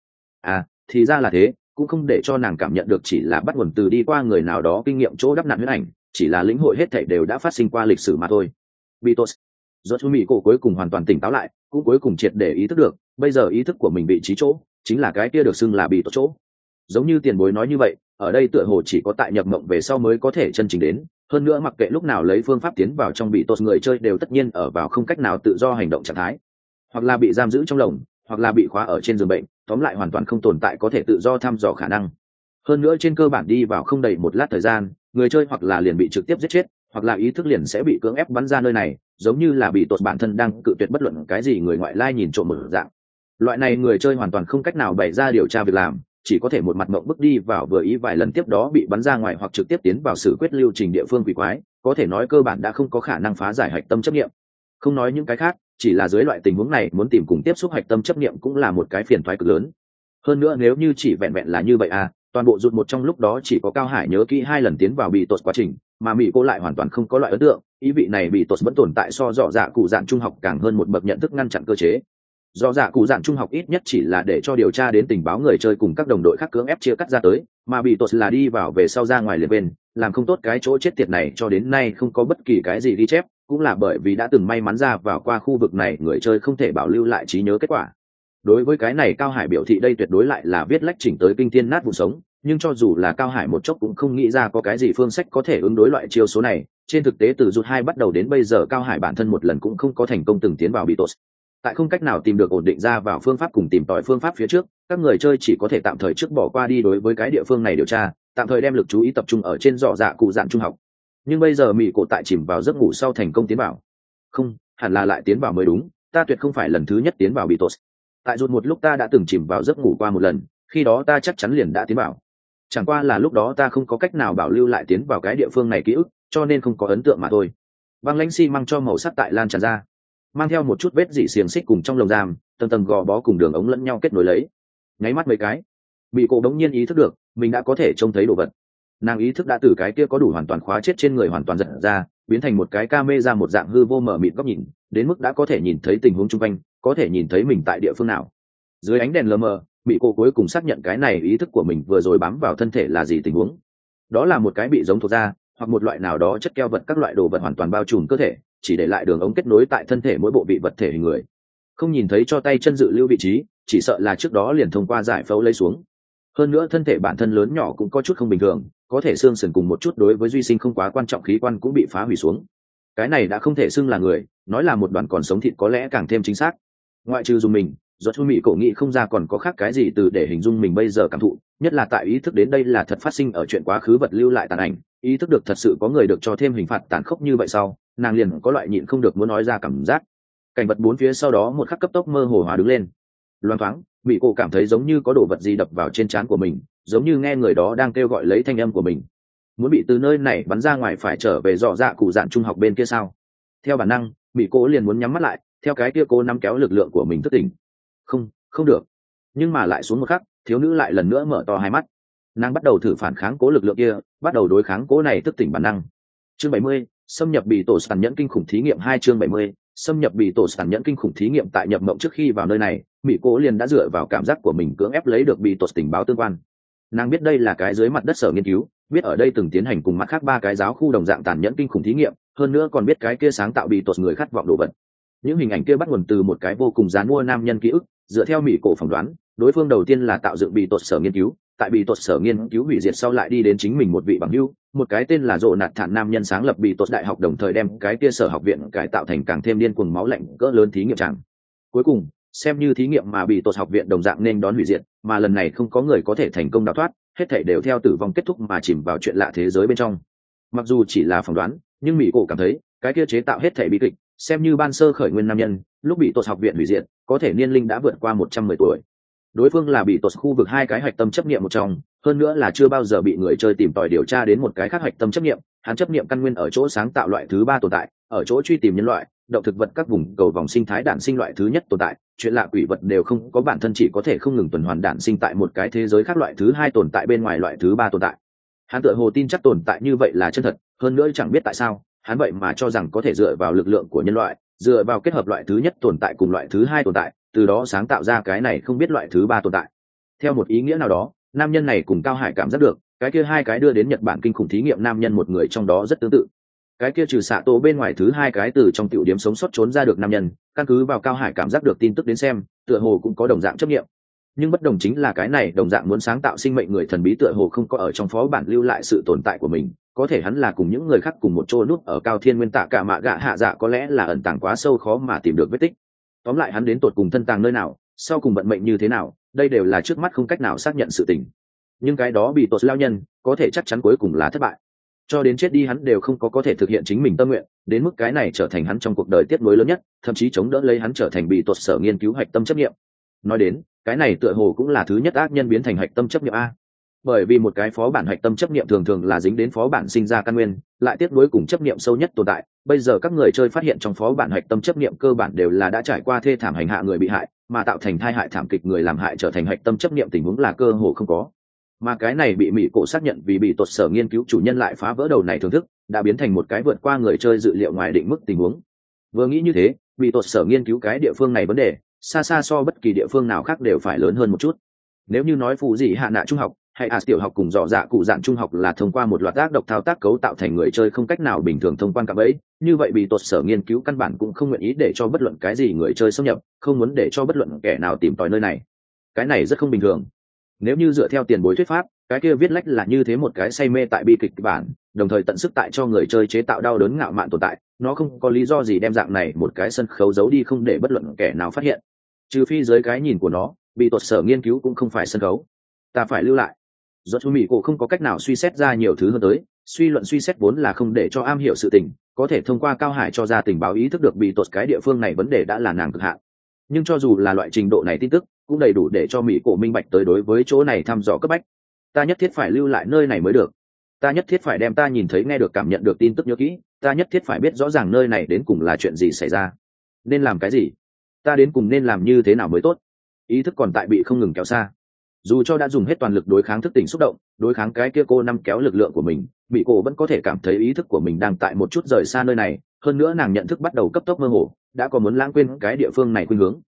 Speaker 1: thì ra là thế, cũng không để cho nàng cảm nhận được chỉ là bắt nguồn từ đi qua người nào đó kinh nghiệm chỗ đắp nặn huyết ảnh, chỉ là lĩnh hội hết thảy đều đã phát sinh qua lịch sử mà thôi. Beatles. Rốt mỹ cổ cuối cùng hoàn toàn tỉnh táo lại, cũng cuối cùng triệt để ý thức được, bây giờ ý thức của mình vị trí chỗ chính là cái kia được xưng là bị tổ chỗ. Giống như tiền bối nói như vậy, ở đây tựa hồ chỉ có tại nhập mộng về sau mới có thể chân chính đến, hơn nữa mặc kệ lúc nào lấy phương pháp tiến vào trong bị tổ, người chơi đều tất nhiên ở vào không cách nào tự do hành động trạng thái, hoặc là bị giam giữ trong lồng, hoặc là bị khóa ở trên giường bệnh, tóm lại hoàn toàn không tồn tại có thể tự do thăm dò khả năng. Hơn nữa trên cơ bản đi vào không đầy một lát thời gian, người chơi hoặc là liền bị trực tiếp giết chết, hoặc là ý thức liền sẽ bị cưỡng ép bắn ra nơi này, giống như là bị tột bản thân đang cự tuyệt bất luận cái gì người ngoại lai nhìn trộm một dạng. Loại này người chơi hoàn toàn không cách nào bày ra điều tra việc làm, chỉ có thể một mặt mộng bước đi vào vừa ý vài lần tiếp đó bị bắn ra ngoài hoặc trực tiếp tiến vào xử quyết lưu trình địa phương quỷ quái, có thể nói cơ bản đã không có khả năng phá giải hạch tâm chấp niệm. Không nói những cái khác, chỉ là dưới loại tình huống này muốn tìm cùng tiếp xúc hạch tâm chấp niệm cũng là một cái phiền toái cực lớn. Hơn nữa nếu như chỉ vẹn vẹn là như vậy toàn bộ rụt một trong lúc đó chỉ có Cao Hải nhớ kỹ 2 lần tiến vào bị tột quá trình, mà mỹ cô lại hoàn toàn không có loại ấn tượng, ý vị này bị tột vẫn tồn tại so dọ dạ cụ dạn trung học càng hơn một bậc nhận thức ngăn chặn cơ chế. Dọ dạ cụ dạn trung học ít nhất chỉ là để cho điều tra đến tình báo người chơi cùng các đồng đội khác cưỡng ép chia cắt ra tới, mà bị tột là đi vào về sau ra ngoài liền bên, làm không tốt cái chỗ chết tiệt này cho đến nay không có bất kỳ cái gì ghi chép, cũng là bởi vì đã từng may mắn ra vào qua khu vực này người chơi không thể bảo lưu lại trí nhớ kết quả. Đối với cái này Cao Hải biểu thị đây tuyệt đối lại là viết lách chỉnh tới kinh thiên nát vụ sống, nhưng cho dù là Cao Hải một chốc cũng không nghĩ ra có cái gì phương sách có thể ứng đối loại chiêu số này. Trên thực tế từ rút 2 bắt đầu đến bây giờ Cao Hải bản thân một lần cũng không có thành công từng tiến vào Beatles. Tại không cách nào tìm được ổn định ra vào phương pháp cùng tìm tòi phương pháp phía trước, các người chơi chỉ có thể tạm thời trước bỏ qua đi đối với cái địa phương này điều tra, tạm thời đem lực chú ý tập trung ở trên dọ dạ cụ dạn trung học. Nhưng bây giờ Mỹ cổ tại chìm vào giấc ngủ sau thành công tiến vào. Không, hẳn là lại tiến vào mới đúng, ta tuyệt không phải lần thứ nhất tiến vào Beatles. Tại rút một lúc ta đã từng chìm vào giấc ngủ qua một lần, khi đó ta chắc chắn liền đã tiến vào. Chẳng qua là lúc đó ta không có cách nào bảo lưu lại tiến vào cái địa phương này ký ức, cho nên không có ấn tượng mà thôi. Băng lãnh xi măng cho màu sắc tại lan tràn ra, mang theo một chút vết dỉ xiềng xích cùng trong lồng giam, tầng tầng gò bó cùng đường ống lẫn nhau kết nối lấy. Nháy mắt mấy cái, bị cổ đống nhiên ý thức được mình đã có thể trông thấy đồ vật. Nàng ý thức đã từ cái kia có đủ hoàn toàn khóa chết trên người hoàn toàn giật ra, biến thành một cái camera một dạng hư vô mở mịt góc nhìn, đến mức đã có thể nhìn thấy tình huống xung quanh, có thể nhìn thấy mình tại địa phương nào. Dưới ánh đèn lờ mờ, bị cô cuối cùng xác nhận cái này ý thức của mình vừa rồi bám vào thân thể là gì tình huống. Đó là một cái bị giống thuộc da hoặc một loại nào đó chất keo vật các loại đồ vật hoàn toàn bao trùm cơ thể, chỉ để lại đường ống kết nối tại thân thể mỗi bộ vị vật thể hình người. Không nhìn thấy cho tay chân dự lưu vị trí, chỉ sợ là trước đó liền thông qua giải phẫu lấy xuống. Hơn nữa thân thể bản thân lớn nhỏ cũng có chút không bình thường, có thể xương sườn cùng một chút đối với duy sinh không quá quan trọng khí quan cũng bị phá hủy xuống. Cái này đã không thể xưng là người, nói là một đoàn còn sống thịt có lẽ càng thêm chính xác. Ngoại trừ dùng mình, do thu mỹ cổ nghĩ không ra còn có khác cái gì từ để hình dung mình bây giờ cảm thụ, nhất là tại ý thức đến đây là thật phát sinh ở chuyện quá khứ vật lưu lại tàn ảnh, ý thức được thật sự có người được cho thêm hình phạt tàn khốc như vậy sau, nàng liền có loại nhịn không được muốn nói ra cảm giác. Cảnh vật bốn phía sau đó một khắc cấp tốc mơ hồ hóa đứng lên. Loan thoáng, mỹ cổ cảm thấy giống như có đồ vật gì đập vào trên trán của mình, giống như nghe người đó đang kêu gọi lấy thanh âm của mình. Muốn bị từ nơi này bắn ra ngoài phải trở về dọ dạ cụ dạn trung học bên kia sao? Theo bản năng, mỹ cổ liền muốn nhắm mắt lại, theo cái kia cô nắm kéo lực lượng của mình thức tỉnh. Không được. Nhưng mà lại xuống một khắc, thiếu nữ lại lần nữa mở to hai mắt. Nàng bắt đầu thử phản kháng cố lực lượng kia, bắt đầu đối kháng cố này thức tỉnh bản năng. Chương 70, xâm nhập bị tổ sản nhẫn kinh khủng thí nghiệm 2 chương 70, xâm nhập bị tổ sản nhẫn kinh khủng thí nghiệm tại nhập mộng trước khi vào nơi này, mỹ cố liền đã dựa vào cảm giác của mình cưỡng ép lấy được bị tổ tình báo tương quan. Nàng biết đây là cái dưới mặt đất sở nghiên cứu, biết ở đây từng tiến hành cùng mặt khác 3 cái giáo khu đồng dạng tàn nhẫn kinh khủng thí nghiệm, hơn nữa còn biết cái kia sáng tạo bị tổ người khát vọng đồ vật. Những hình ảnh kia bắt nguồn từ một cái vô cùng gián mua nam nhân ký ức, dựa theo mỹ cổ phỏng đoán, đối phương đầu tiên là tạo dựng bị tổ sở nghiên cứu, tại bị tổ sở nghiên cứu hủy diệt sau lại đi đến chính mình một vị bằng hữu, một cái tên là Rộ Nạt Thản nam nhân sáng lập bị tổ đại học, đồng thời đem cái kia sở học viện cải tạo thành càng thêm điên cuồng máu lạnh cỡ lớn thí nghiệm tràng. Cuối cùng, xem như thí nghiệm mà bị tổ học viện đồng dạng nên đón hủy diệt, mà lần này không có người có thể thành công đào thoát, hết thảy đều theo tử vong kết thúc mà chìm vào chuyện lạ thế giới bên trong. Mặc dù chỉ là phỏng đoán, nhưng mỹ cổ cảm thấy cái kia chế tạo hết thảy bi kịch, xem như ban sơ khởi nguyên nam nhân, lúc bị tổ học viện hủy diệt, có thể niên linh đã vượt qua 110 tuổi. Đối phương là bị tột khu vực 2 cái hạch tâm chấp niệm một trong, hơn nữa là chưa bao giờ bị người chơi tìm tòi điều tra đến một cái khác hạch tâm chấp niệm. Hắn chấp niệm căn nguyên ở chỗ sáng tạo loại thứ 3 tồn tại, ở chỗ truy tìm nhân loại, động thực vật các vùng cầu vòng sinh thái đản sinh loại thứ nhất tồn tại, chuyện lạ quỷ vật đều không có bản thân, chỉ có thể không ngừng tuần hoàn đản sinh tại một cái thế giới khác loại thứ 2 tồn tại bên ngoài loại thứ 3 tồn tại. Hắn tựa hồ tin chắc tồn tại như vậy là chân thật, hơn nữa chẳng biết tại sao, hắn vậy mà cho rằng có thể dựa vào lực lượng của nhân loại, dựa vào kết hợp loại thứ nhất tồn tại cùng loại thứ 2 tồn tại, từ đó sáng tạo ra cái này không biết loại thứ 3 tồn tại. Theo một ý nghĩa nào đó, nam nhân này cùng Cao Hải cảm giác được, cái kia 2 cái đưa đến Nhật Bản kinh khủng thí nghiệm nam nhân một người trong đó rất tương tự. Cái kia trừ xạ tổ bên ngoài thứ 2 cái từ trong tiểu điểm sống sót trốn ra được nam nhân, căn cứ vào Cao Hải cảm giác được tin tức đến xem, tựa hồ cũng có đồng dạng chấp nghiệm. Nhưng bất đồng chính là cái này đồng dạng muốn sáng tạo sinh mệnh người thần bí tựa hồ không có ở trong phó bản lưu lại sự tồn tại của mình, có thể hắn là cùng những người khác cùng một chỗ núp ở Cao Thiên Nguyên Tạ Cả Mạ Gạ Hạ Dạ, có lẽ là ẩn tàng quá sâu khó mà tìm được vết tích. Tóm lại hắn đến tột cùng thân tàng nơi nào, sau cùng vận mệnh như thế nào, đây đều là trước mắt không cách nào xác nhận sự tình. Nhưng cái đó bị tột lao nhân có thể chắc chắn cuối cùng là thất bại, cho đến chết đi hắn đều không có thể thực hiện chính mình tâm nguyện, đến mức cái này trở thành hắn trong cuộc đời tiếc nuối lớn nhất, thậm chí chống đỡ lấy hắn trở thành bị tột sở nghiên cứu hạch tâm chấp nghiệm. Nói đến cái này tựa hồ cũng là thứ nhất ác nhân biến thành hạch tâm chấp nghiệm a, bởi vì một cái phó bản hạch tâm chấp nghiệm thường thường là dính đến phó bản sinh ra căn nguyên, lại tiếc nuối cùng chấp nghiệm sâu nhất tồn tại. Bây giờ các người chơi phát hiện trong phó bản hạch tâm chấp nghiệm cơ bản đều là đã trải qua thê thảm hành hạ người bị hại, mà tạo thành thai hại thảm kịch người làm hại trở thành hạch tâm chấp nghiệm tình huống là cơ hồ không có. Mà cái này bị mỹ cổ xác nhận vì bị tột sở nghiên cứu chủ nhân lại phá vỡ đầu này thưởng thức, đã biến thành một cái vượt qua người chơi dự liệu ngoài định mức tình huống. Vừa nghĩ như thế, bị tột sở nghiên cứu cái địa phương này vấn đề xa xa so bất kỳ địa phương nào khác đều phải lớn hơn một chút. Nếu như nói phụ gì hạ nạ trung học hay tiểu học cùng dọ dạ cụ dạn trung học là thông qua một loạt ác độc thao tác cấu tạo thành người chơi không cách nào bình thường thông quan cạm bẫy, như vậy bị tột sở nghiên cứu căn bản cũng không nguyện ý để cho bất luận cái gì người chơi xâm nhập, không muốn để cho bất luận kẻ nào tìm tòi nơi này. Cái này rất không bình thường. Nếu như dựa theo tiền bối thuyết pháp, cái kia viết lách là như thế một cái say mê tại bi kịch bản, đồng thời tận sức tại cho người chơi chế tạo đau đớn ngạo mạn tồn tại, nó không có lý do gì đem dạng này một cái sân khấu giấu đi không để bất luận kẻ nào phát hiện. Trừ phi dưới cái nhìn của nó, bị tột sở nghiên cứu cũng không phải sân khấu. Ta phải lưu lại. Do chú mỹ cổ không có cách nào suy xét ra nhiều thứ hơn tới, suy luận suy xét vốn là không để cho am hiểu sự tình, có thể thông qua Cao Hải cho ra tình báo ý thức được bị tột cái địa phương này vấn đề đã là nàng cực hạn. Nhưng cho dù là loại trình độ này tin tức, cũng đầy đủ để cho mỹ cổ minh bạch tới đối với chỗ này thăm dò cấp bách. Ta nhất thiết phải lưu lại nơi này mới được. Ta nhất thiết phải đem ta nhìn thấy nghe được cảm nhận được tin tức nhớ kỹ, ta nhất thiết phải biết rõ ràng nơi này đến cùng là chuyện gì xảy ra, nên làm cái gì, ta đến cùng nên làm như thế nào mới tốt. Ý thức còn tại bị không ngừng kéo xa. Dù cho đã dùng hết toàn lực đối kháng thức tỉnh xúc động, đối kháng cái kia cô năm kéo lực lượng của mình, bị cổ vẫn có thể cảm thấy ý thức của mình đang tại một chút rời xa nơi này, hơn nữa nàng nhận thức bắt đầu cấp tốc mơ hồ, đã có muốn lãng quên cái địa phương này khuynh hướng.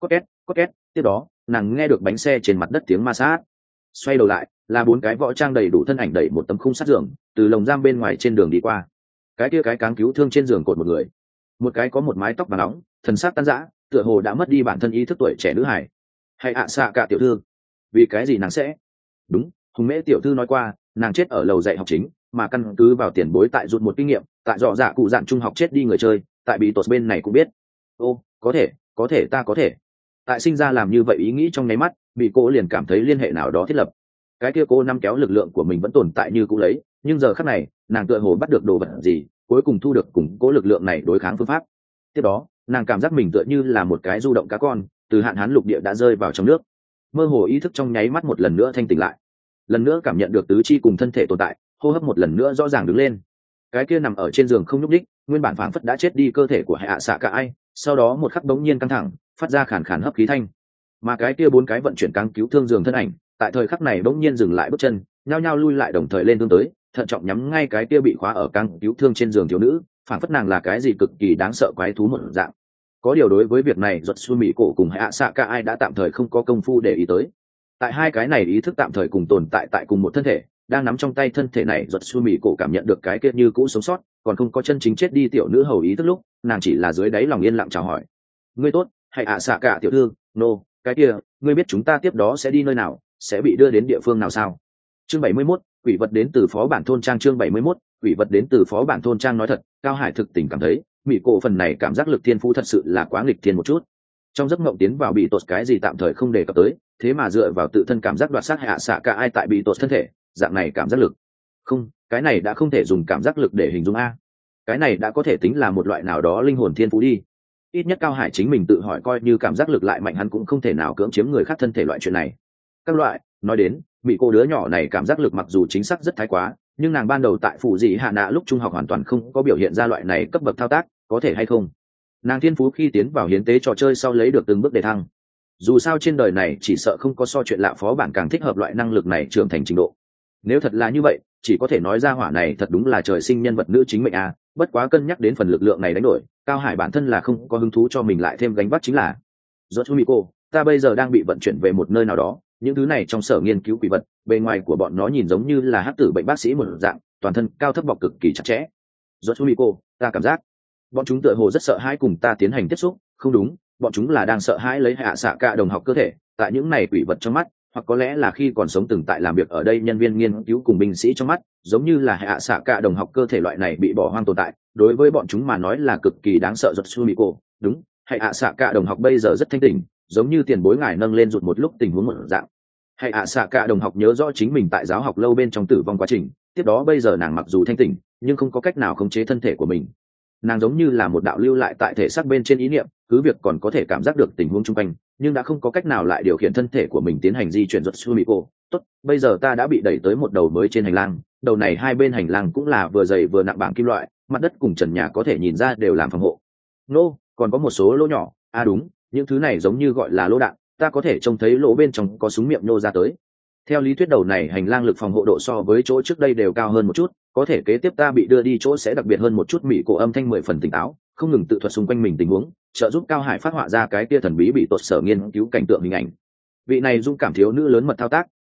Speaker 1: Có két, tiếp đó nàng nghe được bánh xe trên mặt đất tiếng ma sát. Xoay đầu lại là 4 cái võ trang đầy đủ thân ảnh đẩy một tấm khung sắt giường từ lồng giam bên ngoài trên đường đi qua. Cái kia cái cáng cứu thương trên giường cột một người, một cái có một mái tóc vàng nóng, thần sắc tan rã, tựa hồ đã mất đi bản thân ý thức tuổi trẻ nữ hải. Hay xạ cả tiểu thư, vì cái gì nàng sẽ đúng, Hùng Mễ tiểu thư nói qua nàng chết ở lầu dạy học chính, mà căn cứ vào tiền bối tại rụt một kinh nghiệm, tại dọ dạ cụ dạn trung học chết đi người chơi, tại bị tột bên này cũng biết. Ô, có thể ta có thể. Tại sinh ra làm như vậy ý nghĩ trong nháy mắt, bị cô liền cảm thấy liên hệ nào đó thiết lập. Cái kia cô năm kéo lực lượng của mình vẫn tồn tại như cũ lấy, nhưng giờ khắc này nàng tựa hồ bắt được đồ vật gì, cuối cùng thu được củng cố lực lượng này đối kháng phương pháp. Tiếp đó nàng cảm giác mình tựa như là một cái du động cá con từ hạn hán lục địa đã rơi vào trong nước, mơ hồ ý thức trong nháy mắt một lần nữa thanh tỉnh lại, lần nữa cảm nhận được tứ chi cùng thân thể tồn tại, hô hấp một lần nữa rõ ràng đứng lên. Cái kia nằm ở trên giường không nhúc đích, nguyên bản phảng phất đã chết đi cơ thể của hạ xạ cả ai, sau đó một khắc bỗng nhiên căng thẳng, phát ra khàn khàn hấp khí thanh. Mà cái kia 4 cái vận chuyển cáng cứu thương giường thân ảnh, tại thời khắc này bỗng nhiên dừng lại bước chân, nhao nhao lui lại đồng thời lên tương tới, thận trọng nhắm ngay cái kia bị khóa ở cáng cứu thương trên giường thiếu nữ, phảng phất nàng là cái gì cực kỳ đáng sợ quái thú một dạng. Có điều đối với việc này Giọt Xu Mị Cổ cùng hạ xạ cả ai đã tạm thời không có công phu để ý tới. Tại hai cái này ý thức tạm thời cùng tồn tại tại cùng một thân thể, đang nắm trong tay thân thể này, Giọt Xu Mị Cổ cảm nhận được cái kia như cũ sống sót, còn không có chân chính chết đi tiểu nữ hầu ý thức lúc, nàng chỉ là dưới đáy lòng yên lặng chào hỏi. Ngươi tốt, hay hạ xạ cả tiểu thư, cái kia, ngươi biết chúng ta tiếp đó sẽ đi nơi nào, sẽ bị đưa đến địa phương nào sao? Chương 71, quỷ vật đến từ phó bản thôn trang. Chương 71, quỷ vật đến từ phó bản thôn trang. Nói thật, Cao Hải thực tình cảm thấy mỹ cổ phần này cảm giác lực thiên phú thật sự là quá nghịch thiên một chút. Trong giấc mộng tiến vào bị tột cái gì tạm thời không đề cập tới, thế mà dựa vào tự thân cảm giác đoạt sát hạ xạ cả ai tại bị tột thân thể, dạng này cảm giác lực, không, cái này đã không thể dùng cảm giác lực để hình dung a, cái này đã có thể tính là một loại nào đó linh hồn thiên phú đi. Ít nhất Cao Hải chính mình tự hỏi, coi như cảm giác lực lại mạnh hắn cũng không thể nào cưỡng chiếm người khác thân thể loại chuyện này. Các loại, nói đến mỹ cô đứa nhỏ này cảm giác lực mặc dù chính xác rất thái quá, nhưng nàng ban đầu tại phủ dị hạ nạ lúc trung học hoàn toàn không có biểu hiện ra loại này cấp bậc thao tác, có thể hay không nàng thiên phú khi tiến vào hiến tế trò chơi sau lấy được từng bước đề thăng. Dù sao trên đời này chỉ sợ không có so chuyện lạ phó bản càng thích hợp loại năng lực này trưởng thành trình độ. Nếu thật là như vậy, chỉ có thể nói ra hỏa này thật đúng là trời sinh nhân vật nữ chính mệnh a. Bất quá cân nhắc đến phần lực lượng này đánh đổi, Cao Hải bản thân là không có hứng thú cho mình lại thêm gánh vác chính là. Yoshimiko, ta bây giờ đang bị vận chuyển về một nơi nào đó, những thứ này trong sở nghiên cứu quỷ vật, bề ngoài của bọn nó nhìn giống như là hắc tử bệnh bác sĩ một dạng, toàn thân cao thấp bọc cực kỳ chặt chẽ. Yoshimiko, ta cảm giác bọn chúng tựa hồ rất sợ hãi cùng ta tiến hành tiếp xúc, không đúng, bọn chúng là đang sợ hãi lấy hạ xạ cả đồng học cơ thể, tại những này quỷ vật trong mắt, hoặc có lẽ là khi còn sống từng tại làm việc ở đây nhân viên nghiên cứu cùng binh sĩ trong mắt, giống như là hạ xạ cả đồng học cơ thể loại này bị bỏ hoang tồn tại, đối với bọn chúng mà nói là cực kỳ đáng sợ. Yoshimiko, đúng, hạ xạ cả đồng học bây giờ rất thanh tỉnh, giống như tiền bối ngài nâng lên rụt một lúc tình huống một dạng. Hạ xạ cả đồng học nhớ rõ chính mình tại giáo học lâu bên trong tử vong quá trình, tiếp đó bây giờ nàng mặc dù thanh tỉnh, nhưng không có cách nào khống chế thân thể của mình. Nàng giống như là một đạo lưu lại tại thể xác bên trên ý niệm, cứ việc còn có thể cảm giác được tình huống chung quanh, nhưng đã không có cách nào lại điều khiển thân thể của mình tiến hành di chuyển. Yoshimiko, tốt, bây giờ ta đã bị đẩy tới một đầu mới trên hành lang, đầu này hai bên hành lang cũng là vừa dày vừa nặng bảng kim loại, mặt đất cùng trần nhà có thể nhìn ra đều làm phòng hộ. Còn có một số lỗ nhỏ, đúng, những thứ này giống như gọi là lỗ đạn, ta có thể trông thấy lỗ bên trong có súng miệng nhô ra tới. Theo lý thuyết đầu này hành lang lực phòng hộ độ so với chỗ trước đây đều cao hơn một chút, có thể kế tiếp ta bị đưa đi chỗ sẽ đặc biệt hơn một chút. Mỹ cổ âm thanh 10 phần tỉnh táo, không ngừng tự thuật xung quanh mình tình huống, trợ giúp Cao Hải phát họa ra cái kia thần bí bị tột sở nghiên cứu cảnh tượng hình ảnh. Vị này dung cảm thiếu nữ lớn mật thao tác,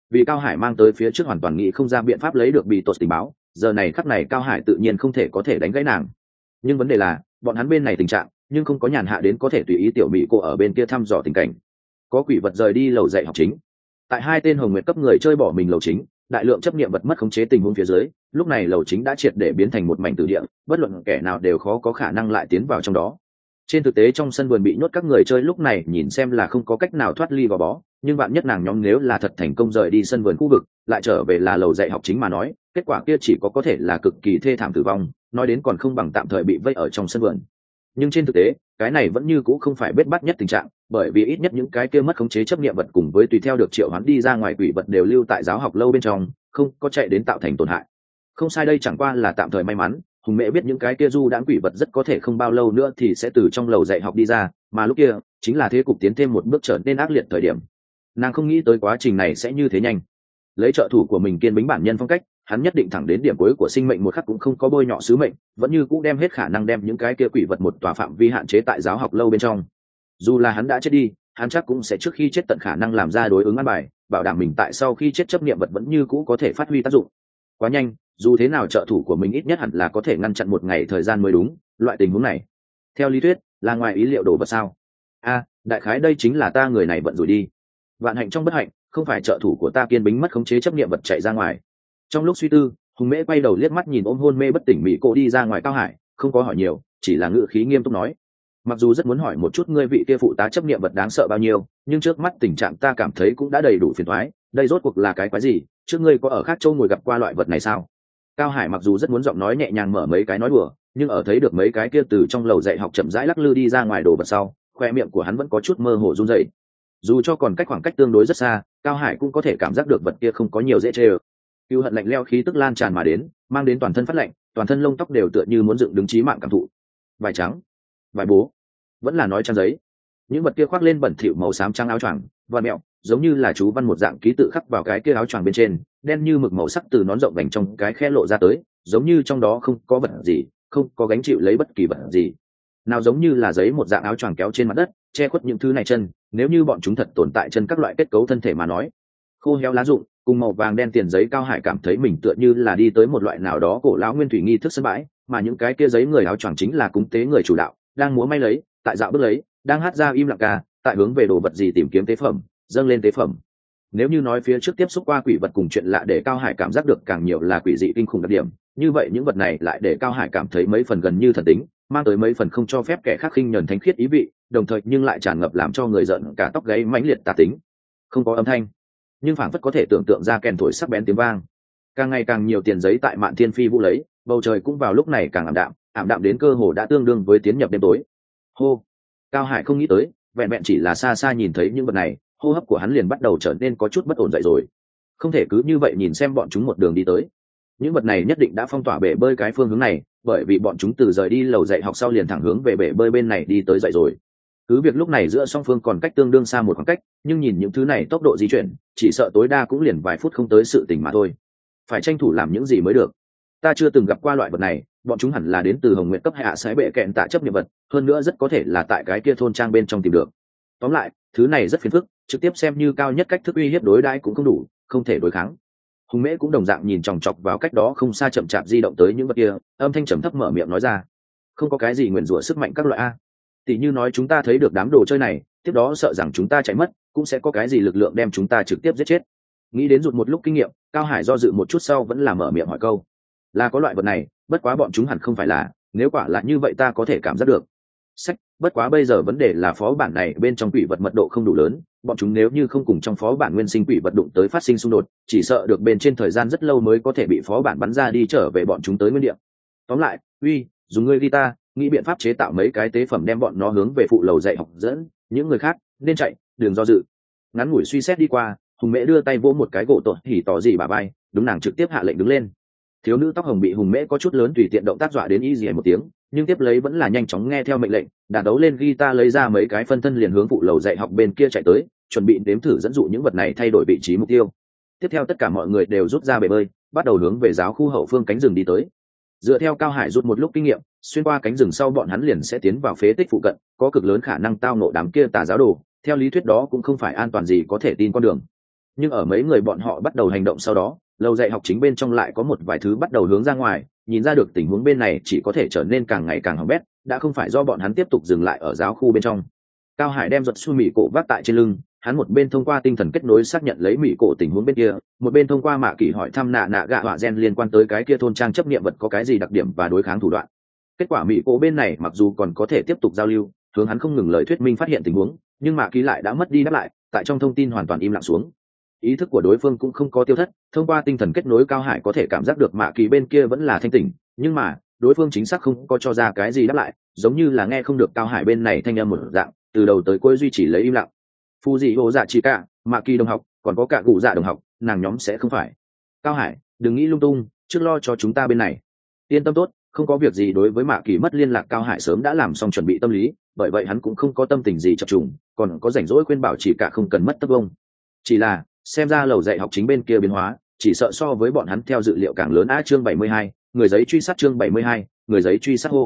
Speaker 1: vì Cao Hải mang tới phía trước hoàn toàn nghĩ không ra biện pháp lấy được bị tột tình báo, giờ này khắc này Cao Hải tự nhiên không thể có thể đánh gãy nàng. Nhưng vấn đề là bọn hắn bên này tình trạng nhưng không có nhàn hạ đến có thể tùy ý tiểu mỹ cô ở bên kia thăm dò tình cảnh. Có quỷ vật rời đi lầu dạy học chính, tại hai tên hồng nguyệt cấp người chơi bỏ mình lầu chính, đại lượng chấp niệm vật mất khống chế tình huống phía dưới, lúc này lầu chính đã triệt để biến thành một mảnh tử địa, bất luận kẻ nào đều khó có khả năng lại tiến vào trong đó. Trên thực tế trong sân vườn bị nhốt các người chơi lúc này nhìn xem là không có cách nào thoát ly gò bó, nhưng bạn nhất nàng nhóm nếu là thật thành công rời đi sân vườn khu vực, lại trở về là lầu dạy học chính mà nói, kết quả kia chỉ có thể là cực kỳ thê thảm tử vong, nói đến còn không bằng tạm thời bị vây ở trong sân vườn. Nhưng trên thực tế cái này vẫn như cũ không phải bết bát nhất tình trạng, bởi vì ít nhất những cái kia mất khống chế chấp niệm vật cùng với tùy theo được triệu hoán đi ra ngoài quỷ vật đều lưu tại giáo học lâu bên trong, không có chạy đến tạo thành tổn hại. Không sai, đây chẳng qua là tạm thời may mắn. Hùng Mễ biết những cái kia du đãng quỷ vật rất có thể không bao lâu nữa thì sẽ từ trong lầu dạy học đi ra, mà lúc kia chính là thế cục tiến thêm một bước trở nên ác liệt thời điểm. Nàng không nghĩ tới quá trình này sẽ như thế nhanh. Lấy trợ thủ của mình kiên bính bản nhân phong cách, hắn nhất định thẳng đến điểm cuối của sinh mệnh một khắc cũng không có bôi nhọ sứ mệnh, vẫn như cũ đem hết khả năng đem những cái kia quỷ vật một tòa phạm vi hạn chế tại giáo học lâu bên trong. Dù là hắn đã chết đi, hắn chắc cũng sẽ trước khi chết tận khả năng làm ra đối ứng ăn bài, bảo đảm mình tại sau khi chết chấp niệm vật vẫn như cũ có thể phát huy tác dụng. Quá nhanh, dù thế nào trợ thủ của mình ít nhất hẳn là có thể ngăn chặn một ngày thời gian mới đúng. Loại tình huống này theo lý thuyết là ngoài ý liệu đổ vật sao? Đại khái đây chính là ta người này vận rủi đi. Vạn hạnh trong bất hạnh, không phải trợ thủ của ta kiên bính mất khống chế chấp niệm vật chạy ra ngoài. Trong lúc suy tư, Hùng Mễ quay đầu liếc mắt nhìn ôm hôn mê bất tỉnh mỹ cô đi ra ngoài Cao Hải, không có hỏi nhiều, chỉ là ngữ khí nghiêm túc nói: mặc dù rất muốn hỏi một chút ngươi vị kia phụ tá chấp niệm vật đáng sợ bao nhiêu, nhưng trước mắt tình trạng ta cảm thấy cũng đã đầy đủ phiền toái. Đây rốt cuộc là cái quái gì? Trước ngươi có ở khác châu ngồi gặp qua loại vật này sao? Cao Hải mặc dù rất muốn giọng nói nhẹ nhàng mở mấy cái nói đùa, nhưng ở thấy được mấy cái kia từ trong lầu dạy học chậm rãi lắc lư đi ra ngoài đồ vật sau, khoe miệng của hắn vẫn có chút mơ hồ run rẩy. Dù cho còn cách khoảng cách tương đối rất xa, Cao Hải cũng có thể cảm giác được vật kia không có nhiều dễ chê. Cưu hận lạnh lẽo khí tức lan tràn mà đến, mang đến toàn thân phát lạnh, toàn thân lông tóc đều tựa như muốn dựng đứng chí mạng cảm thụ. Vải trắng, vải bố, vẫn là nói trang giấy. Những vật kia khoác lên bẩn thỉu màu xám trắng áo choàng, và mẹo, giống như là chú văn một dạng ký tự khắc vào cái kia áo choàng bên trên, đen như mực màu sắc từ nón rộng vành trong cái khe lộ ra tới, giống như trong đó không có vật gì, không có gánh chịu lấy bất kỳ vật gì. Nào giống như là giấy một dạng áo choàng kéo trên mặt đất, che khuất những thứ này chân, nếu như bọn chúng thật tồn tại chân các loại kết cấu thân thể mà nói. Khô héo lá rụng, cùng màu vàng đen tiền giấy, Cao Hải cảm thấy mình tựa như là đi tới một loại nào đó cổ lão nguyên thủy nghi thức sân bãi, mà những cái kia giấy người áo choàng chính là cúng tế người chủ đạo, đang múa may lấy, tại dạo bước lấy, đang hát ra im lặng ca, tại hướng về đồ vật gì tìm kiếm tế phẩm, dâng lên tế phẩm. Nếu như nói phía trước tiếp xúc qua quỷ vật cùng chuyện lạ để Cao Hải cảm giác được càng nhiều là quỷ dị kinh khủng đặc điểm, như vậy những vật này lại để Cao Hải cảm thấy mấy phần gần như thần tính, mang tới mấy phần không cho phép kẻ khác khinh nhẫn thánh khiết ý vị, đồng thời nhưng lại tràn ngập làm cho người giận cả tóc gáy mãnh liệt tà tính. Không có âm thanh, nhưng phảng phất có thể tưởng tượng ra kèn thổi sắc bén tiếng vang. Càng ngày càng nhiều tiền giấy tại Mạn Thiên Phi vũ lấy, bầu trời cũng vào lúc này càng ảm đạm đến cơ hồ đã tương đương với tiến nhập đêm tối. Hô! Cao Hải không nghĩ tới, vẹn vẹn chỉ là xa xa nhìn thấy những vật này, hô hấp của hắn liền bắt đầu trở nên có chút bất ổn dậy rồi. Không thể cứ như vậy nhìn xem bọn chúng một đường đi tới. Những vật này nhất định đã phong tỏa bể bơi cái phương hướng này, bởi vì bọn chúng từ rời đi lầu dạy học sau liền thẳng hướng về bể bơi bên này đi tới dậy rồi. Cứ việc lúc này giữa song phương còn cách tương đương xa một khoảng cách, nhưng nhìn những thứ này tốc độ di chuyển, chỉ sợ tối đa cũng liền vài phút không tới sự tình mà thôi. Phải tranh thủ làm những gì mới được. Ta chưa từng gặp qua loại vật này, bọn chúng hẳn là đến từ Hồng Nguyệt cấp hạ sái bệ kẹn tạ chấp niệm vật, hơn nữa rất có thể là tại cái kia thôn trang bên trong tìm được. Tóm lại, thứ này rất phiền phức, trực tiếp xem như cao nhất cách thức uy hiếp đối đãi cũng không đủ, không thể đối kháng. Hùng Mễ cũng đồng dạng nhìn chòng chọc vào cách đó không xa chậm chạp di động tới những vật kia, âm thanh trầm thấp mở miệng nói ra: không có cái gì nguyền rủa sức mạnh các loại a. Tỷ như nói chúng ta thấy được đám đồ chơi này, tiếp đó sợ rằng chúng ta chạy mất, cũng sẽ có cái gì lực lượng đem chúng ta trực tiếp giết chết. Nghĩ đến rụt một lúc kinh nghiệm, Cao Hải do dự một chút sau vẫn là mở miệng hỏi câu: là có loại vật này, bất quá bọn chúng hẳn không phải là, nếu quả là như vậy ta có thể cảm giác được. Bất quá bây giờ vấn đề là phó bản này bên trong quỷ vật mật độ không đủ lớn, bọn chúng nếu như không cùng trong phó bản nguyên sinh quỷ vật đụng tới phát sinh xung đột, chỉ sợ được bên trên thời gian rất lâu mới có thể bị phó bản bắn ra đi trở về bọn chúng tới nguyên địa. Tóm lại, dùng ngươi guitar, nghĩ biện pháp chế tạo mấy cái tế phẩm đem bọn nó hướng về phụ lầu dạy học dẫn, những người khác nên chạy, đừng do dự. Ngắn ngủi suy xét đi qua, Hùng Mễ đưa tay vỗ một cái gỗ tội hỉ tỏ gì bà bay, đúng nàng trực tiếp hạ lệnh đứng lên. Thiếu nữ tóc hồng bị Hùng Mễ có chút lớn tùy tiện động tác dọa đến y dì một tiếng, nhưng tiếp lấy vẫn là nhanh chóng nghe theo mệnh lệnh, đàn đấu lên guitar lấy ra mấy cái phân thân liền hướng phụ lầu dạy học bên kia chạy tới, chuẩn bị đếm thử dẫn dụ những vật này thay đổi vị trí mục tiêu. Tiếp theo tất cả mọi người đều rút ra bể bơi, bắt đầu hướng về giáo khu hậu phương cánh rừng đi tới. Dựa theo Cao Hải rút một lúc kinh nghiệm, xuyên qua cánh rừng sau bọn hắn liền sẽ tiến vào phế tích phụ cận, có cực lớn khả năng tao nộ đám kia tà giáo đồ, theo lý thuyết đó cũng không phải an toàn gì có thể tin con đường. Nhưng ở mấy người bọn họ bắt đầu hành động sau đó, lầu dạy học chính bên trong lại có một vài thứ bắt đầu hướng ra ngoài, nhìn ra được tình huống bên này chỉ có thể trở nên càng ngày càng hỏng bét, đã không phải do bọn hắn tiếp tục dừng lại ở giáo khu bên trong. Cao Hải đem giật xu mỹ cổ vác tại trên lưng, hắn một bên thông qua tinh thần kết nối xác nhận lấy mỹ cổ tình huống bên kia, một bên thông qua mạ kỳ hỏi thăm nạ nạ gạ họa gen liên quan tới cái kia thôn trang chấp niệm vật có cái gì đặc điểm và đối kháng thủ đoạn. Kết quả mỹ cổ bên này mặc dù còn có thể tiếp tục giao lưu, hướng hắn không ngừng lời thuyết minh phát hiện tình huống, nhưng mạ kỳ lại đã mất đi đáp lại, tại trong thông tin hoàn toàn im lặng xuống. Ý thức của đối phương cũng không có tiêu thất, thông qua tinh thần kết nối Cao Hải có thể cảm giác được mạ kỳ bên kia vẫn là thanh tỉnh, nhưng mà đối phương chính xác không có cho ra cái gì đáp lại, giống như là nghe không được Cao Hải bên này thanh âm một dạng, từ đầu tới cuối duy trì lấy im lặng. Phu dị hồ dạ chỉ cả mạ kỳ đồng học, còn có cả cụ dạ đồng học, nàng nhóm sẽ không phải. Cao Hải, đừng nghĩ lung tung, trước lo cho chúng ta bên này. Yên tâm tốt, không có việc gì. Đối với mạ kỳ mất liên lạc Cao Hải sớm đã làm xong chuẩn bị tâm lý, bởi vậy hắn cũng không có tâm tình gì chập trùng, còn có rảnh rỗi khuyên bảo chỉ cả không cần mất tấc vông. Chỉ là xem ra lầu dạy học chính bên kia biến hóa, chỉ sợ so với bọn hắn theo dự liệu càng lớn. Chương 72, người giấy truy sát. Chương 72, người giấy truy sát.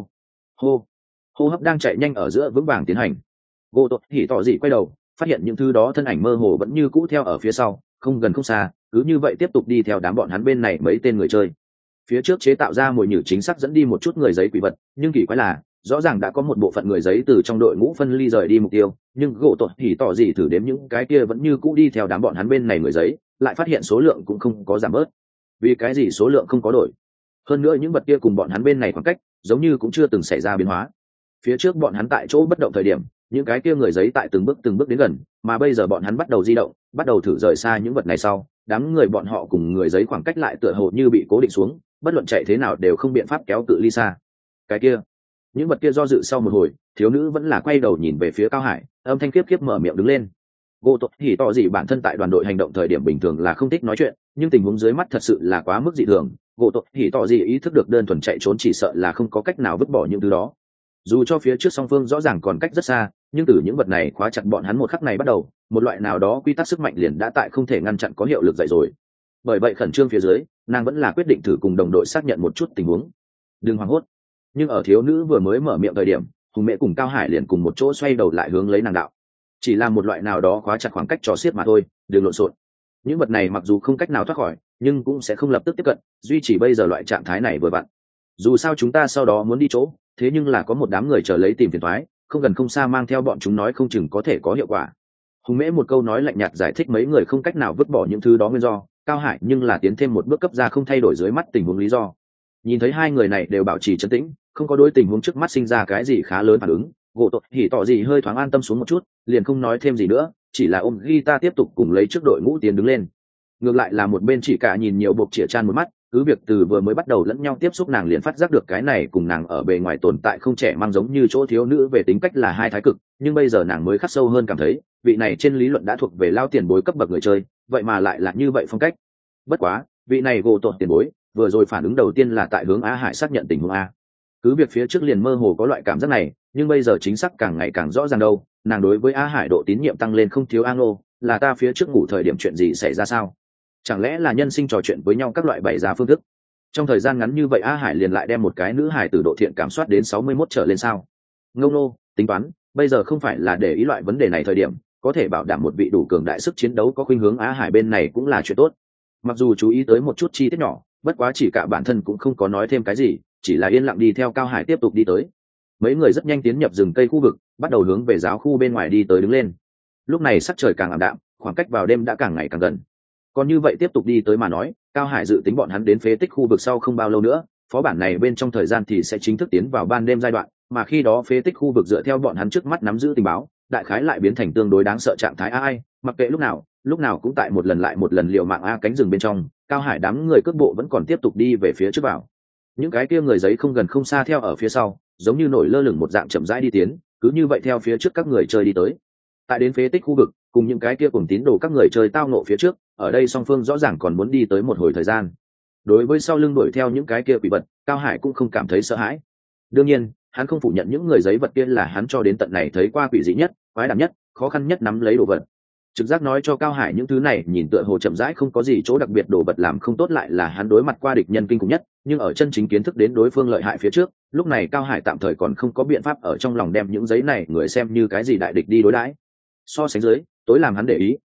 Speaker 1: Hô hấp đang chạy nhanh ở giữa vững vàng tiến hành. Gỗ Tốt Hỉ tỏ dị quay đầu, phát hiện những thứ đó thân ảnh mơ hồ vẫn như cũ theo ở phía sau, không gần không xa, cứ như vậy tiếp tục đi theo đám bọn hắn bên này mấy tên người chơi. Phía trước chế tạo ra mồi nhử chính xác dẫn đi một chút người giấy quỷ vật, nhưng kỳ quái là rõ ràng đã có một bộ phận người giấy từ trong đội ngũ phân ly rời đi mục tiêu, nhưng Gỗ Tốt Hỉ tỏ dị thử đếm những cái kia vẫn như cũ đi theo đám bọn hắn bên này người giấy, lại phát hiện số lượng cũng không có giảm bớt. Vì cái gì số lượng không có đổi? Hơn nữa những vật kia cùng bọn hắn bên này khoảng cách giống như cũng chưa từng xảy ra biến hóa. Phía trước bọn hắn tại chỗ bất động thời điểm, những cái kia người giấy tại từng bước đến gần, mà bây giờ bọn hắn bắt đầu di động, bắt đầu thử rời xa những vật này sau, đám người bọn họ cùng người giấy khoảng cách lại tựa hồ như bị cố định xuống, bất luận chạy thế nào đều không biện pháp kéo cự ly xa. Cái kia, những vật kia do dự sau một hồi, thiếu nữ vẫn là quay đầu nhìn về phía Cao Hải, âm thanh kiếp mở miệng đứng lên. Gỗ Tốt Hỉ tỏ gì bản thân tại đoàn đội hành động thời điểm bình thường là không thích nói chuyện, nhưng tình huống dưới mắt thật sự là quá mức dị thường. Gỗ Tốt Hỉ tỏ gì ý thức được đơn thuần chạy trốn chỉ sợ là không có cách nào vứt bỏ những thứ đó. Dù cho phía trước song phương rõ ràng còn cách rất xa, nhưng từ những vật này khóa chặt bọn hắn một khắc này bắt đầu, một loại nào đó quy tắc sức mạnh liền đã tại không thể ngăn chặn có hiệu lực dậy rồi. Bởi vậy khẩn trương phía dưới, nàng vẫn là quyết định thử cùng đồng đội xác nhận một chút tình huống. Đừng hoảng hốt. Nhưng ở thiếu nữ vừa mới mở miệng thời điểm, Hùng Mẹ cùng Cao Hải liền cùng một chỗ xoay đầu lại hướng lấy nàng đạo. Chỉ là một loại nào đó khóa chặt khoảng cách trò xiết mà thôi, đừng lộn xộn. Những vật này mặc dù không cách nào thoát khỏi, nhưng cũng sẽ không lập tức tiếp cận, duy trì bây giờ loại trạng thái này vừa vặn. Dù sao chúng ta sau đó muốn đi chỗ, thế nhưng là có một đám người chờ lấy tìm phiền toái, không gần không xa mang theo bọn chúng nói không chừng có thể có hiệu quả. Hùng Mễ một câu nói lạnh nhạt giải thích mấy người không cách nào vứt bỏ những thứ đó nguyên do, Cao Hải nhưng là tiến thêm một bước cấp ra không thay đổi dưới mắt tình huống lý do. Nhìn thấy hai người này đều bảo trì trấn tĩnh, không có đối tình huống trước mắt sinh ra cái gì khá lớn phản ứng, Gỗ Tốt Hỉ tỏ gì hơi thoáng an tâm xuống một chút, liền không nói thêm gì nữa, chỉ là ôm guitar tiếp tục cùng lấy trước đội ngũ tiến đứng lên. Ngược lại là một bên chỉ cả nhìn nhiều bộc chĩa chan một mắt, cứ việc từ vừa mới bắt đầu lẫn nhau tiếp xúc nàng liền phát giác được cái này cùng nàng ở bề ngoài tồn tại không trẻ mang giống như chỗ thiếu nữ về tính cách là hai thái cực, nhưng bây giờ nàng mới khắc sâu hơn cảm thấy vị này trên lý luận đã thuộc về lao tiền bối cấp bậc người chơi, vậy mà lại là như vậy phong cách. Bất quá vị này Gỗ Tốt tiền bối vừa rồi phản ứng đầu tiên là tại hướng Á Hải xác nhận tình huống A. Cứ việc phía trước liền mơ hồ có loại cảm giác này, nhưng bây giờ chính xác càng ngày càng rõ ràng đâu, nàng đối với Á Hải độ tín nhiệm tăng lên không thiếu. Anglo, là ta phía trước ngủ thời điểm chuyện gì xảy ra sao? Chẳng lẽ là nhân sinh trò chuyện với nhau các loại bày giá phương thức? Trong thời gian ngắn như vậy Á Hải liền lại đem một cái nữ hải tử độ thiện cảm soát đến 61 trở lên sao? Ngô nô, tính toán, bây giờ không phải là để ý loại vấn đề này thời điểm, có thể bảo đảm một vị đủ cường đại sức chiến đấu có khuynh hướng Á Hải bên này cũng là chuyện tốt. Mặc dù chú ý tới một chút chi tiết nhỏ, bất quá chỉ cả bản thân cũng không có nói thêm cái gì, chỉ là yên lặng đi theo Cao Hải tiếp tục đi tới. Mấy người rất nhanh tiến nhập rừng cây khu vực, bắt đầu hướng về giáo khu bên ngoài đi tới đứng lên. Lúc này sắc trời càng ảm đạm, khoảng cách vào đêm đã càng ngày càng gần. Còn như vậy tiếp tục đi tới mà nói, Cao Hải dự tính bọn hắn đến phế tích khu vực sau không bao lâu nữa, phó bản này bên trong thời gian thì sẽ chính thức tiến vào ban đêm giai đoạn, mà khi đó phế tích khu vực dựa theo bọn hắn trước mắt nắm giữ tình báo, đại khái lại biến thành tương đối đáng sợ trạng thái ai, mặc kệ lúc nào cũng tại một lần lại một lần liều mạng cánh rừng bên trong, Cao Hải đám người cước bộ vẫn còn tiếp tục đi về phía trước vào. Những cái kia người giấy không gần không xa theo ở phía sau, giống như nổi lơ lửng một dạng chậm rãi đi tiến, cứ như vậy theo phía trước các người chơi đi tới. Tại đến phế tích khu vực, cùng những cái kia cùng tín đồ các người chơi tao nộ phía trước, ở đây song phương rõ ràng còn muốn đi tới một hồi thời gian. Đối với sau lưng đuổi theo những cái kia quỷ vật, Cao Hải cũng không cảm thấy sợ hãi. Đương nhiên, hắn không phủ nhận những người giấy vật kia là hắn cho đến tận này thấy qua quỷ dị nhất, quái đản nhất, khó khăn nhất nắm lấy đồ vật. Trực giác nói cho Cao Hải những thứ này nhìn tựa hồ chậm rãi không có gì chỗ đặc biệt, đồ vật làm không tốt lại là hắn đối mặt qua địch nhân kinh khủng nhất, nhưng ở chân chính kiến thức đến đối phương lợi hại phía trước, lúc này Cao Hải tạm thời còn không có biện pháp ở trong lòng đem những giấy này người xem như cái gì đại địch đi đối đãi. So sánh dưới, tối làm hắn để ý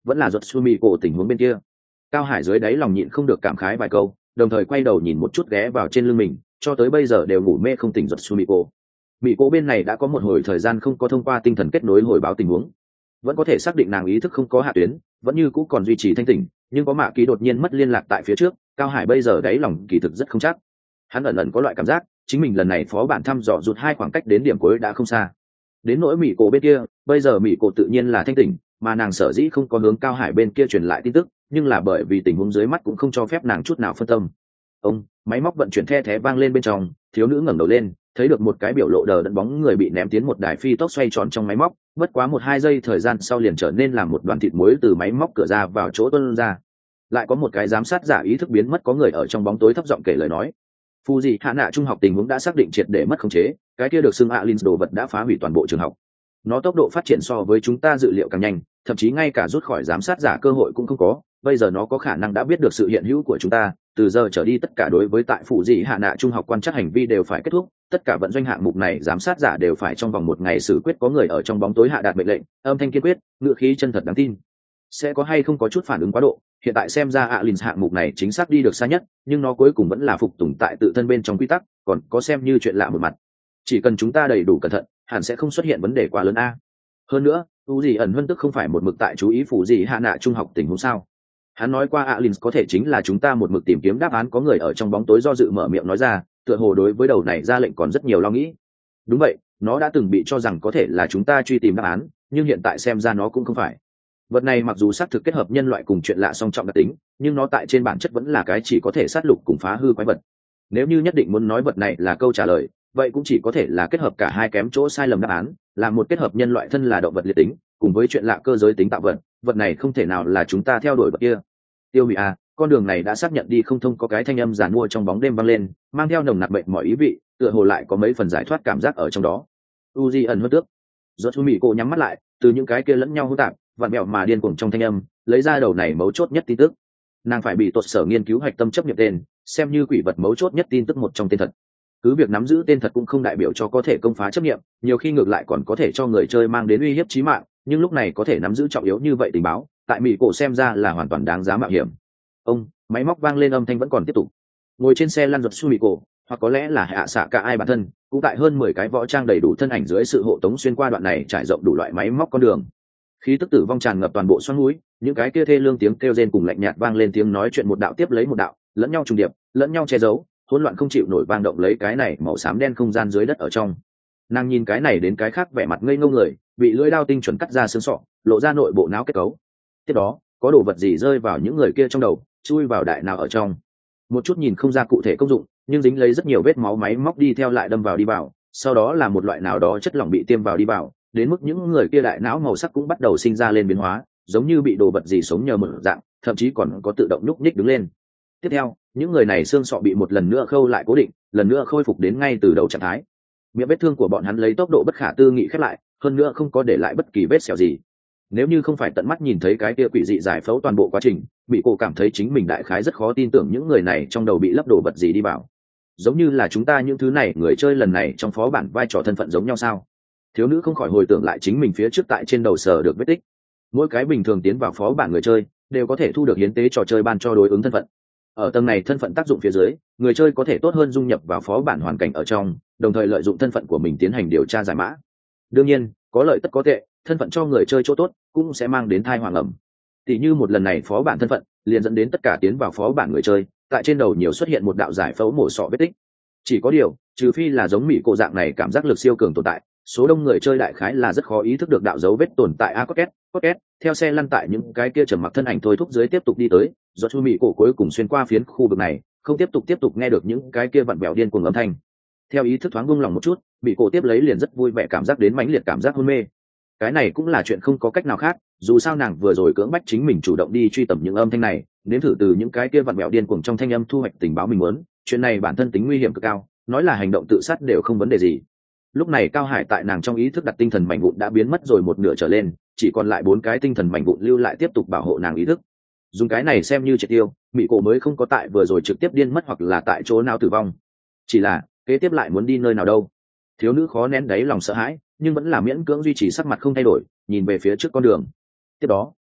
Speaker 1: vẫn là giật sumi cổ tình huống bên kia. Cao Hải dưới đáy lòng nhịn không được cảm khái vài câu, đồng thời quay đầu nhìn một chút ghé vào trên lưng mình, cho tới bây giờ đều ngủ mê không tỉnh giật sumi cổ. Mỹ cổ bên này đã có một hồi thời gian không có thông qua tinh thần kết nối hồi báo tình huống, vẫn có thể xác định nàng ý thức không có hạ tuyến, vẫn như cũ còn duy trì thanh tỉnh, nhưng có mạ ký đột nhiên mất liên lạc tại phía trước. Cao Hải bây giờ đáy lòng kỳ thực rất không chắc, hắn ẩn ẩn có loại cảm giác chính mình lần này phó bản thăm dò rụt 2 khoảng cách đến điểm cuối đã không xa. Đến nỗi Mỹ cổ bên kia, bây giờ Mỹ cổ tự nhiên là thanh tỉnh, mà nàng sở dĩ không có hướng Cao Hải bên kia truyền lại tin tức, nhưng là bởi vì tình huống dưới mắt cũng không cho phép nàng chút nào phân tâm. Ông, máy móc vận chuyển the thé vang lên bên trong, thiếu nữ ngẩng đầu lên, thấy được một cái biểu lộ đờ đẫn bóng người bị ném tiến một đài phi tốc xoay tròn trong máy móc, bất quá 1-2 giây thời gian sau liền trở nên làm một đoàn thịt muối từ máy móc cửa ra vào chỗ tuôn ra. Lại có một cái giám sát giả ý thức biến mất, có người ở trong bóng tối thấp giọng kể lời nói. Phù dị hạ nạ trung học tình huống đã xác định triệt để mất khống chế, cái kia được xưng Alins đồ vật đã phá hủy toàn bộ trường học. Nó tốc độ phát triển so với chúng ta dự liệu càng nhanh, thậm chí ngay cả rút khỏi giám sát giả cơ hội cũng không có. Bây giờ nó có khả năng đã biết được sự hiện hữu của chúng ta, từ giờ trở đi tất cả đối với tại phù dị hạ nạ trung học quan trắc hành vi đều phải kết thúc, tất cả vận doanh hạng mục này giám sát giả đều phải trong vòng 1 ngày xử quyết. Có người ở trong bóng tối hạ đạt mệnh lệnh, âm thanh kiên quyết, ngựa khí chân thật đáng tin. Sẽ có hay không có chút phản ứng quá độ, hiện tại xem ra Alins hạng mục này chính xác đi được xa nhất, nhưng nó cuối cùng vẫn là phục tùng tại tự thân bên trong quy tắc, còn có xem như chuyện lạ một mặt. Chỉ cần chúng ta đầy đủ cẩn thận, hẳn sẽ không xuất hiện vấn đề quá lớn a. Hơn nữa, u gì ẩn hơn tức không phải một mực tại chú ý phủ gì hạ nạ trung học tình huống sao? Hắn nói qua Alins có thể chính là chúng ta một mực tìm kiếm đáp án. Có người ở trong bóng tối do dự mở miệng nói ra, tựa hồ đối với đầu này ra lệnh còn rất nhiều lo nghĩ. Đúng vậy, nó đã từng bị cho rằng có thể là chúng ta truy tìm đáp án, nhưng hiện tại xem ra nó cũng không phải. Vật này mặc dù xác thực kết hợp nhân loại cùng chuyện lạ song trọng đặc tính, nhưng nó tại trên bản chất vẫn là cái chỉ có thể sát lục cùng phá hư quái vật. Nếu như nhất định muốn nói vật này là câu trả lời, vậy cũng chỉ có thể là kết hợp cả hai kém chỗ sai lầm đáp án, là một kết hợp nhân loại thân là động vật liệt tính cùng với chuyện lạ cơ giới tính tạo vật. Vật này không thể nào là chúng ta theo đuổi vật kia. Tiêu hủy à, con đường này đã xác nhận đi không thông. Có cái thanh âm giàn mua trong bóng đêm vang lên, mang theo nồng nặc mệnh mọi ý vị, tựa hồ lại có mấy phần giải thoát cảm giác ở trong đó. Uzi ẩn hơn tước, giọt thu mỹ cô nhắm mắt lại, từ những cái kia lẫn nhau hỗn tạp vặn mẹo mà điên cuồng trong thanh âm lấy ra đầu này mấu chốt nhất tin tức. Nàng phải bị tuột sở nghiên cứu hạch tâm chấp nhận tên, xem như quỷ vật mấu chốt nhất tin tức một trong tên thật. Cứ việc nắm giữ tên thật cũng không đại biểu cho có thể công phá chấp nghiệm, nhiều khi ngược lại còn có thể cho người chơi mang đến uy hiếp chí mạng, nhưng lúc này có thể nắm giữ trọng yếu như vậy tình báo, tại mỹ cổ xem ra là hoàn toàn đáng giá mạo hiểm. Ông, máy móc vang lên, âm thanh vẫn còn tiếp tục. Ngồi trên xe lăn giật su mỹ cổ, hoặc có lẽ là hạ xạ cả ai bản thân, cũng tại hơn 10 cái võ trang đầy đủ thân ảnh dưới sự hộ tống xuyên qua đoạn này trải rộng đủ loại máy móc con đường. Khí tức tử vong tràn ngập toàn bộ xoắn núi, những cái kia thê lương tiếng kêu rên cùng lạnh nhạt vang lên, tiếng nói chuyện một đạo tiếp lấy một đạo, lẫn nhau trùng điệp, lẫn nhau che giấu, hỗn loạn không chịu nổi vang động lấy cái này màu xám đen không gian dưới đất ở trong. Nàng nhìn cái này đến cái khác, vẻ mặt ngây ngô người, bị lưỡi đao tinh chuẩn cắt ra xương sọ, lộ ra nội bộ não kết cấu. Tiếp đó, có đồ vật gì rơi vào những người kia trong đầu, chui vào đại nào ở trong. Một chút nhìn không ra cụ thể công dụng, nhưng dính lấy rất nhiều vết máu máy móc đi theo lại đâm vào đi vào, sau đó là một loại nào đó chất lỏng bị tiêm vào đi vào, đến mức những người kia đại não màu sắc cũng bắt đầu sinh ra lên biến hóa, giống như bị đồ vật gì sống nhờ một dạng, thậm chí còn có tự động nhúc nhích đứng lên. Tiếp theo, những người này xương sọ bị một lần nữa khâu lại cố định, lần nữa khôi phục đến ngay từ đầu trạng thái. Miệng vết thương của bọn hắn lấy tốc độ bất khả tư nghị khép lại, hơn nữa không có để lại bất kỳ vết sẹo gì. Nếu như không phải tận mắt nhìn thấy cái kia quỷ dị giải phẫu toàn bộ quá trình, bị cô cảm thấy chính mình đại khái rất khó tin tưởng những người này trong đầu bị lấp đồ vật gì đi vào. Giống như là chúng ta những thứ này người chơi lần này trong phó bản vai trò thân phận giống nhau sao? Thiếu nữ không khỏi hồi tưởng lại chính mình phía trước tại trên đầu sờ được vết tích. Mỗi cái bình thường tiến vào phó bản người chơi đều có thể thu được hiến tế trò chơi ban cho đối ứng thân phận. Ở tầng này thân phận tác dụng phía dưới, người chơi có thể tốt hơn dung nhập vào phó bản hoàn cảnh ở trong, đồng thời lợi dụng thân phận của mình tiến hành điều tra giải mã. Đương nhiên, có lợi tất có tệ, thân phận cho người chơi chỗ tốt cũng sẽ mang đến tai họa ngầm. Tỷ như một lần này phó bản thân phận liền dẫn đến tất cả tiến vào phó bản người chơi tại trên đầu nhiều xuất hiện một đạo giải phẫu mổ sọ vết tích. Chỉ có điều, trừ phi là giống mỹ cổ dạng này cảm giác lực siêu cường tồn tại, số đông người chơi đại khái là rất khó ý thức được đạo dấu vết tồn tại. Cocket theo xe lăn tại những cái kia trầm mặc thân ảnh thôi thúc dưới tiếp tục đi tới, do chu mỹ cổ cuối cùng xuyên qua phiến khu vực này, không tiếp tục nghe được những cái kia vặn vẹo điên cuồng âm thanh. Theo ý thức thoáng buông lòng một chút, mỹ cổ tiếp lấy liền rất vui vẻ cảm giác đến mãnh liệt cảm giác hôn mê. Cái này cũng là chuyện không có cách nào khác, dù sao nàng vừa rồi cưỡng bách chính mình chủ động đi truy tầm những âm thanh này, nếm thử từ những cái kia vặn vẹo điên cuồng trong thanh âm thu hoạch tình báo mình muốn. Chuyện này bản thân tính nguy hiểm cực cao, nói là hành động tự sát đều không vấn đề gì. Lúc này Cao Hải tại nàng trong ý thức đặt tinh thần mảnh vụn đã biến mất rồi một nửa trở lên, chỉ còn lại 4 cái tinh thần mảnh vụn lưu lại tiếp tục bảo hộ nàng ý thức. Dùng cái này xem như triệt tiêu, mỹ cổ mới không có tại vừa rồi trực tiếp điên mất hoặc là tại chỗ nào tử vong. Chỉ là kế tiếp lại muốn đi nơi nào đâu? Thiếu nữ khó nén đáy lòng sợ hãi, nhưng vẫn là miễn cưỡng duy trì sắc mặt không thay đổi, nhìn về phía trước con đường. Tiếp đó,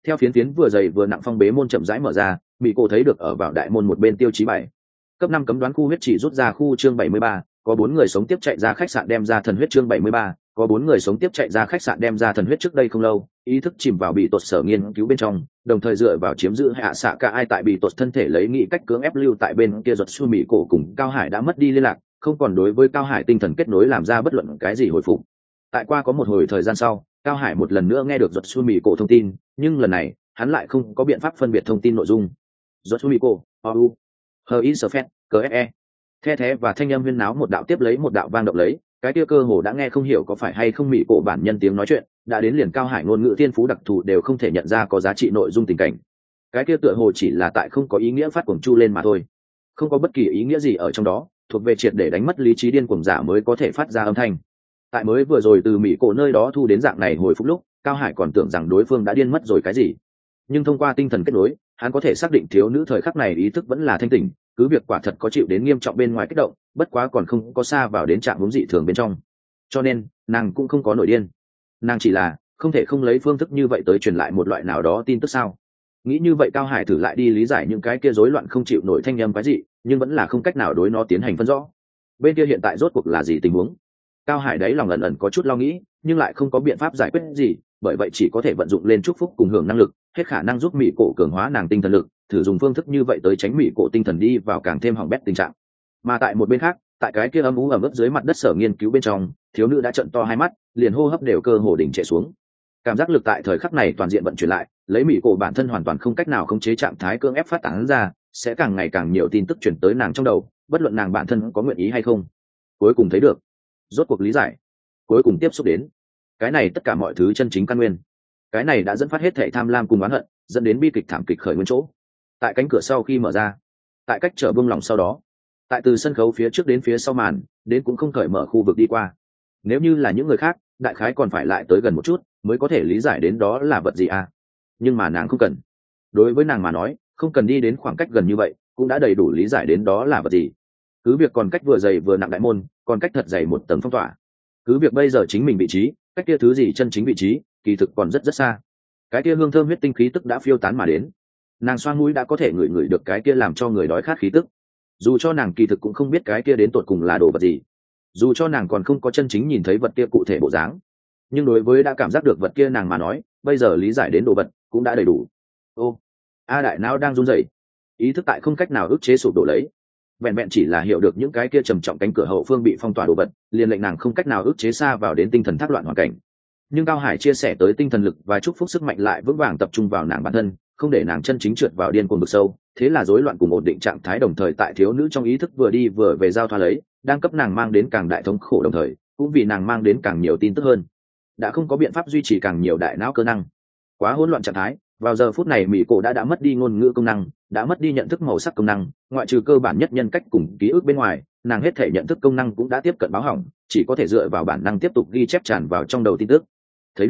Speaker 1: Theo phiến phiến vừa dày vừa nặng phong bế môn chậm rãi mở ra, mỹ cổ thấy được ở vào đại môn một bên tiêu chí 7. Cấp 5 cấm đoán khu huyết chỉ rút ra khu chương 73, có 4 người sống tiếp chạy ra khách sạn đem ra thần huyết chương 73, có 4 người sống tiếp chạy ra khách sạn đem ra thần huyết. Trước đây không lâu, ý thức chìm vào bị tột sở nghiên cứu bên trong, đồng thời dựa vào chiếm giữ hạ xạ cả ai tại bị tột thân thể lấy nghĩ cách cưỡng ép lưu tại bên kia ruột xu mỹ cổ cùng Cao Hải đã mất đi liên lạc, không còn đối với Cao Hải tinh thần kết nối làm ra bất luận cái gì hồi phục. Tại qua có một hồi thời gian sau, Cao Hải một lần nữa nghe được ruột xu mỹ cổ thông tin, nhưng lần này hắn lại không có biện pháp phân biệt thông tin nội dung. Ruột xu mỹ cổ, oru, hờ in sờ phét, cfe, the thế và thanh âm huyên náo một đạo tiếp lấy một đạo vang động lấy, cái kia cơ hồ đã nghe không hiểu có phải hay không mỹ cổ bản nhân tiếng nói chuyện, đã đến liền Cao Hải ngôn ngữ thiên phú đặc thù đều không thể nhận ra có giá trị nội dung tình cảnh. Cái kia tựa hồ chỉ là tại không có ý nghĩa phát cuồng chu lên mà thôi, không có bất kỳ ý nghĩa gì ở trong đó, thuộc về triệt để đánh mất lý trí điên cuồng giả mới có thể phát ra âm thanh. Tại mới vừa rồi từ mỹ cổ nơi đó thu đến dạng này hồi phục lúc, Cao Hải còn tưởng rằng đối phương đã điên mất rồi cái gì, nhưng thông qua tinh thần kết nối, hắn có thể xác định thiếu nữ thời khắc này ý thức vẫn là thanh tỉnh, cứ việc quả thật có chịu đến nghiêm trọng bên ngoài kích động, bất quá còn không có xa vào đến trạng huống dị thường bên trong, cho nên nàng cũng không có nổi điên, nàng chỉ là không thể không lấy phương thức như vậy tới truyền lại một loại nào đó tin tức sao. Nghĩ như vậy Cao Hải thử lại đi lý giải những cái kia rối loạn không chịu nổi thanh âm quái dị, nhưng vẫn là không cách nào đối nó tiến hành phân rõ bên kia hiện tại rốt cuộc là gì tình huống. Cao Hải đấy lòng ẩn ẩn có chút lo nghĩ, nhưng lại không có biện pháp giải quyết gì, bởi vậy chỉ có thể vận dụng lên chúc phúc cùng hưởng năng lực, hết khả năng giúp mỹ cổ cường hóa nàng tinh thần lực, thử dùng phương thức như vậy tới tránh mỹ cổ tinh thần đi vào càng thêm hỏng bét tình trạng. Mà tại một bên khác, tại cái kia âm u ẩm ướt dưới mặt đất sở nghiên cứu bên trong, thiếu nữ đã trợn to hai mắt, liền hô hấp đều cơ hồ đỉnh trệ xuống. Cảm giác lực tại thời khắc này toàn diện vận chuyển lại, lấy mỹ cổ bản thân hoàn toàn không cách nào khống chế trạng thái cưỡng ép phát tán ra, sẽ càng ngày càng nhiều tin tức chuyển tới nàng trong đầu, bất luận nàng bản thân có nguyện ý hay không. Cuối cùng thấy được, rốt cuộc lý giải, cuối cùng tiếp xúc đến cái này tất cả mọi thứ chân chính căn nguyên, cái này đã dẫn phát hết thảy tham lam cùng oán hận, dẫn đến bi kịch thảm kịch khởi nguyên chỗ. Tại cánh cửa sau khi mở ra, tại cách trở buông lỏng sau đó, tại từ sân khấu phía trước đến phía sau màn, đến cũng không cởi mở khu vực đi qua. Nếu như là những người khác, đại khái còn phải lại tới gần một chút mới có thể lý giải đến đó là vật gì à. Nhưng mà nàng không cần. Đối với nàng mà nói, không cần đi đến khoảng cách gần như vậy, cũng đã đầy đủ lý giải đến đó là vật gì. Cứ việc còn cách vừa dày vừa nặng đại môn, còn cách thật dày một tầng phong tỏa. Cứ việc bây giờ chính mình vị trí, cách kia thứ gì chân chính vị trí, kỳ thực còn rất rất xa. Cái kia hương thơm huyết tinh khí tức đã phiêu tán mà đến. Nàng xoa mũi đã có thể ngửi ngửi được cái kia làm cho người đói khát khí tức. Dù cho nàng kỳ thực cũng không biết cái kia đến tột cùng là đồ vật gì, dù cho nàng còn không có chân chính nhìn thấy vật kia cụ thể bộ dáng, nhưng đối với đã cảm giác được vật kia nàng mà nói, bây giờ lý giải đến đồ vật cũng đã đầy đủ. Ô, a đại não đang run rẩy, ý thức tại không cách nào ức chế sụp đổ lấy. Vẹn vẹn chỉ là hiểu được những cái kia trầm trọng cánh cửa hậu phương bị phong tỏa đồ vật, liền lệnh nàng không cách nào ức chế xa vào đến tinh thần thác loạn hoàn cảnh. Nhưng Cao Hải chia sẻ tới tinh thần lực và chúc phúc sức mạnh lại vững vàng tập trung vào nàng bản thân, không để nàng chân chính trượt vào điên cuồng vực sâu. Thế là rối loạn cùng ổn định trạng thái đồng thời tại thiếu nữ trong ý thức vừa đi vừa về giao thoa lấy, đang cấp nàng mang đến càng đại thống khổ, đồng thời cũng vì nàng mang đến càng nhiều tin tức hơn. Đã không có biện pháp duy trì càng nhiều đại não cơ năng, quá hỗn loạn trạng thái. Vào giờ phút này mỹ cổ đã mất đi ngôn ngữ công năng, đã mất đi nhận thức màu sắc công năng, ngoại trừ cơ bản nhất nhân cách cùng ký ức bên ngoài, nàng hết thể nhận thức công năng cũng đã tiếp cận báo hỏng, chỉ có thể dựa vào bản năng tiếp tục ghi chép tràn vào trong đầu tin tức. Thấy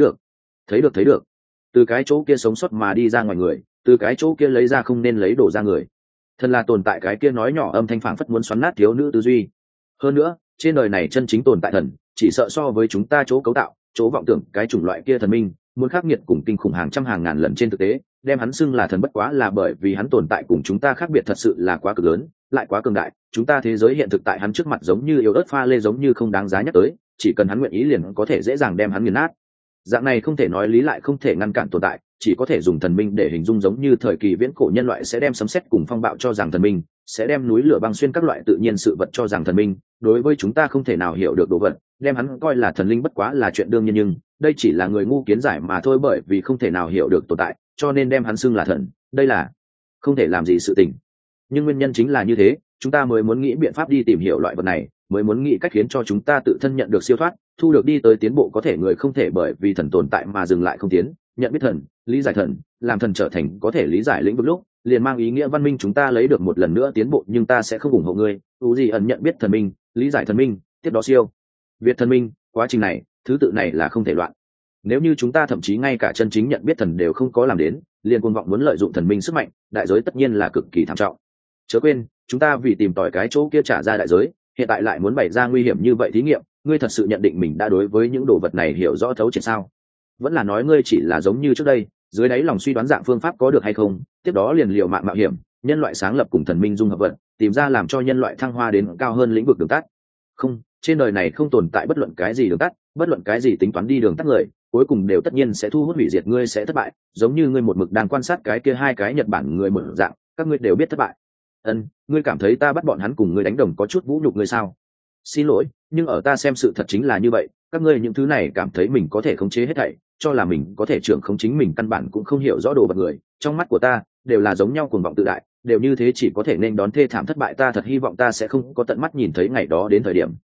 Speaker 1: được, từ cái chỗ kia sống sót mà đi ra ngoài người, từ cái chỗ kia lấy ra không nên lấy đổ ra người. Thân là tồn tại cái kia nói nhỏ âm thanh phảng phất muốn xoắn nát thiếu nữ tư duy. Hơn nữa, trên đời này chân chính tồn tại thần, chỉ sợ so với chúng ta chỗ cấu tạo, chỗ vọng tưởng cái chủng loại kia thần minh, muốn khắc nghiệt cùng kinh khủng hàng trăm hàng ngàn lần trên thực tế, đem hắn xưng là thần bất quá là bởi vì hắn tồn tại cùng chúng ta khác biệt thật sự là quá cực lớn, lại quá cường đại, chúng ta thế giới hiện thực tại hắn trước mặt giống như yếu ớt pha lê, giống như không đáng giá nhắc tới, chỉ cần hắn nguyện ý liền có thể dễ dàng đem hắn nghiền nát. Dạng này không thể nói lý lại không thể ngăn cản tồn tại, chỉ có thể dùng thần minh để hình dung, giống như thời kỳ viễn cổ nhân loại sẽ đem sấm sét cùng phong bạo cho rằng thần minh, sẽ đem núi lửa băng xuyên các loại tự nhiên sự vật cho rằng thần minh. Đối với chúng ta không thể nào hiểu được đồ vật, đem hắn coi là thần linh bất quá là chuyện đương nhiên, nhưng đây chỉ là người ngu kiến giải mà thôi, bởi vì không thể nào hiểu được tồn tại, cho nên đem hắn xưng là thần, đây là không thể làm gì sự tình. Nhưng nguyên nhân chính là như thế, chúng ta mới muốn nghĩ biện pháp đi tìm hiểu loại vật này, mới muốn nghĩ cách khiến cho chúng ta tự thân nhận được siêu thoát, thu được đi tới tiến bộ. Có thể người không thể bởi vì thần tồn tại mà dừng lại không tiến, nhận biết thần, lý giải thần, làm thần trở thành có thể lý giải lĩnh vực lúc, liền mang ý nghĩa văn minh chúng ta lấy được một lần nữa tiến bộ. Nhưng ta sẽ không ủng hộ ngươi gì ẩn nhận biết thần minh, lý giải thần minh, tiếp đó siêu việt thần minh, quá trình này, thứ tự này là không thể loạn. Nếu như chúng ta thậm chí ngay cả chân chính nhận biết thần đều không có làm đến, liền cuồng vọng muốn lợi dụng thần minh sức mạnh, đại giới tất nhiên là cực kỳ thảm trọng. Chớ quên, chúng ta vì tìm tòi cái chỗ kia trả ra đại giới, hiện tại lại muốn bày ra nguy hiểm như vậy thí nghiệm. Ngươi thật sự nhận định mình đã đối với những đồ vật này hiểu rõ thấu triệt sao? Vẫn là nói ngươi chỉ là giống như trước đây, dưới đáy lòng suy đoán dạng phương pháp có được hay không, tiếp đó liền liều mạng mạo hiểm, nhân loại sáng lập cùng thần minh dung hợp vật, tìm ra làm cho nhân loại thăng hoa đến cao hơn lĩnh vực đường tắt. Không, trên đời này không tồn tại bất luận cái gì đường tắt, bất luận cái gì tính toán đi đường tắt người, cuối cùng đều tất nhiên sẽ thu hút hủy diệt, ngươi sẽ thất bại, giống như ngươi một mực đang quan sát cái kia hai cái Nhật Bản người mở dạng, các ngươi đều biết thất bại. Ngươi cảm thấy ta bắt bọn hắn cùng ngươi đánh đồng có chút vũ nhục ngươi sao? Xin lỗi, nhưng ở ta xem sự thật chính là như vậy, các ngươi những thứ này cảm thấy mình có thể khống chế hết thảy, cho là mình có thể trưởng khống chính mình, căn bản cũng không hiểu rõ đồ vật người, trong mắt của ta đều là giống nhau, cuồng vọng tự đại, đều như thế, chỉ có thể nên đón thê thảm thất bại. Ta thật hy vọng ta sẽ không có tận mắt nhìn thấy ngày đó đến thời điểm.